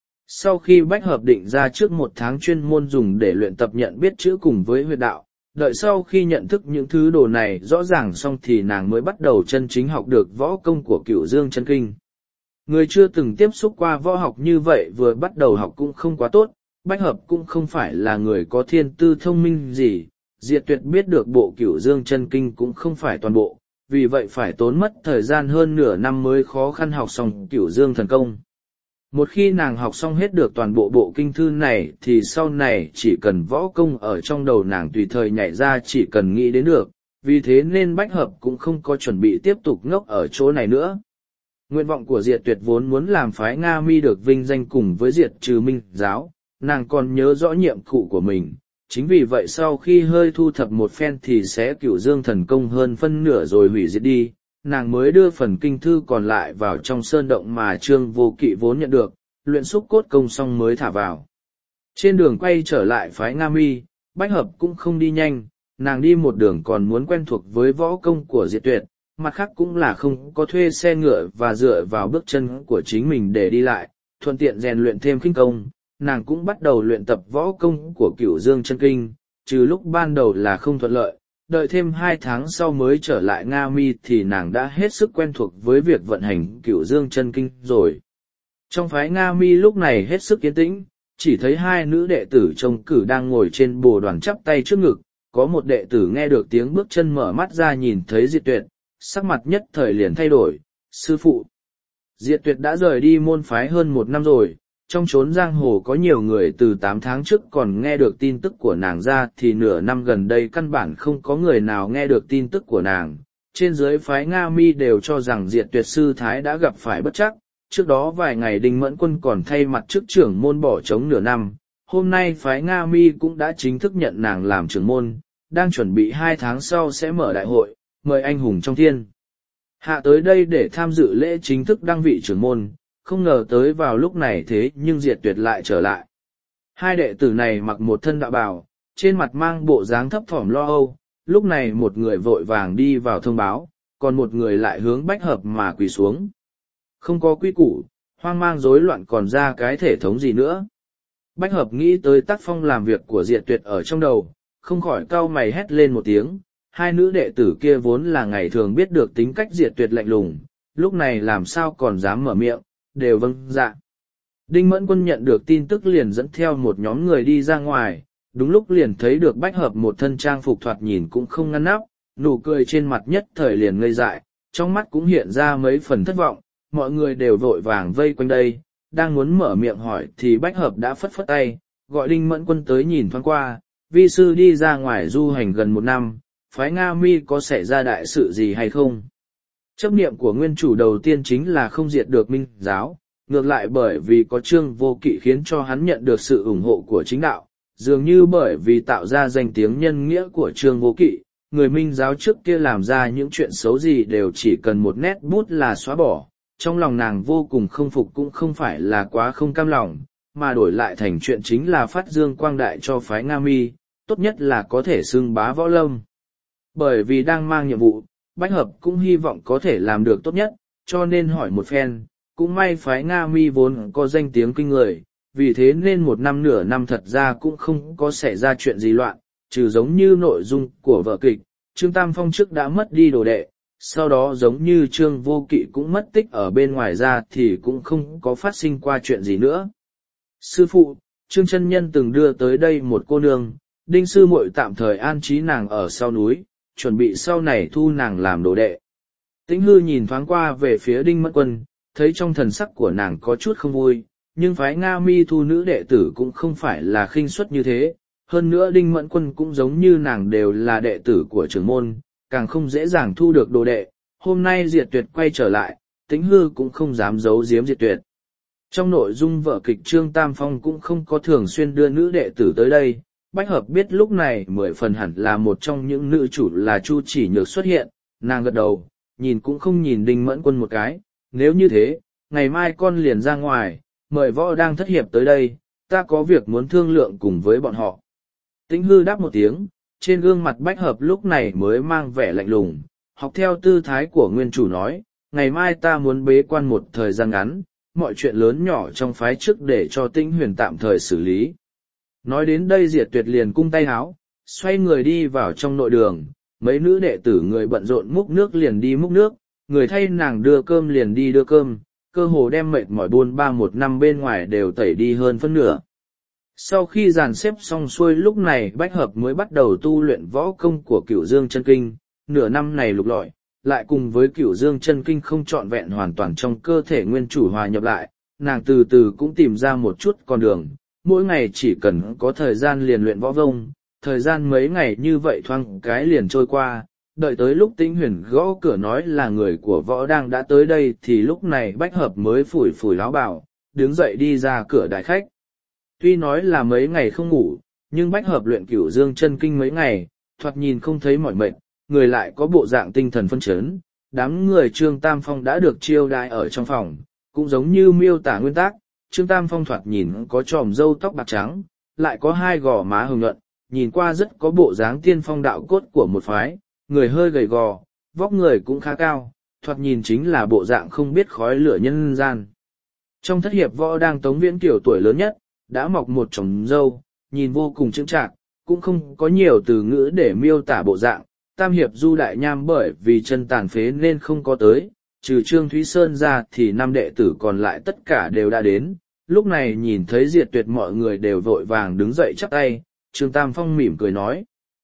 Sau khi Bách Hợp định ra trước 1 tháng chuyên môn dùng để luyện tập nhận biết chữ cùng với huyệt đạo, đợi sau khi nhận thức những thứ đồ này rõ ràng xong thì nàng mới bắt đầu chân chính học được võ công của Cửu Dương chân kinh. Người chưa từng tiếp xúc qua võ học như vậy vừa bắt đầu học cũng không quá tốt, Bách Hợp cũng không phải là người có thiên tư thông minh gì. Diệt Tuyệt biết được bộ Cửu Dương chân kinh cũng không phải toàn bộ, vì vậy phải tốn mất thời gian hơn nửa năm mới khó khăn học xong Cửu Dương thần công. Một khi nàng học xong hết được toàn bộ bộ kinh thư này thì sau này chỉ cần võ công ở trong đầu nàng tùy thời nhảy ra chỉ cần nghĩ đến được, vì thế nên Bách Hợp cũng không có chuẩn bị tiếp tục ngốc ở chỗ này nữa. Nguyện vọng của Diệt Tuyệt vốn muốn làm phái Nga Mi được vinh danh cùng với diệt trừ Minh giáo, nàng còn nhớ rõ nhiệm vụ của mình. Chính vì vậy sau khi hơi thu thập một phen thì sẽ Cửu Dương thần công hơn phân nửa rồi hủy diệt đi, nàng mới đưa phần kinh thư còn lại vào trong sơn động mà Trương Vô Kỵ vốn nhận được, luyện xúc cốt công xong mới thả vào. Trên đường quay trở lại phái Nga Mi, Bách Hợp cũng không đi nhanh, nàng đi một đường còn muốn quen thuộc với võ công của Diệt Tuyệt, mặt khác cũng là không có thuê xe ngựa và dựa vào bước chân của chính mình để đi lại, thuận tiện rèn luyện thêm khinh công. Nàng cũng bắt đầu luyện tập võ công của Cửu Dương chân kinh, trừ lúc ban đầu là không thuận lợi, đợi thêm 2 tháng sau mới trở lại Nga Mi thì nàng đã hết sức quen thuộc với việc vận hành Cửu Dương chân kinh rồi. Trong phái Nga Mi lúc này hết sức yên tĩnh, chỉ thấy 2 nữ đệ tử trông cử đang ngồi trên bồ đoàn chắp tay trước ngực, có một đệ tử nghe được tiếng bước chân mở mắt ra nhìn thấy Diệt Tuyệt, sắc mặt nhất thời liền thay đổi, sư phụ. Diệt Tuyệt đã rời đi môn phái hơn 1 năm rồi, trong chốn giang hồ có nhiều người từ 8 tháng trước còn nghe được tin tức của nàng ra thì nửa năm gần đây căn bản không có người nào nghe được tin tức của nàng. Trên dưới phái Nga Mi đều cho rằng Diệt Tuyệt sư thái đã gặp phải bất trắc, trước đó vài ngày Đinh Mẫn Quân còn thay mặt chức trưởng môn bỏ trống nửa năm, hôm nay phái Nga Mi cũng đã chính thức nhận nàng làm trưởng môn, đang chuẩn bị 2 tháng sau sẽ mở đại hội, mời anh hùng trong thiên hạ tới đây để tham dự lễ chính thức đăng vị trưởng môn. Không ngờ tới vào lúc này thế nhưng Diệt Tuyệt lại trở lại. 2 đệ tử này mặc một thân đạo bào, trên mặt mang bộ dáng thấp thỏm lo âu, lúc này một người vội vàng đi vào thông báo, còn một người lại hướng Bách Hợp mà quỳ xuống. Không có quy củ, hoang mang rối loạn còn ra cái thể thống gì nữa. Bách Hợp nghĩ tới tác phong làm việc của Diệt Tuyệt ở trong đầu, không khỏi cau mày hét lên một tiếng. 2 nữ đệ tử kia vốn là ngày thường biết được tính cách Diệt Tuyệt lạnh lùng, lúc này làm sao còn dám mở miệng, đều vâng dạ. Đinh Mẫn Quân nhận được tin tức liền dẫn theo một nhóm người đi ra ngoài, đúng lúc liền thấy được Bách Hợp một thân trang phục thoạt nhìn cũng không ngăn nắp, nụ cười trên mặt nhất thời liền ngây dại, trong mắt cũng hiện ra mấy phần thất vọng, mọi người đều vội vàng vây quanh đây, đang muốn mở miệng hỏi thì Bách Hợp đã phất phất tay, gọi Đinh Mẫn Quân tới nhìn thoáng qua, vi sư đi ra ngoài du hành gần 1 năm, phái Nga Mi có xảy ra đại sự gì hay không? Chấp niệm của nguyên chủ đầu tiên chính là không diệt được Minh giáo, ngược lại bởi vì có Trương Vô Kỵ khiến cho hắn nhận được sự ủng hộ của chính đạo, dường như bởi vì tạo ra danh tiếng nhân nghĩa của Trương Vô Kỵ, người Minh giáo trước kia làm ra những chuyện xấu gì đều chỉ cần một nét bút là xóa bỏ. Trong lòng nàng vô cùng không phục cũng không phải là quá không cam lòng, mà đổi lại thành chuyện chính là phát dương quang đại cho phái Nga Mi, tốt nhất là có thể xưng bá võ lâm. Bởi vì đang mang nhiệm vụ, Bách Hợp cũng hy vọng có thể làm được tốt nhất, cho nên hỏi một phen, cũng may phái Nga Mi vốn có danh tiếng kinh người, vì thế nên 1 năm nửa năm thật ra cũng không có xảy ra chuyện gì loạn, trừ giống như nội dung của vở kịch, Trương Tam Phong trước đã mất đi đồ đệ, sau đó giống như Trương Vô Kỵ cũng mất tích ở bên ngoài ra thì cũng không có phát sinh qua chuyện gì nữa. Sư phụ, Trương chân nhân từng đưa tới đây một cô nương, Đinh sư muội tạm thời an trí nàng ở sau núi, chuẩn bị sau này thu nàng làm đồ đệ. Tĩnh Hư nhìn thoáng qua về phía Đinh Mẫn Quân, thấy trong thần sắc của nàng có chút không vui, nhưng phái Nga Mi thu nữ đệ tử cũng không phải là khinh suất như thế, hơn nữa Đinh Mẫn Quân cũng giống như nàng đều là đệ tử của trưởng môn, càng không dễ dàng thu được đồ đệ. Hôm nay Diệt Tuyệt quay trở lại, Tĩnh Hư cũng không dám giấu giếm Diệt Tuyệt. Trong nội dung vở kịch Trương Tam Phong cũng không có thường xuyên đưa nữ đệ tử tới đây, Bách Hợp biết lúc này 10 phần hẳn là một trong những nữ chủ là Chu Chỉ Nhược xuất hiện, nàng gật đầu, nhìn cũng không nhìn Đinh Mẫn Quân một cái, nếu như thế, ngày mai con liền ra ngoài, mời võ đang thất hiệp tới đây, ta có việc muốn thương lượng cùng với bọn họ. Tĩnh Hư đáp một tiếng, trên gương mặt Bách Hợp lúc này mới mang vẻ lạnh lùng, học theo tư thái của nguyên chủ nói, ngày mai ta muốn bế quan một thời gian ngắn, mọi chuyện lớn nhỏ trong phái trước để cho Tĩnh Huyền tạm thời xử lý. Nói đến đây Diệt Tuyệt liền cung tay háo, xoay người đi vào trong nội đường, mấy nữ đệ tử người bận rộn múc nước liền đi múc nước, người thay nàng đưa cơm liền đi đưa cơm, cơ hồ đem mệt mỏi buôn ba 1 năm bên ngoài đều tẩy đi hơn phân nửa. Sau khi dàn xếp xong xuôi lúc này Bách Hợp mới bắt đầu tu luyện võ công của Cửu Dương chân kinh, nửa năm này lục lọi, lại cùng với Cửu Dương chân kinh không trọn vẹn hoàn toàn trong cơ thể nguyên chủ hòa nhập lại, nàng từ từ cũng tìm ra một chút con đường, mỗi ngày chỉ cần có thời gian liền luyện võ vông, thời gian mấy ngày như vậy thoáng cái liền trôi qua, Đợi tới lúc Tĩnh Huyền gõ cửa nói là người của Võ Đang đã tới đây thì lúc này Bách Hợp mới phủi phủi áo bào, đứng dậy đi ra cửa đại khách. Tuy nói là mấy ngày không ngủ, nhưng Bách Hợp luyện Cửu Dương chân kinh mấy ngày, thoạt nhìn không thấy mỏi mệt, người lại có bộ dạng tinh thần phân chấn. Đám người Trương Tam Phong đã được chiêu đãi ở trong phòng, cũng giống như miêu tả nguyên tác, Trương Tam Phong thoạt nhìn có tròm râu tóc bạc trắng, lại có hai gò má hồng nhuận, nhìn qua rất có bộ dáng tiên phong đạo cốt của một phái, người hơi gầy gò, vóc người cũng khá cao, thoạt nhìn chính là bộ dạng không biết khói lửa nhân gian. Trong thất hiệp Võ Đang Tống Viễn Kiều tuổi lớn nhất, đã mọc một chòm râu, nhìn vô cùng chững chạc, cũng không có nhiều từ ngữ để miêu tả bộ dạng. Tam hiệp Du Đại Nham bởi vì chân tàn phế nên không có tới, trừ Trương Thúy Sơn ra thì 5 đệ tử còn lại tất cả đều đã đến. Lúc này nhìn thấy Diệt Tuyệt mọi người đều vội vàng đứng dậy chắp tay, Trương Tam Phong mỉm cười nói.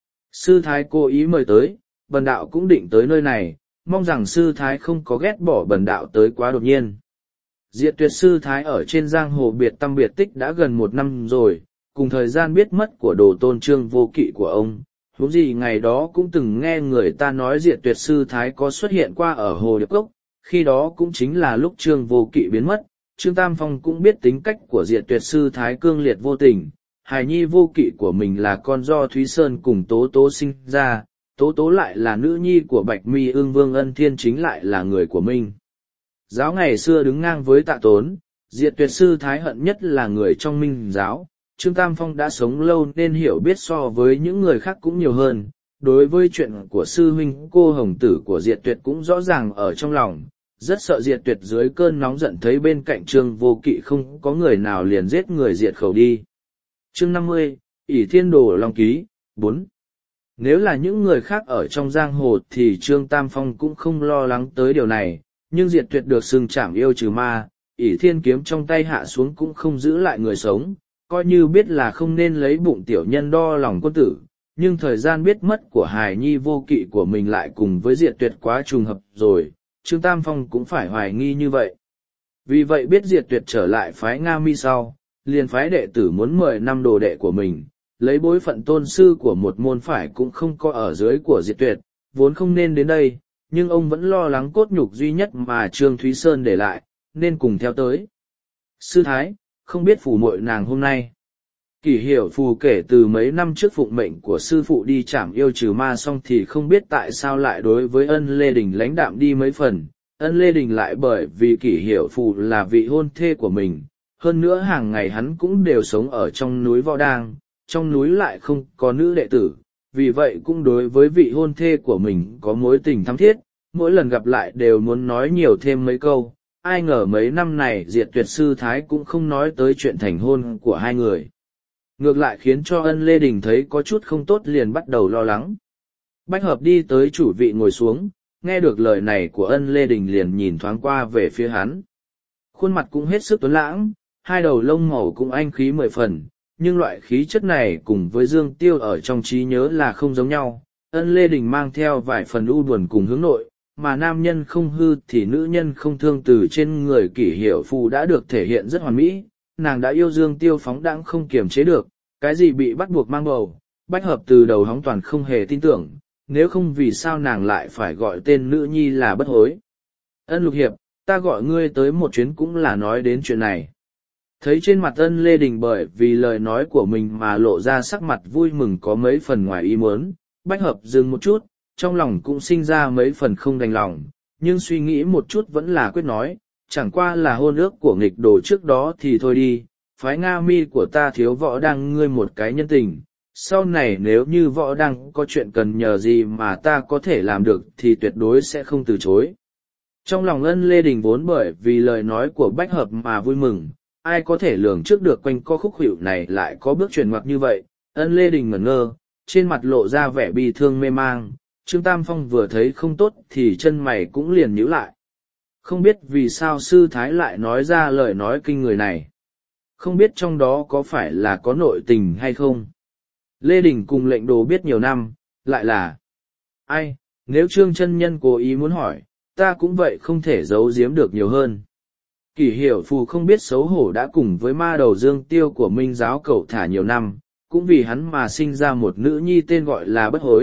Sư Thái cố ý mời tới, bần đạo cũng định tới nơi này, mong rằng sư Thái không có ghét bỏ bần đạo tới quá đột nhiên. Diệt Tuyệt sư Thái ở trên giang hồ biệt tâm biệt tích đã gần 1 năm rồi, cùng thời gian biết mất của Đồ Tôn Trương Vô Kỵ của ông. Huống gì ngày đó cũng từng nghe người ta nói Diệt Tuyệt sư Thái có xuất hiện qua ở Hồ Điệp Cốc, khi đó cũng chính là lúc Trương Vô Kỵ biến mất. Trương Tam Phong cũng biết tính cách của Diệt Tuyệt sư Thái cương liệt vô tình, hài nhi Vô Kỵ của mình là con do Thúy Sơn cùng Tố Tố sinh ra, Tố Tố lại là nữ nhi của Bạch Mi Ương Vương Ân Thiên chính lại là người của mình. Giáo ngày xưa đứng ngang với Tạ Tốn, Diệt Tuyệt sư Thái hận nhất là người trong Minh giáo. Trương Tam Phong đã sống lâu nên hiểu biết so với những người khác cũng nhiều hơn, đối với chuyện của sư huynh cô hồng tử của Diệt Tuyệt cũng rõ ràng ở trong lòng, rất sợ Diệt Tuyệt dưới cơn nóng giận thấy bên cạnh Trương Vô Kỵ không có người nào liền giết người diệt khẩu đi. Chương 50, ỷ Thiên Đồ Long Ký, 4. Nếu là những người khác ở trong giang hồ thì Trương Tam Phong cũng không lo lắng tới điều này, nhưng Diệt Tuyệt được xưng trảm yêu trừ ma, ỷ Thiên kiếm trong tay hạ xuống cũng không giữ lại người sống. Coi như biết là không nên lấy bụng tiểu nhân đo lòng quân tử, nhưng thời gian biết mất của hài nhi Vô Kỵ của mình lại cùng với Diệt Tuyệt quá trùng hợp rồi, Trương Tam Phong cũng phải hoài nghi như vậy. Vì vậy biết Diệt Tuyệt trở lại phái Nga Mi sau, liền phái đệ tử muốn mời 5 đồ đệ của mình, lấy bối phận tôn sư của một môn phái cũng không có ở dưới của Diệt Tuyệt, vốn không nên đến đây, nhưng ông vẫn lo lắng cốt nhục duy nhất mà Trương Thúy Sơn để lại, nên cùng theo tới. Sư Thái, không biết phù muội nàng hôm nay. Kỷ Hiểu Phù kể từ mấy năm trước phụng mệnh của sư phụ đi trảm yêu trừ ma xong thì không biết tại sao lại đối với Ân Lê Đình lãnh đạm đi mấy phần. Ân Lê Đình lại bởi vì Kỷ Hiểu Phù là vị hôn thê của mình, hơn nữa hàng ngày hắn cũng đều sống ở trong núi Võ Đang, trong núi lại không có nữ đệ tử, vì vậy cũng đối với vị hôn thê của mình có mối tình thắm thiết, mỗi lần gặp lại đều muốn nói nhiều thêm mấy câu. Ai ngờ mấy năm này Diệt Tuyệt sư Thái cũng không nói tới chuyện thành hôn của hai người. Ngược lại khiến cho Ân Lê Đình thấy có chút không tốt liền bắt đầu lo lắng. Bách Hợp đi tới chủ vị ngồi xuống, nghe được lời này của Ân Lê Đình liền nhìn thoáng qua về phía hắn. Khuôn mặt cũng hết sức tuấn lãng, hai đầu lông màu cũng anh khí 10 phần, nhưng loại khí chất này cùng với Dương Tiêu ở trong trí nhớ là không giống nhau. Ân Lê Đình mang theo vài phần u buồn cùng hướng nội, mà nam nhân không hư thì nữ nhân không thương từ trên người Kỷ Hiểu Phù đã được thể hiện rất hoàn mỹ. Nàng đã yêu Dương Tiêu phóng đãng không kiềm chế được, cái gì bị bắt buộc mang bầu, Bách Hợp từ đầu hóng toàn không hề tin tưởng, nếu không vì sao nàng lại phải gọi tên nữ nhi là Bất Hối. Ân Lục Hiệp, ta gọi ngươi tới một chuyến cũng là nói đến chuyện này. Thấy trên mặt Ân Lê Đình bởi vì lời nói của mình mà lộ ra sắc mặt vui mừng có mấy phần ngoài ý muốn, Bách Hợp dừng một chút, trong lòng cũng sinh ra mấy phần không đành lòng, nhưng suy nghĩ một chút vẫn là quyết nói, chẳng qua là hôn ước của nghịch đồ trước đó thì thôi đi, phái Nga Mi của ta thiếu Võ Đang ngươi một cái nhân tình, sau này nếu như Võ Đang có chuyện cần nhờ gì mà ta có thể làm được thì tuyệt đối sẽ không từ chối. Trong lòng Ân Lê Đình vốn bởi vì lời nói của Bách Hợp mà vui mừng, ai có thể lường trước được quanh co khúc khuỷu này lại có bước chuyển ngoặt như vậy. Ân Lê Đình ngẩn ngơ, trên mặt lộ ra vẻ bi thương mê mang. Trương Tam Phong vừa thấy không tốt thì chân mày cũng liền nhíu lại. Không biết vì sao sư thái lại nói ra lời nói kinh người này. Không biết trong đó có phải là có nội tình hay không. Lê Đình cùng lệnh đồ biết nhiều năm, lại là ai, nếu Trương chân nhân cố ý muốn hỏi, ta cũng vậy không thể giấu giếm được nhiều hơn. Kỷ Hiểu Phù không biết xấu hổ đã cùng với ma đầu Dương Tiêu của Minh giáo cậu thả nhiều năm, cũng vì hắn mà sinh ra một nữ nhi tên gọi là Bất Hối,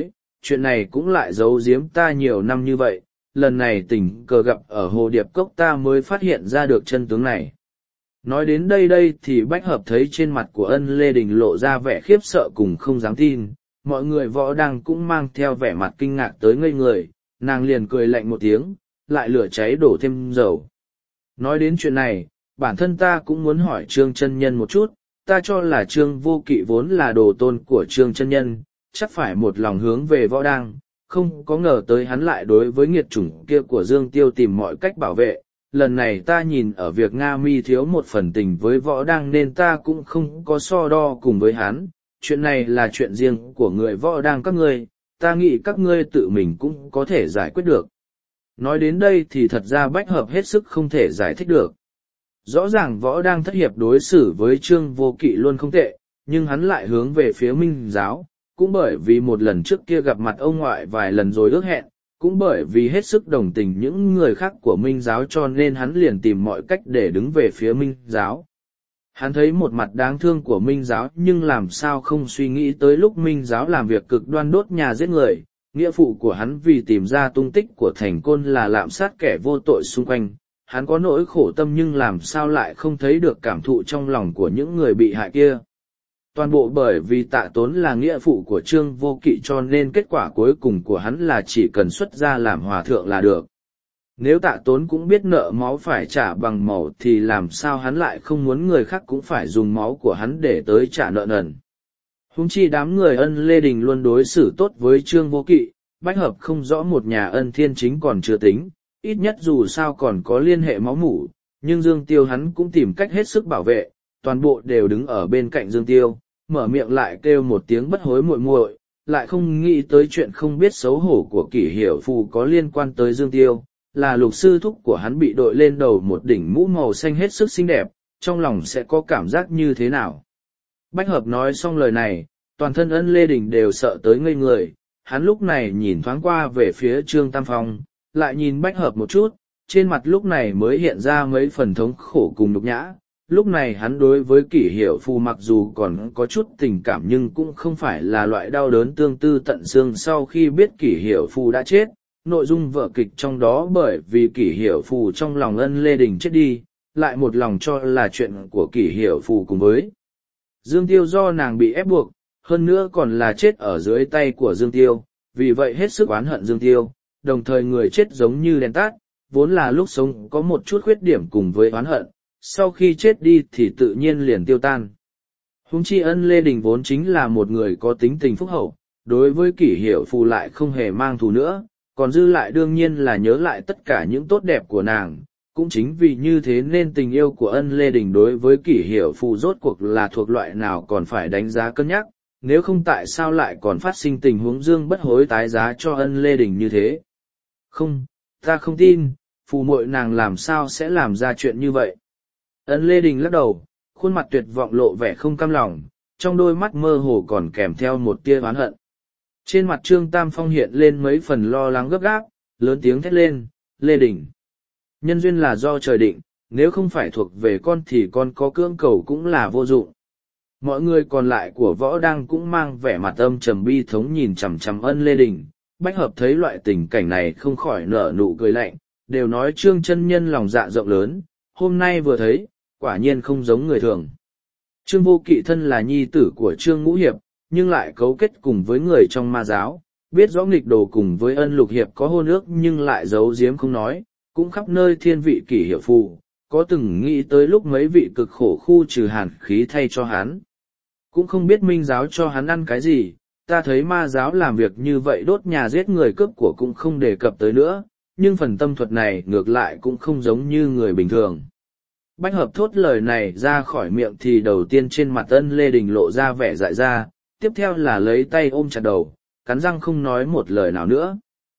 chuyện này cũng lại giấu giếm ta nhiều năm như vậy, lần này tình cờ gặp ở hồ điệp cốc ta mới phát hiện ra được chân tướng này. Nói đến đây thì Bách Hợp thấy trên mặt của Ân Lê Đình lộ ra vẻ khiếp sợ cùng không dám tin, mọi người võ đang cũng mang theo vẻ mặt kinh ngạc tới ngây người, nàng liền cười lạnh một tiếng, lại lửa cháy đổ thêm dầu. Nói đến chuyện này, bản thân ta cũng muốn hỏi Trương chân nhân một chút, ta cho là Trương Vô Kỵ vốn là đồ tôn của Trương chân nhân, chắc phải một lòng hướng về võ đang, không có ngờ tới hắn lại đối với nghiệt chủng kia của Dương Tiêu tìm mọi cách bảo vệ. Lần này ta nhìn ở việc Nga Mi thiếu một phần tình với võ đang nên ta cũng không có so đo cùng với hắn, chuyện này là chuyện riêng của người võ đang các ngươi, ta nghĩ các ngươi tự mình cũng có thể giải quyết được. Nói đến đây thì thật ra Bách Hợp hết sức không thể giải thích được. Rõ ràng võ đang thất hiệp đối xử với Trương Vô Kỵ luôn không tệ, nhưng hắn lại hướng về phía Minh giáo, cũng bởi vì một lần trước kia gặp mặt ông ngoại vài lần rồi ước hẹn, cũng bởi vì hết sức đồng tình những người khác của Minh giáo cho nên hắn liền tìm mọi cách để đứng về phía Minh giáo. Hắn thấy một mặt đáng thương của Minh giáo nhưng làm sao không suy nghĩ tới lúc Minh giáo làm việc cực đoan đốt nhà giết người, nghĩa phụ của hắn vì tìm ra tung tích của Thành Côn là lạm sát kẻ vô tội xung quanh. Hắn có nỗi khổ tâm nhưng làm sao lại không thấy được cảm thụ trong lòng của những người bị hại kia. Toàn bộ bởi vì Tạ Tốn là nghĩa phụ của Trương Vô Kỵ cho nên kết quả cuối cùng của hắn là chỉ cần xuất ra làm hòa thượng là được. Nếu Tạ Tốn cũng biết nợ máu phải trả bằng màu thì làm sao hắn lại không muốn người khác cũng phải dùng máu của hắn để tới trả nợ nần. Huống chi đám người Ân Lê Đình luôn đối xử tốt với Trương Vô Kỵ, Bách Hợp không rõ một nhà Ân Thiên Chính còn chưa tính, ít nhất dù sao còn có liên hệ máu mủ, nhưng Dương Tiêu hắn cũng tìm cách hết sức bảo vệ, toàn bộ đều đứng ở bên cạnh Dương Tiêu, mở miệng lại kêu một tiếng bất hối muội muội, lại không nghĩ tới chuyện không biết xấu hổ của Kỷ Hiểu Phù có liên quan tới Dương Tiêu, là lục sư thúc của hắn bị đội lên đầu một đỉnh mũ màu xanh hết sức xinh đẹp, trong lòng sẽ có cảm giác như thế nào. Bách Hợp nói xong lời này, toàn thân Ân Lê Đình đều sợ tới ngây người, hắn lúc này nhìn thoáng qua về phía Trương Tam Phong, lại nhìn Bách Hợp một chút, trên mặt lúc này mới hiện ra mấy phần thống khổ cùng nhục nhã. Lúc này hắn đối với Kỷ Hiểu Phù mặc dù còn có chút tình cảm nhưng cũng không phải là loại đau đớn tương tư tận xương sau khi biết Kỷ Hiểu Phù đã chết. Nội dung vở kịch trong đó bởi vì Kỷ Hiểu Phù trong lòng Ân Lê Đình chết đi, lại một lòng cho là chuyện của Kỷ Hiểu Phù cùng với Dương Tiêu do nàng bị ép buộc, hơn nữa còn là chết ở dưới tay của Dương Tiêu, vì vậy hết sức oán hận Dương Tiêu, đồng thời người chết giống như đèn tắt, vốn là lúc sống có một chút khuyết điểm cùng với oán hận, sau khi chết đi thì tự nhiên liền tiêu tan. Huống chi Ân Lê Đình vốn chính là một người có tính tình phúc hậu, đối với Kỷ Hiểu Phù lại không hề mang thù nữa, còn dư lại đương nhiên là nhớ lại tất cả những tốt đẹp của nàng. Cũng chính vì như thế nên tình yêu của Ân Lê Đình đối với Kỷ Hiểu Phù rốt cuộc là thuộc loại nào còn phải đánh giá cân nhắc, nếu không tại sao lại còn phát sinh tình huống Dương bất hối tái giá cho Ân Lê Đình như thế. Không, ta không tin, phù muội nàng làm sao sẽ làm ra chuyện như vậy. Ân Lê Đình lắc đầu, khuôn mặt tuyệt vọng lộ vẻ không cam lòng, trong đôi mắt mơ hồ còn kèm theo một tia oán hận. Trên mặt Trương Tam Phong hiện lên mấy phần lo lắng gấp gáp, lớn tiếng thét lên, Lê Đình. Nhân duyên là do trời định, nếu không phải thuộc về con thì con có cưỡng cầu cũng là vô dụng. Mọi người còn lại của võ đăng cũng mang vẻ mặt âm trầm bi thống nhìn chằm chằm Ân Lê Đình. Bách Hợp thấy loại tình cảnh này không khỏi nở nụ cười lạnh, đều nói Trương chân nhân lòng dạ rộng lớn, hôm nay vừa thấy, quả nhiên không giống người thường. Trương Vô Kỵ thân là nhi tử của Trương Ngũ Hiệp, nhưng lại cấu kết cùng với người trong ma giáo, biết rõ nghịch đồ cùng với Ân Lục Hiệp có hôn ước nhưng lại giấu giếm không nói, cũng khắp nơi thiên vị Kỷ Hiểu Phù, có từng nghĩ tới lúc mấy vị cực khổ khu trừ hàn khí thay cho hắn. Cũng không biết Minh giáo cho hắn ăn cái gì, ta thấy ma giáo làm việc như vậy đốt nhà giết người cướp của cũng không đề cập tới nữa, nhưng phần tâm thuật này ngược lại cũng không giống như người bình thường. Bách Hợp thốt lời này ra khỏi miệng thì đầu tiên trên mặt Ân Lê Đình lộ ra vẻ dại ra, tiếp theo là lấy tay ôm chặt đầu, cắn răng không nói một lời nào nữa.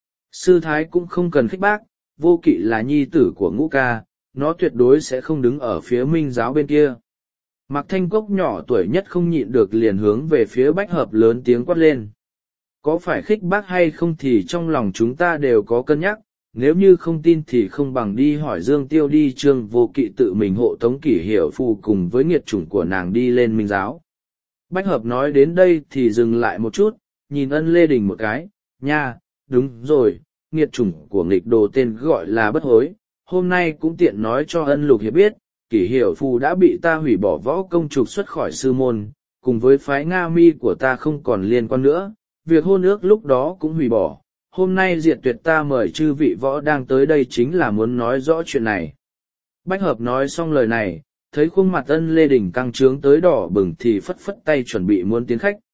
Sư thái cũng không cần khích bác, Vô Kỵ là nhi tử của Ngũ ca, nó tuyệt đối sẽ không đứng ở phía Minh giáo bên kia. Mạc Thanh Cốc nhỏ tuổi nhất không nhịn được liền hướng về phía Bách Hợp lớn tiếng quát lên. Có phải khích bác hay không thì trong lòng chúng ta đều có cân nhắc, nếu như không tin thì không bằng đi hỏi Dương Tiêu đi. Trương Vô Kỵ tự mình hộ tống Kỷ Hiểu Phù cùng với nghiệt chủng của nàng đi lên Minh giáo. Bách Hợp nói đến đây thì dừng lại một chút, nhìn Ân Lê Đình một cái, nha, đúng rồi, nghiệt chủng của nghịch đồ tên gọi là bất hối, hôm nay cũng tiện nói cho ân lục hiệp biết, kỷ hiệu phù đã bị ta hủy bỏ võ công trục xuất khỏi sư môn, cùng với phái Nga Mi của ta không còn liên quan nữa, việc hôn ước lúc đó cũng hủy bỏ. Hôm nay diệt tuyệt ta mời chư vị võ đang tới đây chính là muốn nói rõ chuyện này. Bách hợp nói xong lời này, thấy khuôn mặt ân lê đỉnh căng trướng tới đỏ bừng thì phất phất tay chuẩn bị muốn tiến khách.